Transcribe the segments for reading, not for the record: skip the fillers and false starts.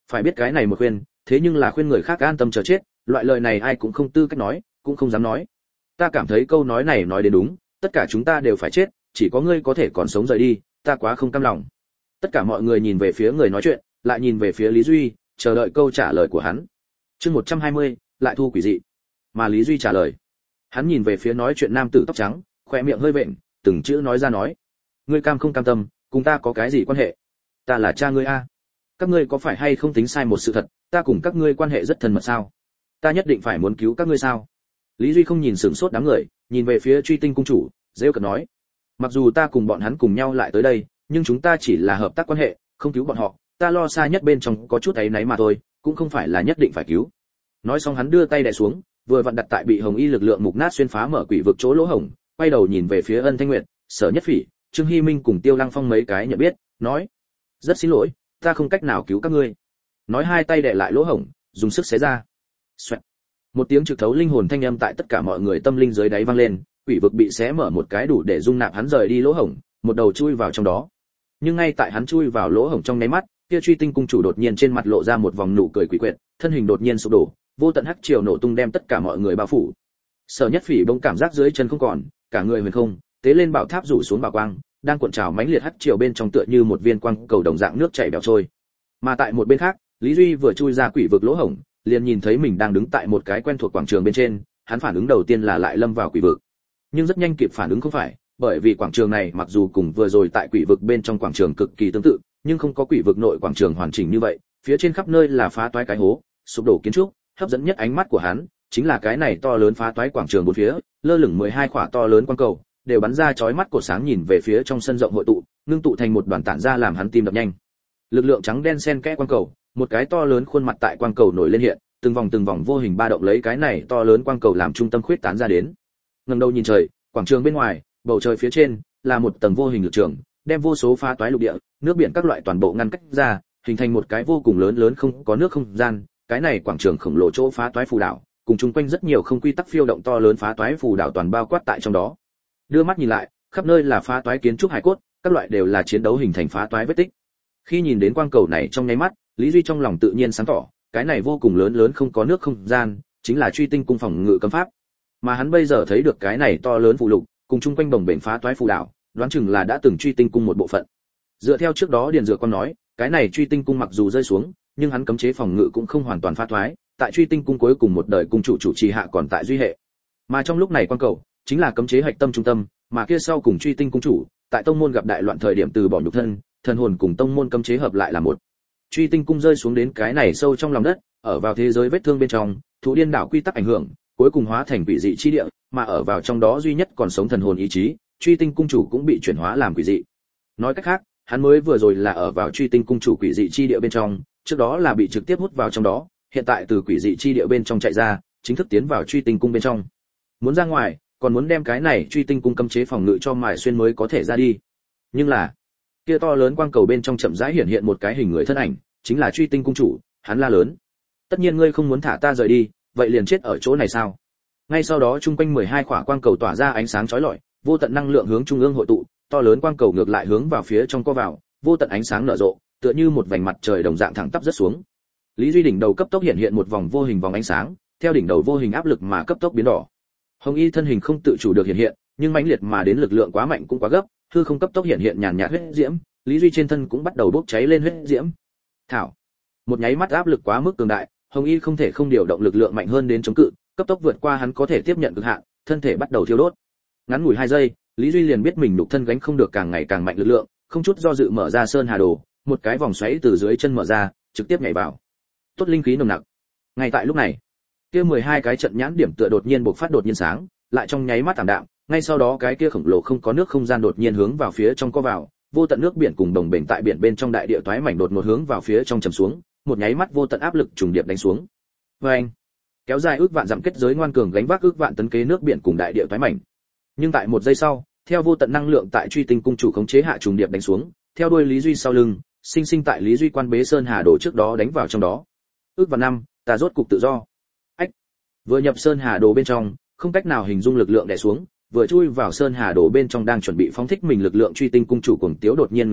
Phải biết cái này một khuyên, thế nhưng là khuyên người khác an tâm chờ chết, loại lời này ai cũng không tư cách nói, cũng không dám nói. Ta cảm thấy câu nói này nói đến đúng, tất cả chúng ta đều phải chết, chỉ có ngươi có thể còn sống rời đi, ta quá không cam lòng. Tất cả mọi người nhìn về phía người nói chuyện, lại nhìn về phía Lý Duy, chờ đợi câu trả lời của hắn. Chương 120, lại thu quỷ dị. Mà Lý Duy trả lời. Hắn nhìn về phía nói chuyện nam tử tóc trắng, khóe miệng hơi vện, từng chữ nói ra nói: "Ngươi cam không cam tâm, cùng ta có cái gì quan hệ? Ta là cha ngươi a. Các ngươi có phải hay không tính sai một sự thật, ta cùng các ngươi quan hệ rất thân mật sao? Ta nhất định phải muốn cứu các ngươi sao?" Lý Duy không nhìn sửng sốt đám người, nhìn về phía Truy Tinh cung chủ, rêu cợt nói: "Mặc dù ta cùng bọn hắn cùng nhau lại tới đây, nhưng chúng ta chỉ là hợp tác quan hệ, không cứu bọn họ, ta lo xa nhất bên trong có chút ấy nấy mà thôi, cũng không phải là nhất định phải cứu." Nói xong hắn đưa tay đè xuống, vừa vặn đặt tại bị Hồng Y lực lượng mục nát xuyên phá mở quỷ vực chỗ lỗ hổng, quay đầu nhìn về phía Ân Thanh Nguyệt, Sở Nhất Phỉ, Trương Hi Minh cùng Tiêu Lăng Phong mấy cái nhận biết, nói: "Rất xin lỗi, ta không cách nào cứu các ngươi." Nói hai tay đè lại lỗ hổng, dùng sức xé ra. Xoẹt. Một tiếng trực thấu linh hồn thanh âm tại tất cả mọi người tâm linh dưới đáy vang lên, quỷ vực bị xé mở một cái đủ để dung nạp hắn rời đi lỗ hổng, một đầu chui vào trong đó. Nhưng ngay tại hắn chui vào lỗ hổng trong nháy mắt, kia Truy Tinh cung chủ đột nhiên trên mặt lộ ra một vòng nụ cười quỷ quyệt, thân hình đột nhiên sụp đổ, vô tận hắc triều nổ tung đem tất cả mọi người bao phủ. Sở Nhất Phỉ bỗng cảm giác dưới chân không còn, cả người huyền không, tế lên bảo tháp rủ xuống bảo quang, đang cuộn trào mãnh liệt hắc triều bên trong tựa như một viên quang cầu đồng dạng nước chảy bèo trôi. Mà tại một bên khác, Lý Duy vừa chui ra quỷ vực lỗ hổng, liền nhìn thấy mình đang đứng tại một cái quen thuộc quảng trường bên trên, hắn phản ứng đầu tiên là lại lâm vào quỷ vực. Nhưng rất nhanh kịp phản ứng không phải, bởi vì quảng trường này mặc dù cùng vừa rồi tại quỷ vực bên trong quảng trường cực kỳ tương tự, nhưng không có quỷ vực nội quảng trường hoàn chỉnh như vậy, phía trên khắp nơi là phá toái cái hố, sụp đổ kiến trúc, hấp dẫn nhất ánh mắt của hắn chính là cái này to lớn phá toái quảng trường bốn phía, lơ lửng 12 quả to lớn quang cầu, đều bắn ra chói mắt cổ sáng nhìn về phía trong sân rộng hội tụ, ngưng tụ thành một đoàn tản ra làm hắn tim đập nhanh. Lực lượng trắng đen xen kẽ quang cầu, một cái to lớn khuôn mặt tại quang cầu nổi lên hiện, từng vòng vô hình ba động lấy cái này to lớn quang cầu làm trung tâm khuyết tán ra đến. Ngẩng đầu nhìn trời, quảng trường bên ngoài, bầu trời phía trên là một tầng vô hình lực trường, đem vô số phá toái lục địa, nước biển các loại toàn bộ ngăn cách ra, hình thành một cái vô cùng lớn không có nước không gian. Cái này quảng trường khổng lồ chỗ phá toái phù đảo, cùng chung quanh rất nhiều không quy tắc phiêu động to lớn phá toái phù đảo toàn bao quát tại trong đó. Đưa mắt nhìn lại, khắp nơi là phá toái kiến trúc hải cốt, các loại đều là chiến đấu hình thành phá toái vết tích. Khi nhìn đến quang cầu này trong nháy mắt, Lý Duy trong lòng tự nhiên sáng tỏ, cái này vô cùng lớn không có nước không gian, chính là Truy Tinh cung phòng ngự cấm pháp. Mà hắn bây giờ thấy được cái này to lớn phù lục, cùng chung quanh bồng bềnh phá toái phù đảo, đoán chừng là đã từng Truy Tinh cung một bộ phận. Dựa theo trước đó Điền Dược con nói, cái này Truy Tinh cung mặc dù rơi xuống, nhưng hắn cấm chế phòng ngự cũng không hoàn toàn phá thoái, tại Truy Tinh cung cuối cùng một đời cung chủ trì hạ còn tại duy hệ. Mà trong lúc này quan cầu chính là cấm chế hạch tâm trung tâm, mà kia sau cùng Truy Tinh cung chủ, tại tông môn gặp đại loạn thời điểm từ bỏ nhục thân, thần hồn cùng tông môn cấm chế hợp lại là một. Truy Tinh cung rơi xuống đến cái này sâu trong lòng đất, ở vào thế giới vết thương bên trong, thú điên đảo quy tắc ảnh hưởng, cuối cùng hóa thành quỷ dị chi địa, mà ở vào trong đó duy nhất còn sống thần hồn ý chí, Truy Tinh cung chủ cũng bị chuyển hóa làm quỷ dị. Nói cách khác, hắn mới vừa rồi là ở vào Truy Tinh cung chủ quỷ dị chi địa bên trong, trước đó là bị trực tiếp hút vào trong đó, hiện tại từ quỷ dị chi địa bên trong chạy ra, chính thức tiến vào Truy Tinh cung bên trong. Muốn ra ngoài, còn muốn đem cái này Truy Tinh cung cấm chế phòng ngự cho mài xuyên mới có thể ra đi. Nhưng là, kia to lớn quang cầu bên trong chậm rãi hiện một cái hình người thân ảnh, chính là Truy Tinh cung chủ, hắn la lớn: "Tất nhiên ngươi không muốn thả ta rời đi, vậy liền chết ở chỗ này sao?" Ngay sau đó chung quanh 12 quả quang cầu tỏa ra ánh sáng chói lọi, vô tận năng lượng hướng trung ương hội tụ, to lớn quang cầu ngược lại hướng vào phía trong co vào, vô tận ánh sáng nở rộ, tựa như một vành mặt trời đồng dạng thẳng tắp rất xuống. Lý Duy đỉnh đầu cấp tốc hiện một vòng vô hình vòng ánh sáng, theo đỉnh đầu vô hình áp lực mà cấp tốc biến đỏ. Hồng Y thân hình không tự chủ được hiện, nhưng mãnh liệt mà đến lực lượng quá mạnh cũng quá gấp, hư không cấp tốc hiện nhàn nhạt huyết diễm, Lý Duy trên thân cũng bắt đầu bốc cháy lên huyết diễm. Thảo, một nháy mắt áp lực quá mức cường đại, Hồng Y không thể không điều động lực lượng mạnh hơn đến chống cự, cấp tốc vượt qua hắn có thể tiếp nhận cực hạn, thân thể bắt đầu thiêu đốt. Ngắn ngủi 2 giây, Lý Duy liền biết mình nhục thân gánh không được càng ngày càng mạnh lực lượng, không chút do dự mở ra Sơn Hà Đồ, một cái vòng xoáy từ dưới chân mở ra, trực tiếp nhảy vào. Tốt linh khí nồng nặc. Ngay tại lúc này, kia 12 cái trận nhãn điểm tựa đột nhiên bộc phát đột nhiên sáng, lại trong nháy mắt tạm đạm, ngay sau đó cái kia khổng lồ không có nước không gian đột nhiên hướng vào phía trong co vào, vô tận nước biển cùng đồng bền tại biển bên trong đại địa toái mảnh đột ngột hướng vào phía trong trầm xuống, một nháy mắt vô tận áp lực trùng điệp đánh xuống. Oeng! Kéo dài ước vạn dặm kết giới ngoan cường gánh vác ước vạn tấn kế nước biển cùng đại địa toái mảnh. Nhưng tại một giây sau, theo vô tận năng lượng tại Truy Tinh cung chủ khống chế hạ trùng điệp đánh xuống, theo đuôi Lý Duy sau lưng, sinh tại Lý Duy quan bế Sơn Hà Đồ trước đó đánh vào trong đó. Ước vạn năm, ta rốt cục tự do. Ách! Vừa nhập Sơn Hà Đồ bên trong, không cách nào hình dung lực lượng đè xuống, vừa chui vào Sơn Hà Đồ bên trong đang chuẩn bị phóng thích mình lực lượng Truy Tinh cung chủ cuồng tiếu đột nhiên ngừng lại,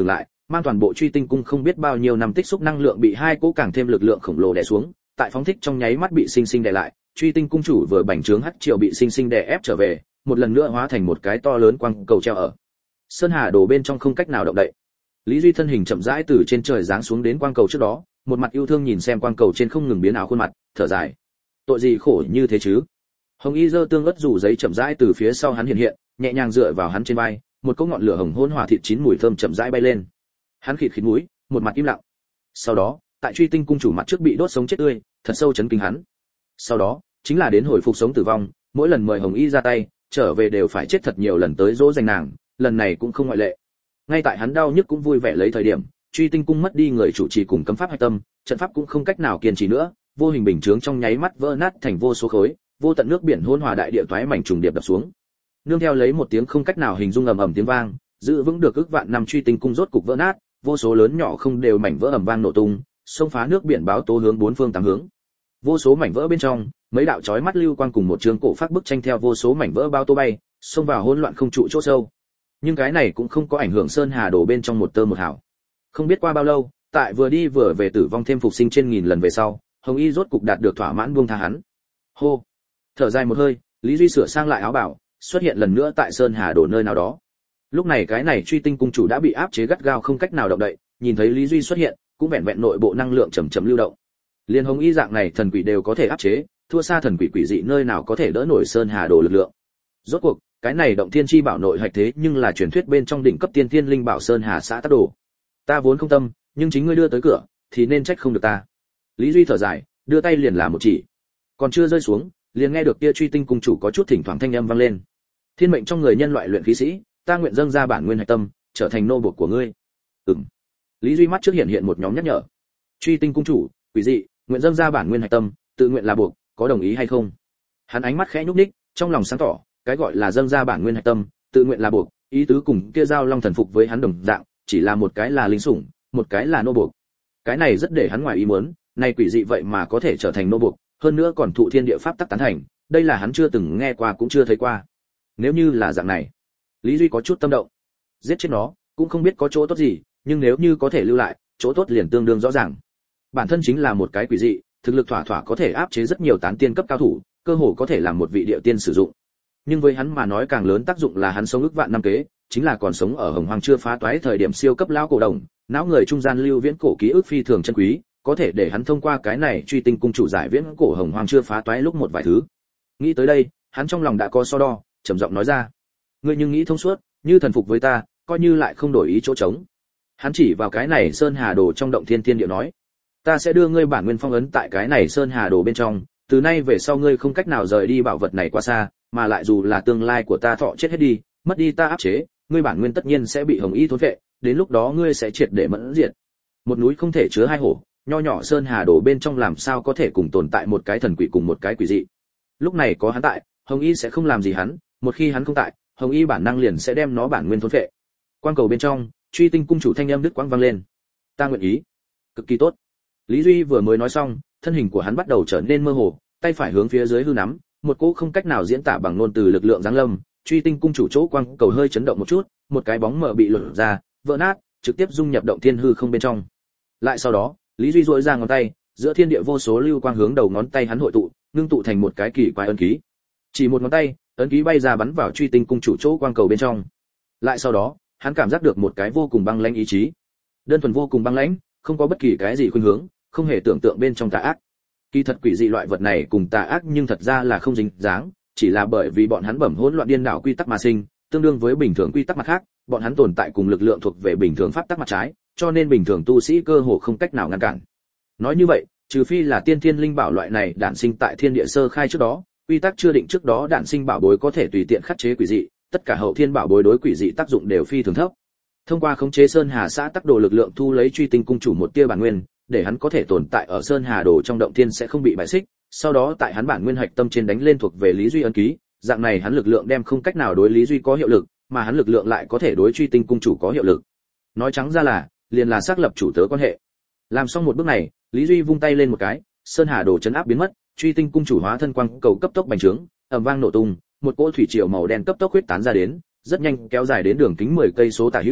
mang toàn bộ truy tinh cung không biết bao nhiêu năm tích xúc năng lượng bị hai cỗ càng thêm lực lượng khổng lồ đè xuống, tại phóng thích trong nháy mắt bị sinh sinh đè lại, truy tinh cung chủ vừa bành trướng hắc triệu bị sinh sinh đè ép trở về, một lần nữa hóa thành một cái to lớn quang cầu treo ở sơn hà đồ bên trong không cách nào động đậy. Lý Duy thân hình chậm rãi từ trên trời giáng xuống đến quang cầu trước đó, một mặt yêu thương nhìn xem quang cầu trên không ngừng biến ảo khuôn mặt, thở dài. Tội gì khổ như thế chứ? Hồng Y giơ tương ớt rủ giấy chậm rãi từ phía sau hắn hiện hiện, nhẹ nhàng dựa vào hắn trên vai, một cỗ ngọn lửa hồng hôn hòa thịt chín mùi thơm chậm rãi bay lên. Hắn khịt khịt mũi, một mặt im lặng. Sau đó, tại truy tinh cung chủ mặt trước bị đốt sống chết tươi, thật sâu chấn kinh hắn. Sau đó, chính là đến hồi phục sống tử vong, mỗi lần mời Hồng Y ra tay, trở về đều phải chết thật nhiều lần tới dỗ dành nàng, lần này cũng không ngoại lệ. Ngay tại hắn đau nhức cũng vui vẻ lấy thời điểm, truy tinh cung mất đi người chủ trì cùng cấm pháp hạch tâm, trận pháp cũng không cách nào kiên trì nữa, vô hình bình chướng trong nháy mắt vỡ nát thành vô số khối, vô tận nước biển hỗn hòa đại địa toái mảnh trùng điệp đập xuống. Nương theo lấy một tiếng không cách nào hình dung ầm ầm tiếng vang, giữ vững được ức vạn năm truy tinh cung rốt cục vỡ nát, vô số lớn nhỏ không đều mảnh vỡ ầm vang nổ tung, xông phá nước biển báo tố hướng bốn phương tám hướng. Vô số mảnh vỡ bên trong, mấy đạo chói mắt lưu quang cùng một chương cổ phát bức tranh theo vô số mảnh vỡ báo tố bay, xông vào hỗn loạn không trụ chỗ sâu. Nhưng cái này cũng không có ảnh hưởng sơn hà đồ bên trong một tơ một hào. Không biết qua bao lâu, tại vừa đi vừa về tử vong thêm phục sinh trên nghìn lần về sau, Hồng Y rốt cục đạt được thỏa mãn buông tha hắn. Hô, thở dài một hơi, Lý Duy sửa sang lại áo bảo, xuất hiện lần nữa tại sơn hà đồ nơi nào đó. Lúc này cái này truy tinh cung chủ đã bị áp chế gắt gao không cách nào động đậy, nhìn thấy Lý Duy xuất hiện, cũng vẹn vẹn nội bộ năng lượng chậm chậm lưu động. Liên Hồng Y dạng này thần quỷ đều có thể áp chế, thua xa thần quỷ quỷ dị nơi nào có thể đỡ nổi sơn hà đồ lực lượng. Rốt cuộc, cái này động thiên chi bảo nội hạch thế nhưng là truyền thuyết bên trong đỉnh cấp tiên thiên linh bảo sơn hà xã tắc đồ. Ta vốn không tâm, nhưng chính ngươi đưa tới cửa, thì nên trách không được ta. Lý Duy thở dài, đưa tay liền làm một chỉ. Còn chưa rơi xuống, liền nghe được kia truy tinh cung chủ có chút thỉnh thoảng thanh âm vang lên. Thiên mệnh trong người nhân loại luyện khí sĩ, ta nguyện dâng ra bản nguyên hạch tâm, trở thành nô bộc của ngươi. Ừm. Lý Duy mắt trước hiện một nhóm nhắc nhở. Truy tinh cung chủ, quỷ dị, nguyện dâng ra bản nguyên hạch tâm, tự nguyện là buộc, có đồng ý hay không? Hắn ánh mắt khẽ nhúc nhích, trong lòng sáng tỏ, cái gọi là dâng ra bản nguyên hạch tâm, tự nguyện là buộc, ý tứ cùng kia giao long thần phục với hắn đồng dạng, chỉ là một cái là linh sủng, một cái là nô buộc. Cái này rất để hắn ngoài ý muốn, này quỷ dị vậy mà có thể trở thành nô buộc, hơn nữa còn thụ thiên địa pháp tắc tán thành, đây là hắn chưa từng nghe qua cũng chưa thấy qua. Nếu như là dạng này, Lý Duy có chút tâm động. Giết chết nó, cũng không biết có chỗ tốt gì, nhưng nếu như có thể lưu lại, chỗ tốt liền tương đương rõ ràng. Bản thân chính là một cái quỷ dị, thực lực thỏa thỏa có thể áp chế rất nhiều tán tiên cấp cao thủ, cơ hồ có thể làm một vị địa tiên sử dụng. Nhưng với hắn mà nói càng lớn tác dụng là hắn sống ức vạn năm kế, chính là còn sống ở hồng hoang chưa phá toái thời điểm siêu cấp lão cổ đồng, não người trung gian lưu viễn cổ ký ức phi thường chân quý, có thể để hắn thông qua cái này truy tinh cung chủ giải viễn cổ hồng hoang chưa phá toái lúc một vài thứ. Nghĩ tới đây, hắn trong lòng đã có so đo, trầm giọng nói ra: ngươi nhưng nghĩ thông suốt, như thần phục với ta, coi như lại không đổi ý chỗ trống. Hắn chỉ vào cái này sơn hà đồ trong động thiên thiên địa nói: ta sẽ đưa ngươi bản nguyên phong ấn tại cái này sơn hà đồ bên trong, từ nay về sau ngươi không cách nào rời đi bảo vật này quá xa, mà lại dù là tương lai của ta thọ chết hết đi, mất đi ta áp chế, ngươi bản nguyên tất nhiên sẽ bị hồng y thôn vệ, đến lúc đó ngươi sẽ triệt để mẫn diệt. Một núi không thể chứa hai hổ, nho nhỏ sơn hà đồ bên trong làm sao có thể cùng tồn tại một cái thần quỷ cùng một cái quỷ dị. Lúc này có hắn tại, hồng y sẽ không làm gì hắn, một khi hắn không tại, hồng y bản năng liền sẽ đem nó bản nguyên thôn vệ. Quang cầu bên trong, truy tinh cung chủ thanh âm đức quang vang lên: ta nguyện ý. Cực kỳ tốt. Lý Duy vừa mới nói xong, thân hình của hắn bắt đầu trở nên mơ hồ, tay phải hướng phía dưới hư nắm, một cỗ không cách nào diễn tả bằng ngôn từ lực lượng giáng lâm, truy tinh cung chủ chỗ quang cầu hơi chấn động một chút, một cái bóng mờ bị lột ra, vỡ nát, trực tiếp dung nhập động thiên hư không bên trong. Lại sau đó, Lý Duy duỗi ra ngón tay, giữa thiên địa vô số lưu quang hướng đầu ngón tay hắn hội tụ, ngưng tụ thành một cái kỳ quái ấn ký. Chỉ một ngón tay, ấn ký bay ra bắn vào truy tinh cung chủ chỗ quang cầu bên trong. Lại sau đó, hắn cảm giác được một cái vô cùng băng lãnh ý chí, đơn thuần vô cùng băng lãnh, không có bất kỳ cái gì khuynh hướng, không hề tưởng tượng bên trong tà ác. Kỳ thật quỷ dị loại vật này cùng tà ác nhưng thật ra là không dính dáng, chỉ là bởi vì bọn hắn bẩm hỗn loạn điên đảo quy tắc mà sinh, tương đương với bình thường quy tắc mặt khác, bọn hắn tồn tại cùng lực lượng thuộc về bình thường pháp tắc mặt trái, cho nên bình thường tu sĩ cơ hồ không cách nào ngăn cản. Nói như vậy, trừ phi là tiên thiên linh bảo loại này đản sinh tại thiên địa sơ khai trước đó, quy tắc chưa định trước đó đản sinh bảo bối có thể tùy tiện khắc chế quỷ dị, tất cả hậu thiên bảo bối đối quỷ dị tác dụng đều phi thường thấp. Thông qua khống chế sơn hà xã tắc đồ lực lượng thu lấy truy tinh cung chủ một tia bản nguyên, để hắn có thể tồn tại ở sơn hà đồ trong động thiên sẽ không bị bại xích, sau đó tại hắn bản nguyên hạch tâm trên đánh lên thuộc về Lý Duy ấn ký, dạng này hắn lực lượng đem không cách nào đối Lý Duy có hiệu lực, mà hắn lực lượng lại có thể đối truy tinh cung chủ có hiệu lực. Nói trắng ra là, liền là xác lập chủ tớ quan hệ. Làm xong một bước này, Lý Duy vung tay lên một cái, sơn hà đồ chấn áp biến mất, truy tinh cung chủ hóa thân quang cầu cấp tốc bành trướng, ầm vang nổ tung, một cỗ thủy triều màu đen cấp tốc huyết tán ra đến, rất nhanh kéo dài đến đường kính 10 cây số tả hữu,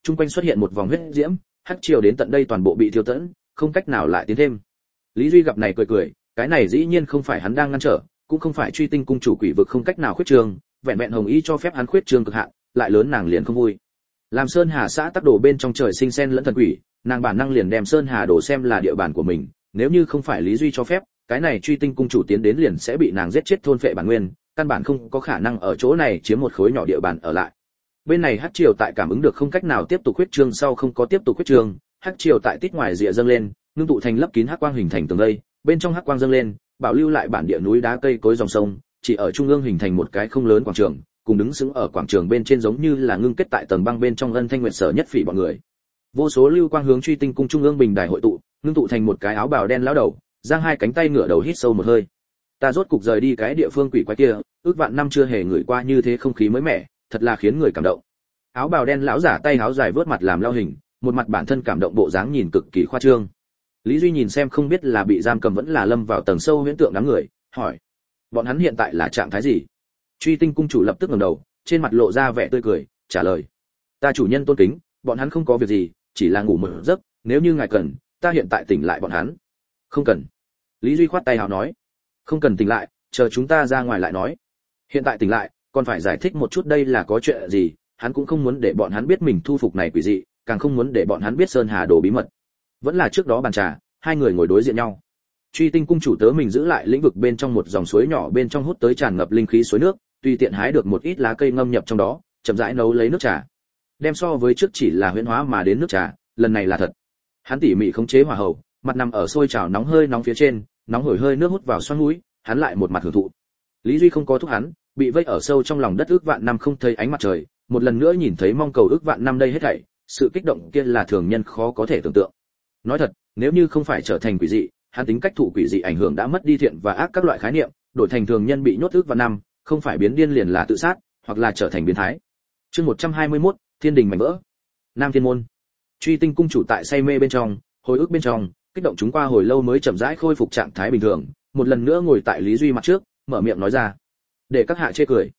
trung quanh xuất hiện một vòng huyết diễm, hắc triều đến tận đây toàn bộ bị thiêu tận, không cách nào lại tiến thêm. Lý Duy gặp này cười cười, cái này dĩ nhiên không phải hắn đang ngăn trở, cũng không phải truy tinh cung chủ quỷ vực không cách nào khuyết trường, vẹn vẹn hồng y cho phép hắn khuyết trường cực hạn, lại lớn nàng liền không vui. Làm Sơn Hà xã tác đồ bên trong trời sinh sen lẫn thần quỷ, nàng bản năng liền đem Sơn Hà đồ xem là địa bàn của mình, nếu như không phải Lý Duy cho phép, cái này truy tinh cung chủ tiến đến liền sẽ bị nàng giết chết thôn phệ bản nguyên, căn bản không có khả năng ở chỗ này chiếm một khối nhỏ địa bàn ở lại. Bên này hắc triều tại cảm ứng được không cách nào tiếp tục khuyết trương sau không có tiếp tục khuyết trương, hắc triều tại tít ngoài rìa dâng lên, ngưng tụ thành lấp kín hắc quang hình thành tường vây, bên trong hắc quang dâng lên, bảo lưu lại bản địa núi đá cây cối dòng sông, chỉ ở trung ương hình thành một cái không lớn quảng trường, cùng đứng sững ở quảng trường bên trên giống như là ngưng kết tại tầng băng bên trong Ân Thanh Nguyệt Sở Nhất Phỉ bọn người. Vô số lưu quang hướng truy tinh cung trung ương bình đài hội tụ, ngưng tụ thành một cái áo bào đen lão đầu, giang hai cánh tay ngửa đầu hít sâu một hơi. Ta rốt cục rời đi cái địa phương quỷ quái kia, ước vạn năm chưa hề ngửi qua như thế không khí mới mẻ, thật là khiến người cảm động. Áo bào đen lão giả tay áo dài vớt mặt làm lao hình, một mặt bản thân cảm động bộ dáng nhìn cực kỳ khoa trương. Lý Duy nhìn xem không biết là bị giam cầm vẫn là lâm vào tầng sâu huyễn tượng đám người, hỏi: bọn hắn hiện tại là trạng thái gì? Truy tinh cung chủ lập tức ngẩng đầu, trên mặt lộ ra vẻ tươi cười, trả lời: ta chủ nhân tôn kính, bọn hắn không có việc gì, chỉ là ngủ một giấc, nếu như ngài cần, ta hiện tại tỉnh lại bọn hắn. Không cần. Lý Duy khoát tay hào nói: không cần tỉnh lại, chờ chúng ta ra ngoài lại nói. Hiện tại tỉnh lại, còn phải giải thích một chút đây là có chuyện gì, hắn cũng không muốn để bọn hắn biết mình thu phục này quỷ dị, càng không muốn để bọn hắn biết Sơn Hà đồ bí mật. Vẫn là trước đó bàn trà, hai người ngồi đối diện nhau. Truy tinh cung chủ tớ mình giữ lại lĩnh vực bên trong một dòng suối nhỏ bên trong hút tới tràn ngập linh khí suối nước, tùy tiện hái được một ít lá cây ngâm nhập trong đó, chậm rãi nấu lấy nước trà. Đem so với trước chỉ là huyễn hóa mà đến nước trà, lần này là thật. Hắn tỉ mỉ khống chế hỏa hầu, mặt nằm ở sôi chảo nóng hơi nóng phía trên, nóng hổi hơi nước hút vào xoang mũi, hắn lại một mặt hưởng thụ. Lý Duy không có thúc hắn, bị vây ở sâu trong lòng đất ước vạn năm không thấy ánh mặt trời, một lần nữa nhìn thấy mong cầu ước vạn năm đây hết thảy, sự kích động kia là thường nhân khó có thể tưởng tượng. Nói thật, nếu như không phải trở thành quỷ dị, hắn tính cách thụ quỷ dị ảnh hưởng đã mất đi thiện và ác các loại khái niệm, đổi thành thường nhân bị nhốt ước vạn năm, không phải biến điên liền là tự sát, hoặc là trở thành biến thái. Chương 121, Thiên đình mảnh vỡ. Nam Thiên môn. Truy tinh cung chủ tại say mê bên trong, hồi ức bên trong, kích động chúng qua hồi lâu mới chậm rãi khôi phục trạng thái bình thường, một lần nữa ngồi tại Lý Duy mặt trước, mở miệng nói ra: để các hạ chê cười.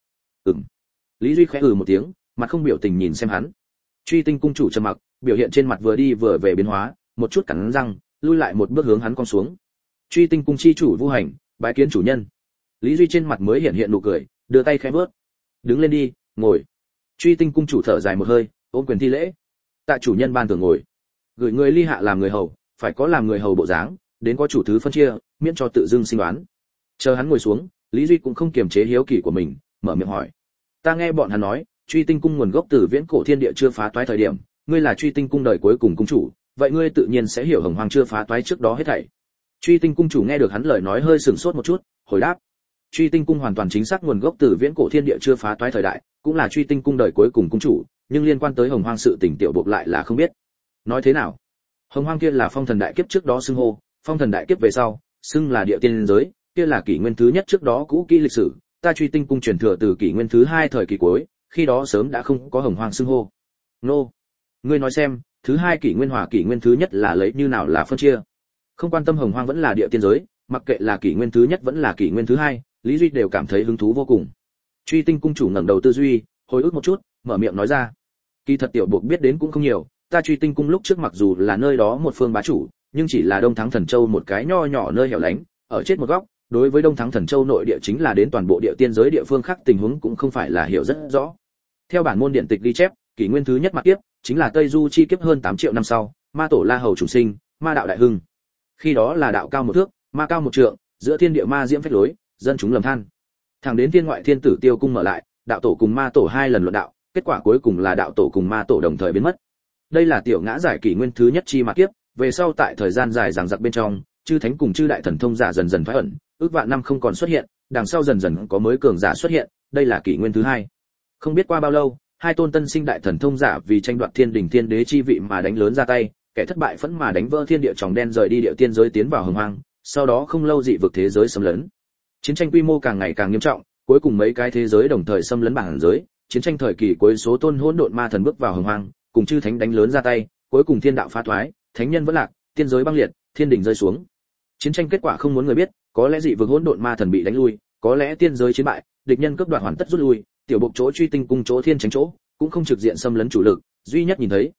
Lý Duy khẽ một tiếng, mặt không biểu tình nhìn xem hắn. Truy tinh cung chủ trầm mặc, biểu hiện trên mặt vừa đi vừa về biến hóa, một chút cắn răng, lui lại một bước hướng hắn con xuống. Truy tinh cung chi chủ Vu Hành, bái kiến chủ nhân. Lý Duy trên mặt mới hiện nụ cười, đưa tay khẽ vớt. Đứng lên đi, ngồi. Truy tinh cung chủ thở dài một hơi, ôm quyền thi lễ. Tạ chủ nhân ban thưởng ngồi. Gửi người ly hạ làm người hầu, phải có làm người hầu bộ dáng, đến có chủ thứ phân chia, miễn cho tự dưng sinh đoán. Chờ hắn ngồi xuống, Lý Duy cũng không kiềm chế hiếu kỳ của mình, mở miệng hỏi: ta nghe bọn hắn nói, truy tinh cung nguồn gốc từ viễn cổ thiên địa chưa phá toái thời điểm, ngươi là truy tinh cung đời cuối cùng cung chủ, vậy ngươi tự nhiên sẽ hiểu hồng hoang chưa phá toái trước đó hết thảy. Truy tinh cung chủ nghe được hắn lời nói hơi sửng sốt một chút, hồi đáp: truy tinh cung hoàn toàn chính xác nguồn gốc từ viễn cổ thiên địa chưa phá toái thời đại, cũng là truy tinh cung đời cuối cùng cung chủ, nhưng liên quan tới hồng hoang sự tình tiểu bộ lại là không biết. Nói thế nào? Hồng hoang kia là phong thần đại kiếp trước đó xưng hô, phong thần đại kiếp về sau xưng là địa tiên giới, kia là kỷ nguyên thứ nhất trước đó cũ kỹ lịch sử, ta truy tinh cung truyền thừa từ kỷ nguyên thứ hai thời kỳ cuối, khi đó sớm đã không có hồng hoang xưng hô. Nô, ngươi nói xem, thứ hai kỷ nguyên hòa kỷ nguyên thứ nhất là lấy như nào là phân chia? Không quan tâm hồng hoang vẫn là địa tiên giới, mặc kệ là kỷ nguyên thứ nhất vẫn là kỷ nguyên thứ hai, Lý Duy đều cảm thấy hứng thú vô cùng. Truy tinh cung chủ ngẩng đầu tư duy, hồi ức một chút, mở miệng nói ra: kỳ thật tiểu buộc biết đến cũng không nhiều, ta truy tinh cung lúc trước mặc dù là nơi đó một phương bá chủ, nhưng chỉ là Đông Thắng Thần Châu một cái nho nhỏ nơi hẻo lánh, ở chết một góc, đối với Đông Thắng Thần Châu nội địa chính là đến toàn bộ địa tiên giới địa phương khác tình huống cũng không phải là hiểu rất rõ. Theo bản môn điện tịch ghi chép, kỷ nguyên thứ nhất mặt kiếp chính là Tây Du chi kiếp hơn 8 triệu năm sau, ma tổ La Hầu chủ sinh, ma đạo đại hưng. Khi đó là đạo cao một thước, ma cao một trượng, giữa thiên địa ma diễm phách lối, dân chúng lầm than. Thẳng đến thiên ngoại thiên tử Tiêu cung mở lại, đạo tổ cùng ma tổ hai lần luận đạo, kết quả cuối cùng là đạo tổ cùng ma tổ đồng thời biến mất. Đây là tiểu ngã giải kỷ nguyên thứ nhất chi mặt kiếp, về sau tại thời gian dài giằng giặc bên trong, chư thánh cùng chư đại thần thông giả dần dần thoái ẩn, ước vạn năm không còn xuất hiện, đằng sau dần dần có mới cường giả xuất hiện, đây là kỷ nguyên thứ hai. Không biết qua bao lâu, hai tôn tân sinh đại thần thông giả vì tranh đoạt thiên đình thiên đế chi vị mà đánh lớn ra tay, kẻ thất bại phẫn mà đánh vỡ thiên địa tròng đen rời đi địa tiên giới tiến vào hồng hoang, sau đó không lâu dị vực thế giới xâm lấn. Chiến tranh quy mô càng ngày càng nghiêm trọng, cuối cùng mấy cái thế giới đồng thời xâm lấn bản giới, chiến tranh thời kỳ cuối số tôn hỗn độn ma thần bước vào hồng hoang, cùng chư thánh đánh lớn ra tay, cuối cùng thiên đạo phá thoái, thánh nhân vẫn lạc, tiên giới băng liệt, thiên đình rơi xuống. Chiến tranh kết quả không muốn người biết, có lẽ dị vực hỗn độn ma thần bị đánh lui, có lẽ tiên giới chiến bại, địch nhân cướp đoạt hoàn tất rút lui, tiểu bộ chỗ truy tinh cung chỗ thiên tránh chỗ, cũng không trực diện xâm lấn chủ lực, duy nhất nhìn thấy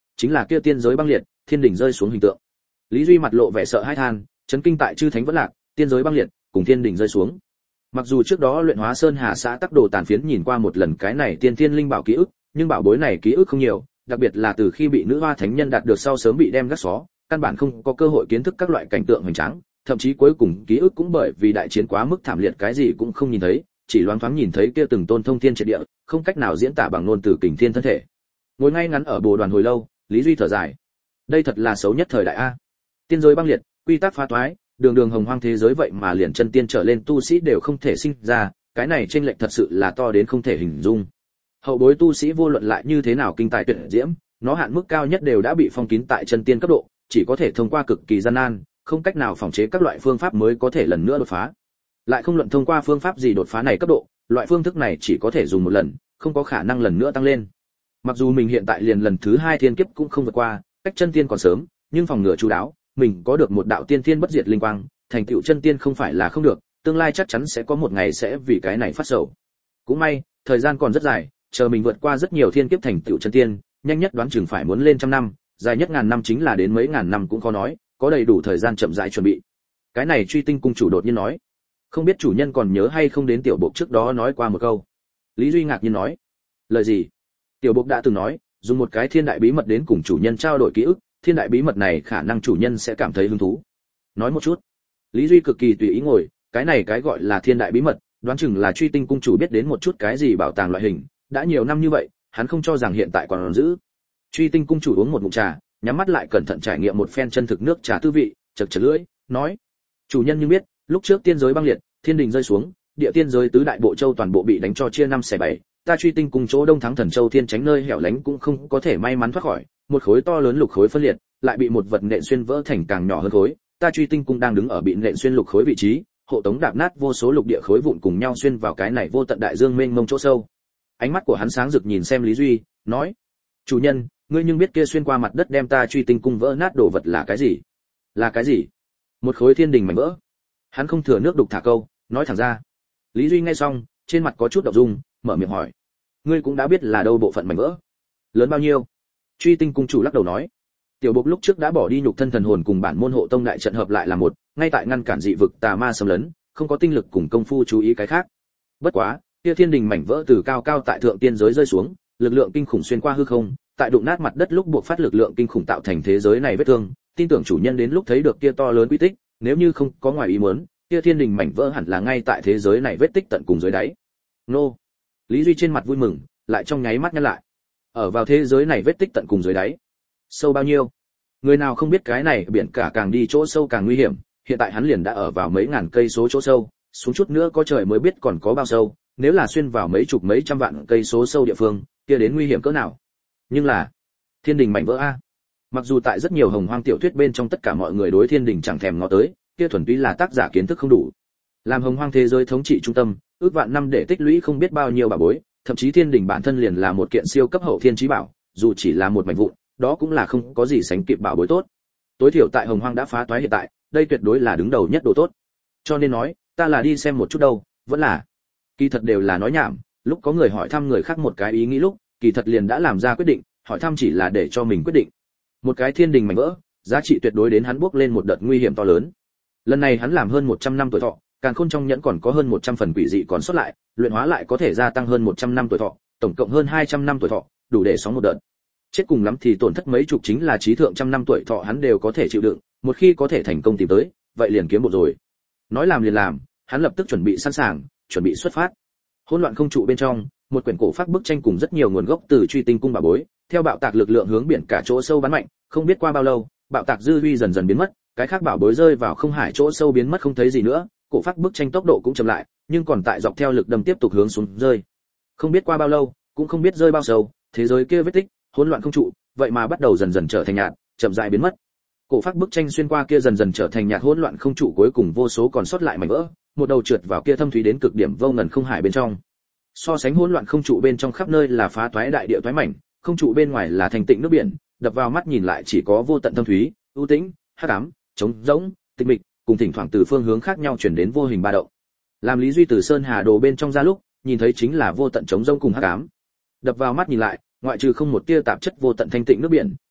chính là kia tiên giới băng liệt, thiên đình rơi xuống hình tượng. Lý Duy mặt lộ vẻ sợ hãi than, chấn kinh tại chư thánh vẫn lạc, tiên giới băng liệt, cùng thiên đình rơi xuống. Mặc dù trước đó luyện hóa sơn hà xã tắc đồ tàn phiến nhìn qua một lần cái này tiên thiên linh bảo ký ức, nhưng bảo bối này ký ức không nhiều, đặc biệt là từ khi bị nữ hoa thánh nhân đạt được sau sớm bị đem gác xó, căn bản không có cơ hội kiến thức các loại cảnh tượng hoành tráng, thậm chí cuối cùng ký ức cũng bởi vì đại chiến quá mức thảm liệt cái gì cũng không nhìn thấy, chỉ loáng thoáng nhìn thấy kia từng tôn thông thiên triệt địa, không cách nào diễn tả bằng ngôn từ kình thiên thân thể. Ngồi ngay ngắn ở bồ đoàn hồi lâu, Lý Duy thở dài. Đây thật là xấu nhất thời đại a. Tiên giới băng liệt, quy tắc phá toái, đường đường hồng hoang thế giới vậy mà liền chân tiên trở lên tu sĩ đều không thể sinh ra, cái này chênh lệch thật sự là to đến không thể hình dung. Hậu bối tu sĩ vô luận lại như thế nào kinh tài tuyệt diễm, nó hạn mức cao nhất đều đã bị phong kín tại chân tiên cấp độ, chỉ có thể thông qua cực kỳ gian nan, không cách nào phòng chế các loại phương pháp mới có thể lần nữa đột phá. Lại không luận thông qua phương pháp gì đột phá này cấp độ, loại phương thức này chỉ có thể dùng một lần, không có khả năng lần nữa tăng lên. Mặc dù mình hiện tại liền lần thứ 2 thiên kiếp cũng không vượt qua, cách chân tiên còn sớm, nhưng phòng ngừa chú đáo, mình có được một đạo tiên thiên bất diệt linh quang, thành tựu chân tiên không phải là không được, tương lai chắc chắn sẽ có một ngày sẽ vì cái này phát sầu. Cũng may, thời gian còn rất dài, chờ mình vượt qua rất nhiều thiên kiếp thành tựu chân tiên, nhanh nhất đoán chừng phải muốn lên trăm năm, dài nhất ngàn năm chính là đến mấy ngàn năm cũng khó nói, có đầy đủ thời gian chậm rãi chuẩn bị. Cái này Truy Tinh cung chủ đột nhiên nói, không biết chủ nhân còn nhớ hay không đến tiểu bộ trước đó nói qua một câu. Lý Duy ngạc nhiên nói, lời gì? Tiểu bộ đã từng nói, dùng một cái thiên đại bí mật đến cùng chủ nhân trao đổi ký ức, thiên đại bí mật này khả năng chủ nhân sẽ cảm thấy hứng thú. Nói một chút. Lý Duy cực kỳ tùy ý ngồi, cái này cái gọi là thiên đại bí mật, đoán chừng là Truy Tinh cung chủ biết đến một chút cái gì bảo tàng loại hình, đã nhiều năm như vậy, hắn không cho rằng hiện tại còn giữ. Truy Tinh cung chủ uống một ngụm trà, nhắm mắt lại cẩn thận trải nghiệm một phen chân thực nước trà tư vị, chật chật lưỡi, nói: "Chủ nhân nhưng biết, lúc trước tiên giới băng liệt, thiên đình rơi xuống, địa tiên giới tứ đại bộ châu toàn bộ bị đánh cho chia 5/7, ta Truy Tinh cung chỗ Đông Thắng Thần Châu thiên tránh nơi hẻo lánh cũng không có thể may mắn thoát khỏi, một khối to lớn lục khối phân liệt, lại bị một vật nện xuyên vỡ thành càng nhỏ hơn khối, ta Truy Tinh cung đang đứng ở bị nện xuyên lục khối vị trí, hộ tống đạp nát vô số lục địa khối vụn cùng nhau xuyên vào cái này vô tận đại dương mênh mông chỗ sâu." Ánh mắt của hắn sáng rực nhìn xem Lý Duy, nói: "Chủ nhân, ngươi nhưng biết kia xuyên qua mặt đất đem ta Truy Tinh cung vỡ nát đồ vật là cái gì?" "Là cái gì?" "Một khối thiên đình mảnh vỡ." Hắn không thừa nước đục thả câu, nói thẳng ra. Lý Duy nghe xong, trên mặt có chút động dung, mở miệng hỏi: "Ngươi cũng đã biết là đâu bộ phận mảnh vỡ? Lớn bao nhiêu?" Truy Tinh cung chủ lắc đầu nói: "Tiểu Bộc lúc trước đã bỏ đi nhục thân thần hồn cùng bản môn hộ tông đại trận hợp lại là một, ngay tại ngăn cản dị vực tà ma xâm lấn, không có tinh lực cùng công phu chú ý cái khác. Bất quá, kia thiên đình mảnh vỡ từ cao cao tại thượng tiên giới rơi xuống, lực lượng kinh khủng xuyên qua hư không, tại đụng nát mặt đất lúc buộc phát lực lượng kinh khủng tạo thành thế giới này vết thương, tin tưởng chủ nhân đến lúc thấy được kia to lớn quy tích, nếu như không có ngoài ý muốn, kia thiên đình mảnh vỡ hẳn là ngay tại thế giới này vết tích tận cùng dưới đáy." Nô. Lý Duy trên mặt vui mừng, lại trong nháy mắt nhăn lại. Ở vào thế giới này vết tích tận cùng dưới đáy, sâu bao nhiêu? Người nào không biết cái này biển cả càng đi chỗ sâu càng nguy hiểm, hiện tại hắn liền đã ở vào mấy ngàn cây số chỗ sâu, xuống chút nữa có trời mới biết còn có bao sâu, nếu là xuyên vào mấy chục mấy trăm vạn cây số sâu địa phương, kia đến nguy hiểm cỡ nào. Nhưng là, thiên đình mảnh vỡ a. Mặc dù tại rất nhiều hồng hoang tiểu thuyết bên trong tất cả mọi người đối thiên đình chẳng thèm ngó tới, kia thuần túy là tác giả kiến thức không đủ. Làm hồng hoang thế giới thống trị trung tâm, ước vạn năm để tích lũy không biết bao nhiêu bảo bối, thậm chí thiên đình bản thân liền là một kiện siêu cấp hậu thiên chí bảo, dù chỉ là một mảnh vụn, đó cũng là không có gì sánh kịp bảo bối tốt. Tối thiểu tại hồng hoang đã phá toái hiện tại, đây tuyệt đối là đứng đầu nhất đồ tốt. Cho nên nói, ta là đi xem một chút đâu, vẫn là kỳ thật đều là nói nhảm, lúc có người hỏi thăm người khác một cái ý nghĩ lúc, kỳ thật liền đã làm ra quyết định, hỏi thăm chỉ là để cho mình quyết định. Một cái thiên đình mảnh vỡ, giá trị tuyệt đối đến hắn bước lên một đợt nguy hiểm to lớn. Lần này hắn làm hơn 100 năm tuổi thọ, càn khôn trong nhẫn còn có hơn 100 phần quỷ dị còn sót lại, luyện hóa lại có thể gia tăng hơn 100 năm tuổi thọ, tổng cộng hơn 200 năm tuổi thọ, đủ để sóng một đợt. Chết cùng lắm thì tổn thất mấy chục chính là trí thượng trăm năm tuổi thọ hắn đều có thể chịu đựng, một khi có thể thành công tìm tới, vậy liền kiếm một rồi. Nói làm liền làm, hắn lập tức chuẩn bị sẵn sàng, chuẩn bị xuất phát. Hỗn loạn không trụ bên trong, một quyển cổ phác bức tranh cùng rất nhiều nguồn gốc từ Truy Tinh cung bảo bối, theo bạo tạc lực lượng hướng biển cả chỗ sâu bắn mạnh, không biết qua bao lâu, bạo tạc dư huy dần dần biến mất, cái khác bảo bối rơi vào không hải chỗ sâu biến mất không thấy gì nữa, cổ phác bức tranh tốc độ cũng chậm lại, nhưng còn tại dọc theo lực đâm tiếp tục hướng xuống rơi. Không biết qua bao lâu, cũng không biết rơi bao sâu, thế giới kia vết tích, hỗn loạn không trụ, vậy mà bắt đầu dần dần trở thành nhạt, chậm rãi biến mất. Cổ phác bức tranh xuyên qua kia dần dần trở thành nhạt hỗn loạn không trụ cuối cùng vô số còn sót lại mảnh vỡ, một đầu trượt vào kia thâm thúy đến cực điểm vô ngần không hải bên trong. So sánh hỗn loạn không trụ bên trong khắp nơi là phá toái đại địa toái mảnh, không trụ bên ngoài là thành tịnh nước biển, đập vào mắt nhìn lại chỉ có vô tận thâm thúy, ưu tĩnh, hắc ám, trống rỗng, tịch mịch, cùng thỉnh thoảng từ phương hướng khác nhau truyền đến vô hình ba động. Làm Lý Duy từ sơn hà đồ bên trong ra lúc, nhìn thấy chính là vô tận trống rỗng cùng hắc ám. Đập vào mắt nhìn lại, ngoại trừ không một tia tạp chất vô tận thanh tịnh nước biển,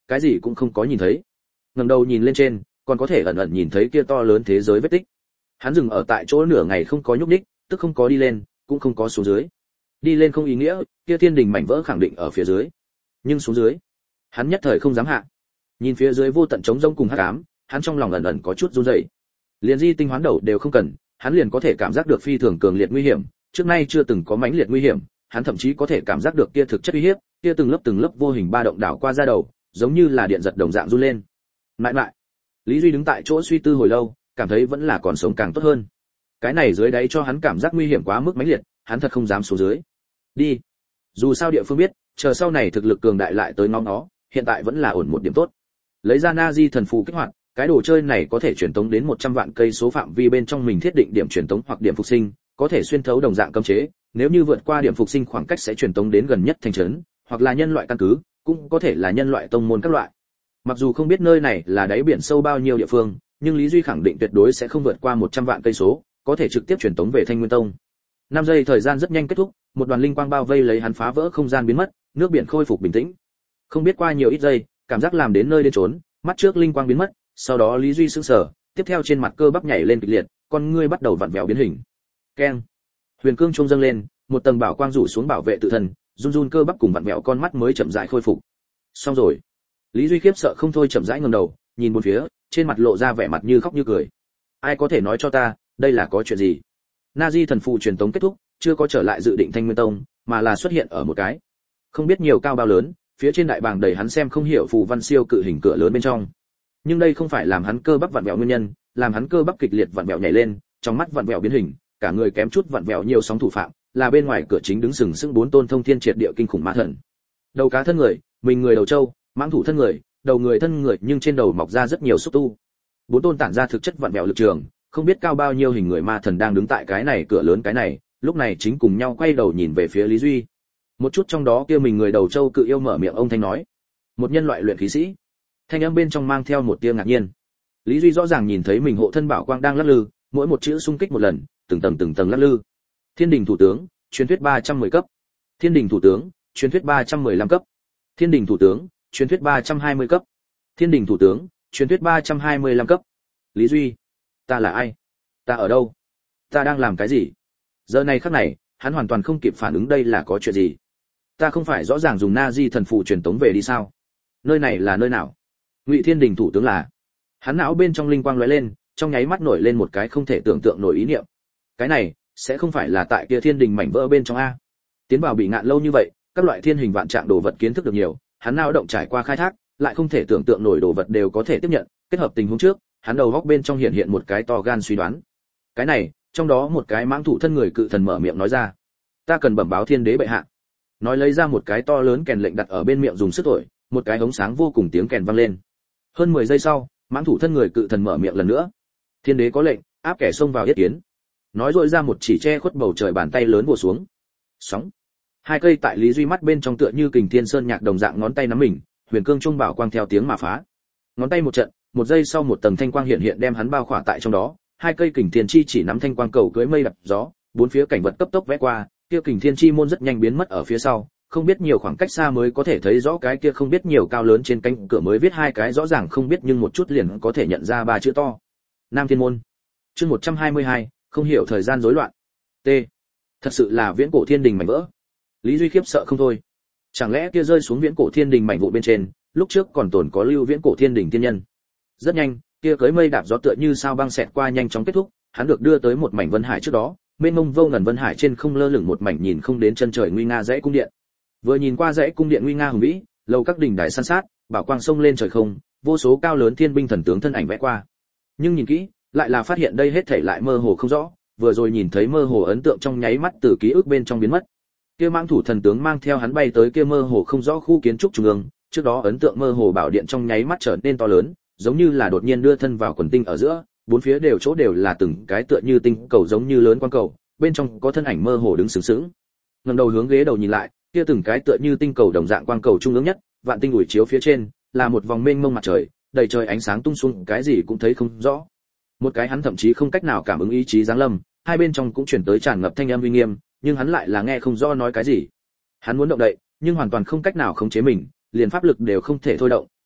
cái gì cũng không có nhìn thấy. Ngẩng đầu nhìn lên trên, còn có thể ẩn ẩn nhìn thấy kia to lớn thế giới vết tích. Hắn dừng ở tại chỗ nửa ngày không có nhúc nhích, tức không có đi lên, cũng không có xuống dưới. Đi lên không ý nghĩa, kia thiên đình mảnh vỡ khẳng định ở phía dưới. Nhưng xuống dưới, hắn nhất thời không dám hạ. Nhìn phía dưới vô tận trống rỗng cùng hắc ám, hắn trong lòng ẩn ẩn có chút run rẩy. Liền di tinh hoán đầu đều không cần, hắn liền có thể cảm giác được phi thường cường liệt nguy hiểm, trước nay chưa từng có mãnh liệt nguy hiểm, hắn thậm chí có thể cảm giác được kia thực chất uy hiếp, kia từng lớp vô hình ba động đảo qua da đầu, giống như là điện giật đồng dạng run lên. Mãi mãi, Lý Duy đứng tại chỗ suy tư hồi lâu, cảm thấy vẫn là còn sống càng tốt hơn. Cái này dưới đáy cho hắn cảm giác nguy hiểm quá mức mãnh liệt, hắn thật không dám xuống dưới. Đi. Dù sao địa phương biết, chờ sau này thực lực cường đại lại tới ngóng nó, hiện tại vẫn là ổn một điểm tốt. Lấy ra Nazi thần phù kích hoạt, cái đồ chơi này có thể truyền tống đến 100 vạn cây số phạm vi bên trong mình thiết định điểm truyền tống hoặc điểm phục sinh, có thể xuyên thấu đồng dạng cấm chế, nếu như vượt qua điểm phục sinh khoảng cách sẽ truyền tống đến gần nhất thành trấn, hoặc là nhân loại căn cứ, cũng có thể là nhân loại tông môn các loại. Mặc dù không biết nơi này là đáy biển sâu bao nhiêu địa phương, nhưng Lý Duy khẳng định tuyệt đối sẽ không vượt qua 100 vạn cây số, có thể trực tiếp truyền tống về Thanh Nguyên Tông. 5 giây thời gian rất nhanh kết thúc, một đoàn linh quang bao vây lấy hắn phá vỡ không gian biến mất, nước biển khôi phục bình tĩnh. Không biết qua nhiều ít giây, cảm giác làm đến nơi đến trốn, mắt trước linh quang biến mất, sau đó Lý Duy sững sờ, tiếp theo trên mặt cơ bắp nhảy lên kịch liệt, con ngươi bắt đầu vặn vẹo biến hình. Keng. Huyền cương trung dâng lên, một tầng bảo quang rủ xuống bảo vệ tự thân, run run cơ bắp cùng vặn vẹo con mắt mới chậm rãi khôi phục. Xong rồi. Lý Duy khiếp sợ không thôi chậm rãi ngẩng đầu, nhìn bốn phía, trên mặt lộ ra vẻ mặt như khóc như cười. Ai có thể nói cho ta, đây là có chuyện gì? Nazi thần phù truyền tống kết thúc, chưa có trở lại dự định Thanh Nguyên Tông, mà là xuất hiện ở một cái không biết nhiều cao bao lớn, phía trên đại bảng đầy hắn xem không hiểu phù văn siêu cự hình cửa lớn bên trong. Nhưng đây không phải làm hắn cơ bắp vặn vẹo nguyên nhân, làm hắn cơ bắp kịch liệt vặn vẹo nhảy lên, trong mắt vặn vẹo biến hình, cả người kém chút vặn vẹo nhiều sóng thủ phạm, là bên ngoài cửa chính đứng sừng sững 4 tôn thông thiên triệt địa kinh khủng ma thần. Đầu cá thân người, mình người đầu trâu, mãng thủ thân người, đầu người thân người, nhưng trên đầu mọc ra rất nhiều xúc tu. 4 tôn tản ra thực chất vặn vẹo lực trường, không biết cao bao nhiêu hình người ma thần đang đứng tại cái này cửa lớn cái này, lúc này chính cùng nhau quay đầu nhìn về phía Lý Duy. Một chút trong đó kia mình người đầu trâu cự yêu mở miệng ông thanh nói, một nhân loại luyện khí sĩ. Thanh âm bên trong mang theo một tia ngạc nhiên. Lý Duy rõ ràng nhìn thấy mình hộ thân bảo quang đang lắc lư, mỗi một chữ xung kích một lần, từng tầng lắc lư. Thiên đình thủ tướng, truyền thuyết 310 cấp. Thiên đình thủ tướng, truyền thuyết 315 cấp. Thiên đình thủ tướng, truyền thuyết 320 cấp. Thiên đình thủ tướng, truyền thuyết 325 cấp. Lý Duy, ta là ai? Ta ở đâu? Ta đang làm cái gì? Giờ này khắc này, hắn hoàn toàn không kịp phản ứng đây là có chuyện gì. Ta không phải rõ ràng dùng Nazi thần phù truyền tống về đi sao? Nơi này là nơi nào? Ngụy Thiên Đình thủ tướng là? Hắn não bên trong linh quang lóe lên, trong nháy mắt nổi lên một cái không thể tưởng tượng nổi ý niệm. Cái này sẽ không phải là tại kia Thiên Đình mảnh vỡ bên trong a? Tiến vào bị ngạn lâu như vậy, các loại thiên hình vạn trạng đồ vật kiến thức được nhiều, hắn não động trải qua khai thác, lại không thể tưởng tượng nổi đồ vật đều có thể tiếp nhận, kết hợp tình huống trước, hắn đầu góc bên trong hiện một cái to gan suy đoán. Cái này, trong đó một cái mãng thủ thân người cự thần mở miệng nói ra, ta cần bẩm báo thiên đế bệ hạ. Nói lấy ra một cái to lớn kèn lệnh đặt ở bên miệng dùng sức thổi, một cái ống sáng vô cùng tiếng kèn vang lên. Hơn 10 giây sau, mãng thủ thân người cự thần mở miệng lần nữa, thiên đế có lệnh, áp kẻ xông vào yết kiến. Nói rồi ra một chỉ che khuất bầu trời bàn tay lớn vồ xuống. Sóng. Hai cây tại Lý Duy mắt bên trong tựa như kình thiên sơn nhạc đồng dạng ngón tay nắm mình, huyền cương trung bảo quang theo tiếng mà phá. Ngón tay một trận, một giây sau một tầng thanh quang hiện đem hắn bao khỏa tại trong đó, hai cây kình thiên chi chỉ nắm thanh quang cầu cưỡi mây đập gió, bốn phía cảnh vật cấp tốc vẽ qua, kia kình thiên chi môn rất nhanh biến mất ở phía sau, không biết nhiều khoảng cách xa mới có thể thấy rõ cái kia không biết nhiều cao lớn trên cánh cửa mới viết hai cái rõ ràng không biết nhưng một chút liền có thể nhận ra ba chữ to. Nam Thiên môn. Chương 122, không hiểu thời gian rối loạn. T. Thật sự là viễn cổ thiên đình mảnh vỡ. Lý Duy khiếp sợ không thôi. Chẳng lẽ kia rơi xuống viễn cổ thiên đình mảnh vụn bên trên, lúc trước còn tồn có lưu viễn cổ thiên đình tiên nhân. Rất nhanh, kia cưới mây đạp gió tựa như sao băng xẹt qua nhanh chóng kết thúc, hắn được đưa tới một mảnh vân hải trước đó, mênh mông vô ngần vân hải trên không lơ lửng một mảnh nhìn không đến chân trời nguy nga dãy cung điện. Vừa nhìn qua dãy cung điện nguy nga hùng vĩ, lầu các đỉnh đài san sát, bảo quang sông lên trời không, vô số cao lớn thiên binh thần tướng thân ảnh vẽ qua. Nhưng nhìn kỹ, lại là phát hiện đây hết thảy lại mơ hồ không rõ, vừa rồi nhìn thấy mơ hồ ấn tượng trong nháy mắt từ ký ức bên trong biến mất. Kia mãng thủ thần tướng mang theo hắn bay tới kia mơ hồ không rõ khu kiến trúc trung ương, trước đó ấn tượng mơ hồ bảo điện trong nháy mắt trở nên to lớn, giống như là đột nhiên đưa thân vào quần tinh ở giữa, bốn phía chỗ đều là từng cái tựa như tinh cầu giống như lớn quang cầu, bên trong có thân ảnh mơ hồ đứng sướng sướng. Ngẩng đầu hướng ghế đầu nhìn lại, kia từng cái tựa như tinh cầu đồng dạng quang cầu trung ương nhất, vạn tinh ủi chiếu phía trên, là một vòng mênh mông mặt trời, đầy trời ánh sáng tung xuống, cái gì cũng thấy không rõ. Một cái hắn thậm chí không cách nào cảm ứng ý chí giáng lâm, hai bên trong cũng truyền tới tràn ngập thanh âm uy nghiêm, nhưng hắn lại là nghe không rõ nói cái gì. Hắn muốn động đậy, nhưng hoàn toàn không cách nào khống chế mình, liền pháp lực đều không thể thôi động,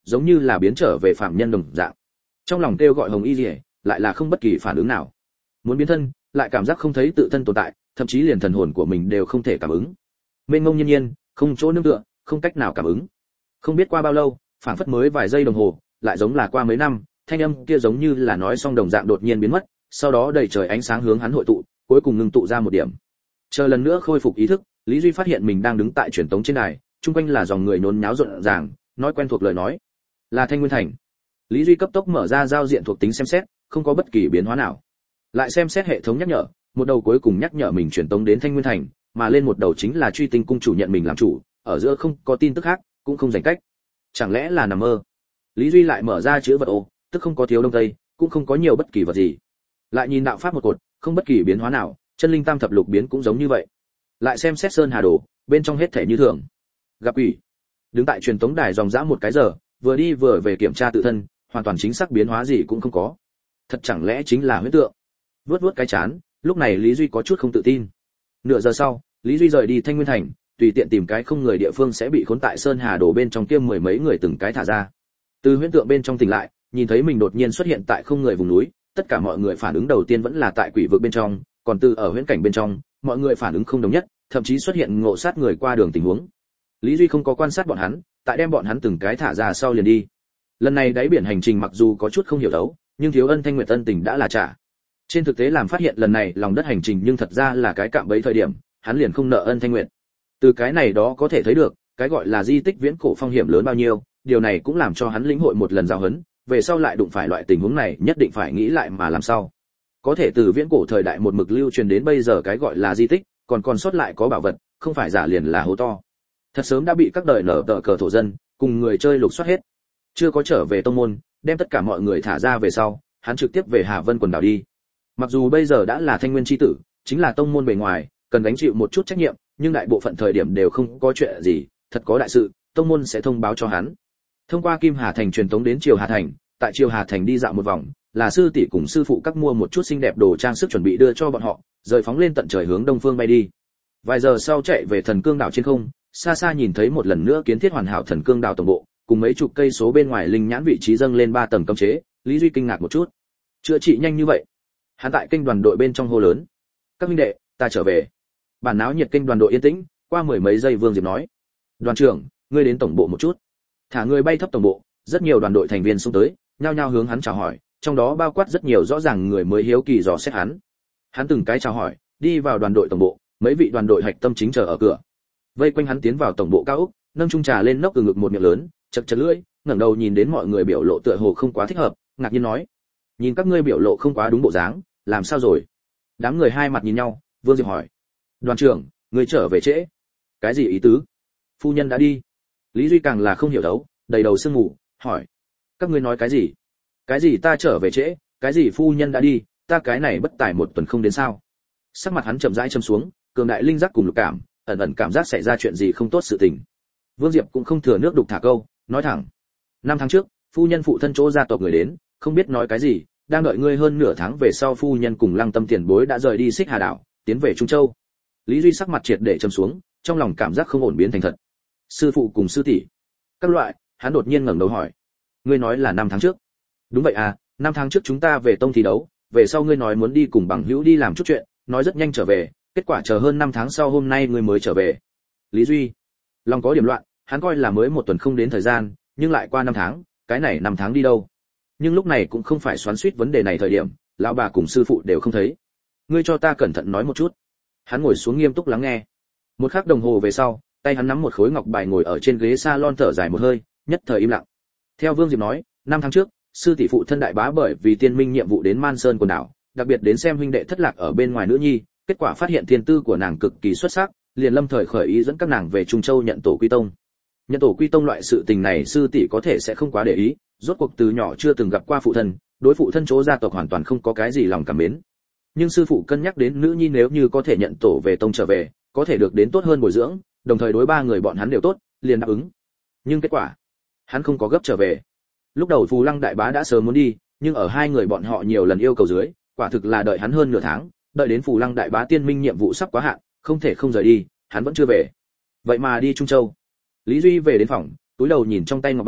giống như là biến trở về phạm nhân đồng dạng. Trong lòng kêu gọi Hồng Y Liễu, lại là không bất kỳ phản ứng nào. Muốn biến thân, lại cảm giác không thấy tự thân tồn tại, thậm chí liền thần hồn của mình đều không thể cảm ứng. Mênh mông nhiên nhiên, không chỗ nương tựa, không cách nào cảm ứng. Không biết qua bao lâu, phảng phất mới vài giây đồng hồ, lại giống là qua mấy năm, thanh âm kia giống như là nói xong đồng dạng đột nhiên biến mất, sau đó đầy trời ánh sáng hướng hắn hội tụ, cuối cùng ngưng tụ ra một điểm. Chờ lần nữa khôi phục ý thức, Lý Duy phát hiện mình đang đứng tại truyền tống trên đài, chung quanh là dòng người nhốn nháo rộn ràng, nói quen thuộc lời nói, là Thanh Nguyên Thành. Lý Duy cấp tốc mở ra giao diện thuộc tính xem xét, không có bất kỳ biến hóa nào. Lại xem xét hệ thống nhắc nhở, một đầu cuối cùng nhắc nhở mình truyền tống đến Thanh Nguyên Thành, mà lên một đầu chính là Truy Tinh cung chủ nhận mình làm chủ, ở giữa không có tin tức khác, cũng không rảnh cách. Chẳng lẽ là nằm mơ? Lý Duy lại mở ra chữ vật ô, tức không có thiếu đông tây, cũng không có nhiều bất kỳ vật gì. Lại nhìn đạo pháp một cột, không bất kỳ biến hóa nào, chân linh tam thập lục biến cũng giống như vậy. Lại xem xét sơn hà đồ, bên trong hết thể như thường. Gặp quỷ. Đứng tại truyền tống đài dòng dã một cái giờ, vừa đi vừa về kiểm tra tự thân, hoàn toàn chính xác biến hóa gì cũng không có. Thật chẳng lẽ chính là huyễn tượng? Vuốt vuốt cái chán, lúc này Lý Duy có chút không tự tin. Nửa giờ sau, Lý Duy rời đi Thanh Nguyên Thành, tùy tiện tìm cái không người địa phương sẽ bị khốn tại sơn hà đồ bên trong kia mười mấy người từng cái thả ra. Từ huyễn tượng bên trong tỉnh lại, nhìn thấy mình đột nhiên xuất hiện tại không người vùng núi, tất cả mọi người phản ứng đầu tiên vẫn là tại quỷ vực bên trong, còn từ ở huyễn cảnh bên trong, mọi người phản ứng không đồng nhất, thậm chí xuất hiện ngộ sát người qua đường tình huống. Lý Duy không có quan sát bọn hắn, tại đem bọn hắn từng cái thả ra sau liền đi. Lần này đáy biển hành trình mặc dù có chút không hiểu đấu, nhưng thiếu ân Thanh Nguyệt ân tình đã là trả. Trên thực tế làm phát hiện lần này lòng đất hành trình nhưng thật ra là cái cạm bẫy thời điểm, hắn liền không nợ ân Thanh Nguyệt. Từ cái này đó có thể thấy được, cái gọi là di tích viễn cổ phong hiểm lớn bao nhiêu, điều này cũng làm cho hắn lĩnh hội một lần giáo huấn, về sau lại đụng phải loại tình huống này, nhất định phải nghĩ lại mà làm sao. Có thể từ viễn cổ thời đại một mực lưu truyền đến bây giờ cái gọi là di tích, còn sót lại có bảo vật, không phải giả liền là hố to. Thật sớm đã bị các đời nở tờ cờ thổ dân cùng người chơi lục soát hết. Chưa có trở về tông môn, đem tất cả mọi người thả ra về sau, hắn trực tiếp về Hà Vân quần đảo đi. Mặc dù bây giờ đã là Thanh Nguyên chi tử, chính là tông môn bề ngoài, cần gánh chịu một chút trách nhiệm, nhưng đại bộ phận thời điểm đều không có chuyện gì, thật có đại sự, tông môn sẽ thông báo cho hắn. Thông qua Kim Hà Thành truyền tống đến Triều Hà Thành, tại Triều Hà Thành đi dạo một vòng, là sư tỷ cùng sư phụ các mua một chút xinh đẹp đồ trang sức chuẩn bị đưa cho bọn họ, rời phóng lên tận trời hướng đông phương bay đi. Vài giờ sau chạy về Thần Cương đảo trên không, xa xa nhìn thấy một lần nữa kiến thiết hoàn hảo Thần Cương đảo tổng bộ, cùng mấy chục cây số bên ngoài linh nhãn vị trí dâng lên 3 tầng cấm chế, Lý Duy kinh ngạc một chút. Chữa trị nhanh như vậy? Hắn tại kênh đoàn đội bên trong hô lớn. Các huynh đệ, ta trở về. Bản náo nhiệt kênh đoàn đội yên tĩnh, qua mười mấy giây Vương Diệp nói: "Đoàn trưởng, ngươi đến tổng bộ một chút." Thả người bay thấp tổng bộ, rất nhiều đoàn đội thành viên xông tới, nhao nhao hướng hắn chào hỏi, trong đó bao quát rất nhiều rõ ràng người mới hiếu kỳ dò xét hắn. Hắn từng cái chào hỏi, đi vào đoàn đội tổng bộ, mấy vị đoàn đội hạch tâm chính chờ ở cửa. Vây quanh hắn tiến vào tổng bộ cao ốc, nâng chung trà lên nốc từ ngực một miệng lớn, chật chật lưỡi, ngẩng đầu nhìn đến mọi người biểu lộ tựa hồ không quá thích hợp, ngạc nhiên nói: "Nhìn các ngươi biểu lộ không quá đúng bộ dáng, làm sao rồi?" Đám người hai mặt nhìn nhau, Vương Diệp hỏi: "Đoàn trưởng, ngươi trở về trễ?" "Cái gì ý tứ?" "Phu nhân đã đi." Lý Duy càng là không hiểu đấu, đầy đầu sương mù, hỏi: "Các ngươi nói cái gì? Cái gì ta trở về trễ, cái gì phu nhân đã đi, ta cái này bất tài một tuần không đến sao?" Sắc mặt hắn chậm rãi châm xuống, cường đại linh giác cùng lục cảm, ẩn ẩn cảm giác xảy ra chuyện gì không tốt sự tình. Vương Diệp cũng không thừa nước đục thả câu, nói thẳng: "5 tháng trước, phu nhân phụ thân chỗ gia tộc người đến, không biết nói cái gì, đang đợi ngươi hơn nửa tháng về sau phu nhân cùng Lăng Tâm tiền bối đã rời đi Xích Hà đảo, tiến về Trung Châu." Lý Duy sắc mặt triệt để trầm xuống, trong lòng cảm giác không ổn biến thành thật. Sư phụ cùng sư tỷ, các loại, hắn đột nhiên ngẩng đầu hỏi: "Ngươi nói là 5 tháng trước?" "Đúng vậy à, 5 tháng trước chúng ta về tông thi đấu, về sau ngươi nói muốn đi cùng bằng hữu đi làm chút chuyện, nói rất nhanh trở về, kết quả chờ hơn 5 tháng sau hôm nay ngươi mới trở về." Lý Duy lòng có điểm loạn, hắn coi là mới một tuần không đến thời gian, nhưng lại qua 5 tháng, cái này 5 tháng đi đâu? Nhưng lúc này cũng không phải xoắn xuýt vấn đề này thời điểm, lão bà cùng sư phụ đều không thấy. "Ngươi cho ta cẩn thận nói một chút." Hắn ngồi xuống nghiêm túc lắng nghe. Một khắc đồng hồ về sau, tay hắn nắm một khối ngọc bài ngồi ở trên ghế salon thở dài một hơi, nhất thời im lặng. Theo Vương Diệp nói, 5 tháng trước, sư tỷ phụ thân đại bá bởi vì tiên minh nhiệm vụ đến Man Sơn quần đảo, đặc biệt đến xem huynh đệ thất lạc ở bên ngoài nữ nhi, kết quả phát hiện thiên tư của nàng cực kỳ xuất sắc, liền lâm thời khởi ý dẫn các nàng về Trung Châu nhận tổ quy tông. Nhận tổ quy tông loại sự tình này sư tỷ có thể sẽ không quá để ý, rốt cuộc từ nhỏ chưa từng gặp qua phụ thân, đối phụ thân chỗ gia tộc hoàn toàn không có cái gì lòng cảm mến. Nhưng sư phụ cân nhắc đến nữ nhi nếu như có thể nhận tổ về tông trở về, có thể được đến tốt hơn bồi dưỡng, đồng thời đối 3 người bọn hắn đều tốt, liền đáp ứng. Nhưng kết quả, hắn không có gấp trở về. Lúc đầu Phù Lăng đại bá đã sớm muốn đi, nhưng ở 2 người bọn họ nhiều lần yêu cầu dưới, quả thực là đợi hắn hơn nửa tháng, đợi đến Phù Lăng đại bá tiên minh nhiệm vụ sắp quá hạn, không thể không rời đi, hắn vẫn chưa về. Vậy mà đi Trung Châu. Lý Duy về đến phòng, túi đầu nhìn trong tay ngọc bài,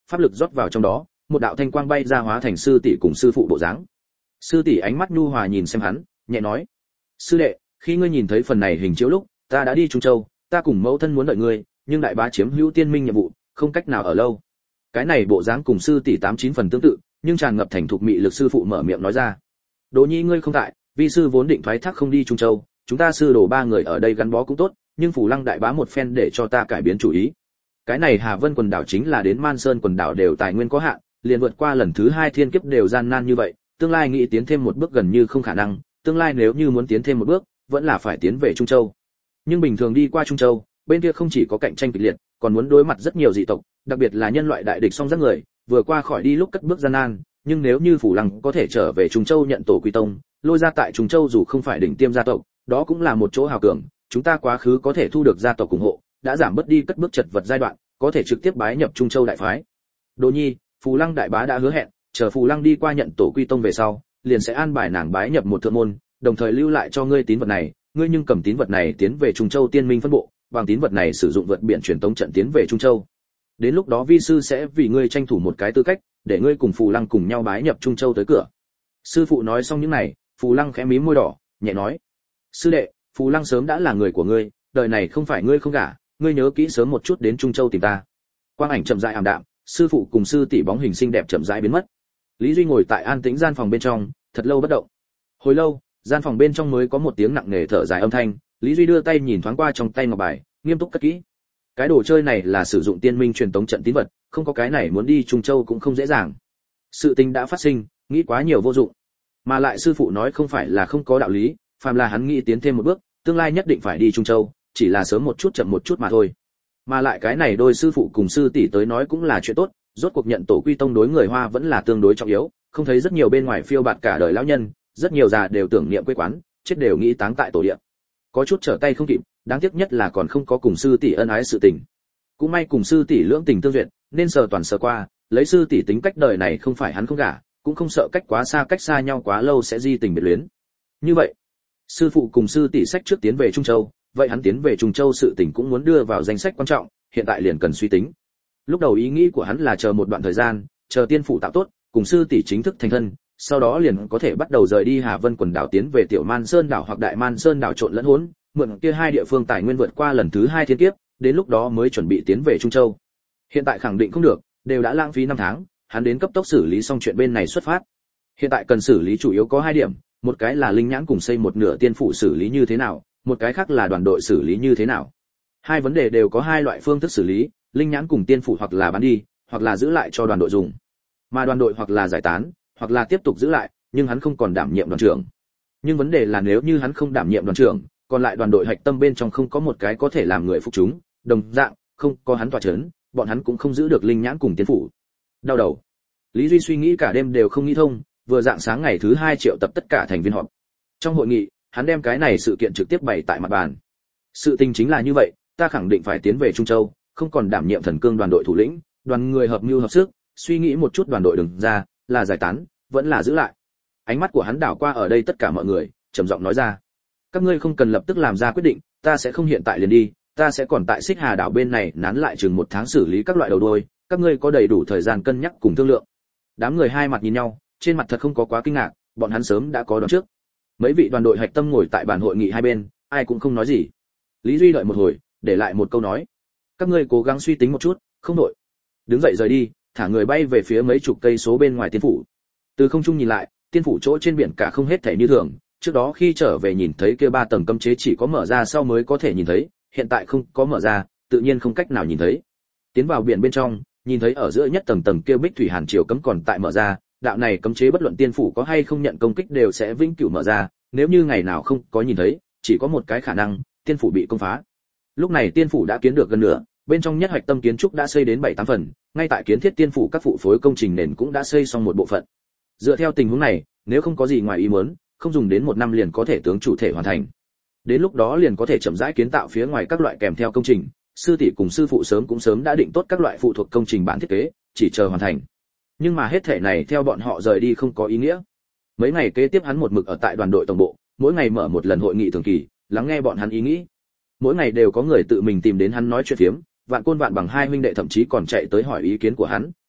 pháp lực rót vào trong đó, một đạo thanh quang bay ra hóa thành sư tỷ cùng sư phụ bộ dáng. Sư tỷ ánh mắt nhu hòa nhìn xem hắn, nhẹ nói: "Sư đệ, khi ngươi nhìn thấy phần này hình chiếu lúc, ta đã đi Trung Châu, ta cùng mẫu thân muốn đợi ngươi, nhưng đại bá chiếm hữu tiên minh nhiệm vụ, không cách nào ở lâu." Cái này bộ dáng cùng sư tỷ 89 phần tương tự, nhưng tràn ngập thành thục mị lực sư phụ mở miệng nói ra: "Đỗ Nhi ngươi không tại, vi sư vốn định thoái thác không đi Trung Châu, chúng ta sư đồ ba người ở đây gắn bó cũng tốt, nhưng Phù Lăng đại bá một phen để cho ta cải biến chủ ý. Cái này Hà Vân quần đảo chính là đến Man Sơn quần đảo đều tài nguyên có hạn, liền vượt qua lần thứ 2 thiên kiếp đều gian nan như vậy, tương lai nghĩ tiến thêm một bước gần như không khả năng, tương lai nếu như muốn tiến thêm một bước, vẫn là phải tiến về Trung Châu. Nhưng bình thường đi qua Trung Châu, bên kia không chỉ có cạnh tranh kịch liệt, còn muốn đối mặt rất nhiều dị tộc, đặc biệt là nhân loại đại địch song giác người, vừa qua khỏi đi lúc cất bước gian nan, nhưng nếu như Phù Lăng có thể trở về Trung Châu nhận tổ quy tông, lôi ra tại Trung Châu dù không phải đỉnh tiêm gia tộc, đó cũng là một chỗ hào cường, chúng ta quá khứ có thể thu được gia tộc ủng hộ, đã giảm bớt đi cất bước chật vật giai đoạn, có thể trực tiếp bái nhập Trung Châu đại phái. Đỗ Nhi, Phù Lăng đại bá đã hứa hẹn, chờ Phù Lăng đi qua nhận tổ quy tông về sau, liền sẽ an bài nàng bái nhập một thượng môn, đồng thời lưu lại cho ngươi tín vật này, ngươi nhưng cầm tín vật này tiến về Trung Châu Tiên Minh phân bộ, bằng tín vật này sử dụng vượt biển truyền tống trận tiến về Trung Châu. Đến lúc đó vi sư sẽ vì ngươi tranh thủ một cái tư cách, để ngươi cùng Phù Lăng cùng nhau bái nhập Trung Châu tới cửa. Sư phụ nói xong những này, Phù Lăng khẽ mím môi đỏ, nhẹ nói: "Sư đệ, Phù Lăng sớm đã là người của ngươi, đời này không phải ngươi không gả, ngươi nhớ kỹ sớm một chút đến Trung Châu tìm ta." Quang ảnh chậm rãi ảm đạm, sư phụ cùng sư tỷ bóng hình xinh đẹp chậm rãi biến mất. Lý Duy ngồi tại an tĩnh gian phòng bên trong, thật lâu bất động. Hồi lâu, gian phòng bên trong mới có một tiếng nặng nề thở dài âm thanh, Lý Duy đưa tay nhìn thoáng qua trong tay ngọc bài, nghiêm túc cất kỹ. Cái đồ chơi này là sử dụng tiên minh truyền tống trận tín vật, không có cái này muốn đi Trung Châu cũng không dễ dàng. Sự tình đã phát sinh, nghĩ quá nhiều vô dụng. Mà lại sư phụ nói không phải là không có đạo lý, phàm là hắn nghĩ tiến thêm một bước, tương lai nhất định phải đi Trung Châu, chỉ là sớm một chút chậm một chút mà thôi. Mà lại cái này đôi sư phụ cùng sư tỷ tới nói cũng là chuyện tốt, rốt cuộc nhận tổ quy tông đối người Hoa vẫn là tương đối trọng yếu, không thấy rất nhiều bên ngoài phiêu bạt cả đời lão nhân, rất nhiều già đều tưởng niệm quê quán, chết đều nghĩ táng tại tổ địa. Có chút trở tay không kịp, đáng tiếc nhất là còn không có cùng sư tỷ ân ái sự tình. Cũng may cùng sư tỷ lưỡng tình tương duyệt, nên sờ toàn sờ qua, lấy sư tỷ tính cách đời này không phải hắn không gả, cũng không sợ cách xa nhau quá lâu sẽ di tình biệt luyến. Như vậy, sư phụ cùng sư tỷ sách trước tiến về Trung Châu, vậy hắn tiến về Trung Châu sự tình cũng muốn đưa vào danh sách quan trọng, hiện tại liền cần suy tính. Lúc đầu ý nghĩ của hắn là chờ một đoạn thời gian, chờ tiên phụ tạo tốt, cùng sư tỷ chính thức thành thân, sau đó liền có thể bắt đầu rời đi Hà Vân quần đảo tiến về Tiểu Man Sơn đảo hoặc Đại Man Sơn đảo trộn lẫn hỗn, mượn kia hai địa phương tài nguyên vượt qua lần thứ 2 thiên kiếp, đến lúc đó mới chuẩn bị tiến về Trung Châu. Hiện tại khẳng định không được, đều đã lãng phí 5 tháng, hắn đến cấp tốc xử lý xong chuyện bên này xuất phát. Hiện tại cần xử lý chủ yếu có 2 điểm, một cái là linh nhãn cùng xây một nửa tiên phủ xử lý như thế nào, một cái khác là đoàn đội xử lý như thế nào. Hai vấn đề đều có 2 loại phương thức xử lý, linh nhãn cùng tiên phủ hoặc là bán đi, hoặc là giữ lại cho đoàn đội dùng. Mà đoàn đội hoặc là giải tán, hoặc là tiếp tục giữ lại, nhưng hắn không còn đảm nhiệm đoàn trưởng. Nhưng vấn đề là nếu như hắn không đảm nhiệm đoàn trưởng, còn lại đoàn đội hạch tâm bên trong không có một cái có thể làm người phục chúng, đồng dạng, không có hắn tọa chấn, bọn hắn cũng không giữ được linh nhãn cùng tiên phủ. Đau đầu. Lý Duy suy nghĩ cả đêm đều không nghĩ thông, vừa dạng sáng ngày thứ 2 triệu tập tất cả thành viên họp. Trong hội nghị, hắn đem cái này sự kiện trực tiếp bày tại mặt bàn. Sự tình chính là như vậy, ta khẳng định phải tiến về Trung Châu, không còn đảm nhiệm thần cương đoàn đội thủ lĩnh, đoàn người hợp mưu hợp sức, suy nghĩ một chút đoàn đội đừng ra, là giải tán, vẫn là giữ lại. Ánh mắt của hắn đảo qua ở đây tất cả mọi người, trầm giọng nói ra: các ngươi không cần lập tức làm ra quyết định, ta sẽ không hiện tại liền đi, ta sẽ còn tại Xích Hà đảo bên này nán lại chừng 1 tháng xử lý các loại đầu đuôi, các ngươi có đầy đủ thời gian cân nhắc cùng thương lượng. Đám người hai mặt nhìn nhau, trên mặt thật không có quá kinh ngạc, bọn hắn sớm đã có đoán trước. Mấy vị đoàn đội hạch tâm ngồi tại bàn hội nghị hai bên, ai cũng không nói gì. Lý Duy đợi một hồi, để lại một câu nói: các ngươi cố gắng suy tính một chút, không đội. Đứng dậy rời đi, thả người bay về phía mấy chục cây số bên ngoài tiên phủ. Từ không trung nhìn lại, tiên phủ chỗ trên biển cả không hết thảy như thường, trước đó khi trở về nhìn thấy kia 3 tầng cấm chế chỉ có mở ra sau mới có thể nhìn thấy, hiện tại không có mở ra, tự nhiên không cách nào nhìn thấy. Tiến vào biển bên trong, nhìn thấy ở giữa nhất tầng tầng kia Bích Thủy Hàn Triều cấm còn tại mở ra, đạo này cấm chế bất luận tiên phủ có hay không nhận công kích đều sẽ vĩnh cửu mở ra, nếu như ngày nào không có nhìn thấy, chỉ có một cái khả năng, tiên phủ bị công phá. Lúc này tiên phủ đã kiến được gần nửa, bên trong nhất hoạch tâm kiến trúc đã xây đến 7-8 phần, ngay tại kiến thiết tiên phủ các phụ phối công trình nền cũng đã xây xong một bộ phận. Dựa theo tình huống này, nếu không có gì ngoài ý muốn, không dùng đến 1 năm liền có thể tướng chủ thể hoàn thành. Đến lúc đó liền có thể chậm rãi kiến tạo phía ngoài các loại kèm theo công trình, sư tỷ cùng sư phụ sớm đã định tốt các loại phụ thuộc công trình bản thiết kế, chỉ chờ hoàn thành. Nhưng mà hết thể này theo bọn họ rời đi không có ý nghĩa. Mấy ngày kế tiếp hắn một mực ở tại đoàn đội tổng bộ, mỗi ngày mở một lần hội nghị thường kỳ, lắng nghe bọn hắn ý nghĩ. Mỗi ngày đều có người tự mình tìm đến hắn nói chuyện phiếm, Vạn Côn Vạn Bằng hai huynh đệ thậm chí còn chạy tới hỏi ý kiến của hắn,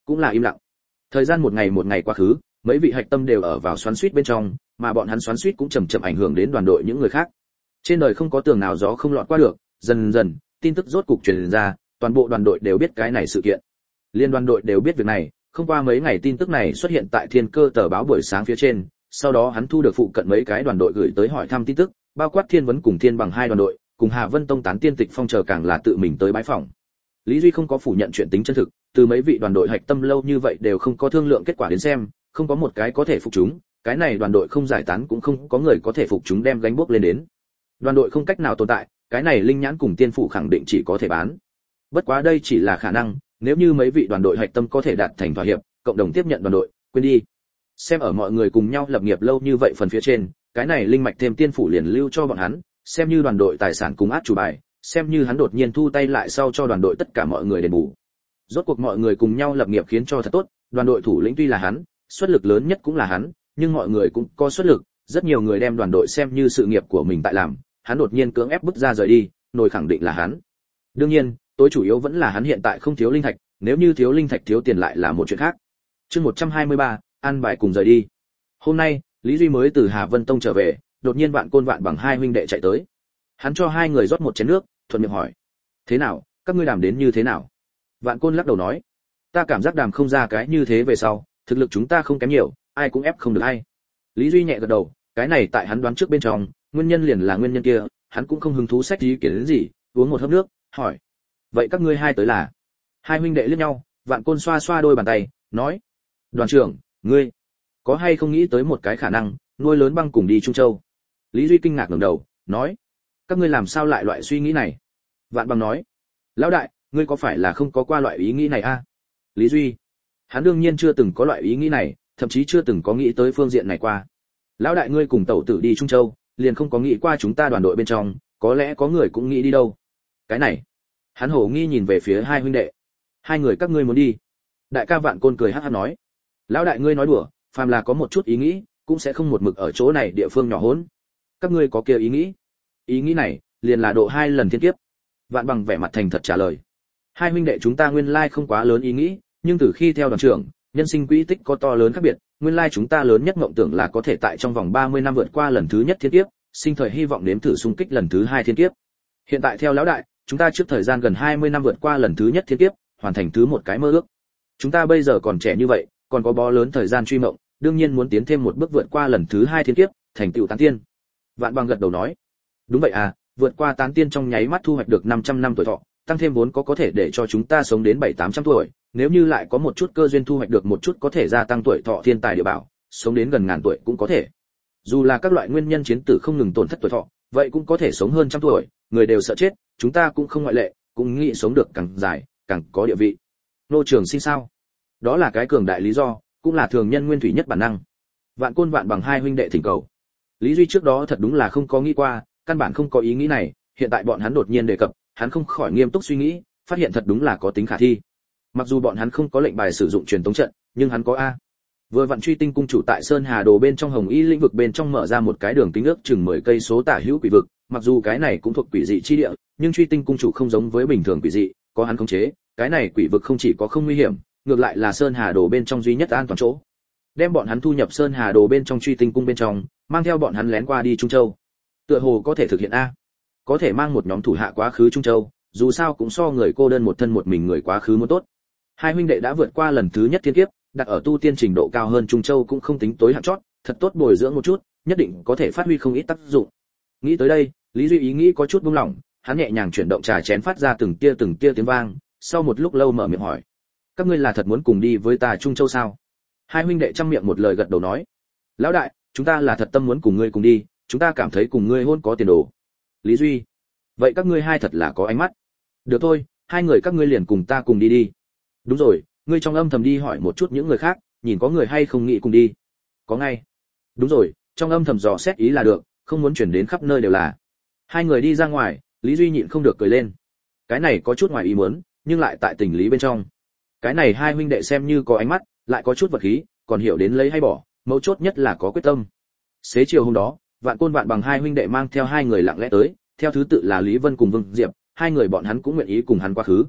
cũng là im lặng. Thời gian một ngày qua khứ, mấy vị hạch tâm đều ở vào xoắn xuýt bên trong, mà bọn hắn xoắn xuýt cũng chậm chậm ảnh hưởng đến đoàn đội những người khác. Trên đời không có tường nào gió không lọt qua được, dần dần, tin tức rốt cục truyền ra, toàn bộ đoàn đội đều biết cái này sự kiện. Liên đoàn đội đều biết việc này, không qua mấy ngày tin tức này xuất hiện tại Thiên Cơ tờ báo buổi sáng phía trên, sau đó hắn thu được phụ cận mấy cái đoàn đội gửi tới hỏi thăm tin tức, bao quát Thiên Vấn cùng Thiên Bằng hai đoàn đội, cùng Hà Vân Tông Tán Tiên Tịch Phong chờ càng là tự mình tới bái phỏng. Lý Duy không có phủ nhận chuyện tính chân thực, từ mấy vị đoàn đội hạch tâm lâu như vậy đều không có thương lượng kết quả đến xem, không có một cái có thể phục chúng, cái này đoàn đội không giải tán cũng không có người có thể phục chúng đem gánh bốc lên đến. Đoàn đội không cách nào tồn tại, cái này linh nhãn cùng tiên phủ khẳng định chỉ có thể bán. Bất quá đây chỉ là khả năng, nếu như mấy vị đoàn đội hạch tâm có thể đạt thành thỏa hiệp, cộng đồng tiếp nhận đoàn đội, quên đi. Xem ở mọi người cùng nhau lập nghiệp lâu như vậy phần phía trên, cái này linh mạch thêm tiên phủ liền lưu cho bọn hắn, xem như đoàn đội tài sản cùng át chủ bài, xem như hắn đột nhiên thu tay lại sau cho đoàn đội tất cả mọi người đền bù. Rốt cuộc mọi người cùng nhau lập nghiệp khiến cho thật tốt, đoàn đội thủ lĩnh tuy là hắn, xuất lực lớn nhất cũng là hắn, nhưng mọi người cũng có xuất lực, rất nhiều người đem đoàn đội xem như sự nghiệp của mình tại làm, hắn đột nhiên cưỡng ép bức ra rời đi, nổi khẳng định là hắn. Đương nhiên, tối chủ yếu vẫn là hắn hiện tại không thiếu linh thạch, nếu như thiếu linh thạch thiếu tiền lại là một chuyện khác. Chương 123, ăn bài cùng rời đi. Hôm nay, Lý Duy mới từ Hà Vân Tông trở về, đột nhiên Vạn Côn Vạn Bằng hai huynh đệ chạy tới. Hắn cho hai người rót một chén nước, thuận miệng hỏi: "Thế nào, các ngươi đàm đến như thế nào?" Vạn Côn lắc đầu nói: "Ta cảm giác đàm không ra cái như thế về sau, thực lực chúng ta không kém nhiều, ai cũng ép không được ai." Lý Duy nhẹ gật đầu, cái này tại hắn đoán trước bên trong, nguyên nhân liền là nguyên nhân kia, hắn cũng không hứng thú sách ý kiến đến gì, uống một hớp nước, hỏi: "Vậy các ngươi hai tới là?" Hai huynh đệ liếc nhau, Vạn Côn xoa xoa đôi bàn tay, nói: "Đoàn trưởng, ngươi có hay không nghĩ tới một cái khả năng, nuôi lớn băng cùng đi Trung Châu?" Lý Duy kinh ngạc ngẩng đầu, nói: "Các ngươi làm sao lại loại suy nghĩ này?" Vạn Bằng nói: "Lão đại, ngươi có phải là không có qua loại ý nghĩ này a?" Lý Duy: Hắn đương nhiên chưa từng có loại ý nghĩ này, thậm chí chưa từng có nghĩ tới phương diện này qua. "Lão đại, ngươi cùng tẩu tử đi Trung Châu, liền không có nghĩ qua chúng ta đoàn đội bên trong, có lẽ có người cũng nghĩ đi đâu?" Cái này, hắn hổ nghi nhìn về phía hai huynh đệ. "Hai người các ngươi muốn đi?" Đại ca Vạn Côn cười hắc hắc nói: "Lão đại, ngươi nói đùa, phàm là có một chút ý nghĩ, cũng sẽ không một mực ở chỗ này địa phương nhỏ hỗn. Các ngươi có kia ý nghĩ?" "Ý nghĩ này, liền là độ 2 lần thiên kiếp." Vạn Bằng vẻ mặt thành thật trả lời. "Hai huynh đệ chúng ta nguyên lai không quá lớn ý nghĩ, nhưng từ khi theo đoàn trưởng, nhân sinh quỹ tích có to lớn khác biệt, nguyên lai chúng ta lớn nhất mộng tưởng là có thể tại trong vòng 30 năm vượt qua lần thứ nhất thiên kiếp, sinh thời hy vọng nếm thử xung kích lần thứ 2 thiên kiếp. Hiện tại theo lão đại, chúng ta trước thời gian gần 20 năm vượt qua lần thứ nhất thiên kiếp, hoàn thành thứ một cái mơ ước. Chúng ta bây giờ còn trẻ như vậy, còn có bó lớn thời gian truy mộng, đương nhiên muốn tiến thêm một bước vượt qua lần thứ 2 thiên kiếp, thành tựu tán tiên." Vạn Bằng gật đầu nói: "Đúng vậy à, vượt qua tán tiên trong nháy mắt thu hoạch được 500 năm tuổi thọ, tăng thêm vốn có thể để cho chúng ta sống đến 700-800 tuổi, nếu như lại có một chút cơ duyên thu hoạch được một chút có thể gia tăng tuổi thọ thiên tài địa bảo, sống đến gần ngàn tuổi cũng có thể. Dù là các loại nguyên nhân chiến tử không ngừng tổn thất tuổi thọ, vậy cũng có thể sống hơn trăm tuổi, người đều sợ chết, chúng ta cũng không ngoại lệ, cũng nghĩ sống được càng dài, càng có địa vị." Nô Trường Sinh sao? Đó là cái cường đại lý do, cũng là thường nhân nguyên thủy nhất bản năng. Vạn Côn Vạn Bằng hai huynh đệ thỉnh cầu. Lý Duy trước đó thật đúng là không có nghĩ qua, căn bản không có ý nghĩ này, hiện tại bọn hắn đột nhiên đề cập, hắn không khỏi nghiêm túc suy nghĩ, phát hiện thật đúng là có tính khả thi. Mặc dù bọn hắn không có lệnh bài sử dụng truyền tống trận, nhưng hắn có a. Vừa vặn Truy Tinh cung chủ tại Sơn Hà Đồ bên trong Hồng Y lĩnh vực bên trong mở ra một cái đường kính ước chừng 10 cây số tả hữu quỷ vực, mặc dù cái này cũng thuộc quỷ dị chi địa, nhưng Truy Tinh cung chủ không giống với bình thường quỷ dị, có hắn khống chế, cái này quỷ vực không chỉ có không nguy hiểm, ngược lại là Sơn Hà Đồ bên trong duy nhất an toàn chỗ. Đem bọn hắn thu nhập Sơn Hà Đồ bên trong Truy Tinh cung bên trong, mang theo bọn hắn lén qua đi Trung Châu. Tựa hồ có thể thực hiện a. Có thể mang một nhóm thủ hạ quá khứ Trung Châu, dù sao cũng so người cô đơn một thân một mình người quá khứ muốn tốt. Hai huynh đệ đã vượt qua lần thứ nhất thiên kiếp, đặt ở tu tiên trình độ cao hơn Trung Châu cũng không tính tối hạng chót, thật tốt bồi dưỡng một chút, nhất định có thể phát huy không ít tác dụng. Nghĩ tới đây, Lý Duy ý nghĩ có chút buông lỏng, hắn nhẹ nhàng chuyển động trà chén phát ra từng tia tiếng vang, sau một lúc lâu mở miệng hỏi: "Các ngươi là thật muốn cùng đi với ta Trung Châu sao?" Hai huynh đệ trăm miệng một lời gật đầu nói: "Lão đại, chúng ta là thật tâm muốn cùng ngươi cùng đi, chúng ta cảm thấy cùng ngươi hôn có tiền đồ." Lý Duy: "Vậy các ngươi hai thật là có ánh mắt. Được thôi, hai người các ngươi liền cùng ta cùng đi đi. Đúng rồi, ngươi trong âm thầm đi hỏi một chút những người khác, nhìn có người hay không nghĩ cùng đi." "Có ngay." "Đúng rồi, trong âm thầm dò xét ý là được, không muốn chuyển đến khắp nơi đều là." Hai người đi ra ngoài, Lý Duy nhịn không được cười lên. Cái này có chút ngoài ý muốn, nhưng lại tại tình lý bên trong. Cái này hai huynh đệ xem như có ánh mắt, lại có chút vật khí, còn hiểu đến lấy hay bỏ, mấu chốt nhất là có quyết tâm. Xế chiều hôm đó, Vạn Côn Vạn Bằng hai huynh đệ mang theo hai người lặng lẽ tới, theo thứ tự là Lý Vân cùng Vương Diệp, hai người bọn hắn cũng nguyện ý cùng hắn quá khứ.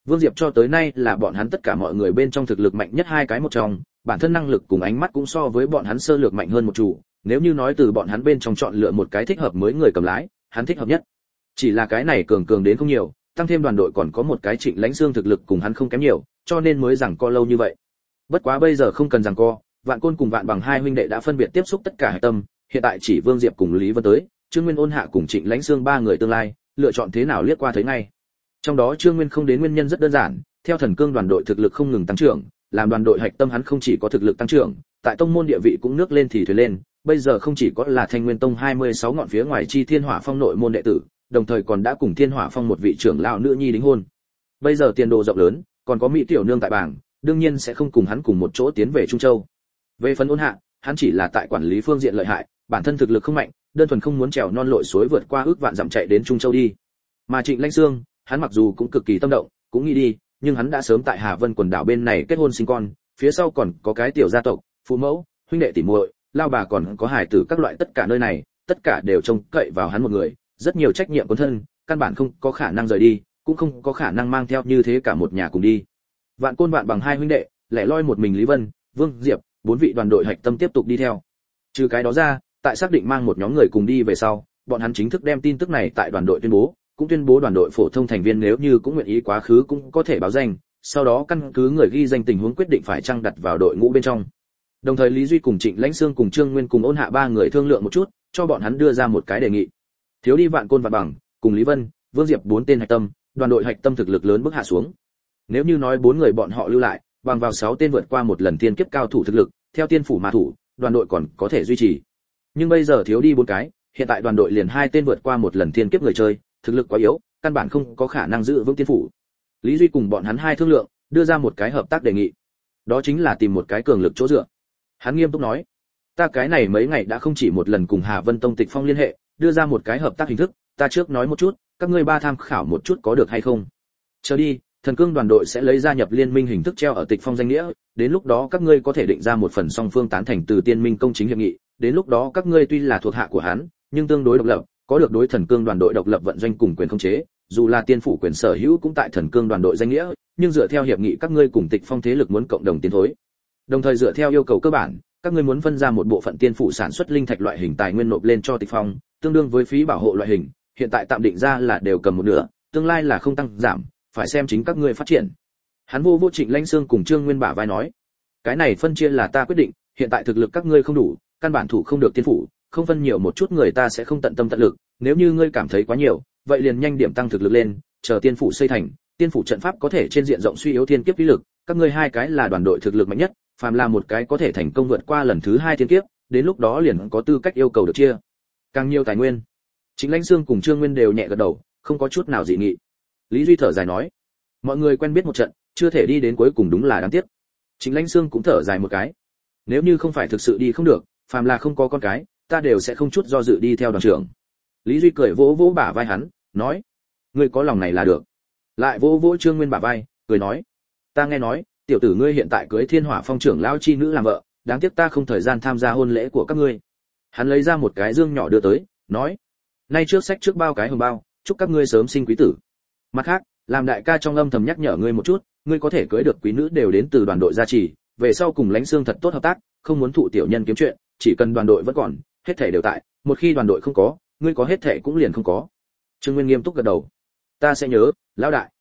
Vương Diệp cho tới nay là bọn hắn tất cả mọi người bên trong thực lực mạnh nhất hai cái một trong, bản thân năng lực cùng ánh mắt cũng so với bọn hắn sơ lược mạnh hơn một chủ, nếu như nói từ bọn hắn bên trong chọn lựa một cái thích hợp mới người cầm lái, hắn thích hợp nhất. Chỉ là cái này cường đến không nhiều, tăng thêm đoàn đội còn có một cái Trịnh Lãnh Xương thực lực cùng hắn không kém nhiều, cho nên mới giằng co lâu như vậy. Bất quá bây giờ không cần giằng co, Vạn Côn cùng Vạn Bằng hai huynh đệ đã phân biệt tiếp xúc tất cả hải tâm, hiện tại chỉ Vương Diệp cùng Lý Vân tới, Trương Nguyên Ôn Hạ cùng Trịnh Lãnh Xương ba người tương lai, lựa chọn thế nào liếc qua thấy ngay. Trong đó Trương Nguyên không đến nguyên nhân rất đơn giản, theo Thần Cương đoàn đội thực lực không ngừng tăng trưởng, làm đoàn đội hạch tâm hắn không chỉ có thực lực tăng trưởng, tại tông môn địa vị cũng nước lên thì thuyền lên, bây giờ không chỉ có là Thanh Nguyên Tông 26 ngọn phía ngoài chi Thiên Hỏa Phong nội môn đệ tử, đồng thời còn đã cùng Thiên Hỏa Phong một vị trưởng lão nữ nhi đính hôn. Bây giờ tiền đồ rộng lớn, còn có mỹ tiểu nương tại bảng, đương nhiên sẽ không cùng hắn cùng một chỗ tiến về Trung Châu. Về phần Ôn Hạ, hắn chỉ là tại quản lý phương diện lợi hại, bản thân thực lực không mạnh, đơn thuần không muốn trèo non lội suối vượt qua ước vạn dặm chạy đến Trung Châu đi. Mà Trịnh Lãnh Xương, hắn mặc dù cũng cực kỳ tâm động, cũng nghĩ đi, nhưng hắn đã sớm tại Hà Vân quần đảo bên này kết hôn sinh con, phía sau còn có cái tiểu gia tộc, phụ mẫu, huynh đệ tỷ muội, lao bà còn có hài tử các loại, tất cả nơi này, tất cả đều trông cậy vào hắn một người, rất nhiều trách nhiệm cuốn thân, căn bản không có khả năng rời đi, cũng không có khả năng mang theo như thế cả một nhà cùng đi. Vạn Côn Vạn Bằng hai huynh đệ, lẻ loi một mình Lý Vân, Vương Diệp, bốn vị đoàn đội hạch tâm tiếp tục đi theo. Trừ cái đó ra, tại xác định mang một nhóm người cùng đi về sau, bọn hắn chính thức đem tin tức này tại đoàn đội tuyên bố, cũng tuyên bố đoàn đội phổ thông thành viên nếu như cũng nguyện ý quá khứ cũng có thể báo danh, sau đó căn cứ người ghi danh tình huống quyết định phải trang đặt vào đội ngũ bên trong. Đồng thời Lý Duy cùng Trịnh Lãnh Xương cùng Trương Nguyên cùng Ôn Hạ ba người thương lượng một chút, cho bọn hắn đưa ra một cái đề nghị. Thiếu đi Vạn Côn Vạn Bằng, cùng Lý Vân, Vương Diệp bốn tên hạch tâm, đoàn đội hạch tâm thực lực lớn bước hạ xuống. Nếu như nói bốn người bọn họ lưu lại, bằng vào 6 tên vượt qua một lần tiên kiếp cao thủ thực lực, theo tiên phủ mà thủ, đoàn đội còn có thể duy trì. Nhưng bây giờ thiếu đi 4 cái, hiện tại đoàn đội liền 2 tên vượt qua một lần tiên kiếp người chơi, thực lực quá yếu, căn bản không có khả năng giữ vững tiên phủ. Lý Duy cùng bọn hắn hai thương lượng, đưa ra một cái hợp tác đề nghị. Đó chính là tìm một cái cường lực chỗ dựa. Hắn nghiêm túc nói, ta cái này mấy ngày đã không chỉ một lần cùng Hà Vân Tông Tịch Phong liên hệ, đưa ra một cái hợp tác hình thức, ta trước nói một chút, các ngươi ba tham khảo một chút có được hay không. Chờ đi, Thần Cương đoàn đội sẽ lấy gia nhập liên minh hình thức treo ở Tịch Phong danh nghĩa, đến lúc đó các ngươi có thể định ra một phần song phương tán thành từ Tiên Minh công chính hiệp nghị, đến lúc đó các ngươi tuy là thuộc hạ của hắn, nhưng tương đối độc lập, có được đối Thần Cương đoàn đội độc lập vận doanh cùng quyền khống chế, dù là tiên phủ quyền sở hữu cũng tại Thần Cương đoàn đội danh nghĩa, nhưng dựa theo hiệp nghị các ngươi cùng Tịch Phong thế lực muốn cộng đồng tiến thối. Đồng thời dựa theo yêu cầu cơ bản, các ngươi muốn phân ra một bộ phận tiên phủ sản xuất linh thạch loại hình tài nguyên nộp lên cho Tịch Phong, tương đương với phí bảo hộ loại hình, hiện tại tạm định ra là đều cầm một nửa, tương lai là không tăng giảm, phải xem chính các ngươi phát triển. Hắn vô Trịnh Lãnh Xương cùng Trương Nguyên bả vai nói, cái này phân chia là ta quyết định, hiện tại thực lực các ngươi không đủ, căn bản thủ không được tiên phủ, không phân nhiều một chút người ta sẽ không tận tâm tận lực, nếu như ngươi cảm thấy quá nhiều, vậy liền nhanh điểm tăng thực lực lên, chờ tiên phủ xây thành, tiên phủ trận pháp có thể trên diện rộng suy yếu thiên kiếp uy lực, các ngươi hai cái là đoàn đội thực lực mạnh nhất, phàm là một cái có thể thành công vượt qua lần thứ 2 thiên kiếp, đến lúc đó liền có tư cách yêu cầu được chia càng nhiều tài nguyên. Trịnh Lãnh Xương cùng Trương Nguyên đều nhẹ gật đầu, không có chút nào dị nghị. Lý Duy thở dài nói, mọi người quen biết một trận, chưa thể đi đến cuối cùng đúng là đáng tiếc. Trịnh Lãnh Xương cũng thở dài một cái, nếu như không phải thực sự đi không được, phàm là không có con cái, ta đều sẽ không chút do dự đi theo đoàn trưởng. Lý Duy cười vỗ vỗ bả vai hắn, nói, ngươi có lòng này là được. Lại vỗ vỗ Trương Nguyên bả vai, cười nói, ta nghe nói, tiểu tử ngươi hiện tại cưới Thiên Hỏa Phong trưởng lão chi nữ làm vợ, đáng tiếc ta không thời gian tham gia hôn lễ của các ngươi. Hắn lấy ra một cái dương nhỏ đưa tới, nói, nay trước sách trước bao cái hồng bao, chúc các ngươi sớm sinh quý tử. Mặt khác, làm đại ca trong âm thầm nhắc nhở ngươi một chút, ngươi có thể cưới được quý nữ đều đến từ đoàn đội gia trì, về sau cùng Lãnh Xương thật tốt hợp tác, không muốn thụ tiểu nhân kiếm chuyện, chỉ cần đoàn đội vẫn còn, hết thảy đều tại, một khi đoàn đội không có, ngươi có hết thảy cũng liền không có. Trương Nguyên nghiêm túc gật đầu, ta sẽ nhớ, lão đại.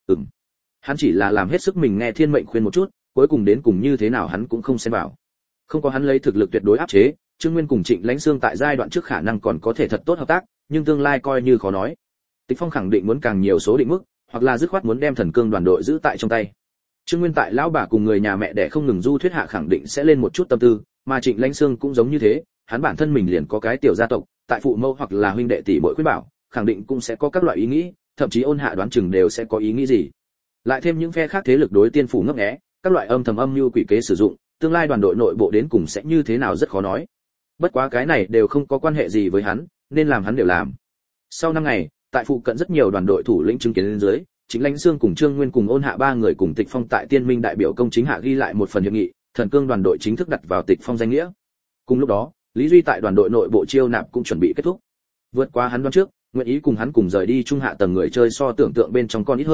Hắn chỉ là làm hết sức mình nghe thiên mệnh khuyên một chút, cuối cùng đến cùng như thế nào hắn cũng không xen vào. Không có hắn lấy thực lực tuyệt đối áp chế, Trương Nguyên cùng Trịnh Lãnh Xương tại giai đoạn trước khả năng còn có thể thật tốt hợp tác, nhưng tương lai coi như khó nói. Tịch Phong khẳng định muốn càng nhiều số định mức, hoặc là dứt khoát muốn đem Thần Cương đoàn đội giữ tại trong tay. Trương Nguyên tại lão bà cùng người nhà mẹ đẻ không ngừng du thuyết hạ khẳng định sẽ lên một chút tâm tư, mà Trịnh Lãnh Xương cũng giống như thế, hắn bản thân mình liền có cái tiểu gia tộc, tại phụ mẫu hoặc là huynh đệ tỷ muội khuyên bảo, khẳng định cũng sẽ có các loại ý nghĩ, thậm chí Ôn Hạ đoán chừng đều sẽ có ý nghĩ gì. Lại thêm những phe khác thế lực đối tiên phủ ngấp nghé, các loại âm thầm âm mưu quỷ kế sử dụng, tương lai đoàn đội nội bộ đến cùng sẽ như thế nào rất khó nói. Bất quá cái này đều không có quan hệ gì với hắn, nên làm hắn đều làm. Sau 5 ngày, tại phụ cận rất nhiều đoàn đội thủ lĩnh chứng kiến lên dưới, Trịnh Lãnh Xương cùng Trương Nguyên cùng Ôn Hạ ba người cùng Tịch Phong tại Tiên Minh đại biểu công chính hạ ghi lại một phần hiệp nghị, Thần Cương đoàn đội chính thức đặt vào Tịch Phong danh nghĩa. Cùng lúc đó, Lý Duy tại đoàn đội nội bộ chiêu nạp cũng chuẩn bị kết thúc. Vượt qua hắn đoán trước, nguyện ý cùng hắn cùng rời đi trung hạ tầng người chơi so tưởng tượng bên trong con ít hơn,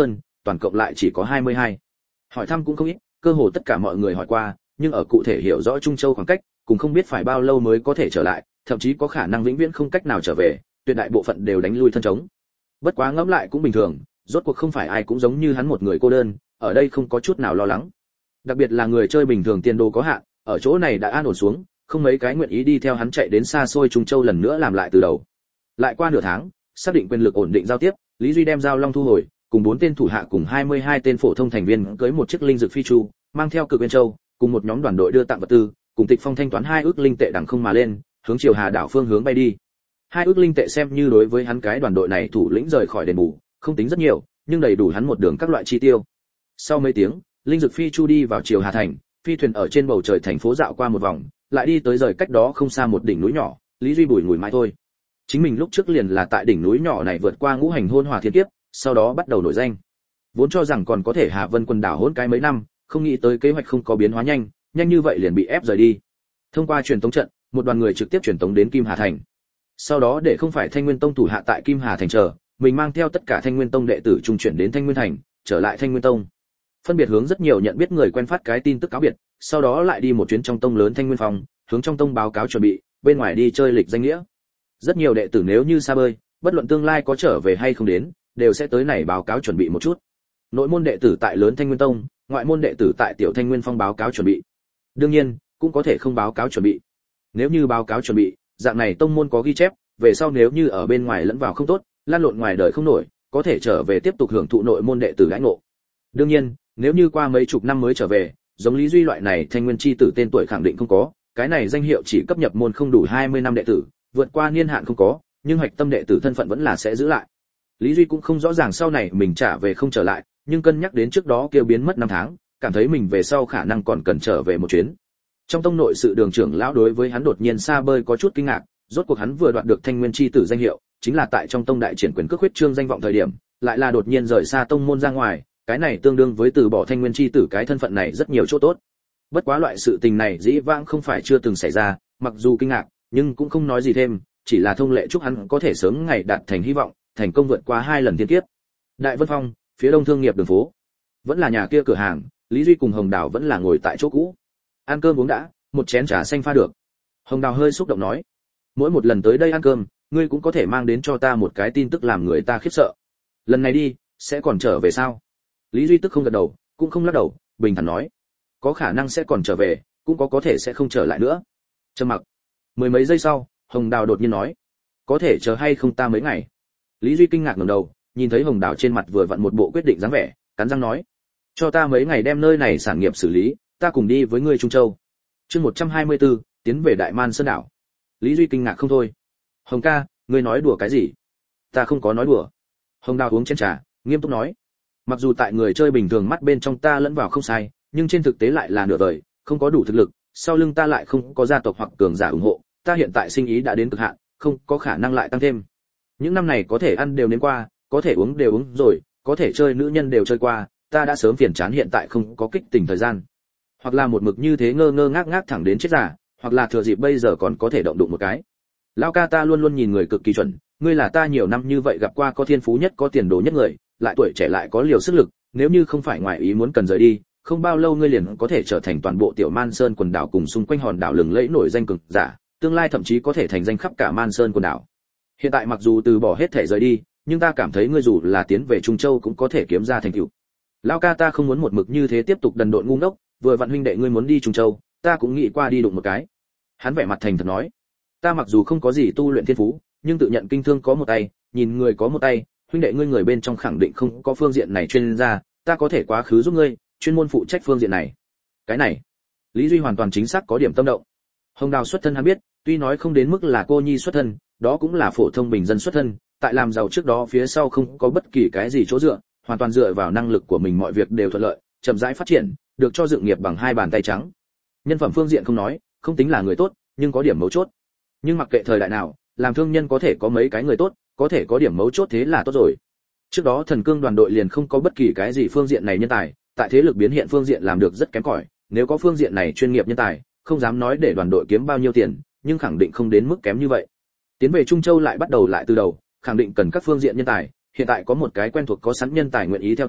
toàn cộng lại chỉ có 22. Hỏi thăm cũng không ít, cơ hồ tất cả mọi người hỏi qua, nhưng ở cụ thể hiểu rõ Trung Châu khoảng cách, cũng không biết phải bao lâu mới có thể trở lại, thậm chí có khả năng vĩnh viễn không cách nào trở về, tuyệt đại bộ phận đều đánh lui thân chống. Bất quá ngẫm lại cũng bình thường, rốt cuộc không phải ai cũng giống như hắn một người cô đơn, ở đây không có chút nào lo lắng. Đặc biệt là người chơi bình thường tiền đồ có hạn, ở chỗ này đã an ổn xuống, không mấy cái nguyện ý đi theo hắn chạy đến xa xôi Trung Châu lần nữa làm lại từ đầu. Lại qua nửa tháng, xác định quyền lực ổn định giao tiếp, Lý Duy đem giao long thu hồi, cùng 4 tên thủ hạ cùng 22 tên phổ thông thành viên cưới một chiếc linh dược phi chu, mang theo Cực Nguyên Châu, cùng một nhóm đoàn đội đưa tặng vật tư, cùng Tịch Phong thanh toán 2 ức linh tệ đằng không mà lên, hướng Triều Hà đảo phương hướng bay đi. 2 ức linh tệ xem như đối với hắn cái đoàn đội này thủ lĩnh rời khỏi đền bù, không tính rất nhiều, nhưng đầy đủ hắn một đường các loại chi tiêu. Sau mấy tiếng, linh dược phi chu đi vào Triều Hà thành, phi thuyền ở trên bầu trời thành phố dạo qua một vòng, lại đi tới rời cách đó không xa một đỉnh núi nhỏ, Lý Duy bùi ngùi mãi thôi. Chính mình lúc trước liền là tại đỉnh núi nhỏ này vượt qua ngũ hành hôn hòa thiên kiếp, sau đó bắt đầu nổi danh. Vốn cho rằng còn có thể Hà Vân quần đảo hỗn cái mấy năm, không nghĩ tới kế hoạch không có biến hóa nhanh, nhanh như vậy liền bị ép rời đi. Thông qua truyền tống trận, một đoàn người trực tiếp truyền tống đến Kim Hà thành. Sau đó để không phải Thanh Nguyên Tông thủ hạ tại Kim Hà thành chờ, mình mang theo tất cả Thanh Nguyên Tông đệ tử trung chuyển đến Thanh Nguyên thành, trở lại Thanh Nguyên Tông. Phân biệt hướng rất nhiều nhận biết người quen phát cái tin tức cáo biệt, sau đó lại đi một chuyến trong tông lớn Thanh Nguyên phòng, hướng trong tông báo cáo chuẩn bị, bên ngoài đi chơi lịch danh nghĩa. Rất nhiều đệ tử nếu như xa bơi, bất luận tương lai có trở về hay không đến, đều sẽ tới này báo cáo chuẩn bị một chút. Nội môn đệ tử tại lớn Thanh Nguyên Tông, ngoại môn đệ tử tại tiểu Thanh Nguyên Phong báo cáo chuẩn bị. Đương nhiên, cũng có thể không báo cáo chuẩn bị. Nếu như báo cáo chuẩn bị, dạng này tông môn có ghi chép, về sau nếu như ở bên ngoài lẫn vào không tốt, lan lộn ngoài đời không nổi, có thể trở về tiếp tục hưởng thụ nội môn đệ tử đãi ngộ. Đương nhiên, nếu như qua mấy chục năm mới trở về, giống Lý Duy loại này Thanh Nguyên chi tử tên tuổi khẳng định không có, cái này danh hiệu chỉ cấp nhập môn không đủ 20 năm đệ tử, vượt qua niên hạn không có, nhưng hoạch tâm đệ tử thân phận vẫn là sẽ giữ lại. Lý Duy cũng không rõ ràng sau này mình trả về không trở lại, nhưng cân nhắc đến trước đó kêu biến mất 5 tháng, cảm thấy mình về sau khả năng còn cần trở về một chuyến. Trong tông nội sự đường trưởng lão đối với hắn đột nhiên xa bơi có chút kinh ngạc, rốt cuộc hắn vừa đoạt được Thanh Nguyên chi tử danh hiệu, chính là tại trong tông đại triển quyền cước huyết trương danh vọng thời điểm, lại là đột nhiên rời xa tông môn ra ngoài, cái này tương đương với từ bỏ Thanh Nguyên chi tử cái thân phận này rất nhiều chỗ tốt. Bất quá loại sự tình này dĩ vãng không phải chưa từng xảy ra, mặc dù kinh ngạc, nhưng cũng không nói gì thêm, chỉ là thông lệ chúc hắn có thể sớm ngày đạt thành hy vọng, thành công vượt qua 2 lần thiên kiếp. Đại Vân Phong, phía đông thương nghiệp đường phố, vẫn là nhà kia cửa hàng, Lý Duy cùng Hồng Đào vẫn là ngồi tại chỗ cũ. Ăn cơm uống đã, một chén trà xanh pha được. Hồng Đào hơi xúc động nói, mỗi một lần tới đây ăn cơm, ngươi cũng có thể mang đến cho ta một cái tin tức làm người ta khiếp sợ. Lần này đi, sẽ còn trở về sao? Lý Duy tức không gật đầu, cũng không lắc đầu, bình thản nói, có khả năng sẽ còn trở về, cũng có thể sẽ không trở lại nữa. Trầm mặc. Mười mấy giây sau, Hồng Đào đột nhiên nói, có thể chờ hay không ta mấy ngày? Lý Duy kinh ngạc ngẩng đầu, nhìn thấy Hồng Đào trên mặt vừa vặn một bộ quyết định dáng vẻ, cắn răng nói, cho ta mấy ngày đem nơi này sản nghiệp xử lý, ta cùng đi với ngươi Trung Châu. Chương 124, tiến về Đại Man Sơn đảo. Lý Duy kinh ngạc không thôi. Hồng ca, ngươi nói đùa cái gì? Ta không có nói đùa. Hồng Đào uống chén trà, nghiêm túc nói, mặc dù tại người chơi bình thường mắt bên trong ta lẫn vào không sai, nhưng trên thực tế lại là nửa vời, không có đủ thực lực, sau lưng ta lại không có gia tộc hoặc cường giả ủng hộ, ta hiện tại sinh ý đã đến cực hạn, không có khả năng lại tăng thêm. Những năm này có thể ăn đều đến qua, có thể uống đều uống rồi, có thể chơi nữ nhân đều chơi qua, ta đã sớm phiền chán hiện tại không có kích tình thời gian. Hoặc là một mực như thế ngơ ngơ ngác ngác thẳng đến chết giả, hoặc là thừa dịp bây giờ còn có thể động đụng một cái. Lão ca ta luôn luôn nhìn người cực kỳ chuẩn, ngươi là ta nhiều năm như vậy gặp qua có thiên phú nhất có tiền đồ nhất người, lại tuổi trẻ lại có liều sức lực, nếu như không phải ngoại ý muốn cần rời đi, không bao lâu ngươi liền có thể trở thành toàn bộ tiểu Man Sơn quần đảo cùng xung quanh hòn đảo lừng lẫy nổi danh cường giả, tương lai thậm chí có thể thành danh khắp cả Man Sơn quần đảo. Hiện tại mặc dù từ bỏ hết thể rời đi, nhưng ta cảm thấy ngươi dù là tiến về Trung Châu cũng có thể kiếm ra thành tựu. Lão ca ta không muốn một mực như thế tiếp tục đần độn ngu ngốc, vừa vặn huynh đệ ngươi muốn đi Trung Châu, ta cũng nghĩ qua đi đụng một cái. Hắn vẻ mặt thành thật nói, ta mặc dù không có gì tu luyện thiên phú, nhưng tự nhận kinh thương có một tay, nhìn người có một tay, huynh đệ ngươi người bên trong khẳng định không có phương diện này chuyên gia, ta có thể quá khứ giúp ngươi, chuyên môn phụ trách phương diện này. Cái này, Lý Duy hoàn toàn chính xác có điểm tâm động. Hồng Đào xuất thân hắn biết, tuy nói không đến mức là cô nhi xuất thân, đó cũng là phổ thông bình dân xuất thân, tại làm giàu trước đó phía sau không có bất kỳ cái gì chỗ dựa, hoàn toàn dựa vào năng lực của mình mọi việc đều thuận lợi, chậm rãi phát triển, được cho dựng nghiệp bằng 2 bàn tay trắng. Nhân phẩm phương diện không nói, không tính là người tốt, nhưng có điểm mấu chốt. Nhưng mặc kệ thời đại nào, làm thương nhân có thể có mấy cái người tốt, có thể có điểm mấu chốt thế là tốt rồi. Trước đó Thần Cương đoàn đội liền không có bất kỳ cái gì phương diện này nhân tài, tại thế lực biến hiện phương diện làm được rất kém cỏi, nếu có phương diện này chuyên nghiệp nhân tài, không dám nói để đoàn đội kiếm bao nhiêu tiền, nhưng khẳng định không đến mức kém như vậy. Tiến về Trung Châu lại bắt đầu lại từ đầu, khẳng định cần các phương diện nhân tài, hiện tại có một cái quen thuộc có sẵn nhân tài nguyện ý theo tới,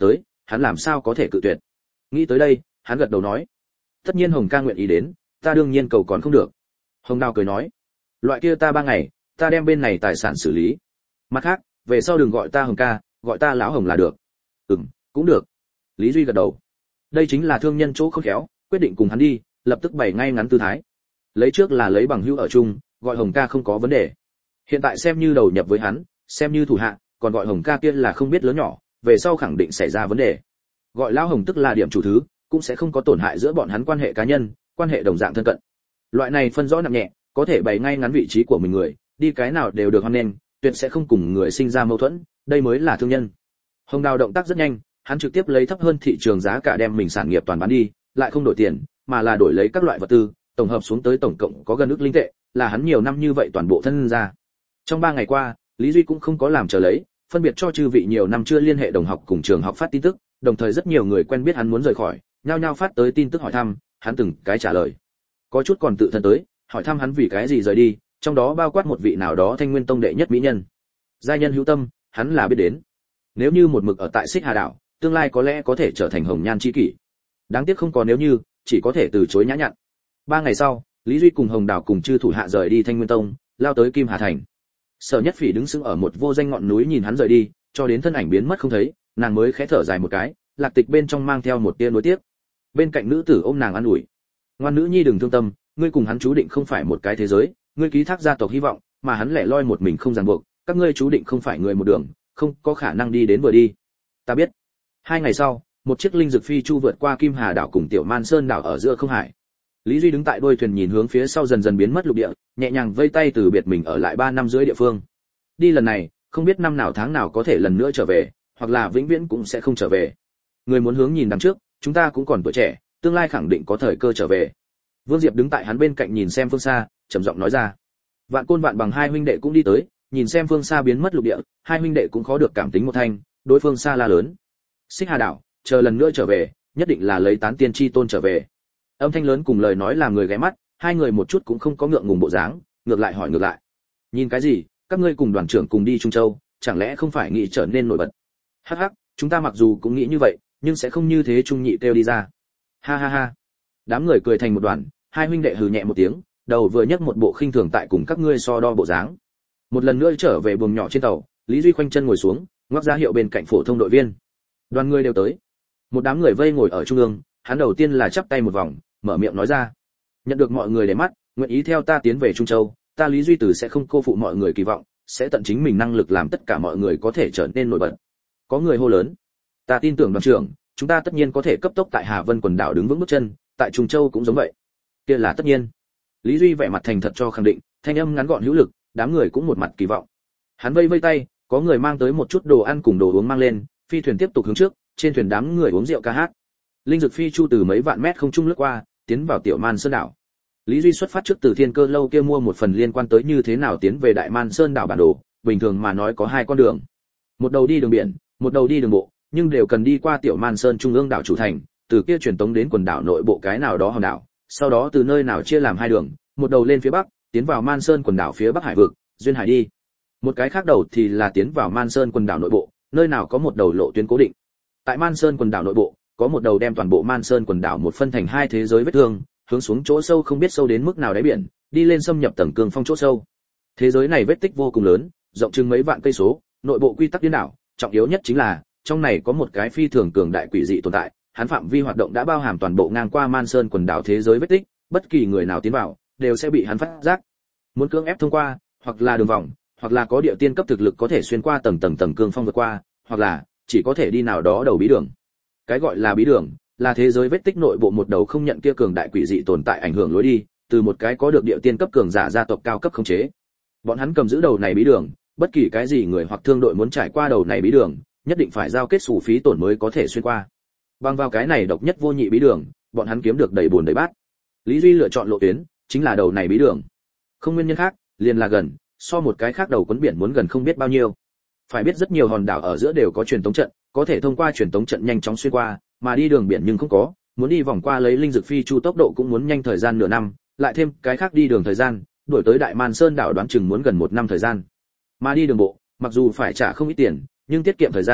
hắn làm sao có thể cự tuyệt. Nghĩ tới đây, hắn gật đầu nói, tất nhiên Hồng ca nguyện ý đến, ta đương nhiên cầu còn không được. Hồng Đào cười nói, loại kia ta 3 ngày, ta đem bên này tài sản xử lý. Mặt khác, về sau đừng gọi ta Hồng ca, gọi ta lão Hồng là được. Cũng được. Lý Duy gật đầu. Đây chính là thương nhân chỗ khôn khéo, quyết định cùng hắn đi, lập tức bày ngay ngắn tư thái. Lấy trước là lấy bằng hữu ở chung, gọi Hồng ca không có vấn đề. Hiện tại xem như đầu nhập với hắn, xem như thủ hạ, còn gọi Hồng ca kia là không biết lớn nhỏ, về sau khẳng định xảy ra vấn đề. Gọi lão Hồng tức là điểm chủ thứ, cũng sẽ không có tổn hại giữa bọn hắn quan hệ cá nhân, quan hệ đồng dạng thân cận. Loại này phân rõ nặng nhẹ, có thể bày ngay ngắn vị trí của mình người, đi cái nào đều được hoan nghênh, tuyệt sẽ không cùng người sinh ra mâu thuẫn, đây mới là thương nhân. Hồng Đào động tác rất nhanh, hắn trực tiếp lấy thấp hơn thị trường giá cả đem mình sản nghiệp toàn bán đi, lại không đổi tiền, mà là đổi lấy các loại vật tư, tổng hợp xuống tới tổng cộng có gần ức linh tệ, là hắn nhiều năm như vậy toàn bộ thân ra. Trong 3 ngày qua, Lý Duy cũng không có làm chờ lấy, phân biệt cho chư vị nhiều năm chưa liên hệ đồng học cùng trường học phát tin tức, đồng thời rất nhiều người quen biết hắn muốn rời khỏi, nhao nhao phát tới tin tức hỏi thăm, hắn từng cái trả lời. Có chút còn tự thân tới, hỏi thăm hắn vì cái gì rời đi, trong đó bao quát một vị nào đó Thanh Nguyên Tông đệ nhất mỹ nhân. Giai nhân hữu tâm, hắn là biết đến. Nếu như một mực ở tại Xích Hà đảo, tương lai có lẽ có thể trở thành hồng nhan chi kỷ. Đáng tiếc không có nếu như, chỉ có thể từ chối nhã nhặn. 3 ngày sau, Lý Duy cùng Hồng Đào cùng chư thủ hạ rời đi Thanh Nguyên Tông, lao tới Kim Hà thành. Sở Nhất Phỉ đứng sững ở một vô danh ngọn núi nhìn hắn rời đi, cho đến thân ảnh biến mất không thấy, nàng mới khẽ thở dài một cái, lạc tịch bên trong mang theo một tia nuối tiếc. Bên cạnh nữ tử ôm nàng an ủi, ngoan nữ nhi đừng thương tâm, ngươi cùng hắn chú định không phải một cái thế giới, ngươi ký thác gia tộc hy vọng, mà hắn lẻ loi một mình không ràng buộc, các ngươi chú định không phải người một đường, không có khả năng đi đến vừa đi. Ta biết. 2 ngày sau, một chiếc linh dược phi chu vượt qua Kim Hà đảo cùng Tiểu Man Sơn đảo ở giữa không hải. Lý Duy đứng tại đuôi thuyền nhìn hướng phía sau dần dần biến mất lục địa, nhẹ nhàng vây tay từ biệt mình ở lại 3 năm dưới địa phương. Đi lần này, không biết năm nào tháng nào có thể lần nữa trở về, hoặc là vĩnh viễn cũng sẽ không trở về. Người muốn hướng nhìn đằng trước, chúng ta cũng còn tuổi trẻ, tương lai khẳng định có thời cơ trở về. Vương Diệp đứng tại hắn bên cạnh nhìn xem phương xa, trầm giọng nói ra. Vạn Côn Vạn Bằng hai huynh đệ cũng đi tới, nhìn xem phương xa biến mất lục địa, hai huynh đệ cũng khó được cảm tính một thanh, đối phương xa la lớn. Xích Hà đảo, chờ lần nữa trở về, nhất định là lấy tán tiên chi tôn trở về. Âm thanh lớn cùng lời nói làm người ghé mắt, hai người một chút cũng không có ngượng ngùng bộ dáng, ngược lại hỏi ngược lại. Nhìn cái gì, các ngươi cùng đoàn trưởng cùng đi Trung Châu, chẳng lẽ không phải nghĩ trở nên nổi bật? Hắc hắc, chúng ta mặc dù cũng nghĩ như vậy, nhưng sẽ không như thế trung nhị kêu đi ra. Ha ha ha. Đám người cười thành một đoàn, hai huynh đệ hừ nhẹ một tiếng, đầu vừa nhấc một bộ khinh thường tại cùng các ngươi so đo bộ dáng. Một lần nữa trở về buồng nhỏ trên tàu, Lý Duy khoanh chân ngồi xuống, ngoắc ra hiệu bên cạnh phổ thông đội viên. Đoàn người đều tới. Một đám người vây ngồi ở trung ương, hắn đầu tiên là chắp tay một vòng, mở miệng nói ra. Nhận được mọi người để mắt, nguyện ý theo ta tiến về Trung Châu, ta Lý Duy Tử sẽ không cô phụ mọi người kỳ vọng, sẽ tận chính mình năng lực làm tất cả mọi người có thể trở nên nổi bật. Có người hô lớn. Ta tin tưởng đoàn trưởng, chúng ta tất nhiên có thể cấp tốc tại Hà Vân quần đảo đứng vững bước chân, tại Trung Châu cũng giống vậy. Kia là tất nhiên. Lý Duy vẻ mặt thành thật cho khẳng định, thanh âm ngắn gọn hữu lực, đám người cũng một mặt kỳ vọng. Hắn vây vây tay, có người mang tới một chút đồ ăn cùng đồ uống mang lên, phi thuyền tiếp tục hướng trước, trên thuyền đám người uống rượu ca hát. Linh dược phi chu từ mấy vạn mét không trung lướt qua, tiến vào Tiểu Man Sơn đảo. Lý Duy xuất phát trước từ Thiên Cơ lâu kia mua một phần liên quan tới như thế nào tiến về Đại Man Sơn đảo bản đồ, bình thường mà nói có 2 con đường. Một đầu đi đường biển, một đầu đi đường bộ, nhưng đều cần đi qua Tiểu Man Sơn trung ương đảo chủ thành, từ kia truyền tống đến quần đảo nội bộ cái nào đó hòn đảo, sau đó từ nơi nào chia làm 2 đường, một đầu lên phía bắc, tiến vào Man Sơn quần đảo phía bắc hải vực, duyên hải đi. Một cái khác đầu thì là tiến vào Man Sơn quần đảo nội bộ, nơi nào có một đầu lộ tuyến cố định. Tại Man Sơn quần đảo nội bộ, có một đầu đem toàn bộ Man Sơn quần đảo một phân thành 2 thế giới vết thương, hướng xuống chỗ sâu không biết sâu đến mức nào đáy biển, đi lên xâm nhập tầng cương phong chỗ sâu. Thế giới này vết tích vô cùng lớn, rộng chừng mấy vạn cây số, nội bộ quy tắc điên đảo, trọng yếu nhất chính là trong này có một cái phi thường cường đại quỷ dị tồn tại, hắn phạm vi hoạt động đã bao hàm toàn bộ ngang qua Man Sơn quần đảo thế giới vết tích, bất kỳ người nào tiến vào đều sẽ bị hắn phát giác. Muốn cưỡng ép thông qua, hoặc là đường vòng, hoặc là có địa tiên cấp thực lực có thể xuyên qua tầng cương phong vượt qua, hoặc là chỉ có thể đi nào đó đầu bí đường. Cái gọi là bí đường là thế giới vết tích nội bộ một đầu không nhận kia cường đại quỷ dị tồn tại ảnh hưởng lối đi, từ một cái có được địa tiên cấp cường giả gia tộc cao cấp khống chế. Bọn hắn cầm giữ đầu này bí đường, bất kỳ cái gì người hoặc thương đội muốn trải qua đầu này bí đường, nhất định phải giao kết sủ phí tổn mới có thể xuyên qua. Bằng vào cái này độc nhất vô nhị bí đường, bọn hắn kiếm được đầy buồn đầy bát. Lý Duy lựa chọn lộ tuyến, chính là đầu này bí đường. Không nguyên nhân khác, liền là gần, so một cái khác đầu quấn biển muốn gần không biết bao nhiêu. Phải biết rất nhiều hòn đảo ở giữa đều có truyền tống trận, có thể thông qua truyền tống trận nhanh chóng xuyên qua, mà đi đường biển nhưng không có, muốn đi vòng qua lấy linh dược phi chu tốc độ cũng muốn nhanh thời gian nửa năm, lại thêm cái khác đi đường thời gian, đuổi tới Đại Man Sơn đảo đoán chừng muốn gần 1 năm thời gian. Mà đi đường bộ, mặc dù phải trả không ít tiền, nhưng tiết kiệm thời gian,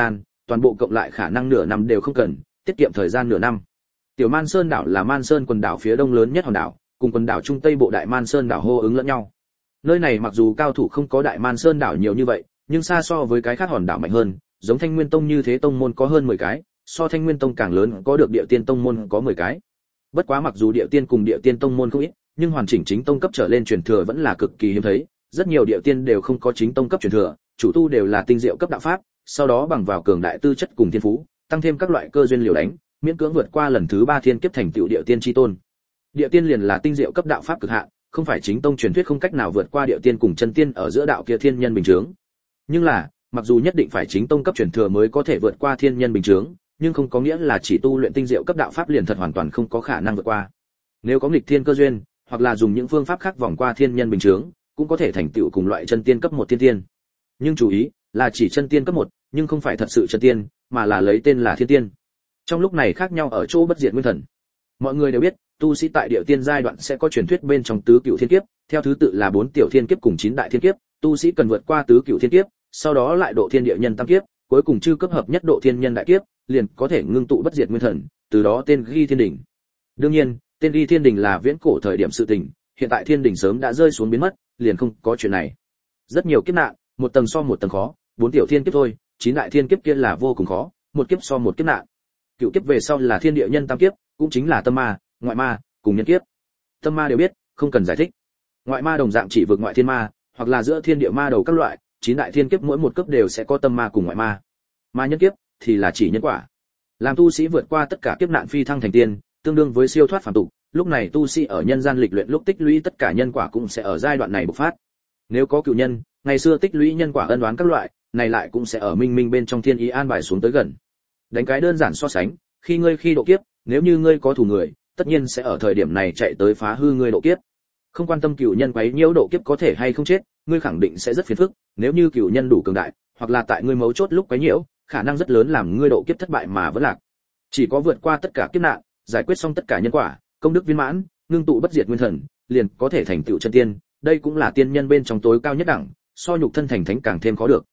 toàn bộ cộng lại khả năng nửa năm đều không cần, tiết kiệm thời gian nửa năm. Tiểu Man Sơn đảo là Man Sơn quần đảo phía đông lớn nhất hòn đảo, cùng quần đảo trung tây bộ Đại Man Sơn đảo hô ứng lẫn nhau. Nơi này mặc dù cao thủ không có Đại Man Sơn đảo nhiều như vậy, nhưng xa so với cái khác hòn đảo mạnh hơn, giống Thanh Nguyên Tông như thế tông môn có hơn 10 cái, so Thanh Nguyên Tông càng lớn có được Địa Tiên tông môn có 10 cái. Bất quá mặc dù Địa Tiên cùng Địa Tiên tông môn không ít, nhưng hoàn chỉnh chính tông cấp trở lên truyền thừa vẫn là cực kỳ hiếm thấy, rất nhiều Địa Tiên đều không có chính tông cấp truyền thừa, chủ tu đều là tinh diệu cấp đạo pháp, sau đó bằng vào cường đại tư chất cùng thiên phú, tăng thêm các loại cơ duyên liều đánh, miễn cưỡng vượt qua lần thứ 3 thiên kiếp thành tựu Địa Tiên chi tôn. Địa Tiên liền là tinh diệu cấp đạo pháp cực hạn, không phải chính tông truyền thuyết không cách nào vượt qua Địa Tiên cùng chân tiên ở giữa đạo kia thiên nhân bình chứng. Nhưng là, mặc dù nhất định phải chính tông cấp truyền thừa mới có thể vượt qua thiên nhân bình chứng, nhưng không có nghĩa là chỉ tu luyện tinh diệu cấp đạo pháp liền thật hoàn toàn không có khả năng vượt qua. Nếu có nghịch thiên cơ duyên, hoặc là dùng những phương pháp khác vòng qua thiên nhân bình chứng, cũng có thể thành tựu cùng loại chân tiên cấp 1 tiên tiên. Nhưng chú ý, là chỉ chân tiên cấp 1, nhưng không phải thật sự chân tiên, mà là lấy tên là thiên tiên. Trong lúc này khác nhau ở chỗ bất diệt nguyên thần. Mọi người đều biết, tu sĩ tại Địa Tiên giai đoạn sẽ có truyền thuyết bên trong tứ cửu thiên kiếp, theo thứ tự là 4 tiểu thiên kiếp cùng 9 đại thiên kiếp, tu sĩ cần vượt qua tứ cửu thiên kiếp, sau đó lại độ thiên địa nhân tam kiếp, cuối cùng chư cấp hợp nhất độ thiên nhân đại kiếp, liền có thể ngưng tụ bất diệt nguyên thần, từ đó tên ghi thiên đỉnh. Đương nhiên, tên ghi thiên đỉnh là viễn cổ thời điểm sự tình, hiện tại thiên đỉnh sớm đã rơi xuống biến mất, liền không có chuyện này. Rất nhiều kiếp nạn, một tầng so một tầng khó, 4 tiểu thiên kiếp thôi, 9 đại thiên kiếp kia là vô cùng khó, một kiếp so một kiếp nạn. Cựu kiếp về sau là thiên địa nhân tam kiếp, cũng chính là tâm ma, ngoại ma, cùng nhân kiếp. Tâm ma đều biết, không cần giải thích. Ngoại ma đồng dạng chỉ vượt ngoại thiên ma, hoặc là giữa thiên địa ma đầu các loại, 9 đại thiên kiếp mỗi một cấp đều sẽ có tâm ma cùng ngoại ma. Ma nhân kiếp thì là chỉ nhân quả. Làm tu sĩ vượt qua tất cả kiếp nạn phi thăng thành tiên, tương đương với siêu thoát phàm tục, lúc này tu sĩ ở nhân gian lịch luyện lúc tích lũy tất cả nhân quả cũng sẽ ở giai đoạn này bộc phát. Nếu có cửu nhân, ngày xưa tích lũy nhân quả ân oán các loại, này lại cũng sẽ ở minh minh bên trong thiên ý an bài xuống tới gần. Đánh cái đơn giản so sánh, khi độ kiếp, nếu như ngươi có thù người, tất nhiên sẽ ở thời điểm này chạy tới phá hư ngươi độ kiếp. Không quan tâm cửu nhân quấy nhiễu độ kiếp có thể hay không chết, ngươi khẳng định sẽ rất phiền phức, nếu như cửu nhân đủ cường đại, hoặc là tại ngươi mấu chốt lúc quấy nhiễu, khả năng rất lớn làm ngươi độ kiếp thất bại mà vẫn lạc. Chỉ có vượt qua tất cả kiếp nạn, giải quyết xong tất cả nhân quả, công đức viên mãn, ngưng tụ bất diệt nguyên thần, liền có thể thành tựu chân tiên, đây cũng là tiên nhân bên trong tối cao nhất đẳng, so nhục thân thành thánh càng thêm khó được.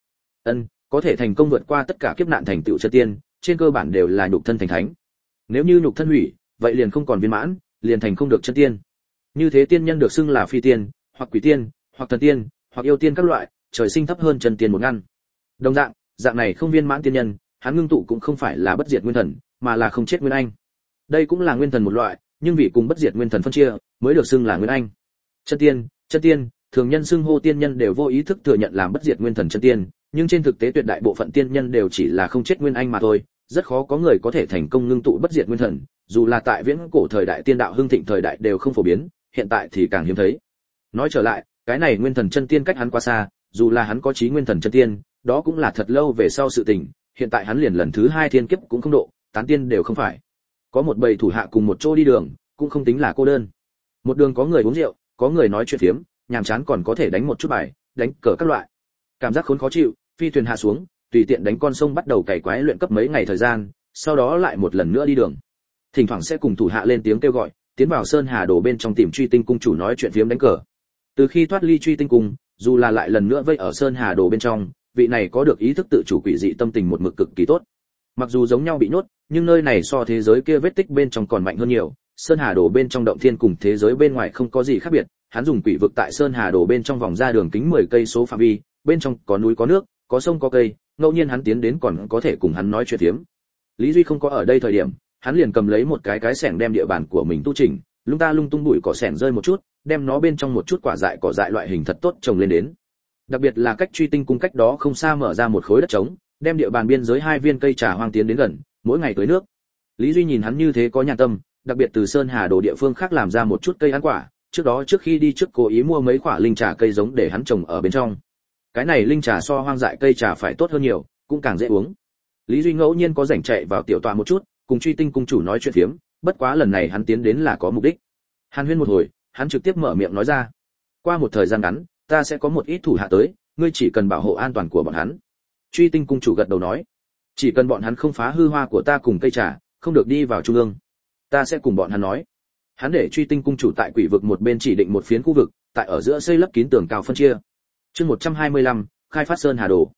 Có thể thành công vượt qua tất cả kiếp nạn thành tựu chân tiên, trên cơ bản đều là nhục thân thành thánh. Nếu như nhục thân hủy, vậy liền không còn viên mãn, liền thành không được chân tiên. Như thế tiên nhân được xưng là phi tiên, hoặc quỷ tiên, hoặc thần tiên, hoặc yêu tiên các loại, trời sinh thấp hơn chân tiên một ngăn. Đồng dạng này không viên mãn tiên nhân, hắn ngưng tụ cũng không phải là bất diệt nguyên thần, mà là không chết nguyên anh. Đây cũng là nguyên thần một loại, nhưng vì cùng bất diệt nguyên thần phân chia, mới được xưng là nguyên anh. Chân tiên, thường nhân xưng hô tiên nhân đều vô ý thức thừa nhận làm bất diệt nguyên thần chân tiên, nhưng trên thực tế tuyệt đại bộ phận tiên nhân đều chỉ là không chết nguyên anh mà thôi, rất khó có người có thể thành công ngưng tụ bất diệt nguyên thần, dù là tại viễn cổ thời đại tiên đạo hưng thịnh thời đại đều không phổ biến, hiện tại thì càng hiếm thấy. Nói trở lại, cái này nguyên thần chân tiên cách hắn quá xa, dù là hắn có chí nguyên thần chân tiên, đó cũng là thật lâu về sau sự tình, hiện tại hắn liền lần thứ 2 thiên kiếp cũng không độ, tán tiên đều không phải. Có một bầy thủ hạ cùng một chỗ đi đường, cũng không tính là cô đơn. Một đường có người uống rượu, có người nói chuyện phiếm, nhàm chán còn có thể đánh một chút bài, đánh cờ các loại. Cảm giác khốn khó chịu, phi thuyền hạ xuống, tùy tiện đánh con sông bắt đầu cày quái luyện cấp mấy ngày thời gian, sau đó lại một lần nữa đi đường. Thỉnh thoảng sẽ cùng thủ hạ lên tiếng kêu gọi, tiến vào sơn hà đồ bên trong tìm Truy Tinh cung chủ nói chuyện phiếm đánh cờ. Từ khi thoát ly Truy Tinh cung, dù là lại lần nữa vây ở sơn hà đồ bên trong, vị này có được ý thức tự chủ quỷ dị tâm tình một mực cực kỳ tốt. Mặc dù giống nhau bị nhốt, nhưng nơi này so thế giới kia vết tích bên trong còn mạnh hơn nhiều. Sơn hà đồ bên trong động thiên cùng thế giới bên ngoài không có gì khác biệt, hắn dùng quỷ vực tại sơn hà đồ bên trong vòng ra đường kính 10 cây số phạm vi, bên trong có núi có nước, có sông có cây, ngẫu nhiên hắn tiến đến còn có thể cùng hắn nói chuyện phiếm. Lý Duy không có ở đây thời điểm, hắn liền cầm lấy một cái xẻng đem địa bàn của mình tu chỉnh, lung tung bụi cỏ xẻng rơi một chút, đem nó bên trong một chút quả dại cỏ dại loại hình thật tốt trồng lên đến. Đặc biệt là cách Truy Tinh cung cách đó không xa mở ra một khối đất trống, đem địa bàn biên giới 2 viên cây trà hoang tiến đến gần, mỗi ngày tưới nước. Lý Duy nhìn hắn như thế có nhàn tâm, đặc biệt từ sơn hà đồ địa phương khác làm ra một chút cây ăn quả, trước khi đi trước cố ý mua mấy quả linh trà cây giống để hắn trồng ở bên trong. Cái này linh trà so hoang dại cây trà phải tốt hơn nhiều, cũng càng dễ uống. Lý Duy ngẫu nhiên có rảnh chạy vào tiểu tọa một chút, cùng Truy Tinh cung chủ nói chuyện phiếm, bất quá lần này hắn tiến đến là có mục đích. Hàn Huyên một hồi, hắn trực tiếp mở miệng nói ra: "Qua một thời gian ngắn, ta sẽ có một ít thủ hạ tới, ngươi chỉ cần bảo hộ an toàn của bọn hắn." Truy Tinh cung chủ gật đầu nói: "Chỉ cần bọn hắn không phá hư hoa của ta cùng cây trà, không được đi vào trung ương, ta sẽ cùng bọn hắn nói." Hắn để Truy Tinh cung chủ tại quỷ vực một bên chỉ định một phiến khu vực, tại ở giữa xây lấp kín tường cao phân chia. Chương 125, khai phát sơn hà đồ.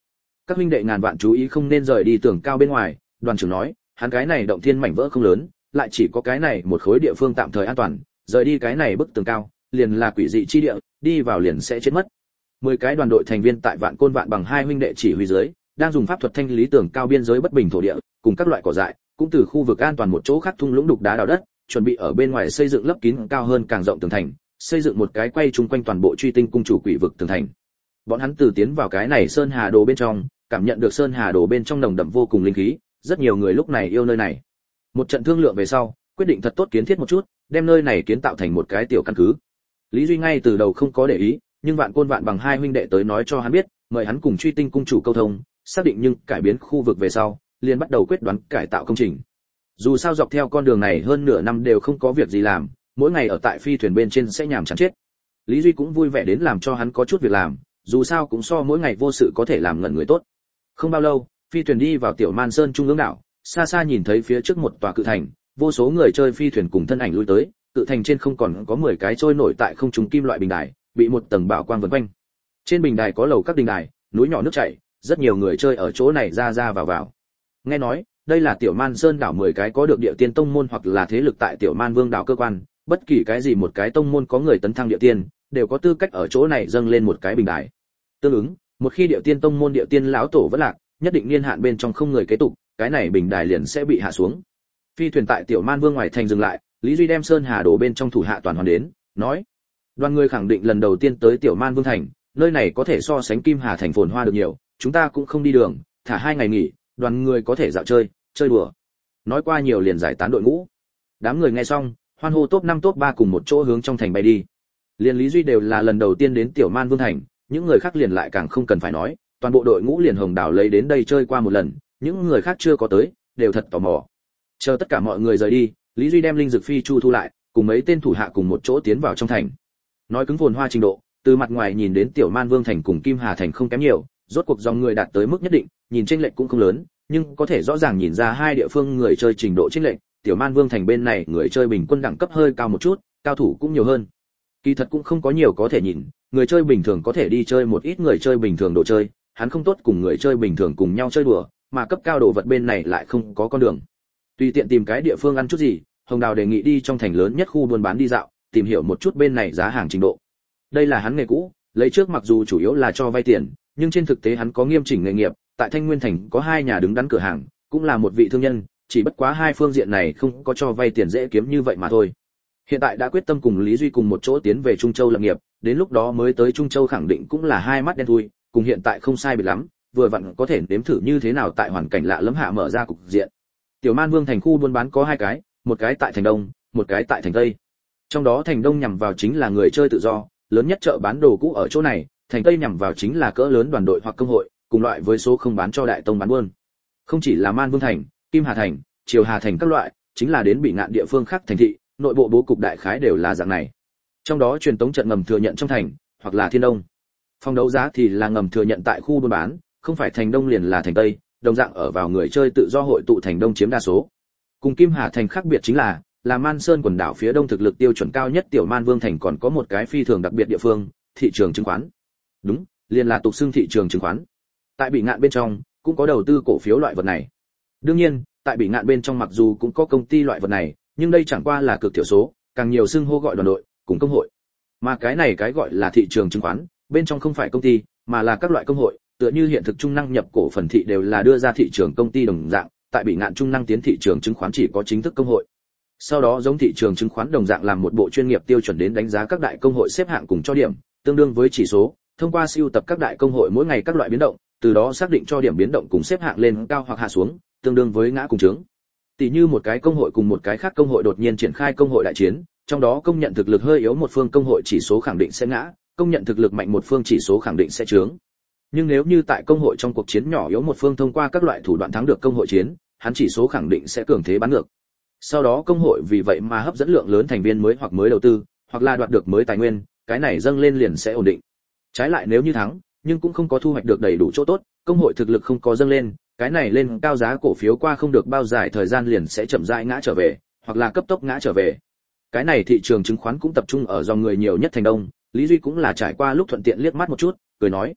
Các huynh đệ ngàn vạn chú ý không nên rời đi tường cao bên ngoài, đoàn trưởng nói, hắn cái này động thiên mảnh vỡ không lớn, lại chỉ có cái này một khối địa phương tạm thời an toàn, rời đi cái này bức tường cao, liền là quỷ dị chi địa, đi vào liền sẽ chết mất. 10 cái đoàn đội thành viên tại Vạn Côn Vạn Bằng hai huynh đệ chỉ huy dưới, đang dùng pháp thuật thanh lý tường cao biên giới bất bình thổ địa, cùng các loại cỏ dại, cũng từ khu vực an toàn một chỗ khác thung lũng đục đá đào đất, chuẩn bị ở bên ngoài xây dựng lấp kín cao hơn càng rộng tường thành, xây dựng một cái quay chung quanh toàn bộ Truy Tinh cung chủ quỷ vực tường thành. Bọn hắn từ tiến vào cái này Sơn Hà Đồ bên trong, cảm nhận được Sơn Hà Đồ bên trong nồng đậm vô cùng linh khí, rất nhiều người lúc này yêu nơi này. Một trận thương lượng về sau, quyết định thật tốt kiến thiết một chút, đem nơi này kiến tạo thành một cái tiểu căn cứ. Lý Duy ngay từ đầu không có để ý, nhưng Vạn Côn Vạn Bằng hai huynh đệ tới nói cho hắn biết, mời hắn cùng Truy Tinh cung chủ câu thông, xác định nhưng cải biến khu vực về sau, liền bắt đầu quyết đoán cải tạo công trình. Dù sao dọc theo con đường này hơn nửa năm đều không có việc gì làm, mỗi ngày ở tại phi thuyền bên trên sẽ nhàm chán chết. Lý Duy cũng vui vẻ đến làm cho hắn có chút việc làm, dù sao cũng so mỗi ngày vô sự có thể làm ngẩn người tốt. Không bao lâu, phi thuyền đi vào Tiểu Man Sơn trung ương đảo, xa xa nhìn thấy phía trước một tòa cự thành, vô số người chơi phi thuyền cùng thân ảnh lui tới, cự thành trên không còn có 10 cái trôi nổi tại không trung kim loại bình đài, bị một tầng bảo quang vần quanh. Trên bình đài có lầu các đình đài, núi nhỏ nước chảy, rất nhiều người chơi ở chỗ này ra ra vào vào. Nghe nói, đây là Tiểu Man Sơn đảo 10 cái có được địa tiên tông môn hoặc là thế lực tại Tiểu Man Vương đảo cơ quan, bất kỳ cái gì một cái tông môn có người tấn thăng địa tiên, đều có tư cách ở chỗ này dâng lên một cái bình đài. Tương ứng, một khi địa tiên tông môn địa tiên lão tổ vẫn lạc, nhất định niên hạn bên trong không người kế tục, cái này bình đài liền sẽ bị hạ xuống. Phi thuyền tại Tiểu Man Vương ngoài thành dừng lại, Lý Duy đem Sơn Hà Đồ bên trong thủ hạ toàn hoàn đến, nói: "Đoàn người khẳng định lần đầu tiên tới Tiểu Man Vương thành, nơi này có thể so sánh Kim Hà thành phồn hoa được nhiều, chúng ta cũng không đi đường, thả 2 ngày nghỉ, đoàn người có thể dạo chơi, chơi đùa." Nói qua nhiều liền giải tán đội ngũ. Đám người nghe xong, hoan hô top 5 top 3 cùng một chỗ hướng trong thành bay đi. Liên Lý Duy đều là lần đầu tiên đến Tiểu Man Vương thành, những người khác liền lại càng không cần phải nói, toàn bộ đội ngũ liền Hồng Đảo lấy đến đây chơi qua một lần, những người khác chưa có tới, đều thật tò mò. Chờ tất cả mọi người rời đi, Lý Duy đem linh dược phi chu thu lại, cùng mấy tên thủ hạ cùng một chỗ tiến vào trong thành. Nói cứng phồn hoa trình độ, từ mặt ngoài nhìn đến Tiểu Man Vương thành cùng Kim Hà thành không kém nhiều, rốt cuộc dòng người đạt tới mức nhất định, nhìn chênh lệch cũng không lớn, nhưng có thể rõ ràng nhìn ra hai địa phương người chơi trình độ chênh lệch, Tiểu Man Vương thành bên này người chơi bình quân đẳng cấp hơi cao một chút, cao thủ cũng nhiều hơn. Kỳ thật cũng không có nhiều có thể nhìn, người chơi bình thường có thể đi chơi một ít người chơi bình thường đồ chơi, hắn không tốt cùng người chơi bình thường cùng nhau chơi đùa, mà cấp cao đồ vật bên này lại không có con đường. Tùy tiện tìm cái địa phương ăn chút gì, Hồng Đào đề nghị đi trong thành lớn nhất khu buôn bán đi dạo, tìm hiểu một chút bên này giá hàng trình độ. Đây là hắn nghề cũ, lấy trước mặc dù chủ yếu là cho vay tiền, nhưng trên thực tế hắn có nghiêm chỉnh nghề nghiệp, tại Thanh Nguyên thành có 2 nhà đứng đắn cửa hàng, cũng là một vị thương nhân, chỉ bất quá hai phương diện này không có cho vay tiền dễ kiếm như vậy mà thôi. Hiện tại đã quyết tâm cùng Lý Duy cùng một chỗ tiến về Trung Châu lập nghiệp, đến lúc đó mới tới Trung Châu khẳng định cũng là hai mắt đen thui, cùng hiện tại không sai biệt lắm, vừa vặn có thể nếm thử như thế nào tại hoàn cảnh lạ lẫm hạ mở ra cục diện. Tiểu Man Vương thành khu buôn bán có 2 cái, một cái tại thành Đông, một cái tại thành Tây. Trong đó thành Đông nhằm vào chính là người chơi tự do, lớn nhất chợ bán đồ cũ ở chỗ này, thành Tây nhằm vào chính là cỡ lớn đoàn đội hoặc công hội, cùng loại với số không bán cho đại tông bán buôn. Không chỉ là Man Vương thành, Kim Hà thành, Triều Hà thành các loại, chính là đến bị ngạn địa phương khác thành thị, nội bộ bố cục đại khái đều là dạng này. Trong đó truyền tống trận ngầm thừa nhận trong thành, hoặc là Thiên Đông. Phòng đấu giá thì là ngầm thừa nhận tại khu buôn bán, không phải thành Đông liền là thành Tây, đồng dạng ở vào người chơi tự do hội tụ thành Đông chiếm đa số. Cùng Kim Hà thành khác biệt chính là Man Sơn quần đảo phía đông thực lực tiêu chuẩn cao nhất Tiểu Man Vương thành còn có một cái phi thường đặc biệt địa phương, thị trường chứng khoán. Đúng, liền là tục xưng thị trường chứng khoán. Tại bị ngạn bên trong cũng có đầu tư cổ phiếu loại vật này. Đương nhiên, tại bị ngạn bên trong mặc dù cũng có công ty loại vật này, nhưng đây chẳng qua là cực thiểu số, càng nhiều xưng hô gọi đoàn đội cùng công hội. Mà cái này cái gọi là thị trường chứng khoán, bên trong không phải công ty, mà là các loại công hội, tựa như hiện thực trung năng nhập cổ phần thị đều là đưa ra thị trường công ty đồng dạng, tại bị ngạn trung năng tiến thị trường chứng khoán chỉ có chính thức công hội. Sau đó giống thị trường chứng khoán đồng dạng làm một bộ chuyên nghiệp tiêu chuẩn đến đánh giá các đại công hội xếp hạng cùng cho điểm, tương đương với chỉ số, thông qua siêu tập các đại công hội mỗi ngày các loại biến động, từ đó xác định cho điểm biến động cùng xếp hạng lên cao hoặc hạ xuống, tương đương với ngã cùng trướng. Tỷ như một cái công hội cùng một cái khác công hội đột nhiên triển khai công hội đại chiến, trong đó công nhận thực lực hơi yếu một phương công hội chỉ số khẳng định sẽ ngã, công nhận thực lực mạnh một phương chỉ số khẳng định sẽ trướng. Nhưng nếu như tại công hội trong cuộc chiến nhỏ yếu một phương thông qua các loại thủ đoạn thắng được công hội chiến, hắn chỉ số khẳng định sẽ cường thế bán ngược. Sau đó công hội vì vậy mà hấp dẫn lượng lớn thành viên mới hoặc mới đầu tư, hoặc là đoạt được mới tài nguyên, cái này dâng lên liền sẽ ổn định. Trái lại nếu như thắng, nhưng cũng không có thu hoạch được đầy đủ chỗ tốt, công hội thực lực không có dâng lên, cái này lên cao giá cổ phiếu qua không được bao dài thời gian liền sẽ chậm rãi ngã trở về, hoặc là cấp tốc ngã trở về. Cái này thị trường chứng khoán cũng tập trung ở dòng người nhiều nhất thành Đông, Lý Duy cũng là trải qua lúc thuận tiện liếc mắt một chút, cười nói: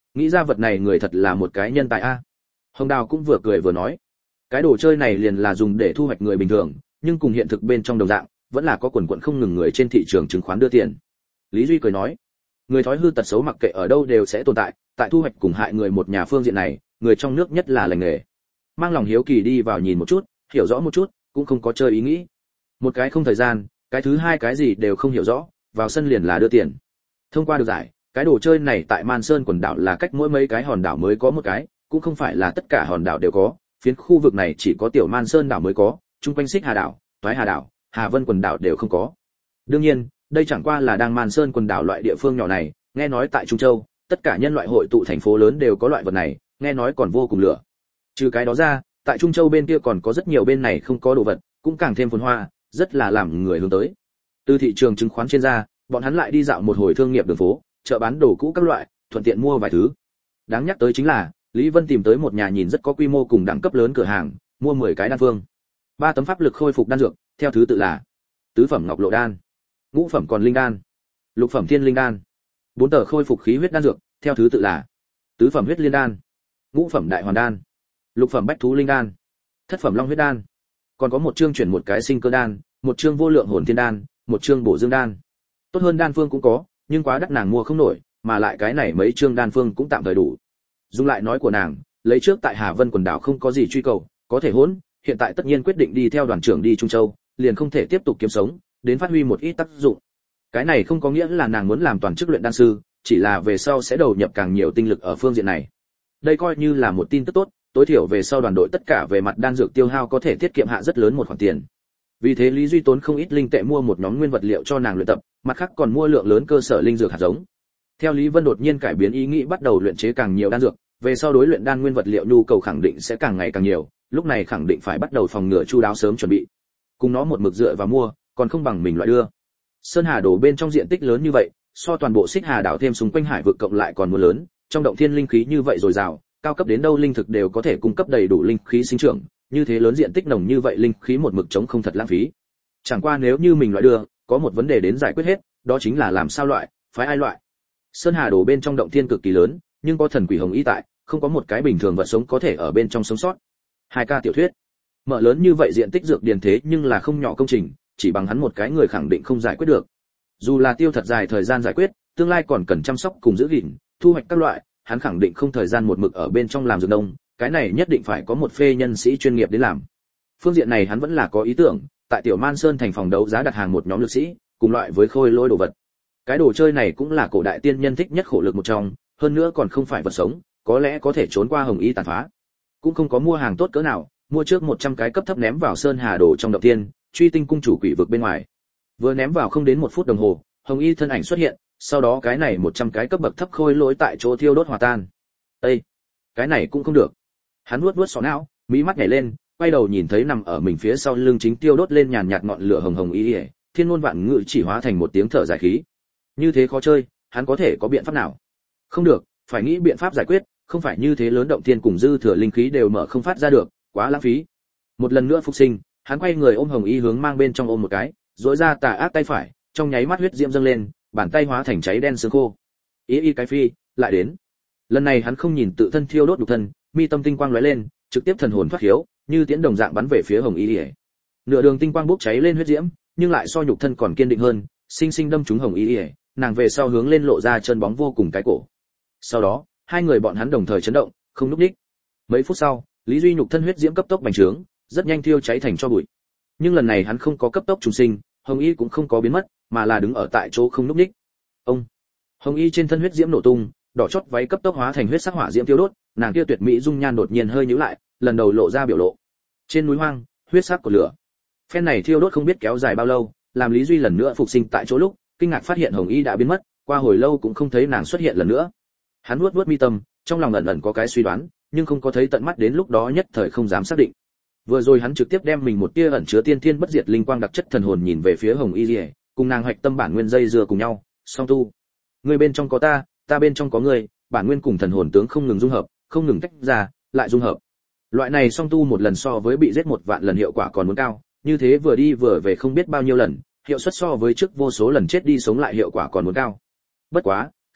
nghĩ ra vật này người thật là một cái nhân tài a. Hồng Đào cũng vừa cười vừa nói, cái đồ chơi này liền là dùng để thu hoạch người bình thường, nhưng cùng hiện thực bên trong đồng dạng, vẫn là có quần quần không ngừng người trên thị trường chứng khoán đưa tiền. Lý Duy cười nói, người thói hư tật xấu mặc kệ ở đâu đều sẽ tồn tại, tại thu hoạch cùng hại người một nhà phương diện này, người trong nước nhất là lành nghề. Mang lòng hiếu kỳ đi vào nhìn một chút, hiểu rõ một chút, cũng không có chơi ý nghĩ. Một cái không thời gian, cái thứ hai cái gì đều không hiểu rõ, vào sân liền là đưa tiền. Thông qua được giải, cái đồ chơi này tại Man Sơn quần đảo là cách mỗi mấy cái hòn đảo mới có một cái, cũng không phải là tất cả hòn đảo đều có, phiến khu vực này chỉ có tiểu Man Sơn đảo mới có, chung quanh Xích Hà đảo, Toái Hà đảo, Hà Vân quần đảo đều không có. Đương nhiên, đây chẳng qua là đang Man Sơn quần đảo loại địa phương nhỏ này, nghe nói tại Trung Châu, tất cả nhân loại hội tụ thành phố lớn đều có loại vật này, nghe nói còn vô cùng lửa. Trừ cái đó ra, tại Trung Châu bên kia còn có rất nhiều bên này không có đồ vật, cũng càng thêm phồn hoa, rất là làm người hướng tới. Từ thị trường chứng khoán trên ra, bọn hắn lại đi dạo một hồi thương nghiệp đường phố, chợ bán đồ cũ các loại, thuận tiện mua vài thứ. Đáng nhắc tới chính là, Lý Vân tìm tới một nhà nhìn rất có quy mô cùng đẳng cấp lớn cửa hàng, mua 10 cái đan phương. 3 tấm pháp lực khôi phục đan dược, theo thứ tự là: tứ phẩm ngọc lộ đan, ngũ phẩm còn linh đan, lục phẩm thiên linh đan. 4 tờ khôi phục khí huyết đan dược, theo thứ tự là: tứ phẩm huyết liên đan, ngũ phẩm đại hoàn đan, lục phẩm bách thú linh đan, thất phẩm long huyết đan. Còn có một chương chuyển một cái sinh cơ đan, một chương vô lượng hồn thiên đan, một chương bổ dương đan. Tốt hơn đan phương cũng có, nhưng quá đắt nàng mua không nổi, mà lại cái này mấy chương đan phương cũng tạm thời đủ. Dùng lại nói của nàng, lấy trước tại Hà Vân quần đảo không có gì truy cầu, có thể hỗn, hiện tại tất nhiên quyết định đi theo đoàn trưởng đi Trung Châu, liền không thể tiếp tục kiếm sống, đến phát huy một ít tác dụng. Cái này không có nghĩa là nàng muốn làm toàn chức luyện đan sư, chỉ là về sau sẽ đầu nhập càng nhiều tinh lực ở phương diện này. Đây coi như là một tin tức tốt, tối thiểu về sau đoàn đội tất cả về mặt đan dược tiêu hao có thể tiết kiệm hạ rất lớn một khoản tiền. Vì thế Lý Duy tốn không ít linh tệ mua một nhóm nguyên vật liệu cho nàng luyện tập, mặt khác còn mua lượng lớn cơ sở linh dược hạt giống. Theo Lý Vân đột nhiên cải biến ý nghĩ bắt đầu luyện chế càng nhiều đan dược, về sau đối luyện đan nguyên vật liệu nhu cầu khẳng định sẽ càng ngày càng nhiều, lúc này khẳng định phải bắt đầu phòng ngừa chu đáo sớm chuẩn bị. Cùng nó một mực dựa vào mua, còn không bằng mình loại đưa. Sơn Hà đổ bên trong diện tích lớn như vậy, so toàn bộ Xích Hà đảo thêm xung quanh hải vực cộng lại còn muốn lớn, trong động thiên linh khí như vậy dồi dào, cao cấp đến đâu linh thực đều có thể cung cấp đầy đủ linh khí sinh trưởng, như thế lớn diện tích nồng như vậy linh khí một mực chống không thật lãng phí. Chẳng qua nếu như mình loại đưa, có một vấn đề đến giải quyết hết, đó chính là làm sao loại, phái ai loại. Sơn Hà đổ bên trong động thiên cực kỳ lớn, nhưng có thần quỷ hồng y tại, không có một cái bình thường vật sống có thể ở bên trong sống sót. 2K tiểu thuyết. Mở lớn như vậy diện tích dược điền thế nhưng là không nhỏ công trình, chỉ bằng hắn một cái người khẳng định không giải quyết được. Dù là tiêu thật dài thời gian giải quyết, tương lai còn cần chăm sóc cùng giữ gìn, thu hoạch các loại, hắn khẳng định không thời gian một mực ở bên trong làm dược nông, cái này nhất định phải có một phê nhân sĩ chuyên nghiệp đến làm. Phương diện này hắn vẫn là có ý tưởng, tại Tiểu Man Sơn thành phòng đấu giá đặt hàng một nhóm lực sĩ, cùng loại với khôi lỗi đồ vật. Cái đồ chơi này cũng là cổ đại tiên nhân thích nhất khổ lực một trong, hơn nữa còn không phải vật sống, có lẽ có thể trốn qua hồng y tàn phá. Cũng không có mua hàng tốt cỡ nào, mua trước 100 cái cấp thấp ném vào Sơn Hà đồ trong động tiên, truy tinh cung chủ quỷ vực bên ngoài. Vừa ném vào không đến 1 phút đồng hồ, hồng y thân ảnh xuất hiện, sau đó cái này 100 cái cấp bậc thấp khôi lỗi tại chỗ thiêu đốt hòa tan. Ê, cái này cũng không được. Hắn nuốt sọ não, mí mắt nhảy lên, quay đầu nhìn thấy nằm ở mình phía sau lưng chính tiêu đốt lên nhàn nhạt ngọn lửa hồng hồng y, thiên ngôn vạn ngữ chỉ hóa thành một tiếng thở dài khí. Như thế khó chơi, hắn có thể có biện pháp nào? Không được, phải nghĩ biện pháp giải quyết, không phải như thế lớn động thiên cùng dư thừa linh khí đều mở không phát ra được, quá lãng phí. Một lần nữa phục sinh, hắn quay người ôm hồng y hướng mang bên trong ôm một cái, duỗi ra tà ác tay phải, trong nháy mắt huyết diễm dâng lên, bàn tay hóa thành cháy đen xương khô. Y cái phi, lại đến. Lần này hắn không nhìn tự thân thiêu đốt nhục thân, mi tâm tinh quang lóe lên, trực tiếp thần hồn thoát khiếu, như tiễn đồng dạng bắn về phía hồng y. Nửa đường tinh quang bốc cháy lên huyết diễm, nhưng lại so nhục thân còn kiên định hơn, sinh sinh đâm trúng hồng y, nàng về sau hướng lên lộ ra chân bóng vô cùng cái cổ. Sau đó, hai người bọn hắn đồng thời chấn động, không lúc đích. Mấy phút sau, Lý Duy nhục thân huyết diễm cấp tốc bành trướng, rất nhanh thiêu cháy thành tro bụi. Nhưng lần này hắn không có cấp tốc trùng sinh, hồng y cũng không có biến mất, mà là đứng ở tại chỗ không lúc đích. Ông, hồng y trên thân huyết diễm nổ tung, đỏ chót váy cấp tốc hóa thành huyết sắc hỏa diễm tiêu đốt, nàng kia tuyệt mỹ dung nhan đột nhiên hơi nhíu lại, lần đầu lộ ra biểu lộ. Trên núi hoang, huyết sắc của lửa. Phen này thiêu đốt không biết kéo dài bao lâu, làm Lý Duy lần nữa phục sinh tại chỗ lúc, kinh ngạc phát hiện hồng y đã biến mất, qua hồi lâu cũng không thấy nàng xuất hiện lần nữa. Hắn vuốt mi tâm, trong lòng ẩn ẩn có cái suy đoán, nhưng không có thấy tận mắt, đến lúc đó nhất thời không dám xác định. Vừa rồi hắn trực tiếp đem mình một tia ẩn chứa tiên thiên bất diệt linh quang đặc chất thần hồn nhìn về phía hồng y liễu, cùng nàng hoạch tâm bản nguyên dây dưa cùng nhau, song tu. Người bên trong có ta, ta bên trong có người, bản nguyên cùng thần hồn tướng không ngừng dung hợp, không ngừng tách ra, lại dung hợp. Loại này song tu một lần so với bị giết 1 vạn lần hiệu quả còn muốn cao, như thế vừa đi vừa về không biết bao nhiêu lần, hiệu suất so với trước vô số lần chết đi sống lại hiệu quả còn muốn cao. Bất quá,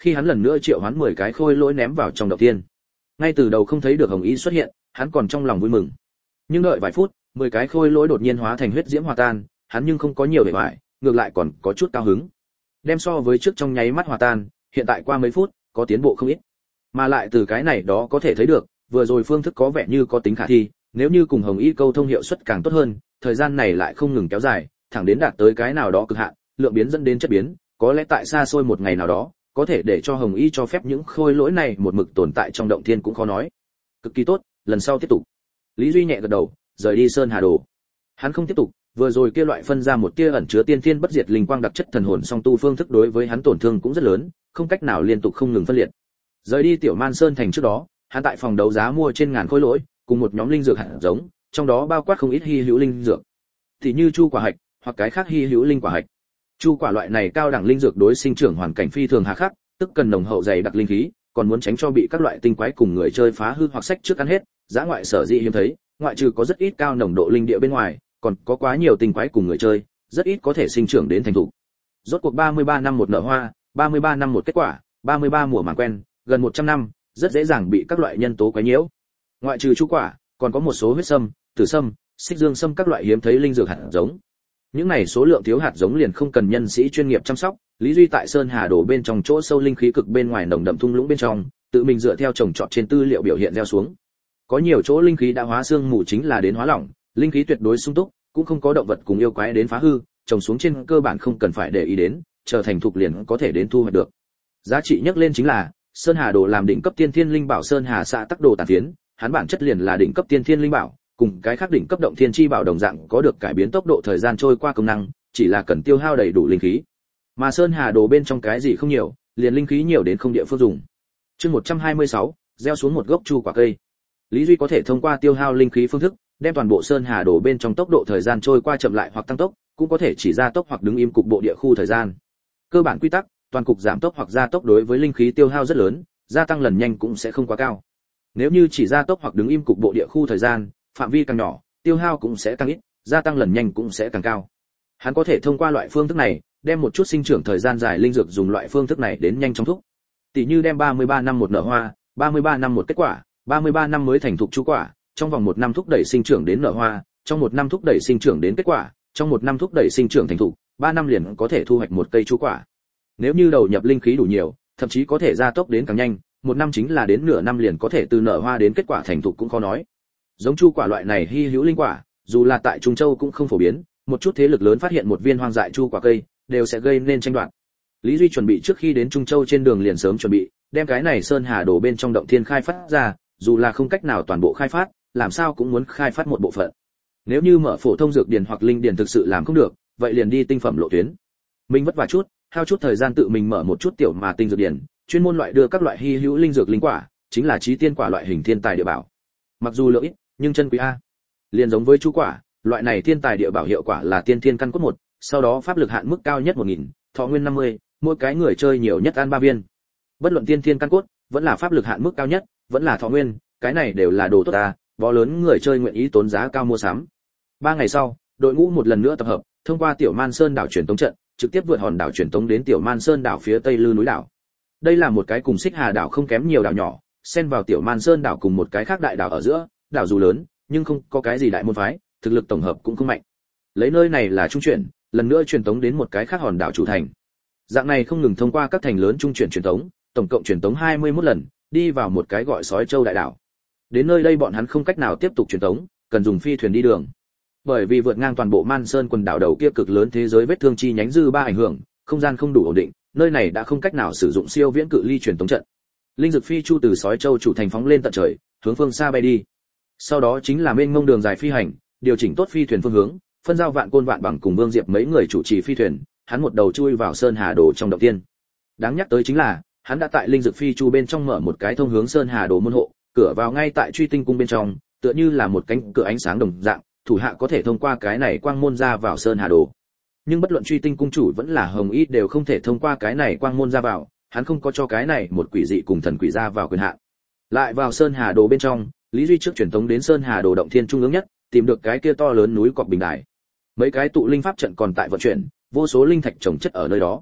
Khi hắn lần nữa triệu hoán 10 cái khôi lỗi ném vào trong động thiên, ngay từ đầu không thấy được hồng y xuất hiện, hắn còn trong lòng vui mừng. Nhưng đợi vài phút, 10 cái khôi lỗi đột nhiên hóa thành huyết diễm hòa tan, hắn nhưng không có nhiều bề bại, ngược lại còn có chút cao hứng. Đem so với trước trong nháy mắt hòa tan, hiện tại qua mấy phút, có tiến bộ không ít. Mà lại từ cái này đó có thể thấy được, vừa rồi phương thức có vẻ như có tính khả thi, nếu như cùng hồng y câu thông hiệu suất càng tốt hơn, thời gian này lại không ngừng kéo dài, thẳng đến đạt tới cái nào đó cực hạn, lượng biến dẫn đến chất biến, có lẽ tại xa xôi một ngày nào đó, có thể để cho hồng y cho phép những khôi lỗi này một mực tồn tại trong động thiên cũng khó nói. Cực kỳ tốt, lần sau tiếp tục. Lý Duy nhẹ gật đầu, rời đi Sơn Hà Đồ. Hắn không tiếp tục, vừa rồi kia loại phân ra một tia ẩn chứa tiên thiên bất diệt linh quang đặc chất thần hồn song tu phương thức đối với hắn tổn thương cũng rất lớn, không cách nào liên tục không ngừng phân liệt. Rời đi Tiểu Man Sơn thành trước đó, hắn tại phòng đấu giá mua trên ngàn khối lỗi, cùng một nhóm linh dược hạt giống, trong đó bao quát không ít hi hữu linh dược. Thì như chu quả hạch, hoặc cái khác hi hữu linh quả hạch. Chu quả loại này cao đẳng linh dược đối sinh trưởng hoàn cảnh phi thường hà khắc, tức cần nồng hậu dày đặc linh khí, còn muốn tránh cho bị các loại tinh quái cùng người chơi phá hư hoặc sách trước ăn hết, giá ngoại sở dĩ hiếm thấy, ngoại trừ có rất ít cao nồng độ linh địa bên ngoài, còn có quá nhiều tinh quái cùng người chơi, rất ít có thể sinh trưởng đến thành thục. Rốt cuộc 33 năm một nở hoa, 33 năm một kết quả, 33 mùa màng quen, gần 100 năm, rất dễ dàng bị các loại nhân tố quấy nhiễu. Ngoại trừ chu quả, còn có một số huyết sâm, tử sâm, xích dương sâm các loại hiếm thấy linh dược hạt giống. Những này số lượng thiếu hạt giống liền không cần nhân sĩ chuyên nghiệp chăm sóc, Lý Duy tại Sơn Hà Đồ bên trong chỗ sâu linh khí cực bên ngoài nồng đậm thung lũng bên trong, tự mình dựa theo trồng trọt trên tư liệu biểu hiện gieo xuống. Có nhiều chỗ linh khí đã hóa xương mù chính là đến hóa lỏng, linh khí tuyệt đối sung túc, cũng không có động vật cùng yêu quái đến phá hư, trồng xuống trên cơ bản không cần phải để ý đến, chờ thành thục liền có thể đến thu hoạch được. Giá trị nhất lên chính là Sơn Hà Đồ làm đỉnh cấp tiên thiên linh bảo Sơn Hà xạ tắc đồ tàn phiến, hắn bản chất liền là đỉnh cấp tiên thiên linh bảo, cùng cái khác đỉnh cấp động thiên chi bảo đồng dạng có được cải biến tốc độ thời gian trôi qua công năng, chỉ là cần tiêu hao đầy đủ linh khí. Mà Sơn Hà Đồ bên trong cái gì không nhiều, liền linh khí nhiều đến không địa phương dùng. Chương 126, gieo xuống một gốc chu quả cây. Lý Duy có thể thông qua tiêu hao linh khí phương thức, đem toàn bộ Sơn Hà Đồ bên trong tốc độ thời gian trôi qua chậm lại hoặc tăng tốc, cũng có thể chỉ gia tốc hoặc đứng im cục bộ địa khu thời gian. Cơ bản quy tắc, toàn cục giảm tốc hoặc gia tốc đối với linh khí tiêu hao rất lớn, gia tăng lần nhanh cũng sẽ không quá cao. Nếu như chỉ gia tốc hoặc đứng im cục bộ địa khu thời gian, phạm vi càng nhỏ, tiêu hao cũng sẽ càng ít, gia tăng lần nhanh cũng sẽ càng cao. Hắn có thể thông qua loại phương thức này, đem một chút sinh trưởng thời gian dài linh dược dùng loại phương thức này đến nhanh chóng thúc. Tỷ như đem 33 năm một nở hoa, 33 năm một kết quả, 33 năm mới thành thục chu quả, trong vòng 1 năm thúc đẩy sinh trưởng đến nở hoa, trong 1 năm thúc đẩy sinh trưởng đến kết quả, trong 1 năm thúc đẩy sinh trưởng thành thục, 3 năm liền có thể thu hoạch một cây chu quả. Nếu như đầu nhập linh khí đủ nhiều, thậm chí có thể gia tốc đến càng nhanh, 1 năm chính là đến nửa năm liền có thể từ nở hoa đến kết quả thành thục cũng khó nói. Giống chu quả loại này hi hữu linh quả, dù là tại Trung Châu cũng không phổ biến, một chút thế lực lớn phát hiện một viên hoang dại chu quả cây, đều sẽ gây nên tranh đoạt. Lý Duy chuẩn bị trước khi đến Trung Châu trên đường liền sớm chuẩn bị, đem cái này Sơn Hà Đồ bên trong động thiên khai phát ra, dù là không cách nào toàn bộ khai phát, làm sao cũng muốn khai phát một bộ phận. Nếu như mở phổ thông dược điển hoặc linh điển thực sự làm không được, vậy liền đi tinh phẩm lộ tuyến. Mình vất vả chút, hao chút thời gian tự mình mở một chút tiểu mà tinh dược điển, chuyên môn loại đưa các loại hi hữu linh dược linh quả, chính là chí tiên quả loại hình thiên tài địa bảo. Mặc dù lượng ít, nhưng chân quý a. Liền giống với chu quả, loại này thiên tài địa bảo hiệu quả là tiên thiên căn cốt 1, sau đó pháp lực hạn mức cao nhất 1000, thọ nguyên 50, mỗi cái người chơi nhiều nhất ăn 3 viên. Bất luận tiên thiên căn cốt, vẫn là pháp lực hạn mức cao nhất, vẫn là thọ nguyên, cái này đều là đồ tốt ta, bó lớn người chơi nguyện ý tốn giá cao mua sắm. 3 ngày sau, đội ngũ một lần nữa tập hợp, thông qua Tiểu Man Sơn đảo truyền tống trận, trực tiếp vượt hòn đảo truyền tống đến Tiểu Man Sơn đảo phía tây lư núi đảo. Đây là một cái cùng Xích Hà đảo không kém nhiều đảo nhỏ, xen vào Tiểu Man Sơn đảo cùng một cái khác đại đảo ở giữa, đảo dù lớn, nhưng không có cái gì đại môn phái, thực lực tổng hợp cũng không mạnh. Lấy nơi này là trung chuyển, lần nữa truyền tống đến một cái khác hòn đảo chủ thành. Dạng này không ngừng thông qua các thành lớn trung chuyển truyền tống, tổng cộng truyền tống 21 lần, đi vào một cái gọi Sói Châu đại đảo. Đến nơi đây bọn hắn không cách nào tiếp tục truyền tống, cần dùng phi thuyền đi đường. Bởi vì vượt ngang toàn bộ Man Sơn quần đảo đầu kia cực lớn thế giới vết thương chi nhánh dư ba ảnh hưởng, không gian không đủ ổn định, nơi này đã không cách nào sử dụng siêu viễn cự ly truyền tống trận. Linh dược phi chu từ Sói Châu chủ thành phóng lên tận trời, hướng phương xa bay đi. Sau đó chính là mênh mông đường dài phi hành, điều chỉnh tốt phi thuyền phương hướng, phân giao Vạn Côn Vạn Bằng cùng Vương Diệp mấy người chủ trì phi thuyền, hắn một đầu chui vào Sơn Hà Đồ trong động tiên. Đáng nhắc tới chính là, hắn đã tại linh dược phi chu bên trong mở một cái thông hướng Sơn Hà Đồ môn hộ, cửa vào ngay tại Truy Tinh cung bên trong, tựa như là một cánh cửa ánh sáng đồng dạng, thủ hạ có thể thông qua cái này quang môn ra vào Sơn Hà Đồ. Nhưng bất luận Truy Tinh cung chủ vẫn là Hồng Y đều không thể thông qua cái này quang môn ra vào, hắn không có cho cái này một quỷ dị cùng thần quỷ ra vào quyền hạn. Lại vào Sơn Hà Đồ bên trong, Lý Duy trước truyền tống đến Sơn Hà Đồ động thiên trung ương nhất, tìm được cái kia to lớn núi cọp bình đài. Mấy cái tụ linh pháp trận còn tại vận chuyển, vô số linh thạch trồng chất ở nơi đó.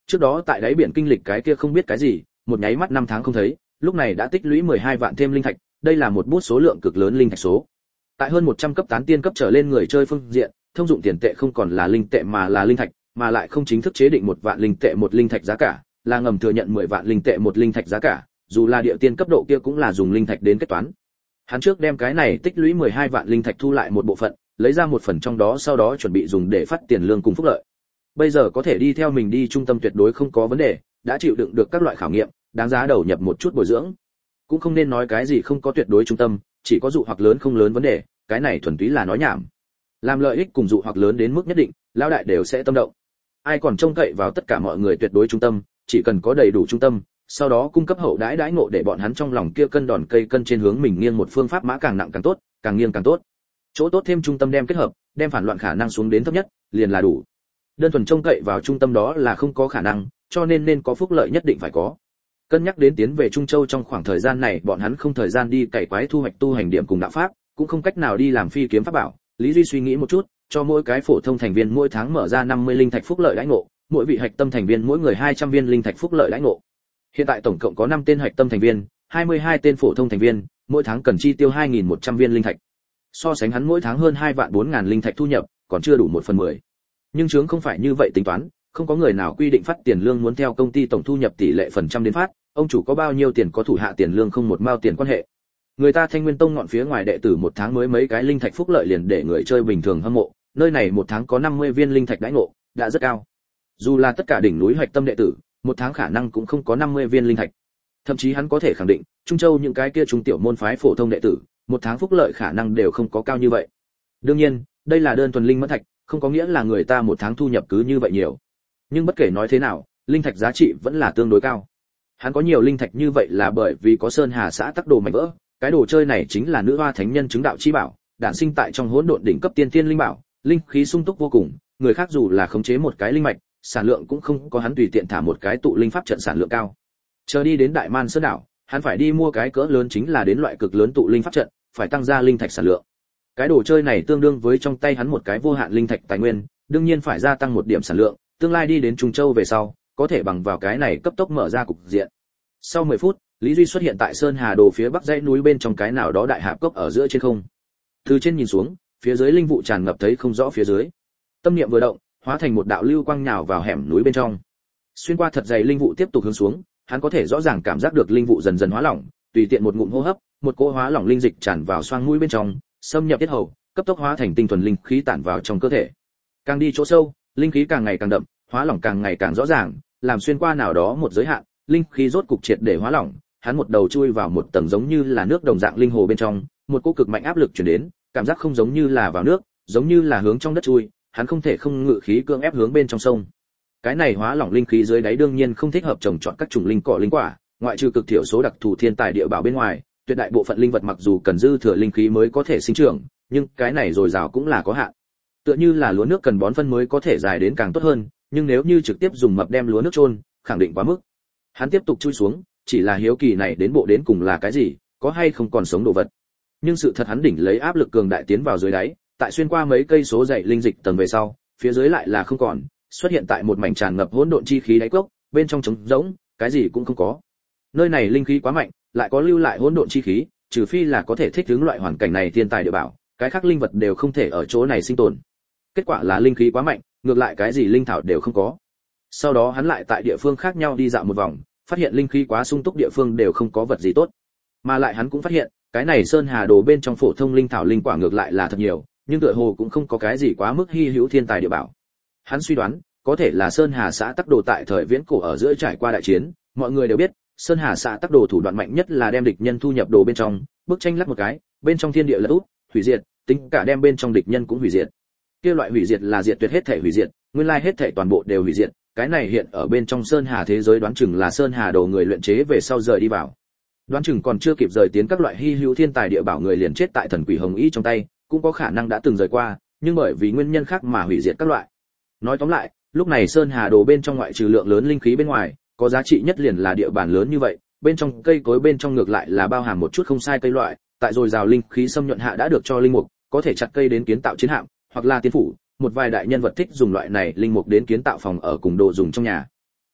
Trước đó tại đáy biển kinh lịch cái kia không biết cái gì, một nháy mắt 5 tháng không thấy, lúc này đã tích lũy 12 vạn thêm linh thạch, đây là một bút số lượng cực lớn linh thạch số. Tại hơn 100 cấp tán tiên cấp trở lên người chơi phương diện, thông dụng tiền tệ không còn là linh tệ mà là linh thạch, mà lại không chính thức chế định 1 vạn linh tệ một linh thạch giá cả, là ngầm thừa nhận 10 vạn linh tệ một linh thạch giá cả, dù là địa tiên cấp độ kia cũng là dùng linh thạch đến kết toán. Hắn trước đem cái này tích lũy 12 vạn linh thạch thu lại một bộ phận, lấy ra một phần trong đó sau đó chuẩn bị dùng để phát tiền lương cùng phúc lợi. Bây giờ có thể đi theo mình đi trung tâm tuyệt đối không có vấn đề, đã chịu đựng được các loại khảo nghiệm, đáng giá đầu nhập một chút bồi dưỡng. Cũng không nên nói cái gì không có tuyệt đối trung tâm, chỉ có dụ hoặc lớn không lớn vấn đề, cái này thuần túy là nói nhảm. Làm lợi ích cùng dụ hoặc lớn đến mức nhất định, lão đại đều sẽ tâm động. Ai còn trông cậy vào tất cả mọi người tuyệt đối trung tâm, chỉ cần có đầy đủ trung tâm, sau đó cung cấp hậu đãi ngộ để bọn hắn trong lòng kia cân đòn cây cân trên hướng mình nghiêng một phương pháp mã càng nặng càng tốt, càng nghiêng càng tốt. Chỗ tốt thêm trung tâm đem kết hợp, đem phản loạn khả năng xuống đến thấp nhất, liền là đủ. Đơn thuần trông cậy vào trung tâm đó là không có khả năng, cho nên có phúc lợi nhất định phải có. Cân nhắc đến tiến về Trung Châu trong khoảng thời gian này bọn hắn không thời gian đi cày quái thu hoạch tu hành điểm cùng đạo pháp, cũng không cách nào đi làm phi kiếm pháp bảo, Lý Duy suy nghĩ một chút, cho mỗi cái phổ thông thành viên mỗi tháng mở ra 50 linh thạch phúc lợi đãi ngộ, mỗi vị hạch tâm thành viên mỗi người 200 viên linh thạch phúc lợi đãi ngộ. Hiện tại tổng cộng có 5 tên hạch tâm thành viên, 22 tên phổ thông thành viên, mỗi tháng cần chi tiêu 2100 viên linh thạch. So sánh hắn mỗi tháng hơn 2 vạn 4000 linh thạch thu nhập, còn chưa đủ 1/10. Nhưng chướng không phải như vậy tính toán, không có người nào quy định phát tiền lương muốn theo công ty tổng thu nhập tỷ lệ phần trăm đến phát, ông chủ có bao nhiêu tiền có thủ hạ tiền lương không một mao tiền quan hệ. Người ta Thanh Nguyên Tông ngọn phía ngoài đệ tử một tháng mới mấy cái linh thạch phúc lợi liền để người chơi bình thường hâm mộ, nơi này một tháng có 50 viên linh thạch đãi ngộ, đã rất cao. Dù là tất cả đỉnh núi hoạch tâm đệ tử, một tháng khả năng cũng không có 50 viên linh thạch. Thậm chí hắn có thể khẳng định, Trung Châu những cái kia trung tiểu môn phái phổ thông đệ tử, một tháng phúc lợi khả năng đều không có cao như vậy. Đương nhiên, đây là đơn thuần linh mẫn thạch, không có nghĩa là người ta một tháng thu nhập cứ như vậy nhiều. Nhưng bất kể nói thế nào, linh thạch giá trị vẫn là tương đối cao. Hắn có nhiều linh thạch như vậy là bởi vì có Sơn Hà xã tắc đồ mảnh vỡ, cái đồ chơi này chính là nữ hoa thánh nhân chứng đạo chi bảo, đản sinh tại trong hỗn độn đỉnh cấp tiên thiên linh bảo, linh khí sung túc vô cùng, người khác dù là khống chế một cái linh mạch, sản lượng cũng không có hắn tùy tiện thả một cái tụ linh pháp trận sản lượng cao. Chờ đi đến Đại Man Sơn đảo, hắn phải đi mua cái cỡ lớn chính là đến loại cực lớn tụ linh pháp trận, phải tăng gia linh thạch sản lượng. Cái đồ chơi này tương đương với trong tay hắn một cái vô hạn linh thạch tài nguyên, đương nhiên phải gia tăng một điểm sản lượng, tương lai đi đến Trung Châu về sau, có thể bằng vào cái này cấp tốc mở ra cục diện. Sau 10 phút, Lý Duy xuất hiện tại Sơn Hà Đồ phía bắc dãy núi bên trong cái nào đó đại hạp cốc ở giữa trên không. Từ trên nhìn xuống, phía dưới linh vụ tràn ngập thấy không rõ phía dưới. Tâm niệm vừa động, hóa thành một đạo lưu quang nhào vào hẻm núi bên trong. Xuyên qua thật dày linh vụ tiếp tục hướng xuống, hắn có thể rõ ràng cảm giác được linh vụ dần dần hóa lỏng, tùy tiện một ngụm hô hấp, một cỗ hóa lỏng linh dịch tràn vào xoang mũi bên trong, xâm nhập tiết hầu, cấp tốc hóa thành tinh thuần linh khí tản vào trong cơ thể. Càng đi chỗ sâu, linh khí càng ngày càng đậm, hóa lỏng càng ngày càng rõ ràng, làm xuyên qua nào đó một giới hạn, linh khí rốt cục triệt để hóa lỏng, hắn một đầu chui vào một tầng giống như là nước đồng dạng linh hồ bên trong, một cỗ cực mạnh áp lực truyền đến, cảm giác không giống như là vào nước, giống như là hướng trong đất chui, hắn không thể không ngự khí cưỡng ép hướng bên trong sông. Cái này hóa lỏng linh khí dưới đáy đương nhiên không thích hợp trồng trọt các chủng linh cỏ linh quả, ngoại trừ cực thiểu số đặc thù thiên tài địa bảo bên ngoài, tuyệt đại bộ phận linh vật mặc dù cần dư thừa linh khí mới có thể sinh trưởng, nhưng cái này dồi dào cũng là có hạn. Tựa như là lúa nước cần bón phân mới có thể dài đến càng tốt hơn, nhưng nếu như trực tiếp dùng mập đem lúa nước chôn, khẳng định quá mức. Hắn tiếp tục chui xuống, chỉ là hiếu kỳ này đến bộ đến cùng là cái gì, có hay không còn sống đồ vật. Nhưng sự thật hắn đỉnh lấy áp lực cường đại tiến vào dưới đáy, tại xuyên qua mấy cây số dày linh dịch tầng về sau, phía dưới lại là không còn, xuất hiện tại một mảnh tràn ngập hỗn độn chi khí đáy cốc, bên trong trống rỗng, cái gì cũng không có. Nơi này linh khí quá mạnh, lại có lưu lại hỗn độn chi khí, trừ phi là có thể thích ứng loại hoàn cảnh này thiên tài địa bảo, cái khác linh vật đều không thể ở chỗ này sinh tồn. Kết quả là linh khí quá mạnh, ngược lại cái gì linh thảo đều không có. Sau đó hắn lại tại địa phương khác nhau đi dạo một vòng, phát hiện linh khí quá sung túc địa phương đều không có vật gì tốt. Mà lại hắn cũng phát hiện, cái này Sơn Hà Đồ bên trong phổ thông linh thảo linh quả ngược lại là thật nhiều, nhưng tựa hồ cũng không có cái gì quá mức hi hữu thiên tài địa bảo. Hắn suy đoán, có thể là Sơn Hà xã Tắc Đồ tại thời viễn cổ ở giữa trải qua đại chiến, mọi người đều biết, Sơn Hà xã Tắc Đồ thủ đoạn mạnh nhất là đem địch nhân thu nhập đồ bên trong, bức tranh lắc một cái, bên trong thiên địa lật úp, hủy diệt, tính cả đem bên trong địch nhân cũng hủy diệt. Kia loại hủy diệt là diệt tuyệt hết thể hủy diệt, nguyên lai hết thể toàn bộ đều hủy diệt, cái này hiện ở bên trong Sơn Hà thế giới đoán chừng là Sơn Hà Đồ người luyện chế về sau rời đi vào. Đoán chừng còn chưa kịp rời tiến các loại hi hữu thiên tài địa bảo người liền chết tại thần quỷ hồng y trong tay, cũng có khả năng đã từng rời qua, nhưng bởi vì nguyên nhân khác mà hủy diệt các loại. Nói tóm lại, lúc này Sơn Hà Đồ bên trong ngoại trừ lượng lớn linh khí bên ngoài, có giá trị nhất liền là địa bàn lớn như vậy, bên trong cây cối bên trong ngược lại là bao hàm một chút không sai cây loại, tại rồi rào linh khí xâm nhuận hạ đã được cho linh mục, có thể chặt cây đến kiến tạo chiến hạm, hoặc là tiên phủ, một vài đại nhân vật thích dùng loại này linh mục đến kiến tạo phòng ở cùng đồ dùng trong nhà.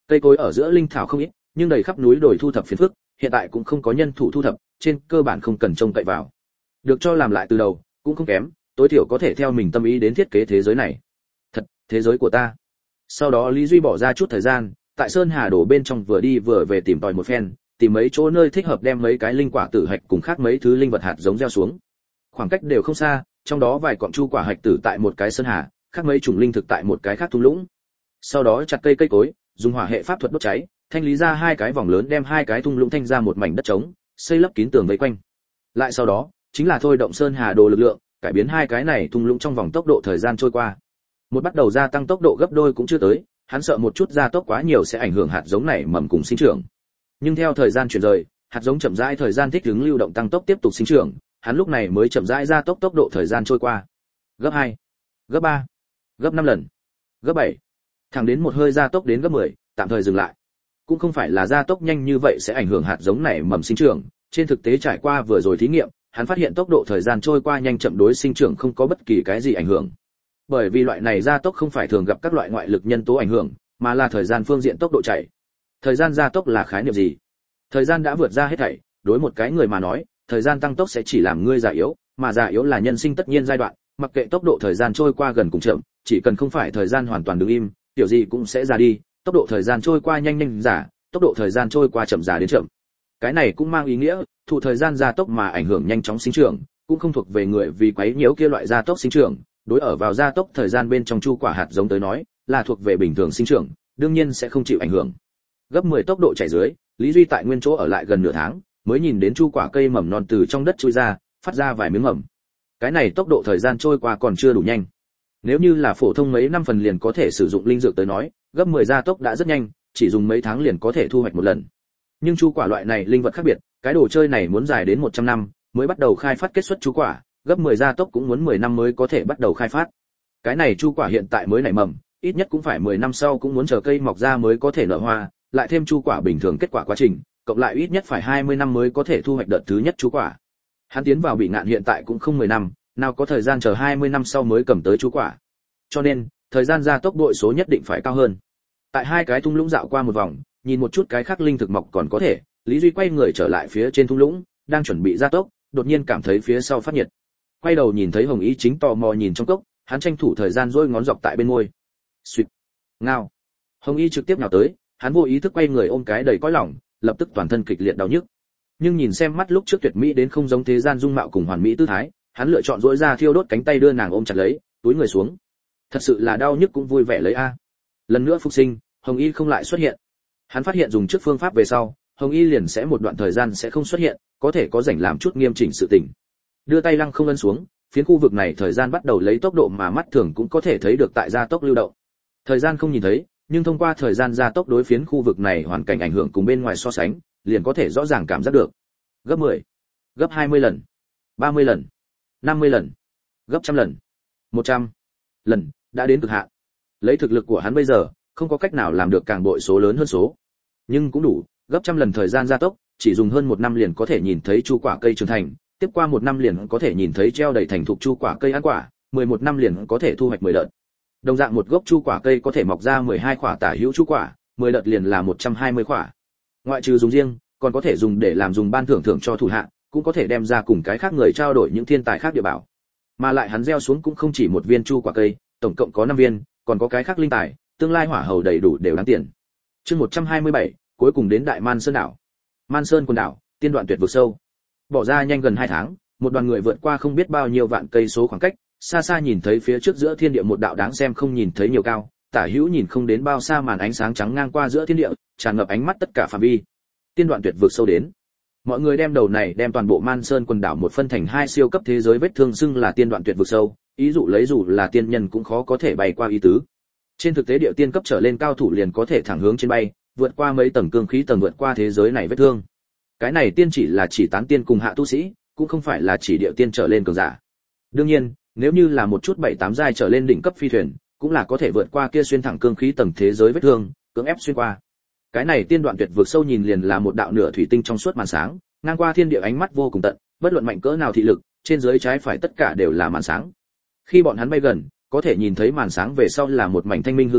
Cây cối ở giữa linh thảo không ít, nhưng đầy khắp núi đồi thu thập phiền phức, hiện tại cũng không có nhân thủ thu thập, trên cơ bản không cần trông cậy vào. Được cho làm lại từ đầu, cũng không kém, tối thiểu có thể theo mình tâm ý đến thiết kế thế giới này. Thật, thế giới của ta. Sau đó Lý Duy bỏ ra chút thời gian, tại Sơn Hà Đổ bên trong vừa đi vừa về tìm tòi một phen, tìm mấy chỗ nơi thích hợp đem mấy cái linh quả tử hạch cùng khác mấy thứ linh vật hạt giống gieo xuống. Khoảng cách đều không xa, trong đó vài cọng chu quả hạch tử tại một cái sơn hà, khác mấy chủng linh thực tại một cái khác thung lũng. Sau đó chặt cây cối, dùng hỏa hệ pháp thuật đốt cháy, thanh lý ra hai cái vòng lớn đem hai cái thung lũng thanh ra một mảnh đất trống, xây lấp kín tường vây quanh. Lại sau đó, chính là thôi động Sơn Hà Đồ lực lượng, cải biến hai cái này thung lũng trong vòng tốc độ thời gian trôi qua. Một bắt đầu gia tăng tốc độ gấp đôi cũng chưa tới, hắn sợ một chút gia tốc quá nhiều sẽ ảnh hưởng hạt giống này mầm cùng sinh trưởng. Nhưng theo thời gian chuyển rời, hạt giống chậm rãi thời gian thích ứng lưu động tăng tốc tiếp tục sinh trưởng, hắn lúc này mới chậm rãi gia tốc độ thời gian trôi qua. Gấp 2, gấp 3, gấp 5 lần, gấp 7, thẳng đến một hơi gia tốc đến gấp 10, tạm thời dừng lại. Cũng không phải là gia tốc nhanh như vậy sẽ ảnh hưởng hạt giống này mầm sinh trưởng, trên thực tế trải qua vừa rồi thí nghiệm, hắn phát hiện tốc độ thời gian trôi qua nhanh chậm đối sinh trưởng không có bất kỳ cái gì ảnh hưởng. Bởi vì loại này gia tốc không phải thường gặp các loại ngoại lực nhân tố ảnh hưởng, mà là thời gian phương diện tốc độ chạy. Thời gian gia tốc là khái niệm gì? Thời gian đã vượt ra hết thảy, đối một cái người mà nói, thời gian tăng tốc sẽ chỉ làm ngươi già yếu, mà già yếu là nhân sinh tất nhiên giai đoạn, mặc kệ tốc độ thời gian trôi qua gần cùng chậm, chỉ cần không phải thời gian hoàn toàn đứng im, kiểu gì cũng sẽ già đi, tốc độ thời gian trôi qua nhanh già, tốc độ thời gian trôi qua chậm già đến chậm. Cái này cũng mang ý nghĩa, thụ thời gian gia tốc mà ảnh hưởng nhanh chóng sinh trưởng, cũng không thuộc về người vì quấy nhiễu kia loại gia tốc sinh trưởng, đối ở vào gia tốc thời gian bên trong chu quả hạt giống tới nói, là thuộc về bình thường sinh trưởng, đương nhiên sẽ không chịu ảnh hưởng. Gấp 10 tốc độ chạy dưới, Lý Duy tại nguyên chỗ ở lại gần nửa tháng, mới nhìn đến chu quả cây mầm non từ trong đất chui ra, phát ra vài miếng mầm. Cái này tốc độ thời gian trôi qua còn chưa đủ nhanh. Nếu như là phổ thông mấy năm phần liền có thể sử dụng linh dược tới nói, gấp 10 gia tốc đã rất nhanh, chỉ dùng mấy tháng liền có thể thu hoạch một lần. Nhưng chu quả loại này linh vật khác biệt, cái đồ chơi này muốn dài đến 100 năm mới bắt đầu khai phát kết xuất chu quả, gấp 10 gia tốc cũng muốn 10 năm mới có thể bắt đầu khai phát. Cái này chu quả hiện tại mới nảy mầm, ít nhất cũng phải 10 năm sau cũng muốn chờ cây mọc ra mới có thể nở hoa, lại thêm chu quả bình thường kết quả quá trình, cộng lại ít nhất phải 20 năm mới có thể thu hoạch đợt thứ nhất chu quả. Hắn tiến vào bị ngạn hiện tại cũng không 10 năm, nào có thời gian chờ 20 năm sau mới cầm tới chu quả. Cho nên, thời gian gia tốc đội số nhất định phải cao hơn. Tại hai cái thung lũng dạo qua một vòng, nhìn một chút cái khác linh thực mọc còn có thể, Lý Duy quay người trở lại phía trên thung lũng, đang chuẩn bị gia tốc, đột nhiên cảm thấy phía sau phát nhiệt. Quay đầu nhìn thấy Hồng Y chính tò mò nhìn trong cốc, hắn tranh thủ thời gian rôi ngón dọc tại bên môi. Xuyệt. Ngao. Hồng Y trực tiếp nhào tới, hắn vô ý thức quay người ôm cái đầy cõi lòng, lập tức toàn thân kịch liệt đau nhức. Nhưng nhìn xem mắt lúc trước tuyệt mỹ đến không giống thế gian dung mạo cùng hoàn mỹ tư thái, hắn lựa chọn rỗi ra thiêu đốt cánh tay đưa nàng ôm chặt lấy, túi người xuống. Thật sự là đau nhức cũng vui vẻ lấy a. Lần nữa phục sinh, Hồng Y không lại xuất hiện. Hắn phát hiện dùng trước phương pháp về sau, Hồng Y liền sẽ một đoạn thời gian sẽ không xuất hiện, có thể có rảnh làm chút nghiêm chỉnh sự tình. Đưa tay lăng không ấn xuống, phiến khu vực này thời gian bắt đầu lấy tốc độ mà mắt thường cũng có thể thấy được tại gia tốc lưu động. Thời gian không nhìn thấy, nhưng thông qua thời gian gia tốc đối phiến khu vực này hoàn cảnh ảnh hưởng cùng bên ngoài so sánh, liền có thể rõ ràng cảm giác được. Gấp 10, gấp 20 lần, 30 lần, 50 lần, gấp 100 lần, 100 lần, đã đến cực hạn. Lấy thực lực của hắn bây giờ, không có cách nào làm được càng bội số lớn hơn số. Nhưng cũng đủ, gấp 100 lần thời gian gia tốc, chỉ dùng hơn 1 năm liền có thể nhìn thấy chu quả cây trưởng thành, tiếp qua 1 năm liền có thể nhìn thấy treo đầy thành thục chu quả cây ăn quả, 11 năm liền có thể thu hoạch 10 đợt. Đồng dạng một gốc chu quả cây có thể mọc ra 12 quả tả hữu chu quả, 10 đợt liền là 120 quả. Ngoại trừ dùng riêng, còn có thể dùng để làm dùng ban thưởng cho thủ hạ, cũng có thể đem ra cùng cái khác người trao đổi những thiên tài khác địa bảo. Mà lại hắn gieo xuống cũng không chỉ một viên chu quả cây, tổng cộng có 5 viên, còn có cái khác linh tài, tương lai hỏa hầu đầy đủ đều đáng tiền. Chương 127, cuối cùng đến Đại Man Sơn đảo. Man Sơn quần đảo, tiên đoạn tuyệt vực sâu. Bỏ ra nhanh gần 2 tháng, một đoàn người vượt qua không biết bao nhiêu vạn cây số khoảng cách, xa xa nhìn thấy phía trước giữa thiên địa một đạo đáng xem không nhìn thấy nhiều cao, tả hữu nhìn không đến bao xa màn ánh sáng trắng ngang qua giữa thiên địa, tràn ngập ánh mắt tất cả phạm vi. Tiên đoạn tuyệt vực sâu đến. Mọi người đem đầu này đem toàn bộ Man Sơn quần đảo một phân thành 2 siêu cấp thế giới vết thương xưng là tiên đoạn tuyệt vực sâu, ý dụ lấy dù là tiên nhân cũng khó có thể bay qua ý tứ. Trên thực tế địa tiên cấp trở lên cao thủ liền có thể thẳng hướng trên bay, vượt qua mấy tầng cương khí tầng vượt qua thế giới này vết thương. Cái này tiên chỉ là chỉ tán tiên cùng hạ tu sĩ, cũng không phải là chỉ địa tiên trở lên cường giả. Đương nhiên, nếu như là một chút 7-8 giai trở lên đỉnh cấp phi thuyền, cũng là có thể vượt qua kia xuyên thẳng cương khí tầng thế giới vết thương, cưỡng ép xuyên qua. Cái này tiên đoạn tuyệt vực sâu nhìn liền là một đạo nửa thủy tinh trong suốt màn sáng, ngang qua thiên địa ánh mắt vô cùng tận, bất luận mạnh cỡ nào thị lực, trên dưới trái phải tất cả đều là màn sáng. Khi bọn hắn bay gần, có thể nhìn thấy màn sáng về sau là một mảnh thanh minh hư không,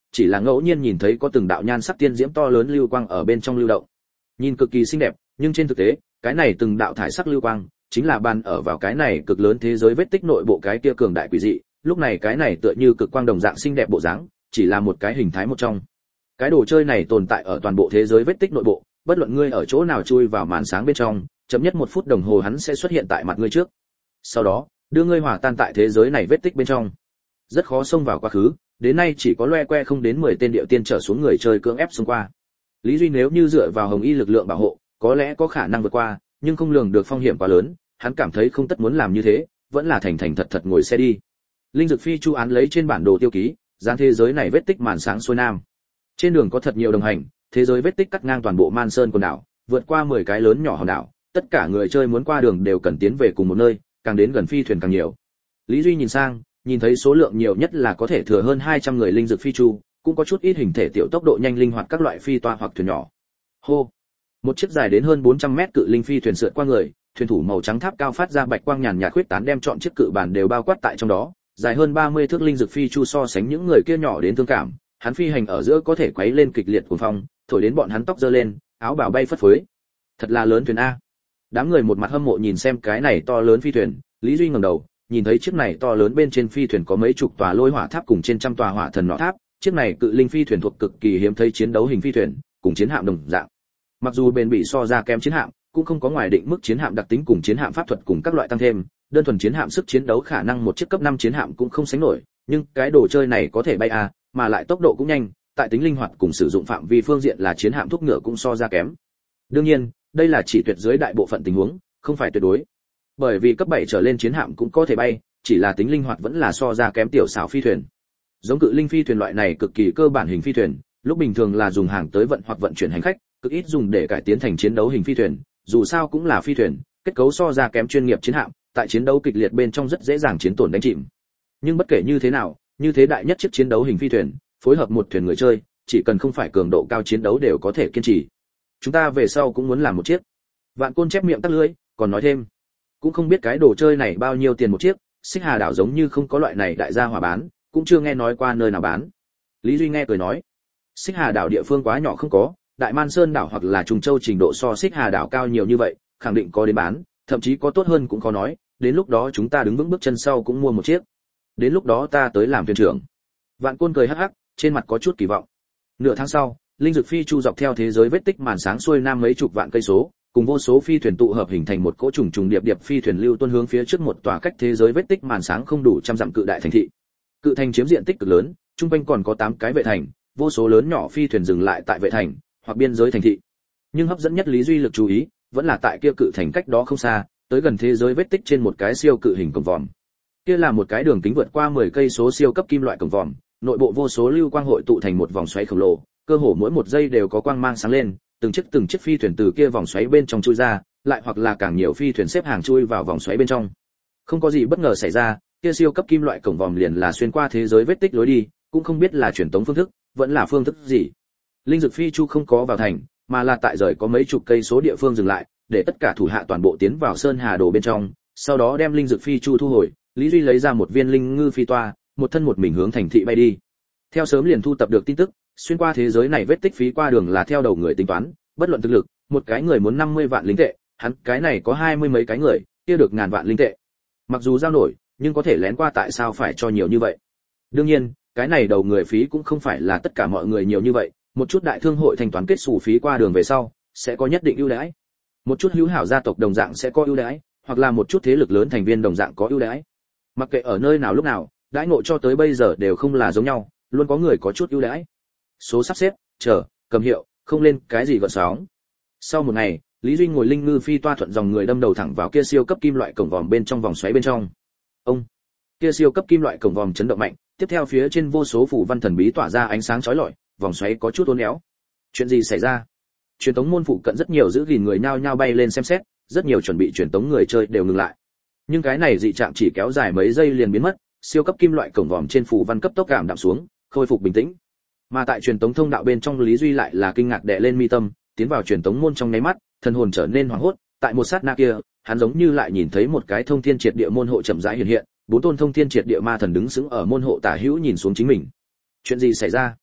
chỉ là ngẫu nhiên nhìn thấy có từng đạo nhan sắc tiên diễm to lớn lưu quang ở bên trong lưu động. Nhìn cực kỳ xinh đẹp, nhưng trên thực tế, cái này từng đạo thải sắc lưu quang, chính là bàn ở vào cái này cực lớn thế giới vết tích nội bộ cái kia cường đại quỷ dị, lúc này cái này tựa như cực quang đồng dạng xinh đẹp bộ dáng, chỉ là một cái hình thái một trong. Cái đồ chơi này tồn tại ở toàn bộ thế giới vết tích nội bộ, bất luận ngươi ở chỗ nào chui vào màn sáng bên trong, chậm nhất 1 phút đồng hồ hắn sẽ xuất hiện tại mặt ngươi trước. Sau đó, đưa ngươi hòa tan tại thế giới này vết tích bên trong. Rất khó xông vào quá khứ, đến nay chỉ có loe que không đến 10 tên điệu tiên trở xuống người chơi cưỡng ép xông qua. Lý Duy nếu như dựa vào Hồng Y lực lượng bảo hộ, có lẽ có khả năng vượt qua, nhưng không lường được phong hiểm quá lớn, hắn cảm thấy không tất muốn làm như thế, vẫn là thành thành thật thật ngồi xe đi. Linh Dực Phi chu án lấy trên bản đồ tiêu ký, dán thế giới này vết tích màn sáng xuôi nam. Trên đường có thật nhiều đồng hành, thế giới vết tích cắt ngang toàn bộ Man Sơn quần đảo, vượt qua 10 cái lớn nhỏ hòn đảo, tất cả người chơi muốn qua đường đều cần tiến về cùng một nơi, càng đến gần phi thuyền càng nhiều. Lý Duy nhìn sang, nhìn thấy số lượng nhiều nhất là có thể thừa hơn 200 người linh dược phi chu, cũng có chút ít hình thể tiểu tốc độ nhanh linh hoạt các loại phi toa hoặc thuyền nhỏ. Hô! Một chiếc dài đến hơn 400 mét cự linh phi thuyền sượt qua người, thuyền thủ màu trắng tháp cao phát ra bạch quang nhàn nhạt khuyết tán đem trọn chiếc cự bản đều bao quát tại trong đó, dài hơn 30 thước linh dược phi chu so sánh những người kia nhỏ đến thương cảm, hắn phi hành ở giữa có thể quấy lên kịch liệt cuồng phong, thổi đến bọn hắn tóc giơ lên, áo bào bay phất phới. Thật là lớn thuyền a. Đám người một mặt hâm mộ nhìn xem cái này to lớn phi thuyền, Lý Duy ngẩng đầu, nhìn thấy chiếc này to lớn bên trên phi thuyền có mấy chục tòa lôi hỏa tháp cùng trên trăm tòa hỏa thần nọ tháp, chiếc này cự linh phi thuyền thuộc cực kỳ hiếm thấy chiến đấu hình phi thuyền, cùng chiến hạm đồng dạng. Mặc dù bền bỉ so ra kém chiến hạm, cũng không có ngoài định mức chiến hạm đặc tính cùng chiến hạm pháp thuật cùng các loại tăng thêm, đơn thuần chiến hạm sức chiến đấu khả năng một chiếc cấp 5 chiến hạm cũng không sánh nổi, nhưng cái đồ chơi này có thể bay a, mà lại tốc độ cũng nhanh, tại tính linh hoạt cùng sử dụng phạm vi phương diện là chiến hạm thúc ngựa cũng so ra kém. Đương nhiên, đây là chỉ tuyệt dưới đại bộ phận tình huống, không phải tuyệt đối. Bởi vì cấp 7 trở lên chiến hạm cũng có thể bay, chỉ là tính linh hoạt vẫn là so ra kém tiểu xảo phi thuyền. Giống cự linh phi thuyền loại này cực kỳ cơ bản hình phi thuyền, lúc bình thường là dùng hàng tới vận hoặc vận chuyển hành khách, cực ít dùng để cải tiến thành chiến đấu hình phi thuyền, dù sao cũng là phi thuyền, kết cấu so ra kém chuyên nghiệp chiến hạm, tại chiến đấu kịch liệt bên trong rất dễ dàng chiến tổn đánh chìm. Nhưng bất kể như thế nào, như thế đại nhất chiếc chiến đấu hình phi thuyền, phối hợp một thuyền người chơi, chỉ cần không phải cường độ cao chiến đấu đều có thể kiên trì. Chúng ta về sau cũng muốn làm một chiếc. Vạn Côn chép miệng tắc lưỡi, còn nói thêm, cũng không biết cái đồ chơi này bao nhiêu tiền một chiếc, Xích Hà đảo giống như không có loại này đại gia hỏa bán, cũng chưa nghe nói qua nơi nào bán. Lý Duy nghe cười nói, Xích Hà đảo địa phương quá nhỏ không có, Đại Man Sơn đảo hoặc là Trùng Châu trình độ so Xích Hà đảo cao nhiều như vậy, khẳng định có đến bán, thậm chí có tốt hơn cũng khó nói, đến lúc đó chúng ta đứng vững bước chân sau cũng mua một chiếc. Đến lúc đó ta tới làm thuyền trưởng. Vạn Côn cười hắc hắc, trên mặt có chút kỳ vọng. Nửa tháng sau, linh dược phi chu dọc theo thế giới vết tích màn sáng xuôi nam mấy chục vạn cây số, cùng vô số phi thuyền tụ hợp hình thành một cỗ trùng trùng điệp điệp phi thuyền lưu tuôn hướng phía trước một tòa cách thế giới vết tích màn sáng không đủ trăm dặm cự đại thành thị. Cự thành chiếm diện tích cực lớn, trung quanh còn có 8 cái vệ thành, vô số lớn nhỏ phi thuyền dừng lại tại vệ thành hoặc biên giới thành thị. Nhưng hấp dẫn nhất Lý Duy lực chú ý, vẫn là tại kia cự thành cách đó không xa, tới gần thế giới vết tích trên một cái siêu cự hình cổng vòm. Kia là một cái đường kính vượt qua 10 cây số siêu cấp kim loại cổng vòm, nội bộ vô số lưu quang hội tụ thành một vòng xoáy khổng lồ, cơ hồ mỗi một giây đều có quang mang sáng lên, từng chiếc phi thuyền từ kia vòng xoáy bên trong chui ra, lại hoặc là càng nhiều phi thuyền xếp hàng chui vào vòng xoáy bên trong. Không có gì bất ngờ xảy ra, kia siêu cấp kim loại cổng vòm liền là xuyên qua thế giới vết tích lối đi, cũng không biết là truyền tống phương thức, vẫn là phương thức gì. Linh dược phi chu không có vào thành, mà là tại rời có mấy chục cây số địa phương dừng lại, để tất cả thủ hạ toàn bộ tiến vào sơn hà đồ bên trong, sau đó đem linh dược phi chu thu hồi, Lý Duy lấy ra một viên linh ngư phi toa, một thân một mình hướng thành thị bay đi. Theo sớm liền thu tập được tin tức, xuyên qua thế giới này vết tích phí qua đường là theo đầu người tính toán, bất luận thực lực, một cái người muốn 50 vạn linh tệ, hắn cái này có 20 mấy cái người, kia được ngàn vạn linh tệ. Mặc dù giao nổi, nhưng có thể lén qua tại sao phải cho nhiều như vậy? Đương nhiên, cái này đầu người phí cũng không phải là tất cả mọi người nhiều như vậy, một chút đại thương hội thanh toán kết sổ phí qua đường về sau, sẽ có nhất định ưu đãi. Một chút hữu hảo gia tộc đồng dạng sẽ có ưu đãi, hoặc là một chút thế lực lớn thành viên đồng dạng có ưu đãi. Mặc kệ ở nơi nào lúc nào, đãi ngộ cho tới bây giờ đều không là giống nhau, luôn có người có chút ưu đãi. Số sắp xếp, chờ, cầm hiệu, không lên cái gì gợn sóng. Sau một ngày, Lý Duy ngồi linh ngư phi toa thuận dòng người đâm đầu thẳng vào kia siêu cấp kim loại cổng vòm bên trong vòng xoáy bên trong. Ông, kia siêu cấp kim loại cổng vòm chấn động mạnh, tiếp theo phía trên vô số phù văn thần bí tỏa ra ánh sáng chói lọi, vòng xoáy có chút uốn éo. Chuyện gì xảy ra? Truyền tống môn phụ cận rất nhiều giữ gìn người nhao nhao bay lên xem xét, rất nhiều chuẩn bị truyền tống người chơi đều ngừng lại. Nhưng cái này dị trạng chỉ kéo dài mấy giây liền biến mất, siêu cấp kim loại cổng vòm trên phù văn cấp tốc cảm đạm xuống, khôi phục bình tĩnh. Mà tại truyền tống thông đạo bên trong Lý Duy lại là kinh ngạc đè lên mi tâm, tiến vào truyền tống môn trong nháy mắt, thần hồn trở nên hoảng hốt, tại một sát na kia, hắn giống như lại nhìn thấy một cái thông thiên triệt địa môn hộ chậm rãi hiện hiện, 4 tôn thông thiên triệt địa ma thần đứng sững ở môn hộ tả hữu nhìn xuống chính mình. Chuyện gì xảy ra?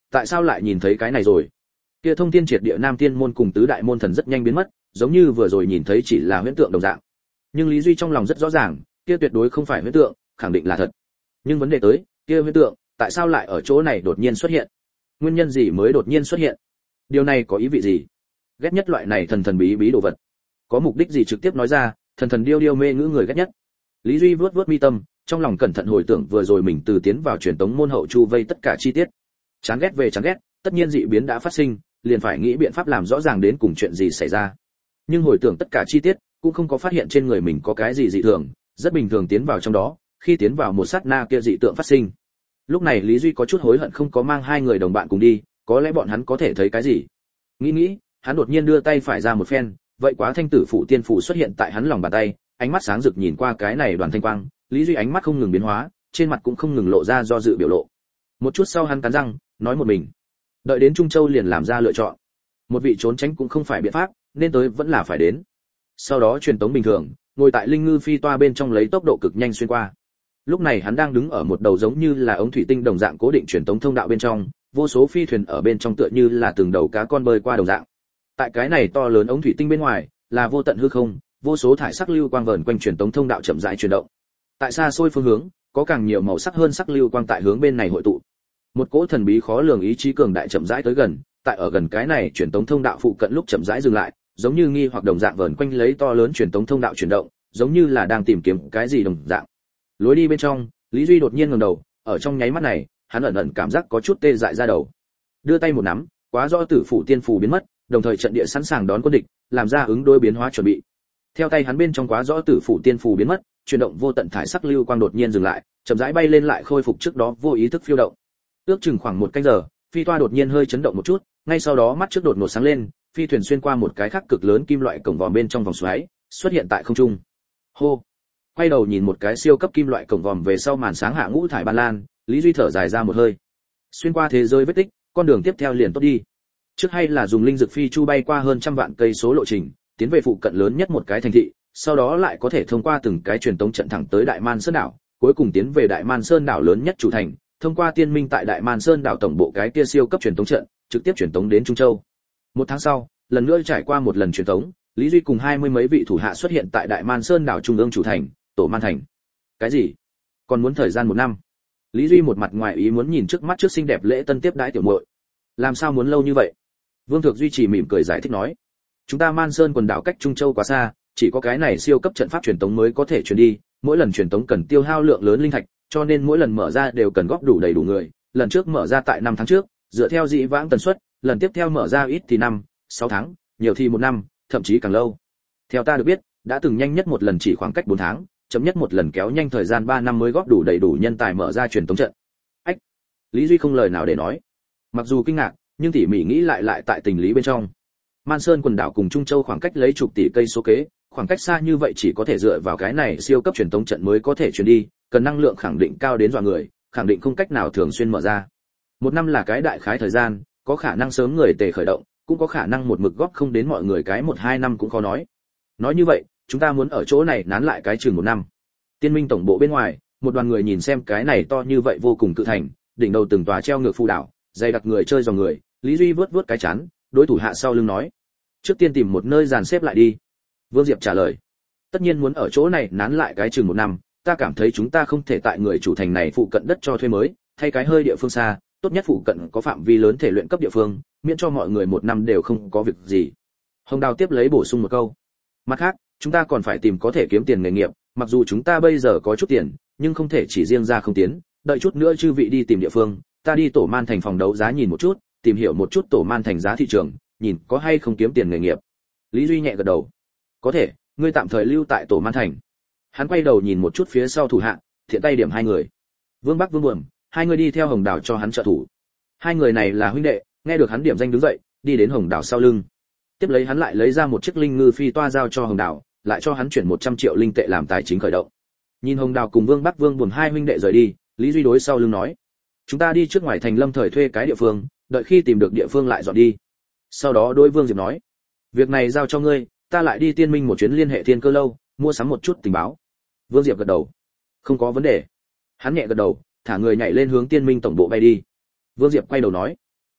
tại sao lại nhìn thấy cái này rồi? Kia thông thiên triệt địa nam tiên môn cùng tứ đại môn thần rất nhanh biến mất, giống như vừa rồi nhìn thấy chỉ là huyễn tượng đồng dạng. Nhưng Lý Duy trong lòng rất rõ ràng, kia tuyệt đối không phải huyễn tượng, khẳng định là thật. Nhưng vấn đề tới, kia huyễn tượng, tại sao lại ở chỗ này đột nhiên xuất hiện? Nguyên nhân gì mới đột nhiên xuất hiện? Điều này có ý vị gì? Ghét nhất loại này thần thần bí bí đồ vật. Có mục đích gì trực tiếp nói ra, thần thần điêu điêu mê ngữ người ghét nhất. Lý Duy vuốt vuốt mi tâm, trong lòng cẩn thận hồi tưởng vừa rồi mình từ tiến vào truyền tống môn hậu chu vây tất cả chi tiết. Chán ghét về chán ghét, tất nhiên dị biến đã phát sinh, liền phải nghĩ biện pháp làm rõ ràng đến cùng chuyện gì xảy ra. Nhưng hồi tưởng tất cả chi tiết, cũng không có phát hiện trên người mình có cái gì dị thường, rất bình thường tiến vào trong đó, khi tiến vào một sát na kia dị tượng phát sinh. Lúc này Lý Duy có chút hối hận không có mang hai người đồng bạn cùng đi, có lẽ bọn hắn có thể thấy cái gì. Nghĩ, hắn đột nhiên đưa tay phải ra một phen, vậy quá thanh tử phụ tiên phụ xuất hiện tại hắn lòng bàn tay, ánh mắt sáng rực nhìn qua cái này đoàn thanh quang, Lý Duy ánh mắt không ngừng biến hóa, trên mặt cũng không ngừng lộ ra do dự biểu lộ. Một chút sau hắn cắn răng, nói một mình, đợi đến Trung Châu liền làm ra lựa chọn. Một vị trốn tránh cũng không phải biện pháp, nên tới vẫn là phải đến. Sau đó truyền tống bình thường, ngồi tại linh ngư phi toa bên trong lấy tốc độ cực nhanh xuyên qua. Lúc này hắn đang đứng ở một đầu giống như là ống thủy tinh đồng dạng cố định truyền tống thông đạo bên trong, vô số phi thuyền ở bên trong tựa như là từng đầu cá con bơi qua đồng dạng. Tại cái này to lớn ống thủy tinh bên ngoài, là vô tận hư không, vô số thải sắc lưu quang vờn quanh truyền tống thông đạo chậm rãi chuyển động. Tại xa xôi phương hướng, có càng nhiều màu sắc hơn sắc lưu quang tại hướng bên này hội tụ. Một cỗ thần bí khó lường ý chí cường đại chậm rãi tới gần, tại ở gần cái này truyền tống thông đạo phụ cận lúc chậm rãi dừng lại, giống như nghi hoặc đồng dạng vờn quanh lấy to lớn truyền tống thông đạo chuyển động, giống như là đang tìm kiếm cái gì đồng dạng. Lối đi bên trong, Lý Duy đột nhiên ngẩng đầu, ở trong nháy mắt này, hắn ẩn ẩn cảm giác có chút tê dại ra đầu. Đưa tay một nắm, quá rõ tử phủ tiên phù biến mất, đồng thời trận địa sẵn sàng đón quân địch, làm ra ứng đối biến hóa chuẩn bị. Theo tay hắn bên trong quá rõ tử phủ tiên phù biến mất, chuyển động vô tận thải sắc lưu quang đột nhiên dừng lại, chậm rãi bay lên lại khôi phục trước đó vô ý thức phiêu động. Ước chừng khoảng một canh giờ, phi toa đột nhiên hơi chấn động một chút, ngay sau đó mắt trước đột ngột sáng lên, phi thuyền xuyên qua một cái khắc cực lớn kim loại cổng vòm bên trong vòng xoáy, xuất hiện tại không trung. Hô! Quay đầu nhìn một cái siêu cấp kim loại cổng vòm về sau màn sáng hạ ngũ thải ban lan, Lý Duy thở dài ra một hơi. Xuyên qua thế giới vết tích, con đường tiếp theo liền tốt đi. Trước hay là dùng linh dược phi chu bay qua hơn trăm vạn cây số lộ trình, tiến về phụ cận lớn nhất một cái thành thị, sau đó lại có thể thông qua từng cái truyền tống trận thẳng tới Đại Man Sơn đảo, cuối cùng tiến về Đại Man Sơn đảo lớn nhất chủ thành, thông qua tiên minh tại Đại Man Sơn đảo tổng bộ cái kia siêu cấp truyền tống trận, trực tiếp truyền tống đến Trung Châu. Một tháng sau, lần nữa trải qua một lần truyền tống, Lý Duy cùng 20 mấy vị thủ hạ xuất hiện tại Đại Man Sơn đảo trung ương chủ thành, Tổ Man thành. Cái gì? Còn muốn thời gian một năm? Lý Duy một mặt ngoài ý muốn nhìn trước mắt trước xinh đẹp lễ tân tiếp đãi tiểu muội. Làm sao muốn lâu như vậy? Vương Thược duy trì mỉm cười giải thích nói, chúng ta Man Sơn quần đảo cách Trung Châu quá xa, chỉ có cái này siêu cấp trận pháp truyền tống mới có thể truyền đi, mỗi lần truyền tống cần tiêu hao lượng lớn linh thạch, cho nên mỗi lần mở ra đều cần góp đủ đầy đủ người, lần trước mở ra tại 5 tháng trước, dựa theo dĩ vãng tần suất, lần tiếp theo mở ra ít thì 5, 6 tháng, nhiều thì 1 năm, thậm chí càng lâu. Theo ta được biết, đã từng nhanh nhất một lần chỉ khoảng cách 4 tháng, chậm nhất một lần kéo nhanh thời gian 3 năm mới góp đủ đầy đủ nhân tài mở ra truyền tống trận. Ách. Lý Duy không lời nào để nói. Mặc dù kinh ngạc, nhưng tỉ mỉ nghĩ lại tại tình lý bên trong. Man Sơn quần đảo cùng Trung Châu khoảng cách lấy chục tỷ cây số kế, khoảng cách xa như vậy chỉ có thể dựa vào cái này siêu cấp truyền tống trận mới có thể truyền đi, cần năng lượng khẳng định cao đến dọa người, khẳng định không cách nào thường xuyên mở ra. 1 năm là cái đại khái thời gian, có khả năng sớm người tề khởi động, cũng có khả năng một mực góp không đến mọi người cái 1-2 năm cũng khó nói. Nói như vậy, chúng ta muốn ở chỗ này nán lại cái chừng 1 năm. Tiên minh tổng bộ bên ngoài, một đoàn người nhìn xem cái này to như vậy vô cùng cự thành, đỉnh đầu từng tòa treo ngược phù đảo, dày đặc người chơi dò người, Lý Duy vớt cái chán, đối thủ hạ sau lưng nói, trước tiên tìm một nơi dàn xếp lại đi. Vương Diệp trả lời, tất nhiên muốn ở chỗ này nán lại cái chừng 1 năm, ta cảm thấy chúng ta không thể tại người chủ thành này phụ cận đất cho thuê mới, thay cái hơi địa phương xa, tốt nhất phụ cận có phạm vi lớn thể luyện cấp địa phương, miễn cho mọi người 1 năm đều không có việc gì. Hồng Đào tiếp lấy bổ sung một câu, mặt khác, chúng ta còn phải tìm có thể kiếm tiền nghề nghiệp, mặc dù chúng ta bây giờ có chút tiền, nhưng không thể chỉ riêng ra không tiến, đợi chút nữa chư vị đi tìm địa phương, ta đi Tổ Man thành phòng đấu giá nhìn một chút, tìm hiểu một chút Tổ Man thành giá thị trường, nhìn có hay không kiếm tiền nghề nghiệp. Lý Duy nhẹ gật đầu, có thể, ngươi tạm thời lưu tại Tổ Man thành. Hắn quay đầu nhìn một chút phía sau thủ hạ, thiện tay điểm 2 người. Vương Bắc Vương Buồm, 2 người đi theo Hồng Đào cho hắn trợ thủ. 2 người này là huynh đệ, nghe được hắn điểm danh đứng dậy, đi đến Hồng Đào sau lưng. Tiếp lấy hắn lại lấy ra một chiếc linh ngư phi toa giao cho Hồng Đào, lại cho hắn chuyển 100 triệu linh tệ làm tài chính khởi động. Nhìn Hồng Đào cùng Vương Bắc Vương Buồm 2 huynh đệ rời đi, Lý Duy đối sau lưng nói, chúng ta đi trước ngoài thành lâm thời thuê cái địa phương, đợi khi tìm được địa phương lại dọn đi. Sau đó đối Vương Diệp nói, việc này giao cho ngươi, ta lại đi Tiên Minh một chuyến liên hệ Thiên Cơ lâu, mua sắm một chút tình báo. Vương Diệp gật đầu, không có vấn đề. Hắn nhẹ gật đầu, thả người nhảy lên hướng Tiên Minh tổng bộ bay đi. Vương Diệp quay đầu nói,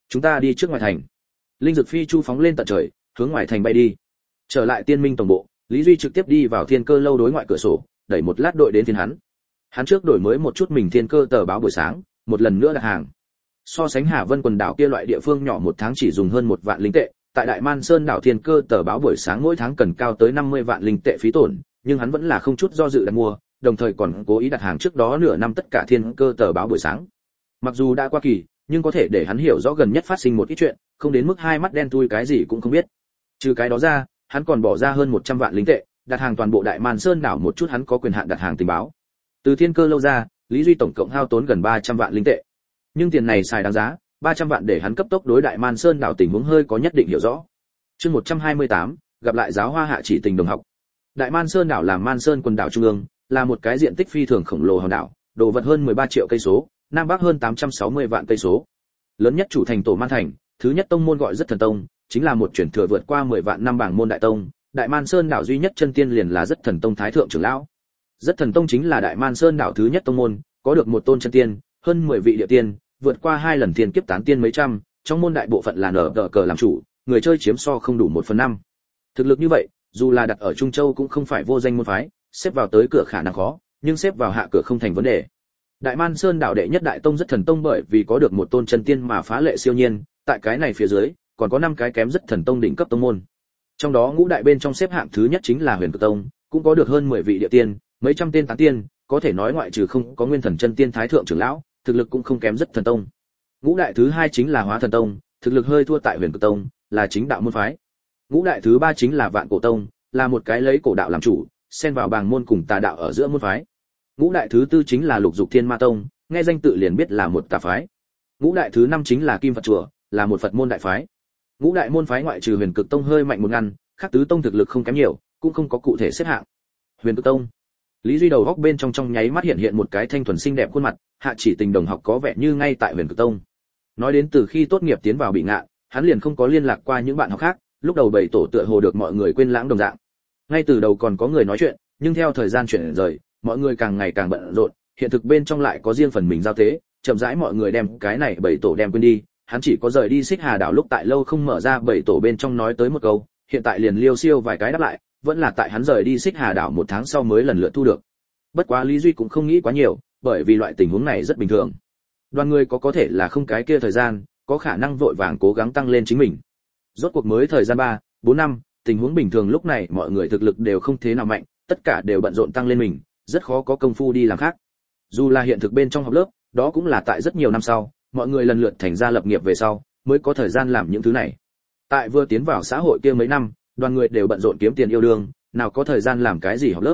Chúng ta đi trước ngoài thành. Linh Dực phi chu phóng lên tận trời, hướng ngoài thành bay đi. Trở lại Tiên Minh tổng bộ, Lý Duy trực tiếp đi vào Thiên Cơ lâu đối ngoại cửa sổ, đẩy một lát đội đến phiên hắn. Hắn trước đổi mới một chút mình Thiên Cơ tờ báo buổi sáng, một lần nữa đặt hàng. So sánh Hà Vân quần đảo kia loại địa phương nhỏ một tháng chỉ dùng hơn 1 vạn linh tệ, tại Đại Man Sơn đảo Thiên Cơ tờ báo buổi sáng mỗi tháng cần cao tới 50 vạn linh tệ phí tổn, nhưng hắn vẫn là không chút do dự đặt mua, đồng thời còn cố ý đặt hàng trước đó nửa năm tất cả Thiên Cơ tờ báo buổi sáng. Mặc dù đã qua kỳ, nhưng có thể để hắn hiểu rõ gần nhất phát sinh một ít chuyện, không đến mức hai mắt đen thui cái gì cũng không biết. Trừ cái đó ra, hắn còn bỏ ra hơn 100 vạn linh tệ, đặt hàng toàn bộ Đại Man Sơn đảo một chút hắn có quyền hạn đặt hàng tình báo. Từ Thiên Cơ lâu ra, Lý Duy tổng cộng hao tốn gần 300 vạn linh tệ. Nhưng tiền này xài đáng giá, 300 vạn để hắn cấp tốc đối Đại Man Sơn đảo tình huống hơi có nhất định hiểu rõ. Chương 128, gặp lại giáo hoa Hạ Chỉ Tình đồng học. Đại Man Sơn đảo là Man Sơn quần đảo trung ương, là một cái diện tích phi thường khổng lồ hòn đảo, đồ vật hơn 13 triệu cây số, nam bắc hơn 860 vạn cây số. Lớn nhất chủ thành Tổ Man thành, thứ nhất tông môn gọi Rất Thần Tông, chính là một truyền thừa vượt qua 10 vạn năm bảng môn đại tông. Đại Man Sơn đảo duy nhất chân tiên liền là Rất Thần Tông thái thượng trưởng lão. Rất Thần Tông chính là Đại Man Sơn đảo thứ nhất tông môn, có được một tôn chân tiên, hơn 10 vị địa tiên, vượt qua 2 lần thiên kiếp tán tiên mấy trăm, trong môn đại bộ phận là nở đỡ cờ làm chủ, người chơi chiếm so không đủ 1/5. Thực lực như vậy, dù là đặt ở Trung Châu cũng không phải vô danh môn phái, xếp vào tới cửa khả năng khó, nhưng xếp vào hạ cửa không thành vấn đề. Đại Man Sơn đảo đệ nhất đại tông Rất Thần Tông bởi vì có được một tôn chân tiên mà phá lệ siêu nhiên, tại cái này phía dưới, còn có 5 cái kém Rất Thần Tông đỉnh cấp tông môn. Trong đó ngũ đại bên trong xếp hạng thứ nhất chính là Huyền Cực Tông, cũng có được hơn 10 vị địa tiên, mấy trăm tên tán tiên, có thể nói ngoại trừ không có Nguyên Thần chân tiên thái thượng trưởng lão, thực lực cũng không kém Rất Thần Tông. Ngũ đại thứ hai chính là Hóa Thần Tông, thực lực hơi thua tại Huyền Cực Tông, là chính đạo môn phái. Ngũ đại thứ ba chính là Vạn Cổ Tông, là một cái lấy cổ đạo làm chủ, xen vào bàng môn cùng tà đạo ở giữa môn phái. Ngũ đại thứ tư chính là Lục Dục Thiên Ma Tông, nghe danh tự liền biết là một tà phái. Ngũ đại thứ năm chính là Kim Phật chùa, là một Phật môn đại phái. Ngũ đại môn phái ngoại trừ Huyền Cực Tông hơi mạnh một ngăn, khác tứ tông thực lực không kém nhiều, cũng không có cụ thể xếp hạng. Huyền Cực Tông. Lý Duy đầu góc bên trong nháy mắt hiện một cái thanh thuần xinh đẹp khuôn mặt, Hạ Chỉ Tình đồng học có vẻ như ngay tại Huyền Cực Tông. Nói đến từ khi tốt nghiệp tiến vào Bị Ngạn, hắn liền không có liên lạc qua những bạn học khác, lúc đầu bảy tổ tựa hồ được mọi người quên lãng đồng dạng. Ngay từ đầu còn có người nói chuyện, nhưng theo thời gian chuyển rời, mọi người càng ngày càng bận rộn, hiện thực bên trong lại có riêng phần mình giao tế, chậm rãi mọi người đem cái này bảy tổ đem quên đi, hắn chỉ có rời đi Xích Hà đảo lúc tại lâu không mở ra bảy tổ bên trong nói tới một câu, hiện tại liền liêu siêu vài cái đáp lại, vẫn là tại hắn rời đi Xích Hà đảo 1 tháng sau mới lần lượt thu được. Bất quá Lý Duy cũng không nghĩ quá nhiều, bởi vì loại tình huống này rất bình thường. Đoàn người có thể là không cái kia thời gian, có khả năng vội vàng cố gắng tăng lên chính mình. Rốt cuộc mới thời gian 3, 4 năm, tình huống bình thường lúc này mọi người thực lực đều không thế nào mạnh, tất cả đều bận rộn tăng lên mình, rất khó có công phu đi làm khác. Dù là hiện thực bên trong học lớp, đó cũng là tại rất nhiều năm sau, mọi người lần lượt thành ra lập nghiệp về sau, mới có thời gian làm những thứ này. Tại vừa tiến vào xã hội kia mấy năm, đoàn người đều bận rộn kiếm tiền yêu đương, nào có thời gian làm cái gì học lớp.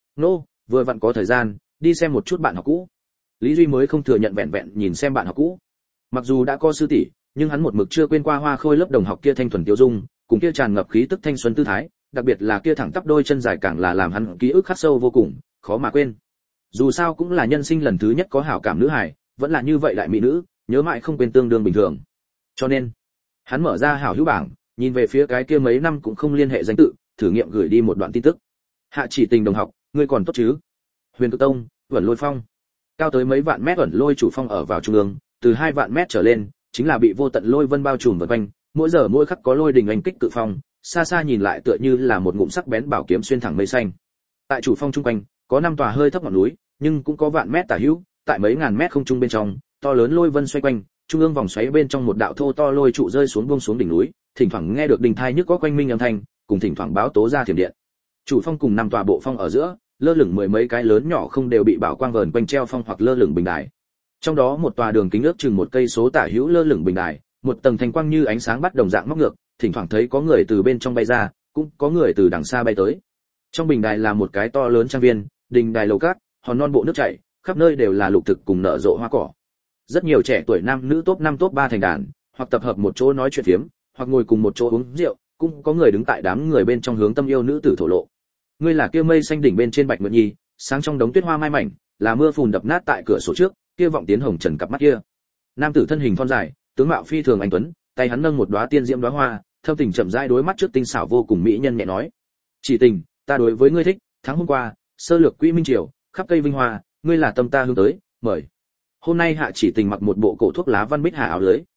Vừa vặn có thời gian, đi xem một chút bạn học cũ. Lý Duy mới không thừa nhận vẹn vẹn nhìn xem bạn học cũ. Mặc dù đã có sư tỷ, nhưng hắn một mực chưa quên qua Hoa Khôi lớp đồng học kia thanh thuần tiêu dung, cùng kia tràn ngập khí tức thanh xuân tư thái, đặc biệt là kia thẳng tắp đôi chân dài càng là làm hắn ký ức khắc sâu vô cùng, khó mà quên. Dù sao cũng là nhân sinh lần thứ nhất có hảo cảm nữ hài, vẫn là như vậy đại mỹ nữ, nhớ mãi không quên tương đương bình thường. Cho nên, hắn mở ra hảo hữu bảng, nhìn về phía cái kia mấy năm cũng không liên hệ danh tự, thử nghiệm gửi đi một đoạn tin tức. Hạ Chỉ Tình đồng học, ngươi còn tốt chứ? Huyền Cực Tông, Vẩn Lôi Phong. Cao tới mấy vạn mét Vẩn Lôi chủ phong ở vào trung ương, từ 2 vạn mét trở lên, chính là bị vô tận lôi vân bao trùm vần quanh, mỗi giờ mỗi khắc có lôi đình oanh kích cự phong, xa xa nhìn lại tựa như là một ngụm sắc bén bảo kiếm xuyên thẳng mây xanh. Tại chủ phong trung quanh, có 5 tòa hơi thấp ngọn núi, nhưng cũng có vạn mét tả hữu, tại mấy ngàn mét không trung bên trong, to lớn lôi vân xoay quanh, trung ương vòng xoáy bên trong một đạo thô to lôi trụ rơi xuống buông xuống đỉnh núi, thỉnh thoảng nghe được đình thai nhức có quanh minh âm thanh, cùng thỉnh thoảng báo tố ra thiểm điện. Chủ phong cùng 5 tòa bộ phong ở giữa, lơ lửng 10 mấy cái lớn nhỏ không đều bị bảo quang vờn quanh treo phong hoặc lơ lửng bình đài. Trong đó một tòa đường kính ước chừng 1 cây số tả hữu lơ lửng bình đài, một tầng thanh quang như ánh sáng bắt đồng dạng móc ngược, thỉnh thoảng thấy có người từ bên trong bay ra, cũng có người từ đằng xa bay tới. Trong bình đài là một cái to lớn trang viên, đình đài lầu cát, hòn non bộ nước chảy, khắp nơi đều là lục thực cùng nở rộ hoa cỏ. Rất nhiều trẻ tuổi nam nữ top 5 top 3 thành đàn, hoặc tập hợp một chỗ nói chuyện phiếm, hoặc ngồi cùng một chỗ uống rượu, cũng có người đứng tại đám người bên trong hướng tâm yêu nữ tử thổ lộ. Ngươi là kia mây xanh đỉnh bên trên Bạch Nguyệt Nhi, sáng trong đống tuyết hoa mai mảnh, là mưa phùn đập nát tại cửa sổ trước, kia vọng tiến hồng trần cặp mắt kia. Nam tử thân hình thon dài, tướng mạo phi thường anh tuấn, tay hắn nâng một đóa tiên diễm đóa hoa, thâm tình chậm rãi đối mắt trước tinh xảo vô cùng mỹ nhân nhẹ nói: "Chỉ Tình, ta đối với ngươi thích, tháng hôm qua, sơ lược Quỹ Minh Triều, khắp cây vinh hoa, ngươi là tâm ta hướng tới, mời." Hôm nay Hạ Chỉ Tình mặc một bộ cổ thuốc lá văn bích hà áo lưới,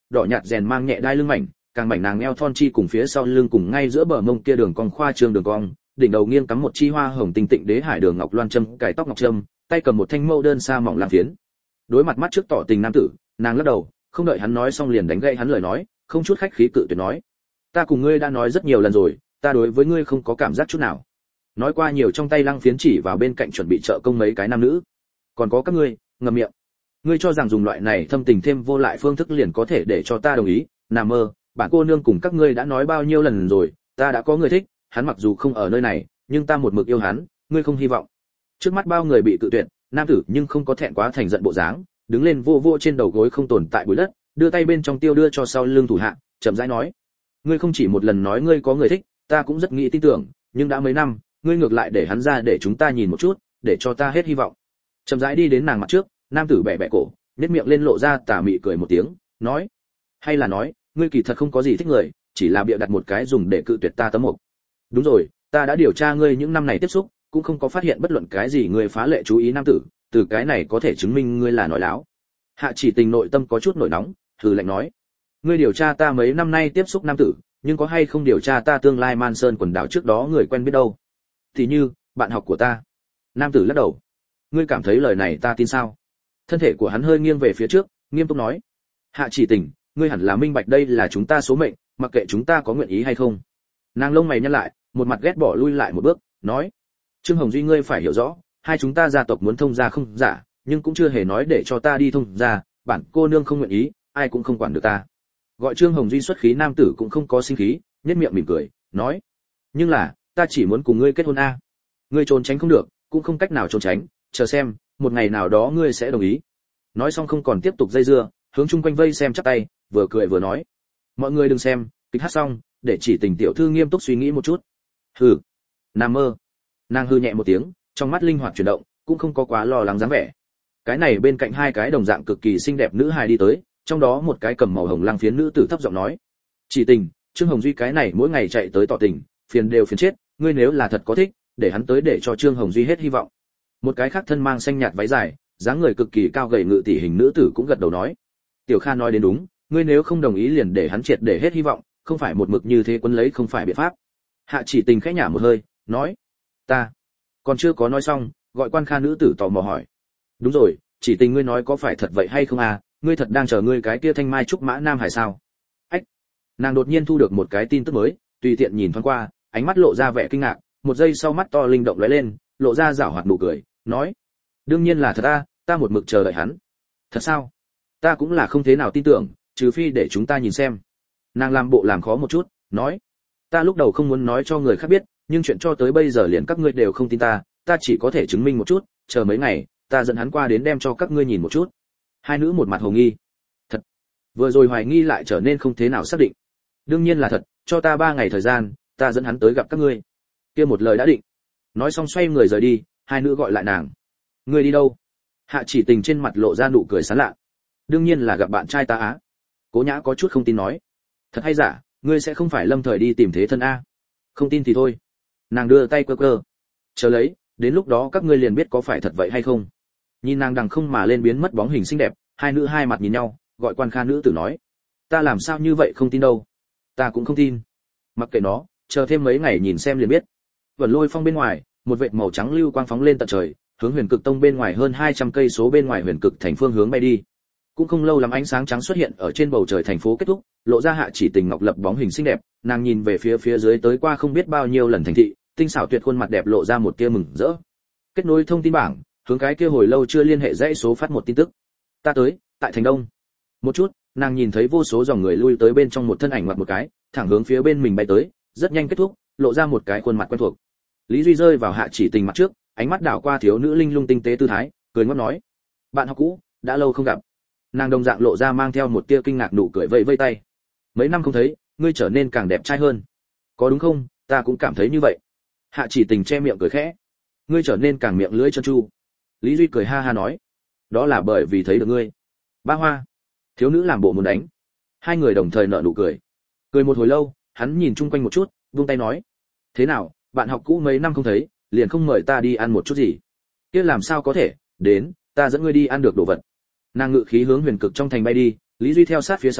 đỏ nhạt rèn mang nhẹ đai lưng mảnh, càng mảnh nàng eo thon chi cùng phía sau lưng cùng ngay giữa bờ mông kia đường cong khoa trương đường cong, đỉnh đầu nghiêng cắm một chi hoa hồng tinh tịnh đế hải đường ngọc loan châm, cài tóc ngọc trâm, tay cầm một thanh mâu đơn sa mỏng làm phiến. Đối mặt mắt trước tỏ tình nam tử, nàng lắc đầu, không đợi hắn nói xong liền đánh gãy hắn lời nói, không chút khách khí cự tuyệt nói: "Ta cùng ngươi đã nói rất nhiều lần rồi, ta đối với ngươi không có cảm giác chút nào." Nói qua nhiều trong tay lăng phiến chỉ vào bên cạnh chuẩn bị trợ công mấy cái nam nữ. "Còn có các ngươi, ngậm miệng. Ngươi cho rằng dùng loại này thâm tình thêm vô lại phương thức liền có thể để cho ta đồng ý? Nằm mơ, bản cô nương cùng các ngươi đã nói bao nhiêu lần rồi, ta đã có người thích, hắn mặc dù không ở nơi này, nhưng ta một mực yêu hắn, ngươi không hy vọng." Trước mắt bao người bị cự tuyệt, nam tử nhưng không có thẹn quá thành giận bộ dáng, đứng lên vô vô trên đầu gối không tồn tại bụi đất, đưa tay bên trong tiêu đưa cho sau lưng thủ hạ, chậm rãi nói: "Ngươi không chỉ một lần nói ngươi có người thích, ta cũng rất nghĩ tin tưởng, nhưng đã mấy năm, ngươi ngược lại để hắn ra để chúng ta nhìn một chút, để cho ta hết hy vọng." Chậm rãi đi đến nàng mặt trước, nam tử bẻ bẻ cổ, nhếch miệng lên lộ ra tà mị cười một tiếng, nói: "Hay là nói, ngươi kỳ thật không có gì thích người, chỉ là bịa đặt một cái dùng để cự tuyệt ta tấm mộc." "Đúng rồi, ta đã điều tra ngươi những năm này tiếp xúc, cũng không có phát hiện bất luận cái gì ngươi phá lệ chú ý nam tử, từ cái này có thể chứng minh ngươi là nói láo." Hạ Chỉ Tình nội tâm có chút nổi nóng, hừ lạnh nói: "Ngươi điều tra ta mấy năm nay tiếp xúc nam tử, nhưng có hay không điều tra ta tương lai Man Sơn quần đảo trước đó người quen biết đâu? Thì như, bạn học của ta." Nam tử lắc đầu: "Ngươi cảm thấy lời này ta tin sao?" Thân thể của hắn hơi nghiêng về phía trước, nghiêm túc nói: "Hạ Chỉ Tình, ngươi hẳn là minh bạch đây là chúng ta số mệnh, mặc kệ chúng ta có nguyện ý hay không." Nàng lông mày nhăn lại, một mặt ghét bỏ lui lại một bước, nói: "Trương Hồng Duy, ngươi phải hiểu rõ, hai chúng ta gia tộc muốn thông gia không giả, nhưng cũng chưa hề nói để cho ta đi thông gia, bản cô nương không nguyện ý, ai cũng không quản được ta." Gọi Trương Hồng Duy xuất khí nam tử cũng không có sinh khí, nhếch miệng mỉm cười, nói: "Nhưng là, ta chỉ muốn cùng ngươi kết hôn a." "Ngươi trốn tránh không được, cũng không cách nào trốn tránh, chờ xem, một ngày nào đó ngươi sẽ đồng ý." Nói xong không còn tiếp tục dây dưa, hướng chung quanh vây xem chắp tay, vừa cười vừa nói: "Mọi người đừng xem, kịch hát xong, để Chỉ Tình tiểu thư nghiêm túc suy nghĩ một chút." "Hừ, nằm mơ." Nàng hừ nhẹ một tiếng, trong mắt linh hoạt chuyển động, cũng không có quá lo lắng dáng vẻ. Cái này bên cạnh hai cái đồng dạng cực kỳ xinh đẹp nữ hài đi tới, trong đó một cái cầm màu hồng lăng phiến nữ tử thấp giọng nói: "Chỉ Tình, Trương Hồng Duy cái này mỗi ngày chạy tới tỏ tình, phiền đều phiền chết, ngươi nếu là thật có thích, để hắn tới để cho Trương Hồng Duy hết hy vọng." Một cái khác thân mang xanh nhạt váy dài, dáng người cực kỳ cao gầy ngự tỷ hình nữ tử cũng gật đầu nói: "Tiểu Kha nói đến đúng, ngươi nếu không đồng ý liền để hắn triệt để hết hy vọng, không phải một mực như thế quấn lấy không phải biện pháp." Hạ Chỉ Tình khẽ nhả một hơi, nói: "Ta." Còn chưa có nói xong, gọi Quan Kha nữ tử tò mò hỏi: "Đúng rồi, Chỉ Tình, ngươi nói có phải thật vậy hay không à, ngươi thật đang chờ ngươi cái kia thanh mai trúc mã nam hải sao?" Ách. Nàng đột nhiên thu được một cái tin tức mới, tùy tiện nhìn thoáng qua, ánh mắt lộ ra vẻ kinh ngạc, một giây sau mắt to linh động lóe lên, lộ ra giảo hoạt nụ cười, nói: "Đương nhiên là thật a, ta một mực chờ đợi hắn." "Thật sao?" "Ta cũng là không thế nào tin tưởng, trừ phi để chúng ta nhìn xem." Nàng làm bộ làm khó một chút, nói: "Ta lúc đầu không muốn nói cho người khác biết, nhưng chuyện cho tới bây giờ liền các ngươi đều không tin ta, ta chỉ có thể chứng minh một chút, chờ mấy ngày, ta dẫn hắn qua đến đem cho các ngươi nhìn một chút." Hai nữ một mặt hồ nghi. "Thật?" Vừa rồi hoài nghi lại trở nên không thế nào xác định. "Đương nhiên là thật, cho ta 3 ngày thời gian, ta dẫn hắn tới gặp các ngươi." Kia một lời đã định. Nói xong xoay người rời đi, hai nữ gọi lại nàng: "Ngươi đi đâu?" Hạ Chỉ Tình trên mặt lộ ra nụ cười sán lạ: "Đương nhiên là gặp bạn trai ta á." Cố Nhã có chút không tin nói: "Thật hay giả, ngươi sẽ không phải lâm thời đi tìm thế thân a?" "Không tin thì thôi." Nàng đưa tay cơ cơ: "Chờ lấy, đến lúc đó các ngươi liền biết có phải thật vậy hay không." Nhìn nàng đằng không mà lên biến mất bóng hình xinh đẹp, hai nữ hai mặt nhìn nhau, gọi Quan Kha nữ tử nói: "Ta làm sao như vậy không tin đâu." "Ta cũng không tin." "Mặc kệ nó, chờ thêm mấy ngày nhìn xem liền biết." Vẩn Lôi Phong bên ngoài, một vệt màu trắng lưu quang phóng lên tận trời, hướng Huyền Cực Tông bên ngoài hơn 200 cây số bên ngoài Huyền Cực thành phương hướng bay đi. Cũng không lâu lắm ánh sáng trắng xuất hiện ở trên bầu trời thành phố kết thúc, lộ ra Hạ Chỉ Tình ngọc lập bóng hình xinh đẹp, nàng nhìn về phía dưới tới qua không biết bao nhiêu lần thành thị, tinh xảo tuyệt khuôn mặt đẹp lộ ra một tia mừng rỡ. Kết nối thông tin bảng, hướng cái kia hồi lâu chưa liên hệ dãy số phát một tin tức: "Ta tới, tại thành Đông." Một chút, nàng nhìn thấy vô số dòng người lui tới bên trong một thân ảnh ngoặt một cái, thẳng hướng phía bên mình bay tới, rất nhanh kết thúc, lộ ra một cái khuôn mặt quen thuộc. Lý Duy rơi vào Hạ Chỉ Tình mặt trước, ánh mắt đảo qua thiếu nữ linh lung tinh tế tư thái, cười ngọt nói: "Bạn học cũ, đã lâu không gặp." Nàng đồng dạng lộ ra mang theo một tia kinh ngạc nụ cười vẫy vẫy tay: "Mấy năm không thấy, ngươi trở nên càng đẹp trai hơn." "Có đúng không, ta cũng cảm thấy như vậy." Hạ Chỉ Tình che miệng cười khẽ: "Ngươi trở nên càng miệng lưỡi trơn tru." Lý Duy cười ha ha nói: "Đó là bởi vì thấy được ngươi." "Ba Hoa." Thiếu nữ làm bộ muốn đánh. Hai người đồng thời nở nụ cười. Cười một hồi lâu, hắn nhìn chung quanh một chút, vung tay nói: "Thế nào, bạn học cũ mấy năm không thấy, liền không mời ta đi ăn một chút gì?" "Kia làm sao có thể, đến, ta dẫn ngươi đi ăn được đồ vật." Nàng ngự khí hướng Huyền Cực trong thành bay đi, Lý Duy theo sát phía sau,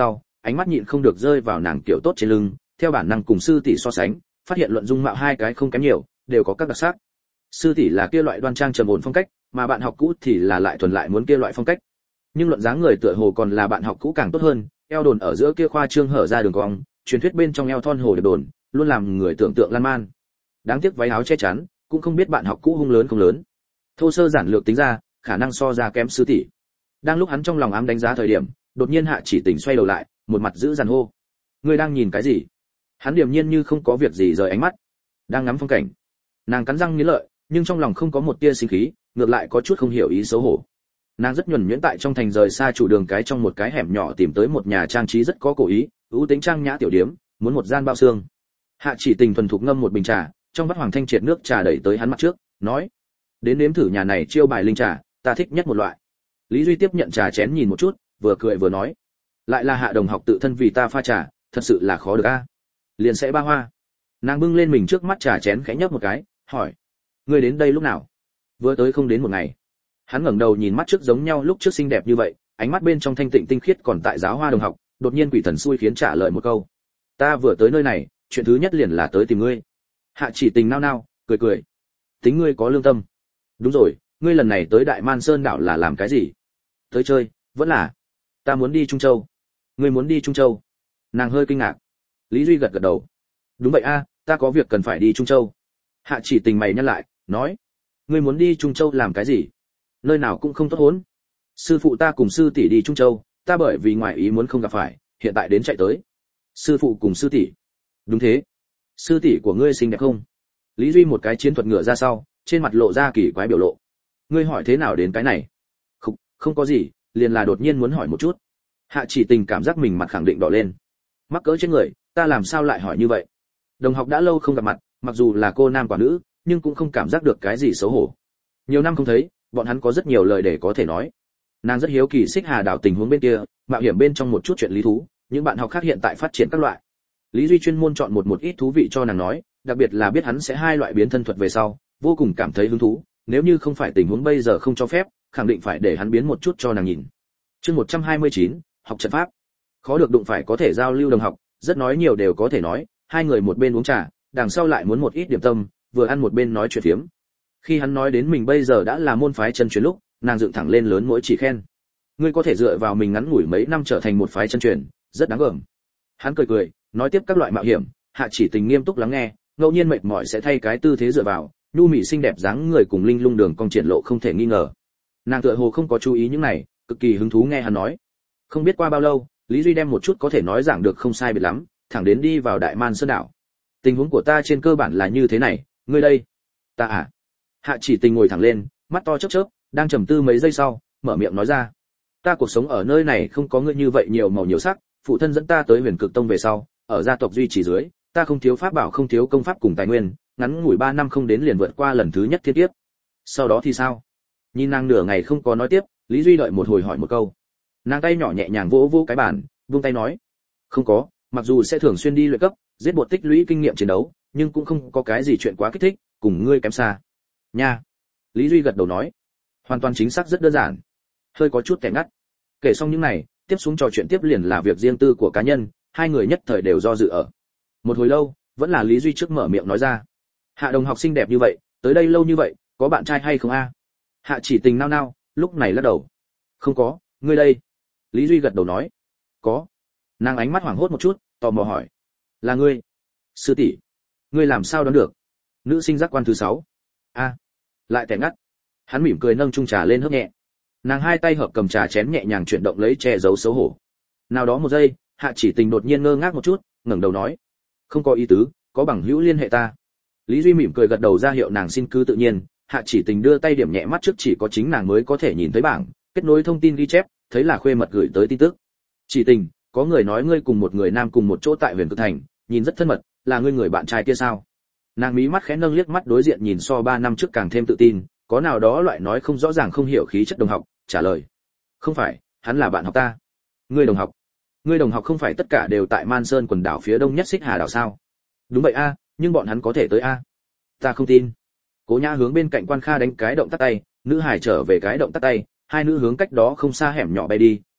ánh mắt nhịn không được rơi vào nàng kiểu tốt trên lưng, theo bản năng cùng sư tỷ so sánh, phát hiện luận dung mạo hai cái không kém nhiều, đều có các đặc sắc. Sư tỷ là kia loại đoan trang trầm ổn phong cách, mà bạn học cũ thì là lại thuần lại muốn kia loại phong cách. Nhưng luận dáng người tựa hồ còn là bạn học cũ càng tốt hơn, eo đồn ở giữa kia khoa trương hở ra đường cong, truyền thuyết bên trong eo thon hồ điệp đồn, luôn làm người tưởng tượng lan man. Đáng tiếc váy áo che chắn, cũng không biết bạn học cũ hung lớn không lớn. Thô sơ giản lược tính ra, khả năng so ra kém sư tỷ. Đang lúc hắn trong lòng ám đánh giá thời điểm, đột nhiên Hạ Chỉ Tình xoay đầu lại, một mặt giữ dằn hô: "Ngươi đang nhìn cái gì?" Hắn điềm nhiên như không có việc gì rời ánh mắt, đang ngắm phong cảnh. Nàng cắn răng nghiến lợi, nhưng trong lòng không có một tia sinh khí, ngược lại có chút không hiểu ý xấu hổ. Nàng rất nhuần nhuyễn tại trong thành rời xa chủ đường cái trong một cái hẻm nhỏ tìm tới một nhà trang trí rất có cổ ý, ưu tính trang nhã tiểu điếm, muốn một gian bao xương. Hạ Chỉ Tình thuần thục ngâm một bình trà, trong vắt hoàng thanh triệt nước trà đẩy tới hắn mặt trước, nói: "Đến nếm thử nhà này chiêu bài linh trà, ta thích nhất một loại." Lý Duy tiếp nhận trà chén nhìn một chút, vừa cười vừa nói: "Lại là Hạ đồng học tự thân vì ta pha trà, thật sự là khó được a." Liền sẽ ba hoa. Nàng bưng lên mình trước mắt trà chén khẽ nhấp một cái, hỏi: "Ngươi đến đây lúc nào?" "Vừa tới không đến một ngày." Hắn ngẩng đầu nhìn mắt trước giống nhau lúc trước xinh đẹp như vậy, ánh mắt bên trong thanh tịnh tinh khiết còn tại giáo hoa đồng học, đột nhiên quỷ thần xui khiến trả lời một câu: "Ta vừa tới nơi này, chuyện thứ nhất liền là tới tìm ngươi." Hạ Chỉ Tình nao nao, cười cười: "Tính ngươi có lương tâm." "Đúng rồi, ngươi lần này tới Đại Man Sơn đảo là làm cái gì?" "Tới chơi, vẫn là." "Ta muốn đi Trung Châu." "Ngươi muốn đi Trung Châu?" Nàng hơi kinh ngạc. Lý Duy gật gật đầu. "Đúng vậy a, ta có việc cần phải đi Trung Châu." Hạ Chỉ Tình mày nhăn lại, nói: "Ngươi muốn đi Trung Châu làm cái gì? Nơi nào cũng không tốt hốn. Sư phụ ta cùng sư tỷ đi Trung Châu, ta bởi vì ngoại ý muốn không gặp phải, hiện tại đến chạy tới." "Sư phụ cùng sư tỷ?" "Đúng thế." "Sư tỷ của ngươi xinh đẹp không?" Lý Duy một cái chiến thuật ngựa ra sau, trên mặt lộ ra kỳ quái biểu lộ. "Ngươi hỏi thế nào đến cái này?" Không có gì, liền là đột nhiên muốn hỏi một chút." Hạ Chỉ Tình cảm giác mình mặt khẳng định đỏ lên. Mắc cỡ trên người, ta làm sao lại hỏi như vậy? Đồng học đã lâu không gặp mặt, mặc dù là cô nam quả nữ, nhưng cũng không cảm giác được cái gì xấu hổ. Nhiều năm không thấy, bọn hắn có rất nhiều lời để có thể nói. Nàng rất hiếu kỳ Xích Hà đảo tình huống bên kia, mạo hiểm bên trong một chút chuyện lý thú, những bạn học khác hiện tại phát triển các loại. Lý Duy chuyên môn chọn một ít thú vị cho nàng nói, đặc biệt là biết hắn sẽ hai loại biến thân thuật về sau, vô cùng cảm thấy hứng thú, nếu như không phải tình huống bây giờ không cho phép, khẳng định phải để hắn biến một chút cho nàng nhìn. Chương 129, học trận pháp. Khó được đụng phải có thể giao lưu đồng học, rất nói nhiều đều có thể nói, hai người một bên uống trà, đằng sau lại muốn một ít điểm tâm, vừa ăn một bên nói chuyện phiếm. Khi hắn nói đến mình bây giờ đã là môn phái chân truyền lúc, nàng dựng thẳng lên lớn mỗi chỉ khen: "Ngươi có thể dựa vào mình ngắn ngủi mấy năm trở thành một phái chân truyền, rất đáng gờm." Hắn cười cười, nói tiếp các loại mạo hiểm, Hạ Chỉ Tình nghiêm túc lắng nghe, ngẫu nhiên mệt mỏi sẽ thay cái tư thế dựa vào, nhu mị xinh đẹp dáng người cùng linh lung đường cong triển lộ không thể nghi ngờ. Nàng tựa hồ không có chú ý những này, cực kỳ hứng thú nghe hắn nói. Không biết qua bao lâu, Lý Duy đem một chút có thể nói giảng được không sai biệt lắm, thẳng đến đi vào Đại Man Sơn đảo. "Tình huống của ta trên cơ bản là như thế này, ngươi đây?" "Ta à?" Hạ Chỉ Tình ngồi thẳng lên, mắt to chớp chớp, đang trầm tư mấy giây sau, mở miệng nói ra: "Ta cuộc sống ở nơi này không có ngươi như vậy nhiều màu nhiều sắc, phụ thân dẫn ta tới Huyền Cực Tông về sau, ở gia tộc duy trì dưới, ta không thiếu pháp bảo không thiếu công pháp cùng tài nguyên, ngắn ngủi 3 năm không đến liền vượt qua lần thứ nhất thiên kiếp. Sau đó thì sao?" Nhìn nàng nửa ngày không có nói tiếp, Lý Duy đợi một hồi hỏi một câu. Nàng tay nhỏ nhẹ nhàng vỗ vỗ cái bàn, buông tay nói: "Không có, mặc dù sẽ thường xuyên đi luyện cấp, giết bột tích lũy kinh nghiệm chiến đấu, nhưng cũng không có cái gì chuyện quá kích thích, cùng ngươi kém xa." "Nha." Lý Duy gật đầu nói. Hoàn toàn chính xác rất đơn giản. Hơi có chút kẻ ngắt. Kể xong những này, tiếp xuống trò chuyện tiếp liền là việc riêng tư của cá nhân, hai người nhất thời đều do dự ở. Một hồi lâu, vẫn là Lý Duy trước mở miệng nói ra: "Hạ đồng học xinh đẹp như vậy, tới đây lâu như vậy, có bạn trai hay không a?" Hạ Chỉ Tình nao nao, lúc này lắc đầu. "Không có, ngươi đây?" Lý Duy gật đầu nói. "Có." Nàng ánh mắt hoảng hốt một chút, tò mò hỏi: "Là ngươi?" "Sư tỷ, ngươi làm sao đoán được?" Nữ sinh giác quan thứ 6. "A." Lại tẻ ngắt. Hắn mỉm cười nâng chung trà lên hớp nhẹ. Nàng hai tay hợp cầm trà chén nhẹ nhàng chuyển động lấy che giấu xấu hổ. Nào đó một giây, Hạ Chỉ Tình đột nhiên ngơ ngác một chút, ngẩng đầu nói: "Không có ý tứ, có bằng hữu liên hệ ta." Lý Duy mỉm cười gật đầu ra hiệu nàng xin cứ tự nhiên. Hạ Chỉ Tình đưa tay điểm nhẹ mắt trước chỉ có chính nàng mới có thể nhìn thấy bảng, kết nối thông tin ghi chép, thấy là Khuê Mật gửi tới tin tức. "Chỉ Tình, có người nói ngươi cùng một người nam cùng một chỗ tại Huyền Cực Thành, nhìn rất thân mật, là ngươi người bạn trai kia sao?" Nàng mí mắt khẽ nâng liếc mắt đối diện nhìn so 3 năm trước càng thêm tự tin, có nào đó loại nói không rõ ràng không hiểu khí chất đồng học, trả lời: "Không phải, hắn là bạn học ta." "Ngươi đồng học?" "Ngươi đồng học không phải tất cả đều tại Man Sơn quần đảo phía đông nhất Xích Hà đảo sao?" "Đúng vậy a, nhưng bọn hắn có thể tới a." "Ta không tin." Cố Nhã hướng bên cạnh Quan Kha đánh cái động tác tay, nữ hải trở về cái động tác tay, hai nữ hướng cách đó không xa hẻm nhỏ bay đi,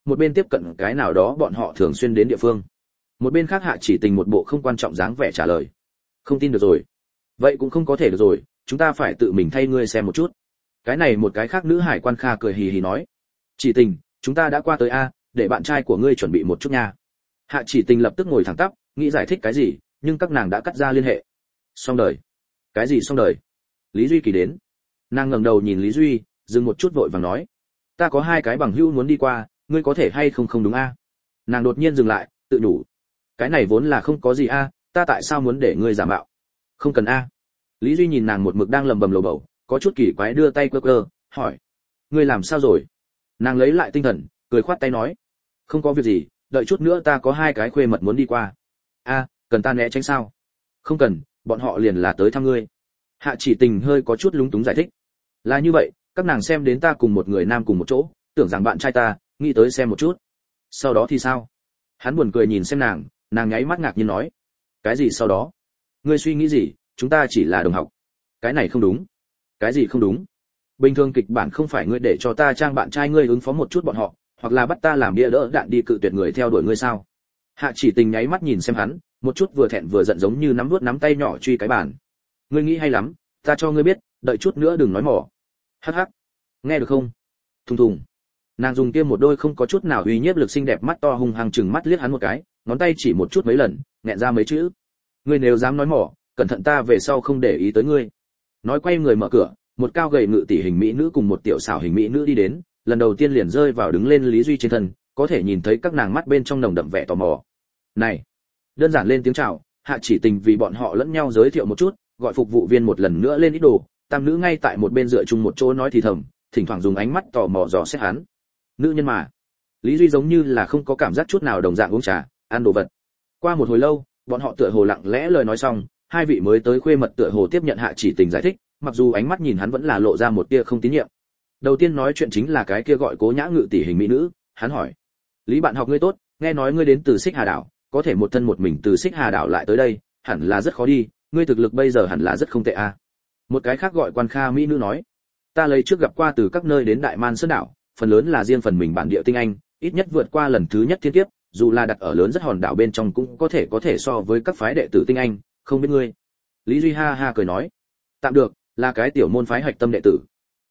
một bên tiếp cận cái nào đó bọn họ thường xuyên đến địa phương. Một bên khác Hạ Chỉ Tình một bộ không quan trọng dáng vẻ trả lời. Không tin được rồi. Vậy cũng không có thể được rồi, chúng ta phải tự mình thay ngươi xem một chút. Cái này một cái khác nữ hải quan Kha cười hì hì nói. Chỉ Tình, chúng ta đã qua tới a, để bạn trai của ngươi chuẩn bị một chút nha. Hạ Chỉ Tình lập tức ngồi thẳng tắp, nghĩ giải thích cái gì, nhưng các nàng đã cắt ra liên hệ. Xong đời. Cái gì xong đời? Lý Duy Kỳ đến. Nàng ngẩng đầu nhìn Lý Duy, dừng một chút vội vàng nói. Ta có 2 cái bằng hữu muốn đi qua, ngươi có thể hay không đúng a? Nàng đột nhiên dừng lại, tự nhủ. Cái này vốn là không có gì a, ta tại sao muốn để ngươi giả mạo? Không cần a. Lý Duy nhìn nàng một mực đang lầm bầm lầu bầu, có chút kỳ quái đưa tay cơ, hỏi. Ngươi làm sao rồi? Nàng lấy lại tinh thần, cười khoát tay nói. Không có việc gì, đợi chút nữa ta có 2 cái khuê mật muốn đi qua. A, cần ta né tránh sao? Không cần, bọn họ liền là tới thăm ngươi. Hạ Chỉ Tình hơi có chút lúng túng giải thích. Là như vậy, các nàng xem đến ta cùng một người nam cùng một chỗ, tưởng rằng bạn trai ta, nghĩ tới xem một chút. Sau đó thì sao? Hắn buồn cười nhìn xem nàng nháy mắt ngạc nhiên nói. Cái gì sau đó? Ngươi suy nghĩ gì, chúng ta chỉ là đồng học. Cái này không đúng. Cái gì không đúng? Bình thường kịch bản không phải ngươi để cho ta trang bạn trai ngươi ứng phó một chút bọn họ, hoặc là bắt ta làm bia đỡ đạn đi cự tuyệt người theo đuổi ngươi sao? Hạ Chỉ Tình nháy mắt nhìn xem hắn, một chút vừa thẹn vừa giận giống như nắm vuốt nắm tay nhỏ truy cái bàn. Ngươi nghĩ hay lắm, ta cho ngươi biết, đợi chút nữa đừng nói mỏ. Hắc hắc. Nghe được không? Thùng thùng. Nàng dùng kia một đôi không có chút nào uy nhiếp lực xinh đẹp mắt to hung hăng chừng mắt liếc hắn một cái, ngón tay chỉ một chút mấy lần, nghẹn ra mấy chữ. Ngươi nếu dám nói mỏ, cẩn thận ta về sau không để ý tới ngươi. Nói quay người mở cửa, một cao gầy ngự tỷ hình mỹ nữ cùng một tiểu xảo hình mỹ nữ đi đến, lần đầu tiên liền rơi vào đứng lên Lý Duy trên thân, có thể nhìn thấy các nàng mắt bên trong nồng đậm vẻ tò mò. Này, đơn giản lên tiếng chào, Hạ Chỉ Tình vì bọn họ lẫn nhau giới thiệu một chút, gọi phục vụ viên một lần nữa lên ít đồ, tam nữ ngay tại một bên dựa chung một chỗ nói thì thầm, thỉnh thoảng dùng ánh mắt tò mò dò xét hắn. Nữ nhân mà. Lý Duy giống như là không có cảm giác chút nào đồng dạng uống trà, ăn đồ vật. Qua một hồi lâu, bọn họ tựa hồ lặng lẽ lời nói xong, 2 vị mới tới khuê mật tựa hồ tiếp nhận Hạ Chỉ Tình giải thích, mặc dù ánh mắt nhìn hắn vẫn là lộ ra một tia không tín nhiệm. Đầu tiên nói chuyện chính là cái kia gọi Cố Nhã ngự tỷ hình mỹ nữ, hắn hỏi: "Lý bạn học ngươi tốt, nghe nói ngươi đến từ Xích Hà đảo, có thể một thân một mình từ Xích Hà đảo lại tới đây, hẳn là rất khó đi, ngươi thực lực bây giờ hẳn là rất không tệ a." Một cái khác gọi Quan Kha mỹ nữ nói: "Ta lấy trước gặp qua từ các nơi đến Đại Man Sơn đảo, phần lớn là riêng phần mình bản địa tinh anh, ít nhất vượt qua lần thứ nhất thiên kiếp, dù là đặt ở lớn rất hòn đảo bên trong cũng có thể so với các phái đệ tử tinh anh, không biết ngươi." Lý Duy ha ha cười nói: "Tạm được, là cái tiểu môn phái hạch tâm đệ tử."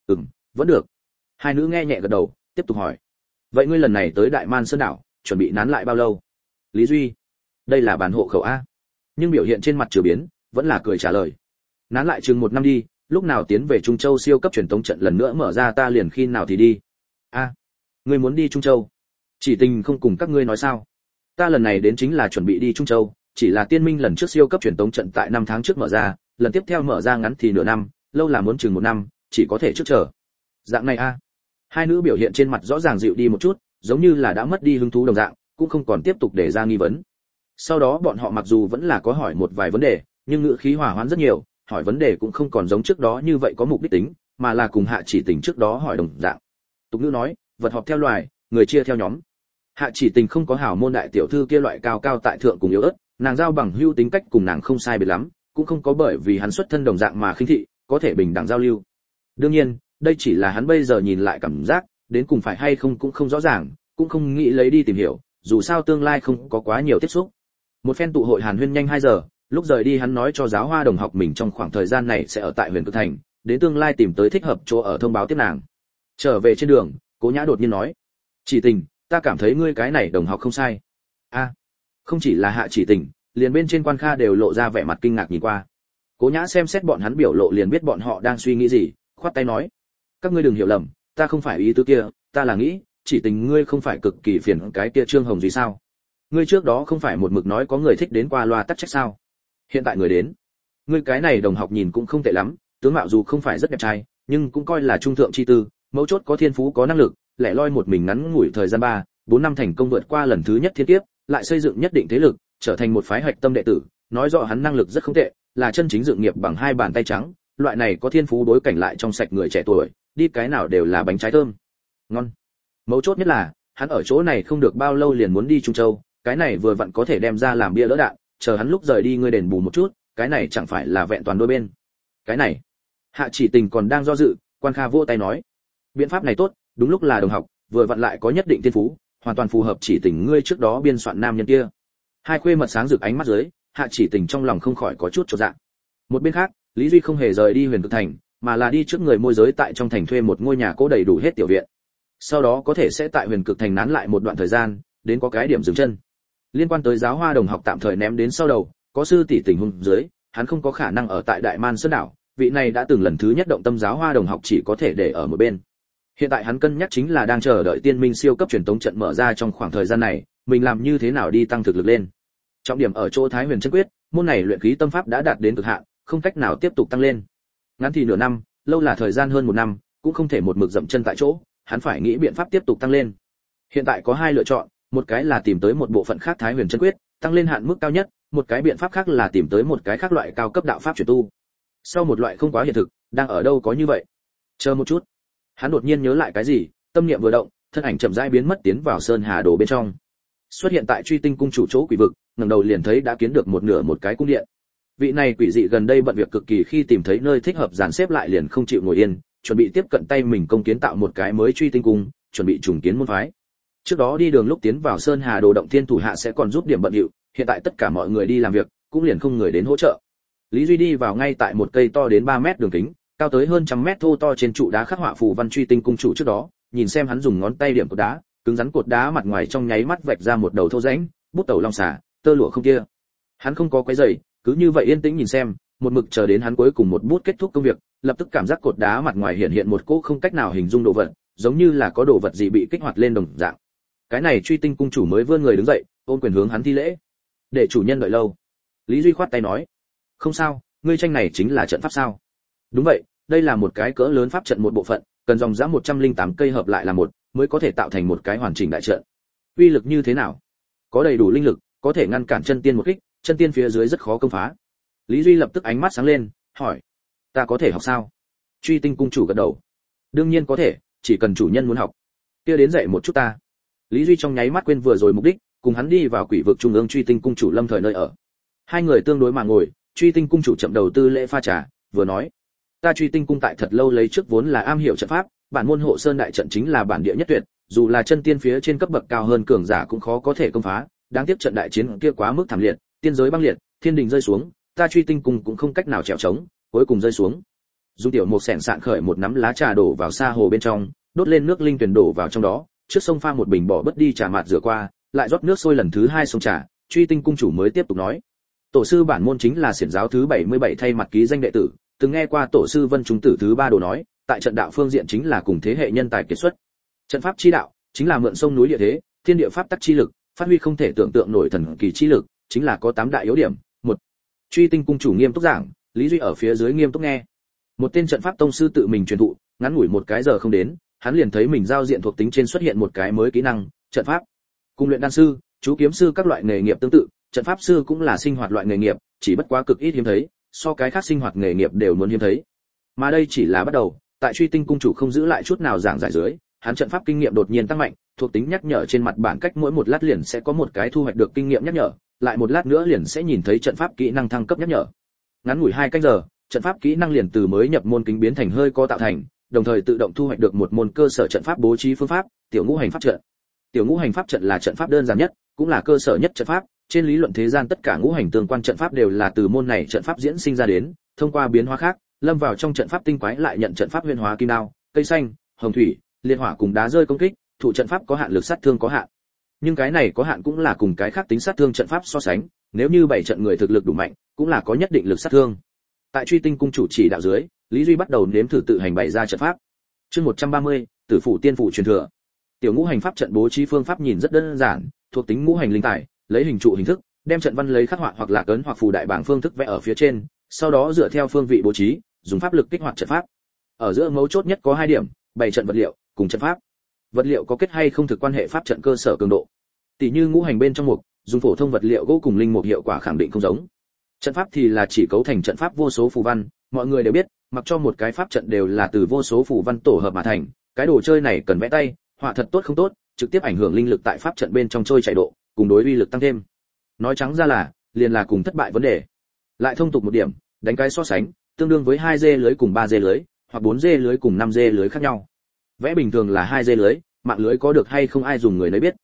Vẫn được." 2 nữ nghe nhẹ gật đầu, tiếp tục hỏi: "Vậy ngươi lần này tới Đại Man Sơn đảo, chuẩn bị nán lại bao lâu?" Lý Duy: "Đây là bản hộ khẩu a." Nhưng biểu hiện trên mặt chưa biến, vẫn là cười trả lời: "Nán lại chừng 1 năm đi, lúc nào tiến về Trung Châu siêu cấp truyền tống trận lần nữa mở ra ta liền khi nào thì đi." "A, ngươi muốn đi Trung Châu? Chỉ Tình không cùng các ngươi nói sao? Ta lần này đến chính là chuẩn bị đi Trung Châu, chỉ là Tiên Minh lần trước siêu cấp truyền tống trận tại 5 tháng trước mở ra, lần tiếp theo mở ra ngắn thì nửa năm, lâu là muốn chừng 1 năm, chỉ có thể trước chờ." Dạng này a. 2 nữ biểu hiện trên mặt rõ ràng dịu đi một chút, giống như là đã mất đi hứng thú đồng dạng, cũng không còn tiếp tục để ra nghi vấn. Sau đó bọn họ mặc dù vẫn là có hỏi một vài vấn đề, nhưng ngữ khí hòa hoãn rất nhiều, hỏi vấn đề cũng không còn giống trước đó như vậy có mục đích tính, mà là cùng Hạ Chỉ Tình trước đó hỏi đồng dạng. Tục ngữ nói, vật họp theo loài, người chia theo nhóm. Hạ Chỉ Tình không có hảo môn đại tiểu thư kia loại cao cao tại thượng cùng yếu ớt, nàng giao bằng hữu tính cách cùng nàng không sai biệt lắm, cũng không có bởi vì hắn xuất thân đồng dạng mà khinh thị, có thể bình đẳng giao lưu. Đương nhiên, đây chỉ là hắn bây giờ nhìn lại cảm giác, đến cùng phải hay không cũng không rõ ràng, cũng không nghĩ lấy đi tìm hiểu, dù sao tương lai không có quá nhiều tiếp xúc. Một phen tụ hội hàn huyên nhanh 2 giờ, lúc rời đi hắn nói cho giáo hoa đồng học mình trong khoảng thời gian này sẽ ở tại Huyền Cực Thành, đến tương lai tìm tới thích hợp chỗ ở thông báo tiếp nàng. Trở về trên đường, Cố Nhã đột nhiên nói: "Chỉ Tình, ta cảm thấy ngươi cái này đồng học không sai." A, không chỉ là Hạ Chỉ Tình, liền bên trên Quan Kha đều lộ ra vẻ mặt kinh ngạc nhìn qua. Cố Nhã xem xét bọn hắn biểu lộ liền biết bọn họ đang suy nghĩ gì, khoát tay nói: "Các ngươi đừng hiểu lầm, ta không phải ý tứ kia, ta là nghĩ, Chỉ Tình ngươi không phải cực kỳ phiền cái kia Trương Hồng gì sao? Ngươi trước đó không phải một mực nói có người thích đến qua loa tắc trách sao? Hiện tại người đến. Ngươi cái này đồng học nhìn cũng không tệ lắm, tướng mạo dù không phải rất đẹp trai, nhưng cũng coi là trung thượng chi tư, mấu chốt có thiên phú có năng lực, lẻ loi một mình ngắn ngủi thời gian 3-4 năm thành công vượt qua lần thứ nhất thiên kiếp, lại xây dựng nhất định thế lực, trở thành một phái hạch tâm đệ tử, nói rõ hắn năng lực rất không tệ, là chân chính dựng nghiệp bằng 2 bàn tay trắng, loại này có thiên phú đối cảnh lại trong sạch người trẻ tuổi, đi cái nào đều là bánh trái thơm. Ngon. Mấu chốt nhất là, hắn ở chỗ này không được bao lâu liền muốn đi Trung Châu, cái này vừa vặn có thể đem ra làm bia đỡ đạn, chờ hắn lúc rời đi ngươi đền bù một chút, cái này chẳng phải là vẹn toàn đôi bên. Cái này. Hạ Chỉ Tình còn đang do dự, Quan Kha vỗ tay nói: "Biện pháp này tốt, đúng lúc là đồng học, vừa vặn lại có nhất định thiên phú, hoàn toàn phù hợp Chỉ Tình ngươi trước đó biên soạn nam nhân kia. Hai khuê mật sáng rực ánh mắt dưới, Hạ Chỉ Tình trong lòng không khỏi có chút chột dạ. Một bên khác, Lý Duy không hề rời đi Huyền Cực Thành, mà là đi trước người môi giới tại trong thành thuê một ngôi nhà cố đầy đủ hết tiểu viện. Sau đó có thể sẽ tại Huyền Cực Thành nán lại một đoạn thời gian, đến có cái điểm dừng chân. Liên quan tới Giáo Hoa đồng học tạm thời ném đến sau đầu, có sư tỷ tình huống dưới, hắn không có khả năng ở tại Đại Man Sơn đảo, vị này đã từng lần thứ nhất động tâm Giáo Hoa đồng học chỉ có thể để ở một bên. Hiện tại hắn cân nhắc chính là đang chờ đợi Tiên Minh siêu cấp truyền tống trận mở ra trong khoảng thời gian này, mình làm như thế nào đi tăng thực lực lên. Trọng điểm ở chỗ Thái Huyền Chân Quyết, môn này luyện khí tâm pháp đã đạt đến cực hạn, không cách nào tiếp tục tăng lên. Ngắn thì nửa năm, lâu là thời gian hơn một năm, cũng không thể một mực dậm chân tại chỗ, hắn phải nghĩ biện pháp tiếp tục tăng lên. Hiện tại có hai lựa chọn, một cái là tìm tới một bộ phận khác Thái Huyền Chân Quyết, tăng lên hạn mức cao nhất, một cái biện pháp khác là tìm tới một cái khác loại cao cấp đạo pháp chuyển tu. Sau một loại không quá hiện thực, đang ở đâu có như vậy. Chờ một chút. Hắn đột nhiên nhớ lại cái gì, tâm niệm vừa động, thân ảnh chậm rãi biến mất tiến vào Sơn Hà Đồ bên trong. Xuất hiện tại Truy Tinh cung chủ chỗ quỷ vực, ngẩng đầu liền thấy đã kiến được một nửa một cái cung điện. Vị này quỷ dị gần đây bận việc cực kỳ, khi tìm thấy nơi thích hợp dàn xếp lại liền không chịu ngồi yên, chuẩn bị tiếp cận tay mình công kiến tạo một cái mới Truy Tinh cung, chuẩn bị trùng kiến môn phái. Trước đó đi đường lúc tiến vào Sơn Hà Đồ động thiên thủ hạ sẽ còn giúp điểm bận rộn, hiện tại tất cả mọi người đi làm việc, cũng liền không người đến hỗ trợ. Lý Duy đi vào ngay tại một cây to đến 3 mét đường kính, cao tới hơn trăm mét thô to trên trụ đá khắc họa phù văn Truy Tinh cung chủ trước đó, nhìn xem hắn dùng ngón tay điểm cột đá, cứng rắn cột đá mặt ngoài trong nháy mắt vạch ra một đầu thô rãnh, bút tẩu long xà, tơ lụa không kia. Hắn không có quấy rầy, cứ như vậy yên tĩnh nhìn xem, một mực chờ đến hắn cuối cùng một bút kết thúc công việc, lập tức cảm giác cột đá mặt ngoài hiện hiện một cỗ không cách nào hình dung đồ vật, giống như là có đồ vật gì bị kích hoạt lên đồng dạng. Cái này Truy Tinh cung chủ mới vươn người đứng dậy, ôm quyền hướng hắn thi lễ. Để chủ nhân đợi lâu. Lý Duy khoát tay nói, không sao, ngươi tranh này chính là trận pháp sao? Đúng vậy, đây là một cái cỡ lớn pháp trận một bộ phận, cần dòng dã 108 cây hợp lại là một, mới có thể tạo thành một cái hoàn chỉnh đại trận. Uy lực như thế nào? Có đầy đủ linh lực, có thể ngăn cản chân tiên một kích, chân tiên phía dưới rất khó công phá. Lý Duy lập tức ánh mắt sáng lên, hỏi, ta có thể học sao? Truy Tinh cung chủ gật đầu, đương nhiên có thể, chỉ cần chủ nhân muốn học, kia đến dạy một chút ta. Lý Duy trong nháy mắt quên vừa rồi mục đích, cùng hắn đi vào quỷ vực trung ương Truy Tinh cung chủ lâm thời nơi ở. Hai người tương đối mà ngồi, Truy Tinh cung chủ chậm đầu tư lễ pha trà, vừa nói, ta Truy Tinh cung tại thật lâu lấy trước vốn là am hiểu trận pháp, bản môn hộ sơn đại trận chính là bản địa nhất tuyệt, dù là chân tiên phía trên cấp bậc cao hơn cường giả cũng khó có thể công phá, đáng tiếc trận đại chiến kia quá mức thảm liệt, tiên giới băng liệt, thiên đình rơi xuống, ta Truy Tinh cung cũng không cách nào trèo chống, cuối cùng rơi xuống. Dung tiểu một sẻn sạn khởi một nắm lá trà đổ vào sa hồ bên trong, đốt lên nước linh tuyển đổ vào trong đó, trước sông pha một bình bỏ bớt đi trà mạt rửa qua, lại rót nước sôi lần thứ hai sông trà. Truy Tinh cung chủ mới tiếp tục nói, tổ sư bản môn chính là xiển giáo thứ 77 thay mặt ký danh đệ tử, từng nghe qua tổ sư Vân Trung tử thứ 3 đồ nói, tại trận đạo phương diện chính là cùng thế hệ nhân tài kiệt xuất. Trận pháp chi đạo chính là mượn sông núi địa thế, thiên địa pháp tắc chi lực, phát huy không thể tưởng tượng nổi thần kỳ chi lực, chính là có 8 đại yếu điểm. Một, Truy Tinh cung chủ nghiêm túc giảng, Lý Duy ở phía dưới nghiêm túc nghe. Một tên trận pháp tông sư tự mình truyền thụ, ngắn ngủi một cái giờ không đến, hắn liền thấy mình giao diện thuộc tính trên xuất hiện một cái mới kỹ năng, trận pháp. Cùng luyện đan sư, chú kiếm sư các loại nghề nghiệp tương tự, trận pháp sư cũng là sinh hoạt loại nghề nghiệp, chỉ bất quá cực ít hiếm thấy, so cái khác sinh hoạt nghề nghiệp đều muốn hiếm thấy. Mà đây chỉ là bắt đầu, tại Truy Tinh cung chủ không giữ lại chút nào giảng giải dưới, hắn trận pháp kinh nghiệm đột nhiên tăng mạnh, thuộc tính nhắc nhở trên mặt bản cách mỗi một lát liền sẽ có một cái thu hoạch được kinh nghiệm nhắc nhở, lại một lát nữa liền sẽ nhìn thấy trận pháp kỹ năng thăng cấp nhắc nhở. Ngắn ngủi 2 canh giờ, trận pháp kỹ năng liền từ mới nhập môn kính biến thành hơi có tạo thành, đồng thời tự động thu hoạch được một môn cơ sở trận pháp bố trí phương pháp, tiểu ngũ hành pháp trận. Tiểu ngũ hành pháp trận là trận pháp đơn giản nhất, cũng là cơ sở nhất trận pháp, trên lý luận thế gian tất cả ngũ hành tương quan trận pháp đều là từ môn này trận pháp diễn sinh ra đến, thông qua biến hóa khác, lâm vào trong trận pháp tinh quái lại nhận trận pháp huyền hóa kim đao, cây xanh, hồng thủy, liệt hỏa cùng đá rơi công kích, thủ trận pháp có hạn lực sát thương có hạn. Nhưng cái này có hạn cũng là cùng cái khác tính sát thương trận pháp so sánh, nếu như 7 trận người thực lực đủ mạnh, cũng là có nhất định lực sát thương. Tại Truy Tinh cung chủ chỉ đạo dưới, Lý Duy bắt đầu nếm thử tự hành bày ra trận pháp. Chương 130, Tử phủ tiên phủ truyền thừa. Tiểu ngũ hành pháp trận bố trí phương pháp nhìn rất đơn giản, thuộc tính ngũ hành linh tài, lấy hình trụ hình thức, đem trận văn lấy khắc họa hoặc là cấn hoặc phù đại bảng phương thức vẽ ở phía trên, sau đó dựa theo phương vị bố trí, dùng pháp lực kích hoạt trận pháp. Ở giữa mấu chốt nhất có 2 điểm, bày trận vật liệu cùng trận pháp. Vật liệu có kết hay không thực quan hệ pháp trận cơ sở cường độ. Tỷ như ngũ hành bên trong mục, dùng phổ thông vật liệu gỗ cùng linh mục hiệu quả khẳng định không giống. Trận pháp thì là chỉ cấu thành trận pháp vô số phù văn, mọi người đều biết, mặc cho một cái pháp trận đều là từ vô số phù văn tổ hợp mà thành, cái đồ chơi này cần vẽ tay, họa thật tốt không tốt, trực tiếp ảnh hưởng linh lực tại pháp trận bên trong trôi chảy độ, cùng đối uy lực tăng thêm. Nói trắng ra là, liền là cùng thất bại vấn đề. Lại thông tục một điểm, đánh cái so sánh, tương đương với 2 dê lưới cùng 3 dê lưới, hoặc 4 dê lưới cùng 5 dê lưới khác nhau. Vẽ bình thường là 2 dê lưới, mạng lưới có được hay không ai dùng người nấy biết.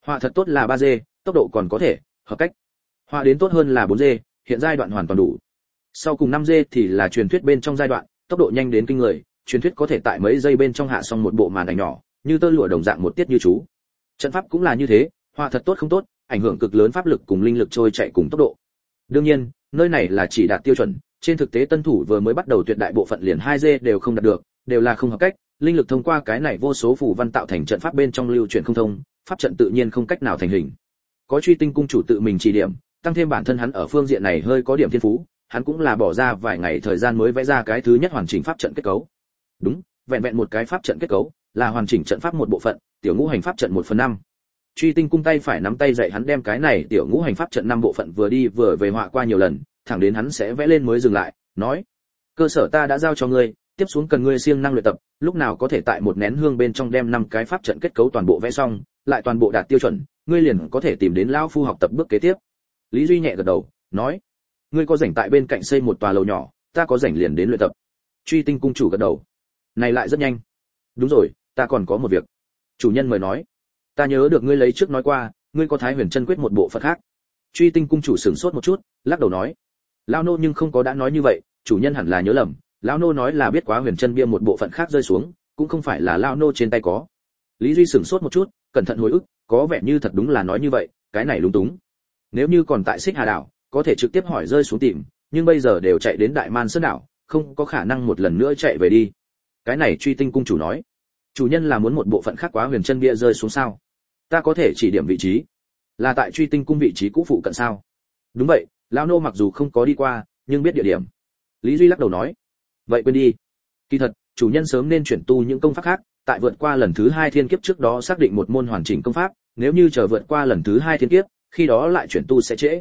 Họa thật tốt là 3G, tốc độ còn có thể, hợp cách. Họa đến tốt hơn là 4G, hiện giai đoạn hoàn toàn đủ. Sau cùng 5G thì là truyền thuyết bên trong giai đoạn, tốc độ nhanh đến kinh người, truyền thuyết có thể tại mấy giây bên trong hạ xong một bộ màn ảnh nhỏ, như tơ lụa đồng dạng một tiết như chú. Trận pháp cũng là như thế, họa thật tốt không tốt, ảnh hưởng cực lớn pháp lực cùng linh lực trôi chạy cùng tốc độ. Đương nhiên, nơi này là chỉ đạt tiêu chuẩn, trên thực tế tân thủ vừa mới bắt đầu tuyệt đại bộ phận liền 2G đều không đạt được, đều là không hợp cách, linh lực thông qua cái này vô số phù văn tạo thành trận pháp bên trong lưu chuyển không thông, pháp trận tự nhiên không cách nào thành hình. Có Truy Tinh cung chủ tự mình chỉ điểm, tăng thêm bản thân hắn ở phương diện này hơi có điểm thiên phú, hắn cũng là bỏ ra vài ngày thời gian mới vẽ ra cái thứ nhất hoàn chỉnh pháp trận kết cấu. Đúng, vẹn vẹn một cái pháp trận kết cấu, là hoàn chỉnh trận pháp một bộ phận, tiểu ngũ hành pháp trận 1/5. Truy Tinh cung tay phải nắm tay dạy hắn đem cái này tiểu ngũ hành pháp trận 5 bộ phận vừa đi vừa về họa qua nhiều lần, thẳng đến hắn sẽ vẽ lên mới dừng lại, nói: "Cơ sở ta đã giao cho ngươi, tiếp xuống cần ngươi siêng năng luyện tập, lúc nào có thể tại một nén hương bên trong đem 5 cái pháp trận kết cấu toàn bộ vẽ xong, lại toàn bộ đạt tiêu chuẩn, ngươi liền có thể tìm đến lão phu học tập bước kế tiếp." Lý Duy nhẹ gật đầu, nói: "Ngươi có rảnh tại bên cạnh xây một tòa lầu nhỏ, ta có rảnh liền đến luyện tập." Truy Tinh cung chủ gật đầu. Này lại rất nhanh. "Đúng rồi, ta còn có một việc." Chủ nhân mời nói. "Ta nhớ được ngươi lấy trước nói qua, ngươi có Thái Huyền Chân Quyết một bộ phận khác." Truy Tinh cung chủ sửng sốt một chút, lắc đầu nói: "Lão nô nhưng không có đã nói như vậy, chủ nhân hẳn là nhớ lầm, lão nô nói là biết quá Huyền Chân Bia một bộ phận khác rơi xuống, cũng không phải là lão nô trên tay có." Lý Duy sửng sốt một chút, cẩn thận hồi ức, có vẻ như thật đúng là nói như vậy, cái này lúng túng. Nếu như còn tại Xích Hà đảo, có thể trực tiếp hỏi rơi xuống tìm, nhưng bây giờ đều chạy đến Đại Man Sơn đảo, không có khả năng một lần nữa chạy về đi. Cái này Truy Tinh cung chủ nói, chủ nhân là muốn một bộ phận khác quá Huyền Chân Bia rơi xuống sao? Ta có thể chỉ điểm vị trí, là tại Truy Tinh cung vị trí cũ phụ cận sao? Đúng vậy, lão nô mặc dù không có đi qua, nhưng biết địa điểm. Lý Duy lắc đầu nói, vậy quên đi. Kỳ thật, chủ nhân sớm nên chuyển tu những công pháp khác, tại vượt qua lần thứ 2 thiên kiếp trước đó xác định một môn hoàn chỉnh công pháp, nếu như chờ vượt qua lần thứ 2 thiên kiếp, khi đó lại chuyển tu sẽ trễ.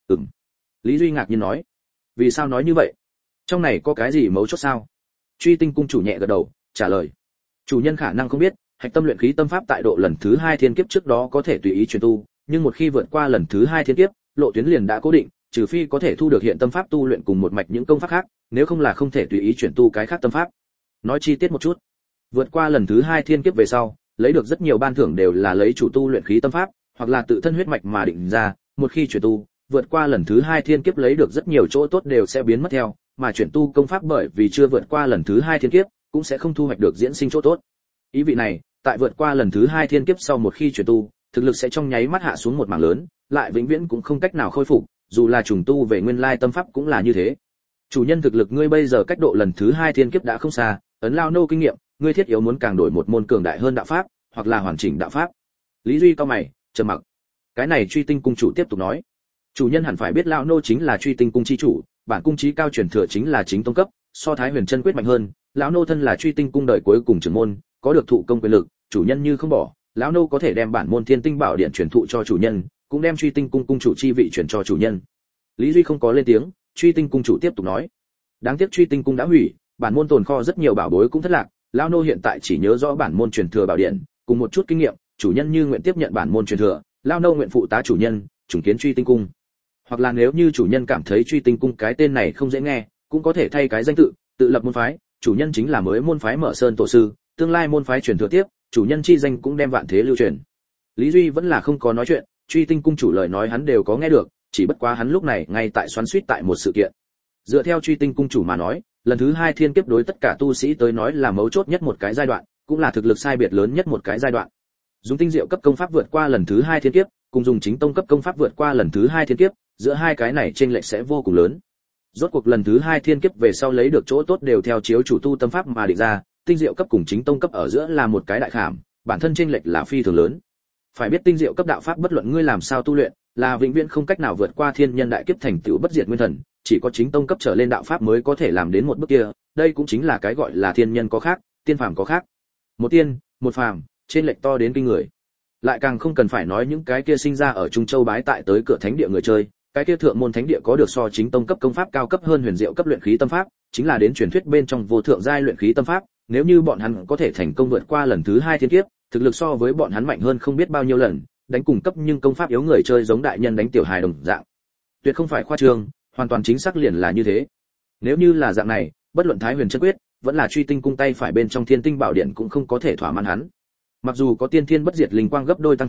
Lý Duy ngạc nhiên nói, vì sao nói như vậy? Trong này có cái gì mấu chốt sao? Truy Tinh cung chủ nhẹ gật đầu, trả lời, chủ nhân khả năng không biết, hạch tâm luyện khí tâm pháp tại độ lần thứ 2 thiên kiếp trước đó có thể tùy ý chuyển tu, nhưng một khi vượt qua lần thứ 2 thiên kiếp, lộ tuyến liền đã cố định, trừ phi có thể thu được hiện tâm pháp tu luyện cùng một mạch những công pháp khác, nếu không là không thể tùy ý chuyển tu cái khác tâm pháp. Nói chi tiết một chút, vượt qua lần thứ 2 thiên kiếp về sau, lấy được rất nhiều ban thưởng đều là lấy chủ tu luyện khí tâm pháp, hoặc là tự thân huyết mạch mà định ra, một khi chuyển tu, vượt qua lần thứ 2 thiên kiếp lấy được rất nhiều chỗ tốt đều sẽ biến mất theo, mà chuyển tu công pháp bởi vì chưa vượt qua lần thứ 2 thiên kiếp, cũng sẽ không thu hoạch được diễn sinh chỗ tốt. Ý vị này, tại vượt qua lần thứ 2 thiên kiếp sau một khi chuyển tu, thực lực sẽ trong nháy mắt hạ xuống một mảng lớn, lại vĩnh viễn cũng không cách nào khôi phục, dù là trùng tu về nguyên lai tâm pháp cũng là như thế. Chủ nhân thực lực ngươi bây giờ cách độ lần thứ 2 thiên kiếp đã không xa, ấn lao nô kinh nghiệm, ngươi thiết yếu muốn càng đổi một môn cường đại hơn đạo pháp, hoặc là hoàn chỉnh đạo pháp. Lý Duy cao mày, trầm mặc. Cái này Truy Tinh cung chủ tiếp tục nói, chủ nhân hẳn phải biết lão nô chính là Truy Tinh cung chi chủ, bản cung chí cao truyền thừa chính là chính tông cấp, so Thái Huyền Chân Quyết mạnh hơn, lão nô thân là Truy Tinh cung đời cuối cùng trưởng môn, có được thụ công quyền lực, chủ nhân như không bỏ, lão nô có thể đem bản môn Thiên Tinh Bảo Điện truyền thụ cho chủ nhân, cũng đem Truy Tinh cung cung chủ chi vị truyền cho chủ nhân. Lý Duy không có lên tiếng, Truy Tinh cung chủ tiếp tục nói, đáng tiếc Truy Tinh cung đã hủy, bản môn tồn kho rất nhiều bảo bối cũng thất lạc, lão nô hiện tại chỉ nhớ rõ bản môn truyền thừa bảo điện, cùng một chút kinh nghiệm, chủ nhân như nguyện tiếp nhận bản môn truyền thừa, lão nô nguyện phụ tá chủ nhân, trùng kiến Truy Tinh cung. Hoặc là nếu như chủ nhân cảm thấy Truy Tinh cung cái tên này không dễ nghe, cũng có thể thay cái danh tự, tự lập môn phái, chủ nhân chính là mới môn phái Mở Sơn tổ sư, tương lai môn phái truyền thừa tiếp, chủ nhân chi danh cũng đem vạn thế lưu truyền. Lý Duy vẫn là không có nói chuyện, Truy Tinh cung chủ lời nói hắn đều có nghe được, chỉ bất quá hắn lúc này ngay tại xoắn xuýt tại một sự kiện. Dựa theo Truy Tinh cung chủ mà nói, lần thứ 2 thiên kiếp đối tất cả tu sĩ tới nói là mấu chốt nhất một cái giai đoạn, cũng là thực lực sai biệt lớn nhất một cái giai đoạn. Dùng tinh diệu cấp công pháp vượt qua lần thứ 2 thiên kiếp, cùng dùng chính tông cấp công pháp vượt qua lần thứ 2 thiên kiếp, giữa hai cái này chênh lệch sẽ vô cùng lớn. Rốt cuộc lần thứ 2 thiên kiếp về sau lấy được chỗ tốt đều theo chiếu chủ tu tâm pháp mà định ra, tinh diệu cấp cùng chính tông cấp ở giữa là một cái đại khảm, bản thân chênh lệch là phi thường lớn. Phải biết tinh diệu cấp đạo pháp bất luận ngươi làm sao tu luyện, là vĩnh viễn không cách nào vượt qua thiên nhân đại kiếp thành tựu bất diệt nguyên thần, chỉ có chính tông cấp trở lên đạo pháp mới có thể làm đến một bước kia, đây cũng chính là cái gọi là thiên nhân có khác, tiên phàm có khác. Một tiên, một phàm, trên lệch to đến kinh người. Lại càng không cần phải nói những cái kia sinh ra ở Trung Châu bái tại tới cửa thánh địa người chơi, cái kia thượng môn thánh địa có được so chính tông cấp công pháp cao cấp hơn huyền diệu cấp luyện khí tâm pháp, chính là đến truyền thuyết bên trong vô thượng giai luyện khí tâm pháp, nếu như bọn hắn có thể thành công vượt qua lần thứ 2 thiên kiếp, thực lực so với bọn hắn mạnh hơn không biết bao nhiêu lần, đánh cùng cấp nhưng công pháp yếu người chơi giống đại nhân đánh tiểu hài đồng dạng. Tuyệt không phải khoa trương, hoàn toàn chính xác liền là như thế. Nếu như là dạng này, bất luận Thái Huyền Chân Quyết, vẫn là Truy Tinh cung tay phải bên trong Thiên Tinh Bảo Điện cũng không có thể thỏa mãn hắn. Mặc dù có tiên thiên bất diệt linh quang gấp đôi tăng thêm,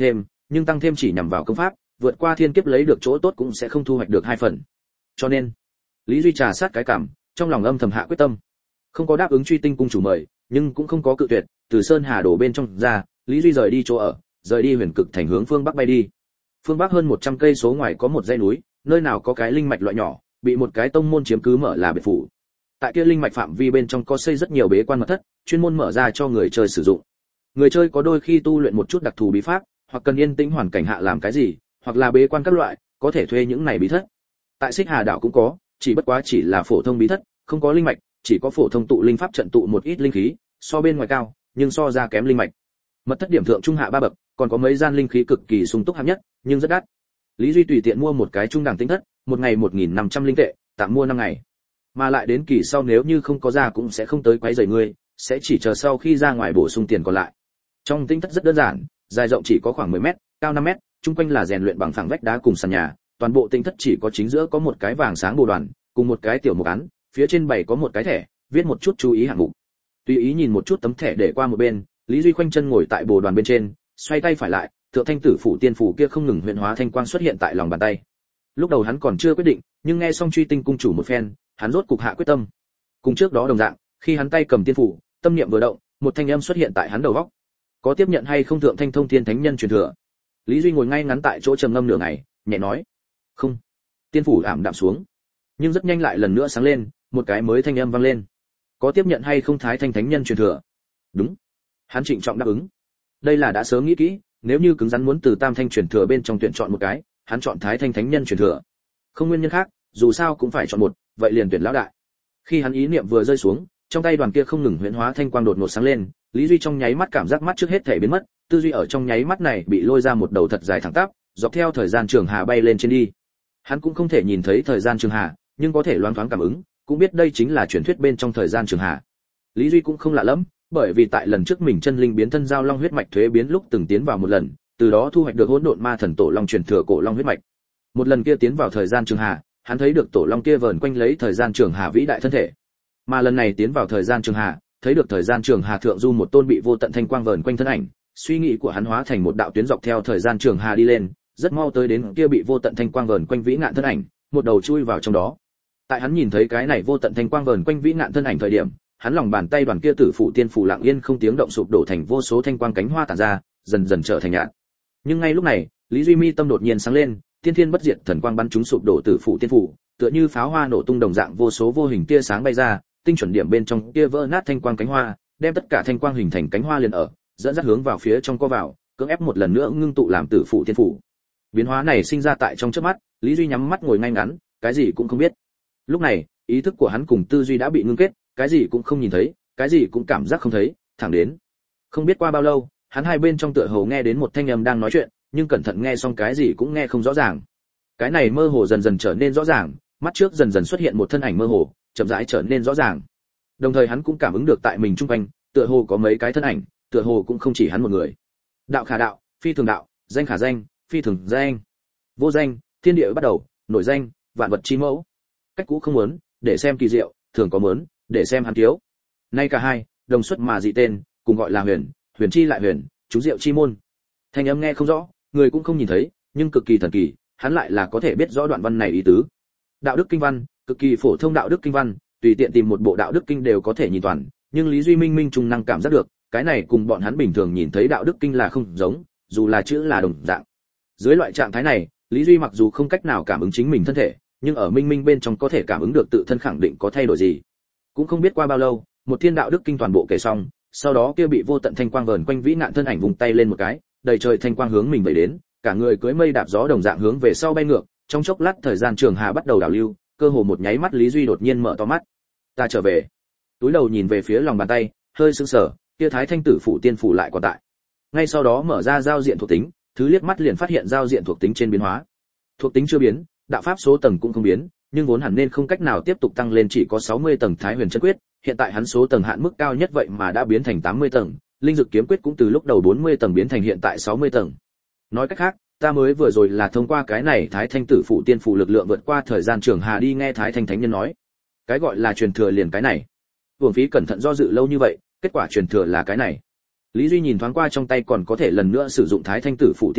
nhưng tăng thêm chỉ nhằm vào công pháp, vượt qua thiên kiếp lấy được chỗ tốt cũng sẽ không thu hoạch được 2 phần. Cho nên, Lý Duy trà sát cái cảm, trong lòng âm thầm hạ quyết tâm. Không có đáp ứng Truy Tinh cung chủ mời, nhưng cũng không có cự tuyệt, từ Sơn Hà đổ bên trong ra, Lý Duy rời đi chỗ ở, rời đi Huyền Cực thành hướng phương bắc bay đi. Phương bắc hơn 100 cây số ngoài có một dãy núi, nơi nào có cái linh mạch loại nhỏ, bị một cái tông môn chiếm cứ mở là biệt phủ. Tại kia linh mạch phạm vi bên trong có xây rất nhiều bế quan mật thất, chuyên môn mở ra cho người chơi sử dụng. Người chơi có đôi khi tu luyện một chút đặc thù bí pháp, hoặc cần yên tĩnh hoàn cảnh hạ làm cái gì, hoặc là bế quan các loại, có thể thuê những này bí thất. Tại Xích Hà đảo cũng có, chỉ bất quá chỉ là phổ thông bí thất, không có linh mạch, chỉ có phổ thông tụ linh pháp trận tụ một ít linh khí, so bên ngoài cao, nhưng so ra kém linh mạch. Mật thất điểm thượng trung hạ 3 bậc, còn có mấy gian linh khí cực kỳ sung túc hạng nhất, nhưng rất đắt. Lý Duy tùy tiện mua một cái trung đẳng tinh thất, một ngày 1500 linh tệ, tạm mua 5 ngày. Mà lại đến kỳ sau nếu như không có ra cũng sẽ không tới quấy rầy ngươi, sẽ chỉ chờ sau khi ra ngoài bổ sung tiền còn lại. Trong tinh thất rất đơn giản, dài rộng chỉ có khoảng 10 mét, cao 5 mét, chung quanh là rèn luyện bằng phẳng vách đá cùng sàn nhà, toàn bộ tinh thất chỉ có chính giữa có một cái vàng sáng bồ đoàn, cùng một cái tiểu mục án, phía trên bày có một cái thẻ, viết một chút chú ý hạng mục. Tùy ý nhìn một chút tấm thẻ để qua một bên, Lý Duy khoanh chân ngồi tại bồ đoàn bên trên, xoay tay phải lại, thượng thanh tử phủ tiên phủ kia không ngừng huyền hóa thanh quang xuất hiện tại lòng bàn tay. Lúc đầu hắn còn chưa quyết định, nhưng nghe xong Truy Tinh cung chủ một phen, hắn rốt cục hạ quyết tâm. Cùng trước đó đồng dạng, khi hắn tay cầm tiên phủ, tâm niệm vừa động, một thanh âm xuất hiện tại hắn đầu óc. Có tiếp nhận hay không thượng thanh thông thiên thánh nhân truyền thừa? Lý Duy ngồi ngay ngắn tại chỗ trầm ngâm nửa ngày, nhẹ nói: "Không." Tiên phủ ảm đạm xuống, nhưng rất nhanh lại lần nữa sáng lên, một cái mới thanh âm vang lên: "Có tiếp nhận hay không thái thanh thánh nhân truyền thừa?" "Đúng." Hắn trịnh trọng đáp ứng. Đây là đã sớm nghĩ kỹ, nếu như cứng rắn muốn từ tam thanh truyền thừa bên trong tuyển chọn một cái, hắn chọn thái thanh thánh nhân truyền thừa. Không nguyên nhân khác, dù sao cũng phải chọn một, vậy liền tuyển lão đại. Khi hắn ý niệm vừa rơi xuống, trong tay đoàn kia không ngừng huyễn hóa thanh quang đột ngột sáng lên, Lý Duy trong nháy mắt cảm giác mắt trước hết thể biến mất, tư duy ở trong nháy mắt này bị lôi ra một đầu thật dài thẳng tắp, dọc theo thời gian trường hà bay lên trên đi. Hắn cũng không thể nhìn thấy thời gian trường hà, nhưng có thể loáng thoáng cảm ứng, cũng biết đây chính là truyền thuyết bên trong thời gian trường hà. Lý Duy cũng không lạ lắm, bởi vì tại lần trước mình chân linh biến thân giao long huyết mạch thuế biến lúc từng tiến vào một lần, từ đó thu hoạch được hỗn độn ma thần tổ long truyền thừa cổ long huyết mạch. Một lần kia tiến vào thời gian trường hà, hắn thấy được tổ long kia vờn quanh lấy thời gian trường hà vĩ đại thân thể. Mà lần này tiến vào thời gian trường hà, thấy được thời gian trường hà thượng du một tôn bị vô tận thanh quang vờn quanh thân ảnh, suy nghĩ của hắn hóa thành một đạo tuyến dọc theo thời gian trường hà đi lên, rất mau tới đến kia bị vô tận thanh quang vờn quanh vĩ ngạn thân ảnh, một đầu chui vào trong đó. Tại hắn nhìn thấy cái này vô tận thanh quang vờn quanh vĩ ngạn thân ảnh thời điểm, hắn lòng bàn tay đoàn kia tử phụ tiên phủ lặng yên không tiếng động sụp đổ thành vô số thanh quang cánh hoa tản ra, dần dần trở thành nhạn. Nhưng ngay lúc này, Lý Duy mi tâm đột nhiên sáng lên, tiên thiên bất diệt thần quang bắn chúng sụp đổ tử phụ tiên phủ, tựa như pháo hoa nổ tung đồng dạng vô số vô hình tia sáng bay ra, tinh chuẩn điểm bên trong kia vỡ nát thanh quang cánh hoa, đem tất cả thanh quang hình thành cánh hoa liền ở, dẫn dắt hướng vào phía trong co vào, cưỡng ép một lần nữa ngưng tụ làm tử phụ tiên phủ. Biến hóa này sinh ra tại trong chớp mắt, Lý Duy nhắm mắt ngồi ngay ngắn, cái gì cũng không biết. Lúc này, ý thức của hắn cùng tư duy đã bị ngưng kết, cái gì cũng không nhìn thấy, cái gì cũng cảm giác không thấy, thẳng đến. Không biết qua bao lâu, hắn hai bên trong tựa hồ nghe đến một thanh âm đang nói chuyện, nhưng cẩn thận nghe xong cái gì cũng nghe không rõ ràng. Cái này mơ hồ dần dần trở nên rõ ràng, mắt trước dần dần xuất hiện một thân ảnh mơ hồ, chậm rãi trở nên rõ ràng. Đồng thời hắn cũng cảm ứng được tại mình trung quanh, tựa hồ có mấy cái thân ảnh, tựa hồ cũng không chỉ hắn một người. Đạo khả đạo, phi thường đạo, danh khả danh, phi thường danh. Vô danh, thiên địa bắt đầu, nổi danh, vạn vật chi mẫu. Cách cũ không muốn, để xem kỳ diệu, thường có muốn, để xem hắn thiếu. Nay cả hai, đồng xuất mà dị tên, cùng gọi là huyền, huyền chi lại huyền, chú diệu chi môn. Thanh âm nghe không rõ, người cũng không nhìn thấy, nhưng cực kỳ thần kỳ, hắn lại là có thể biết rõ đoạn văn này ý tứ. Đạo đức kinh văn, cực kỳ phổ thông đạo đức kinh văn, tùy tiện tìm một bộ đạo đức kinh đều có thể nhìn toàn, nhưng Lý Duy minh trung năng cảm giác được, cái này cùng bọn hắn bình thường nhìn thấy đạo đức kinh là không giống, dù là chữ là đồng dạng. Dưới loại trạng thái này, Lý Duy mặc dù không cách nào cảm ứng chính mình thân thể, nhưng ở minh bên trong có thể cảm ứng được tự thân khẳng định có thay đổi gì. Cũng không biết qua bao lâu, một thiên đạo đức kinh toàn bộ kể xong, sau đó kia bị vô tận thanh quang vờn quanh vĩ nạn thân ảnh vùng tay lên một cái, đầy trời thanh quang hướng mình vẩy đến, cả người cưỡi mây đạp gió đồng dạng hướng về sau bay ngược, trong chốc lát thời gian trường hà bắt đầu đảo lưu, cơ hồ một nháy mắt Lý Duy đột nhiên mở to mắt. Ta trở về. Túi đầu nhìn về phía lòng bàn tay, hơi sững sờ, kia thái thanh tử phủ tiên phủ lại còn tại. Ngay sau đó mở ra giao diện thuộc tính, thứ liếc mắt liền phát hiện giao diện thuộc tính trên biến hóa. Thuộc tính chưa biến, đạo pháp số tầng cũng không biến, nhưng vốn hẳn nên không cách nào tiếp tục tăng lên, chỉ có 60 tầng Thái Huyền chân quyết, hiện tại hắn số tầng hạn mức cao nhất vậy mà đã biến thành 80 tầng, linh dực kiếm quyết cũng từ lúc đầu 40 tầng biến thành hiện tại 60 tầng. Nói cách khác, ta mới vừa rồi là thông qua cái này Thái Thanh tử phụ tiên phủ lực lượng vượt qua thời gian trường hà đi nghe Thái Thanh thánh nhân nói. Cái gọi là truyền thừa liền cái này. Uổng phí cẩn thận do dự lâu như vậy, kết quả truyền thừa là cái này. Lý Duy nhìn thoáng qua trong tay còn có thể lần nữa sử dụng Thái Thanh tử phụ tiên phủ,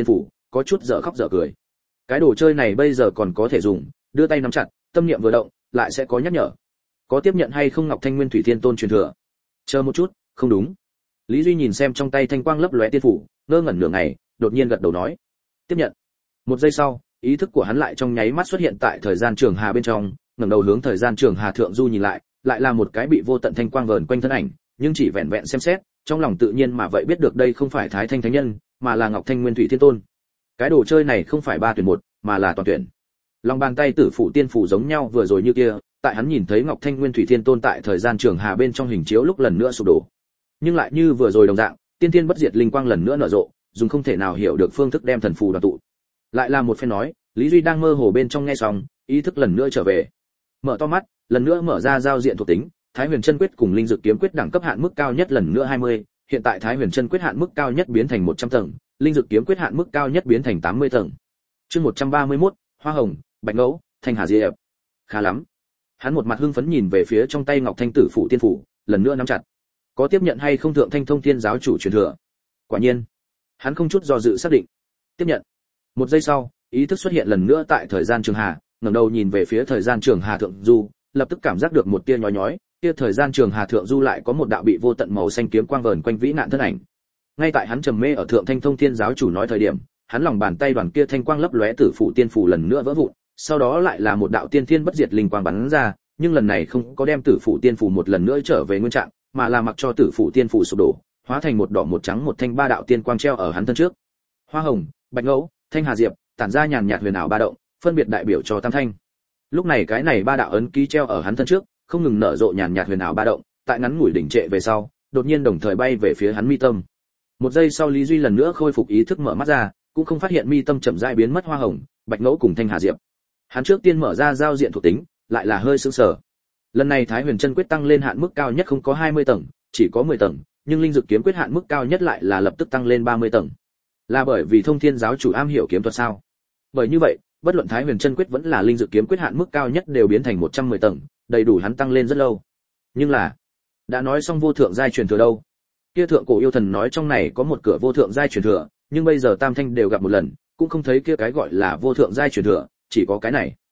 có chút dở khóc dở cười. Cái đồ chơi này bây giờ còn có thể dùng, đưa tay nắm chặt, tâm niệm vừa động, lại sẽ có nhắc nhở. Có tiếp nhận hay không Ngọc Thanh Nguyên Thủy Thiên Tôn truyền thừa? Chờ một chút, không đúng. Lý Duy nhìn xem trong tay thanh quang lấp lóe tiên phủ, ngơ ngẩn nửa ngày, đột nhiên gật đầu nói: "Tiếp nhận." Một giây sau, ý thức của hắn lại trong nháy mắt xuất hiện tại thời gian trường hà bên trong, ngẩng đầu hướng thời gian trường hà thượng du nhìn lại là một cái bị vô tận thanh quang vờn quanh thân ảnh, nhưng chỉ vẹn vẹn xem xét, trong lòng tự nhiên mà vậy biết được đây không phải Thái Thanh Thánh Nhân, mà là Ngọc Thanh Nguyên Thủy Thiên Tôn. Cái đồ chơi này không phải 3 tuyển 1, mà là toàn tuyển. Lòng bàn tay tử phụ tiên phủ giống nhau vừa rồi như kia, tại hắn nhìn thấy Ngọc Thanh Nguyên Thủy Thiên Tôn tại thời gian trường hà bên trong hình chiếu lúc lần nữa sụp đổ. Nhưng lại như vừa rồi đồng dạng, tiên tiên bất diệt linh quang lần nữa nở rộ, dùng không thể nào hiểu được phương thức đem thần phù đoàn tụ. Lại là một phen nói, Lý Duy đang mơ hồ bên trong nghe xong, ý thức lần nữa trở về. Mở to mắt, lần nữa mở ra giao diện thuộc tính, Thái Huyền Chân Quyết cùng Linh Dực Kiếm Quyết đẳng cấp hạn mức cao nhất lần nữa 20, hiện tại Thái Huyền Chân Quyết hạn mức cao nhất biến thành 100 tầng, Linh Dực Kiếm Quyết hạn mức cao nhất biến thành 80 tầng. Chương 131, Hoa Hồng, Bạch Ngẫu, Thanh Hà Diệp. Khá lắm. Hắn một mặt hưng phấn nhìn về phía trong tay Ngọc Thanh Tử phụ tiên phủ, lần nữa nắm chặt. Có tiếp nhận hay không Thượng Thanh Thông Thiên giáo chủ truyền thừa? Quả nhiên, hắn không chút do dự xác định. Tiếp nhận. Một giây sau, ý thức xuất hiện lần nữa tại thời gian trường hà, ngẩng đầu nhìn về phía thời gian trường hà thượng du, lập tức cảm giác được một tia nhói nhói, kia thời gian trường hà thượng du lại có một đạo bị vô tận màu xanh kiếm quang vờn quanh vĩ nạn thân ảnh. Ngay tại hắn trầm mê ở Thượng Thanh Thông Thiên giáo chủ nói thời điểm, hắn lòng bàn tay đoàn kia thanh quang lấp lóe tử phụ tiên phủ lần nữa vỡ vụn, sau đó lại là một đạo tiên thiên bất diệt linh quang bắn ra, nhưng lần này không có đem tử phụ tiên phủ một lần nữa trở về nguyên trạng, mà là mặc cho tử phụ tiên phủ sụp đổ, hóa thành một đỏ một trắng một thanh 3 đạo tiên quang treo ở hắn thân trước. Hoa Hồng, Bạch Ngẫu, Thanh Hà Diệp, tản ra nhàn nhạt huyền ảo ba động, phân biệt đại biểu cho tam thanh. Lúc này cái này 3 đạo ấn ký treo ở hắn thân trước, không ngừng nở rộ nhàn nhạt huyền ảo ba động, tại ngắn ngủi đỉnh trệ về sau, đột nhiên đồng thời bay về phía hắn mi tâm. Một giây sau Lý Duy lần nữa khôi phục ý thức mở mắt ra, cũng không phát hiện mi tâm chậm rãi biến mất Hoa Hồng, Bạch Ngẫu cùng Thanh Hà Diệp. Hắn trước tiên mở ra giao diện thuộc tính, lại là hơi sững sờ. Lần này Thái Huyền Chân Quyết tăng lên hạn mức cao nhất không có 20 tầng, chỉ có 10 tầng, nhưng Linh Dực Kiếm Quyết hạn mức cao nhất lại là lập tức tăng lên 30 tầng. Là bởi vì Thông Thiên giáo chủ am hiểu kiếm thuật sao? Bởi như vậy, bất luận Thái Huyền Chân Quyết vẫn là Linh Dực Kiếm Quyết hạn mức cao nhất đều biến thành 110 tầng, đầy đủ hắn tăng lên rất lâu. Nhưng là, đã nói xong vô thượng giai truyền thừa đâu? Kia thượng cổ yêu thần nói trong này có một cửa vô thượng giai truyền thừa, nhưng bây giờ Tam Thanh đều gặp một lần, cũng không thấy kia cái gọi là vô thượng giai truyền thừa, chỉ có cái này.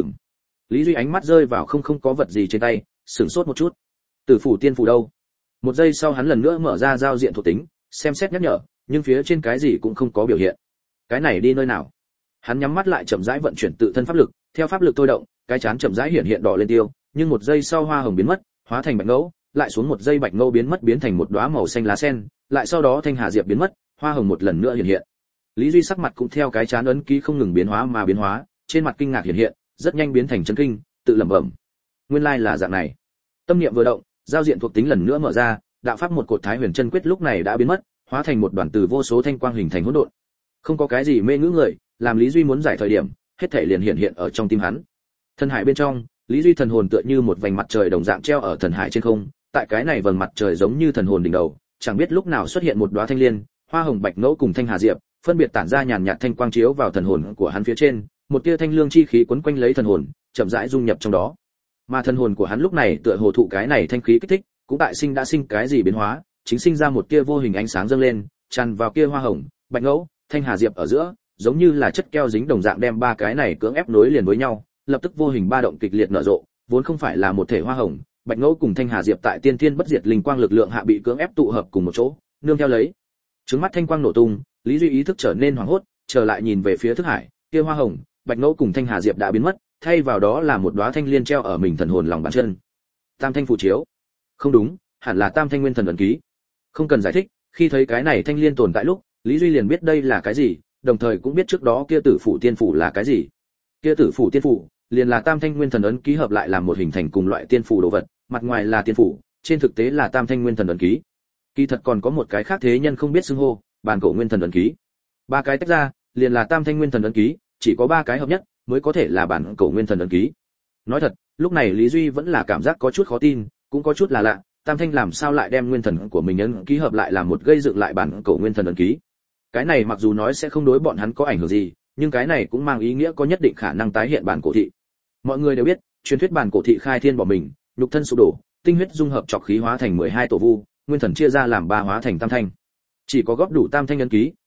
Lý Duy ánh mắt rơi vào không có vật gì trên tay, sửng sốt một chút. Tử phủ tiên phủ đâu? Một giây sau hắn lần nữa mở ra giao diện thuộc tính, xem xét nhắc nhở, nhưng phía trên cái gì cũng không có biểu hiện. Cái này đi nơi nào? Hắn nhắm mắt lại chậm rãi vận chuyển tự thân pháp lực, theo pháp lực thôi động, cái chán chậm rãi hiện đỏ lên tiêu, nhưng một giây sau Hoa Hồng biến mất, hóa thành Bạch Ngẫu, lại xuống một giây Bạch Ngẫu biến mất biến thành một đóa màu xanh lá sen, lại sau đó Thanh Hà Diệp biến mất, Hoa Hồng một lần nữa hiện hiện. Lý Duy sắc mặt cũng theo cái chán ấn ký không ngừng biến hóa mà biến hóa, trên mặt kinh ngạc hiện hiện, rất nhanh biến thành chấn kinh, tự lẩm bẩm. Nguyên lai là dạng này. Tâm niệm vừa động, giao diện thuộc tính lần nữa mở ra, đạo pháp một cột Thái Huyền Chân Quyết lúc này đã biến mất, hóa thành một đoàn từ vô số thanh quang hình thành hỗn độn. Không có cái gì mê ngữ người, làm Lý Duy muốn giải thời điểm, hết thảy liền hiện ở trong tim hắn. Thần hải bên trong, Lý Duy thần hồn tựa như một vành mặt trời đồng dạng treo ở thần hải trên không, tại cái này vầng mặt trời giống như thần hồn đỉnh đầu, chẳng biết lúc nào xuất hiện một đóa thanh liên, Hoa Hồng, Bạch Ngẫu cùng Thanh Hà Diệp, phân biệt tản ra nhàn nhạt thanh quang chiếu vào thần hồn của hắn phía trên, một tia thanh lương chi khí quấn quanh lấy thần hồn, chậm rãi dung nhập trong đó. Mà thần hồn của hắn lúc này tựa hồ thụ cái này thanh khí kích thích, cũng tại sinh đã sinh cái gì biến hóa, chính sinh ra một tia vô hình ánh sáng dâng lên, tràn vào kia Hoa Hồng, Bạch Ngẫu, Thanh Hà Diệp ở giữa, giống như là chất keo dính đồng dạng đem 3 cái này cưỡng ép nối liền với nhau, lập tức vô hình ba động kịch liệt nở rộ, vốn không phải là một thể Hoa Hồng, Bạch Ngẫu cùng Thanh Hà Diệp tại tiên thiên bất diệt linh quang lực lượng hạ bị cưỡng ép tụ hợp cùng một chỗ, nương theo lấy. Trứng mắt thanh quang nổ tung, Lý Duy ý thức trở nên hoảng hốt, trở lại nhìn về phía thức hải, kia Hoa Hồng, Bạch Ngẫu cùng Thanh Hà Diệp đã biến mất, thay vào đó là một đóa thanh liên treo ở mình thần hồn lòng bàn chân. Tam thanh phù chiếu. Không đúng, hẳn là Tam thanh nguyên thần ấn ký. Không cần giải thích, khi thấy cái này thanh liên tồn tại lúc, Lý Duy liền biết đây là cái gì, đồng thời cũng biết trước đó kia tử phủ tiên phủ là cái gì. Kia tử phủ tiên phủ liền là Tam thanh nguyên thần ấn ký hợp lại làm một hình thành cùng loại tiên phủ đồ vật, mặt ngoài là tiên phủ, trên thực tế là Tam thanh nguyên thần ấn ký. Kỳ thật còn có một cái khác thế nhân không biết xưng hô, bản cổ nguyên thần ấn ký. 3 cái tách ra, liền là Tam thanh nguyên thần ấn ký, chỉ có 3 cái hợp nhất mới có thể là bản cổ nguyên thần ấn ký. Nói thật, lúc này Lý Duy vẫn là cảm giác có chút khó tin, cũng có chút là lạ, Tam thanh làm sao lại đem nguyên thần của mình ấn ký hợp lại làm một gây dựng lại bản cổ nguyên thần ấn ký. Cái này mặc dù nói sẽ không đối bọn hắn có ảnh hưởng gì, nhưng cái này cũng mang ý nghĩa có nhất định khả năng tái hiện bản cổ thị. Mọi người đều biết, truyền thuyết bản cổ thị khai thiên bỏ mình, nhục thân sụp đổ, tinh huyết dung hợp trọc khí hóa thành 12 tổ vu, nguyên thần chia ra làm 3 hóa thành tam thanh. Chỉ có góp đủ tam thanh ấn ký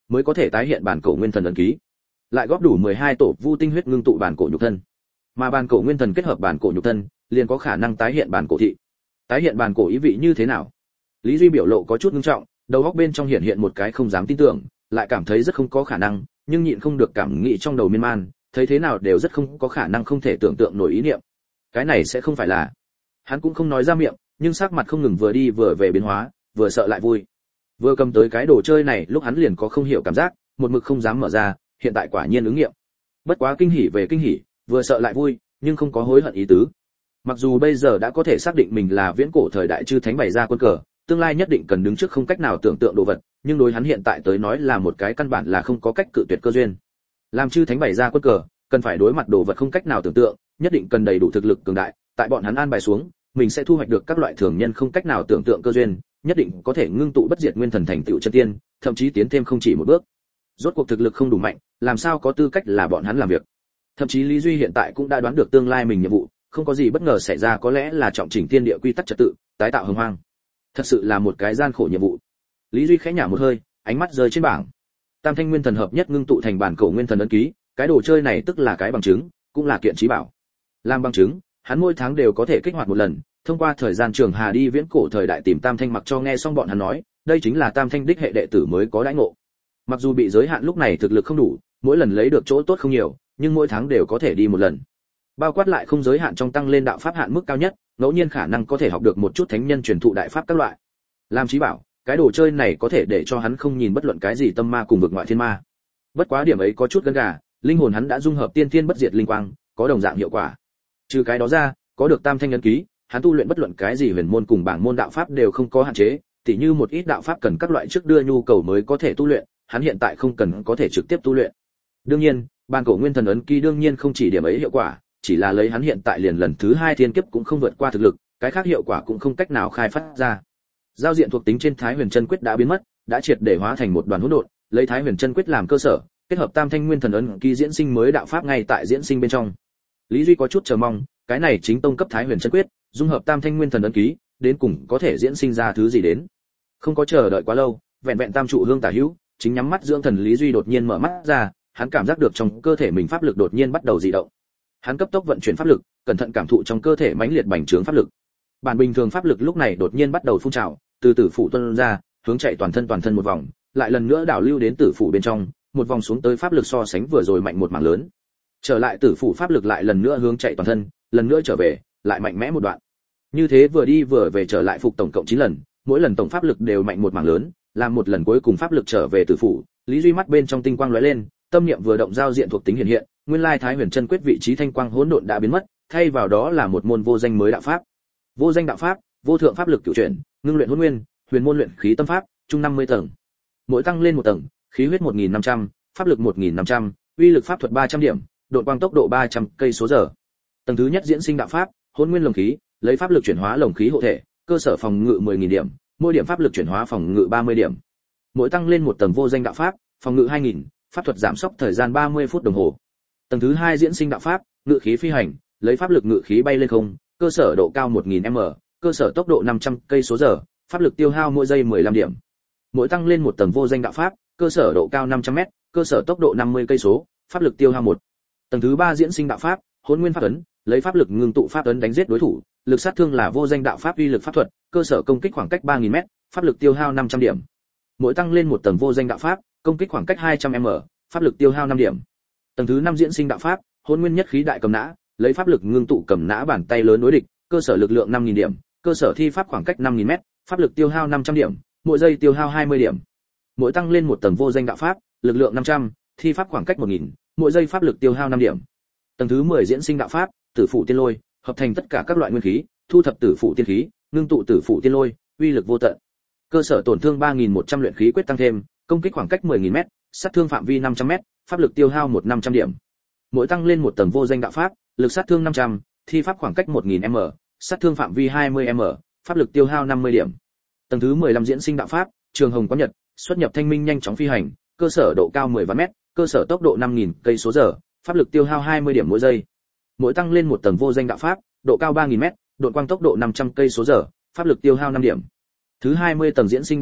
mới có thể tái hiện bản cổ nguyên thần ấn ký. Lại góp đủ 12 tổ vu tinh huyết ngưng tụ bản cổ nhục thân. Mà bản cổ nguyên thần kết hợp bản cổ nhục thân, liền có khả năng tái hiện bản cổ thị. Tái hiện bản cổ ý vị như thế nào? Lý Duy biểu lộ có chút nghiêm trọng, đầu óc bên trong hiện hiện một cái không dám tin tưởng, lại cảm thấy rất không có khả năng, nhưng nhịn không được cảm nghĩ trong đầu miên man, thấy thế nào đều rất không có khả năng, không thể tưởng tượng nổi ý niệm. Cái này sẽ không phải là. Hắn cũng không nói ra miệng, nhưng sắc mặt không ngừng vừa đi vừa về biến hóa, vừa sợ lại vui. Vừa cầm tới cái đồ chơi này, lúc hắn liền có không hiểu cảm giác, một mực không dám mở ra, hiện tại quả nhiên ứng nghiệm. Bất quá kinh hỉ về kinh hỉ, vừa sợ lại vui, nhưng không có hối hận ý tứ. Mặc dù bây giờ đã có thể xác định mình là viễn cổ thời đại chư thánh bày ra quân cờ, tương lai nhất định cần đứng trước không cách nào tưởng tượng đồ vật, nhưng đối hắn hiện tại tới nói là một cái căn bản là không có cách cự tuyệt cơ duyên. Làm chư thánh bày ra quân cờ, cần phải đối mặt đồ vật không cách nào tưởng tượng, nhất định cần đầy đủ thực lực cường đại, tại bọn hắn an bài xuống, mình sẽ thu hoạch được các loại thường nhân không cách nào tưởng tượng cơ duyên, nhất định có thể ngưng tụ bất diệt nguyên thần thành tựu chân tiên, thậm chí tiến thêm không chỉ một bước. Rốt cuộc thực lực không đủ mạnh, làm sao có tư cách là bọn hắn làm việc. Thậm chí Lý Duy hiện tại cũng đã đoán được tương lai mình nhiệm vụ, không có gì bất ngờ xảy ra, có lẽ là trọng chỉnh thiên địa quy tắc trật tự, tái tạo hồng hoang. Thật sự là một cái gian khổ nhiệm vụ. Lý Duy khẽ nhả một hơi, ánh mắt rơi trên bảng. Tam thanh nguyên thần hợp nhất ngưng tụ thành bản cổ nguyên thần ấn ký, cái đồ chơi này tức là cái bằng chứng, cũng là kiện trí bảo. Làm bằng chứng, hắn mỗi tháng đều có thể kích hoạt một lần, thông qua thời gian trường hà đi viễn cổ thời đại tìm Tam thanh, mặc cho nghe xong bọn hắn nói, đây chính là Tam thanh đích hệ đệ tử mới có đãi ngộ. Mặc dù bị giới hạn lúc này thực lực không đủ, mỗi lần lấy được chỗ tốt không nhiều, nhưng mỗi tháng đều có thể đi một lần. Bao quát lại không giới hạn trong tăng lên đạo pháp hạn mức cao nhất, ngẫu nhiên khả năng có thể học được một chút thánh nhân truyền thụ đại pháp các loại. Làm trí bảo, cái đồ chơi này có thể để cho hắn không nhìn bất luận cái gì tâm ma cùng vực ngoại thiên ma. Bất quá điểm ấy có chút gân gà, linh hồn hắn đã dung hợp tiên thiên bất diệt linh quang, có đồng dạng hiệu quả. Trừ cái đó ra, có được Tam thanh ấn ký, hắn tu luyện bất luận cái gì huyền môn cùng bảng môn đạo pháp đều không có hạn chế, tỉ như một ít đạo pháp cần các loại trước đưa nhu cầu mới có thể tu luyện, hắn hiện tại không cần có thể trực tiếp tu luyện. Đương nhiên, bản cổ nguyên thần ấn ký đương nhiên không chỉ điểm ấy hiệu quả, chỉ là lấy hắn hiện tại liền lần thứ 2 thiên kiếp cũng không vượt qua thực lực, cái khác hiệu quả cũng không cách nào khai phát ra. Giao diện thuộc tính trên Thái Huyền Chân Quyết đã biến mất, đã triệt để hóa thành một đoàn hỗn độn, lấy Thái Huyền Chân Quyết làm cơ sở, kết hợp Tam thanh nguyên thần ấn ký diễn sinh mới đạo pháp ngay tại diễn sinh bên trong. Lý Duy có chút chờ mong, cái này chính tông cấp Thái Huyền Chân Quyết, dung hợp Tam thanh nguyên thần ấn ký, đến cùng có thể diễn sinh ra thứ gì đến. Không có chờ đợi quá lâu, vẹn vẹn tam trụ hương tả hữu, chính nhắm mắt dưỡng thần Lý Duy đột nhiên mở mắt ra, hắn cảm giác được trong cơ thể mình pháp lực đột nhiên bắt đầu dị động. Hắn cấp tốc vận chuyển pháp lực, cẩn thận cảm thụ trong cơ thể mãnh liệt bành trướng pháp lực. Bản bình thường pháp lực lúc này đột nhiên bắt đầu phun trào, từ tử phủ tuôn ra, hướng chạy toàn thân một vòng, lại lần nữa đảo lưu đến tử phủ bên trong, một vòng xuống tới pháp lực so sánh vừa rồi mạnh một mảng lớn. Trở lại tử phủ pháp lực lại lần nữa hướng chạy toàn thân, lần nữa trở về, lại mạnh mẽ một đoạn. Như thế vừa đi vừa về trở lại phục tổng cộng 9 lần, mỗi lần tổng pháp lực đều mạnh một mảng lớn, làm một lần cuối cùng pháp lực trở về tử phủ, Lý Duy mắt bên trong tinh quang lóe lên, tâm niệm vừa động giao diện thuộc tính hiện hiện, nguyên lai Thái Huyền Chân Quyết vị trí thanh quang hỗn độn đã biến mất, thay vào đó là một môn vô danh mới đạo pháp. Vô danh đạo pháp, vô thượng pháp lực cửu chuyển, ngưng luyện hỗn nguyên, huyền môn luyện khí tâm pháp, chung 50 tầng. Mỗi tăng lên một tầng, khí huyết 1500, pháp lực 1500, uy lực pháp thuật 300 điểm, độn quang tốc độ 300 cây số giờ. Tầng thứ nhất diễn sinh đạo pháp, hỗn nguyên lồng khí, lấy pháp lực chuyển hóa lồng khí hộ thể, cơ sở phòng ngự 10.000 điểm, mỗi điểm pháp lực chuyển hóa phòng ngự 30 điểm. Mỗi tăng lên một tầng vô danh đạo pháp, phòng ngự 2000, pháp thuật giảm sốc thời gian 30 phút đồng hồ. Tầng thứ hai diễn sinh đạo pháp, ngự khí phi hành, lấy pháp lực ngự khí bay lên không, cơ sở độ cao 1000m, cơ sở tốc độ 500 cây số giờ, pháp lực tiêu hao mỗi giây 15 điểm. Mỗi tăng lên một tầng vô danh đạo pháp, cơ sở độ cao 500m, cơ sở tốc độ 50 cây số, pháp lực tiêu hao 1. Tầng thứ ba diễn sinh đạo pháp, hỗn nguyên pháp ấn, lấy pháp lực ngưng tụ pháp ấn đánh giết đối thủ, lực sát thương là vô danh đạo pháp uy lực pháp thuật, cơ sở công kích khoảng cách 3000m, pháp lực tiêu hao 500 điểm. Mỗi tăng lên một tầng vô danh đạo pháp, công kích khoảng cách 200m, pháp lực tiêu hao 5 điểm. Tầng thứ 5 diễn sinh đạo pháp, hỗn nguyên nhất khí đại cầm nã, lấy pháp lực ngưng tụ cầm nã bàn tay lớn đối địch, cơ sở lực lượng 5000 điểm, cơ sở thi pháp khoảng cách 5000m, pháp lực tiêu hao 500 điểm, mỗi giây tiêu hao 20 điểm. Mỗi tăng lên một tầng vô danh đạo pháp, lực lượng 500, thi pháp khoảng cách 1000, mỗi giây pháp lực tiêu hao 5 điểm. Tầng thứ 10 diễn sinh đạo pháp, tử phụ tiên lôi, hợp thành tất cả các loại nguyên khí, thu thập tử phụ tiên khí, ngưng tụ tử phụ tiên lôi, uy lực vô tận. Cơ sở tổn thương 3100 luyện khí quyết tăng thêm, công kích khoảng cách 10000m, sát thương phạm vi 500m, pháp lực tiêu hao 1500 điểm. Mỗi tăng lên một tầng vô danh đạo pháp, lực sát thương 500, thi pháp khoảng cách 1000m, sát thương phạm vi 20m, pháp lực tiêu hao 50 điểm. Tầng thứ 15 diễn sinh đạo pháp, trường hồng quán nhật, xuất nhập thanh minh nhanh chóng phi hành, cơ sở độ cao 10 vạn m, cơ sở tốc độ 5000 cây số giờ, pháp lực tiêu hao 20 điểm mỗi giây. Mỗi tăng lên một tầng vô danh đạo pháp, độ cao 3000m, độn quang tốc độ 500 cây số giờ, pháp lực tiêu hao 5 điểm. Thứ 20 tầng diễn sinh đạo pháp,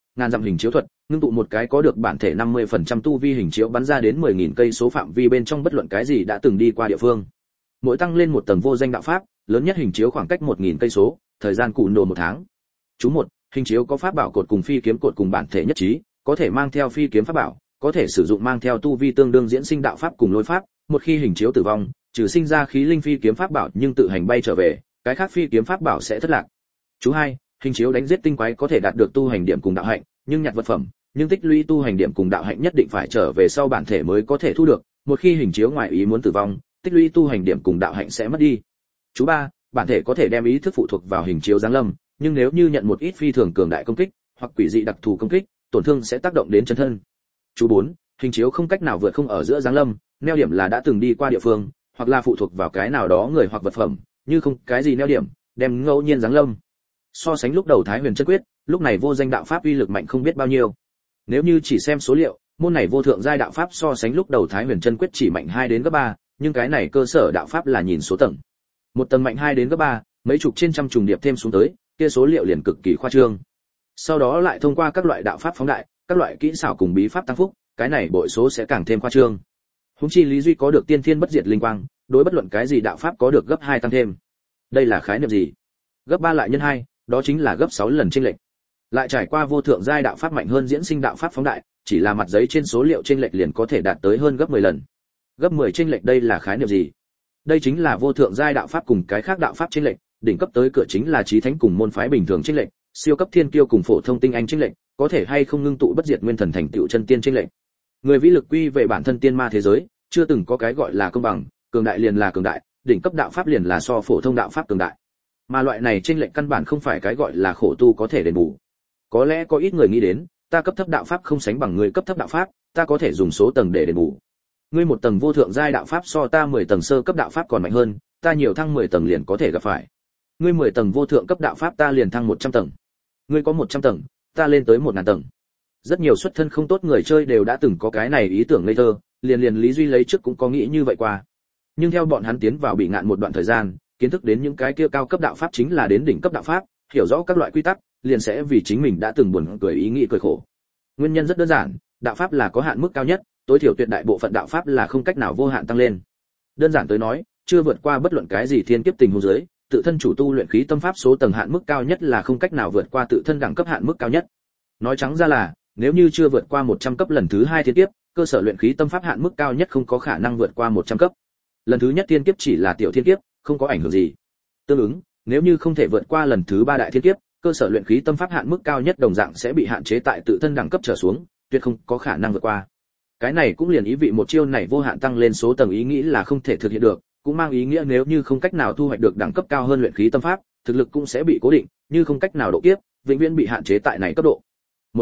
ngàn dặm hình chiếu thuật, ngưng tụ một cái có được bản thể 50% tu vi hình chiếu bắn ra đến 10.000 cây số phạm vi bên trong bất luận cái gì đã từng đi qua địa phương. Mỗi tăng lên một tầng vô danh đạo pháp, lớn nhất hình chiếu khoảng cách 1.000 cây số, thời gian cụ nổ 1 tháng. Chú 1, hình chiếu có pháp bảo cột cùng phi kiếm cột cùng bản thể nhất trí, có thể mang theo phi kiếm pháp bảo, có thể sử dụng mang theo tu vi tương đương diễn sinh đạo pháp cùng lôi pháp, một khi hình chiếu tử vong, trừ sinh ra khí linh phi kiếm pháp bảo nhưng tự hành bay trở về, cái khác phi kiếm pháp bảo sẽ thất lạc. Chú 2, hình chiếu đánh giết tinh quái có thể đạt được tu hành điểm cùng đạo hạnh, nhưng nhặt vật phẩm, nhưng tích lũy tu hành điểm cùng đạo hạnh nhất định phải trở về sau bản thể mới có thể thu được, một khi hình chiếu ngoài ý muốn tử vong, tích lũy tu hành điểm cùng đạo hạnh sẽ mất đi. Chú 3, bản thể có thể đem ý thức phụ thuộc vào hình chiếu giáng lâm, nhưng nếu như nhận một ít phi thường cường đại công kích, hoặc quỷ dị đặc thù công kích, tổn thương sẽ tác động đến chân thân. Chú 4, hình chiếu không cách nào vượt không ở giữa giáng lâm, neo điểm là đã từng đi qua địa phương, hoặc là phụ thuộc vào cái nào đó người hoặc vật phẩm, như không cái gì neo điểm, đem ngẫu nhiên giáng lâm. So sánh lúc đầu Thái Huyền Chân Quyết, lúc này vô danh đạo pháp uy lực mạnh không biết bao nhiêu. Nếu như chỉ xem số liệu, môn này vô thượng giai đạo pháp so sánh lúc đầu Thái Huyền Chân Quyết chỉ mạnh 2 đến gấp 3, nhưng cái này cơ sở đạo pháp là nhìn số tầng. Một tầng mạnh 2 đến gấp 3, mấy chục trên trăm trùng điệp thêm xuống tới, kia số liệu liền cực kỳ khoa trương. Sau đó lại thông qua các loại đạo pháp phóng đại, các loại kỹ xảo cùng bí pháp tăng phúc, cái này bội số sẽ càng thêm khoa trương. Huống chi Lý Duy có được tiên thiên bất diệt linh quang, đối bất luận cái gì đạo pháp có được gấp 2 tăng thêm. Đây là khái niệm gì? Gấp 3 lại nhân 2, đó chính là gấp 6 lần chênh lệch. Lại trải qua vô thượng giai đạo pháp mạnh hơn diễn sinh đạo pháp phóng đại, chỉ là mặt giấy trên số liệu chênh lệch liền có thể đạt tới hơn gấp 10 lần. Gấp 10 chênh lệch đây là khái niệm gì? Đây chính là vô thượng giai đạo pháp cùng cái khác đạo pháp chênh lệch, đỉnh cấp tới cửa chính là chí thánh cùng môn phái bình thường chênh lệch, siêu cấp thiên kiêu cùng phổ thông tinh anh chênh lệch, có thể hay không ngưng tụ bất diệt nguyên thần thành tựu chân tiên chênh lệch. Người vĩ lực quy về bản thân tiên ma thế giới, chưa từng có cái gọi là công bằng, cường đại liền là cường đại, đỉnh cấp đạo pháp liền là so phổ thông đạo pháp cường đại. Mà loại này chênh lệch căn bản không phải cái gọi là khổ tu có thể đền bù. Có lẽ có ít người nghĩ đến, ta cấp thấp đạo pháp không sánh bằng người cấp thấp đạo pháp, ta có thể dùng số tầng để đền bù. Ngươi một tầng vô thượng giai đạo pháp so ta 10 tầng sơ cấp đạo pháp còn mạnh hơn, ta nhiều thăng 10 tầng liền có thể gặp phải. Ngươi 10 tầng vô thượng cấp đạo pháp ta liền thăng 100 tầng. Ngươi có 100 tầng, ta lên tới 1000 tầng. Rất nhiều xuất thân không tốt người chơi đều đã từng có cái này ý tưởng ngây thơ, liền Lý Duy lấy trước cũng có nghĩ như vậy qua. Nhưng theo bọn hắn tiến vào bị ngạn một đoạn thời gian, kiến thức đến những cái kia cao cấp đạo pháp chính là đến đỉnh cấp đạo pháp, hiểu rõ các loại quy tắc, liền sẽ vì chính mình đã từng buồn cười ý nghĩ cười khổ. Nguyên nhân rất đơn giản, đạo pháp là có hạn mức cao nhất, tối thiểu tuyệt đại bộ phận đạo pháp là không cách nào vô hạn tăng lên. Đơn giản tới nói, chưa vượt qua bất luận cái gì thiên kiếp tình huống dưới, tự thân chủ tu luyện khí tâm pháp số tầng hạn mức cao nhất là không cách nào vượt qua tự thân đẳng cấp hạn mức cao nhất. Nói trắng ra là, nếu như chưa vượt qua 100 cấp lần thứ 2 thiên kiếp, cơ sở luyện khí tâm pháp hạn mức cao nhất không có khả năng vượt qua 100 cấp. Lần thứ nhất thiên kiếp chỉ là tiểu thiên kiếp, không có ảnh hưởng gì. Tương ứng, nếu như không thể vượt qua lần thứ 3 đại thiên kiếp, cơ sở luyện khí tâm pháp hạn mức cao nhất đồng dạng sẽ bị hạn chế tại tự thân đẳng cấp trở xuống, tuyệt không có khả năng vượt qua. Cái này cũng liền ý vị một chiêu này vô hạn tăng lên số tầng ý nghĩ là không thể thực hiện được, cũng mang ý nghĩa nếu như không cách nào thu hoạch được đẳng cấp cao hơn luyện khí tâm pháp, thực lực cũng sẽ bị cố định, như không cách nào độ kiếp, vĩnh viễn bị hạn chế tại này cấp độ.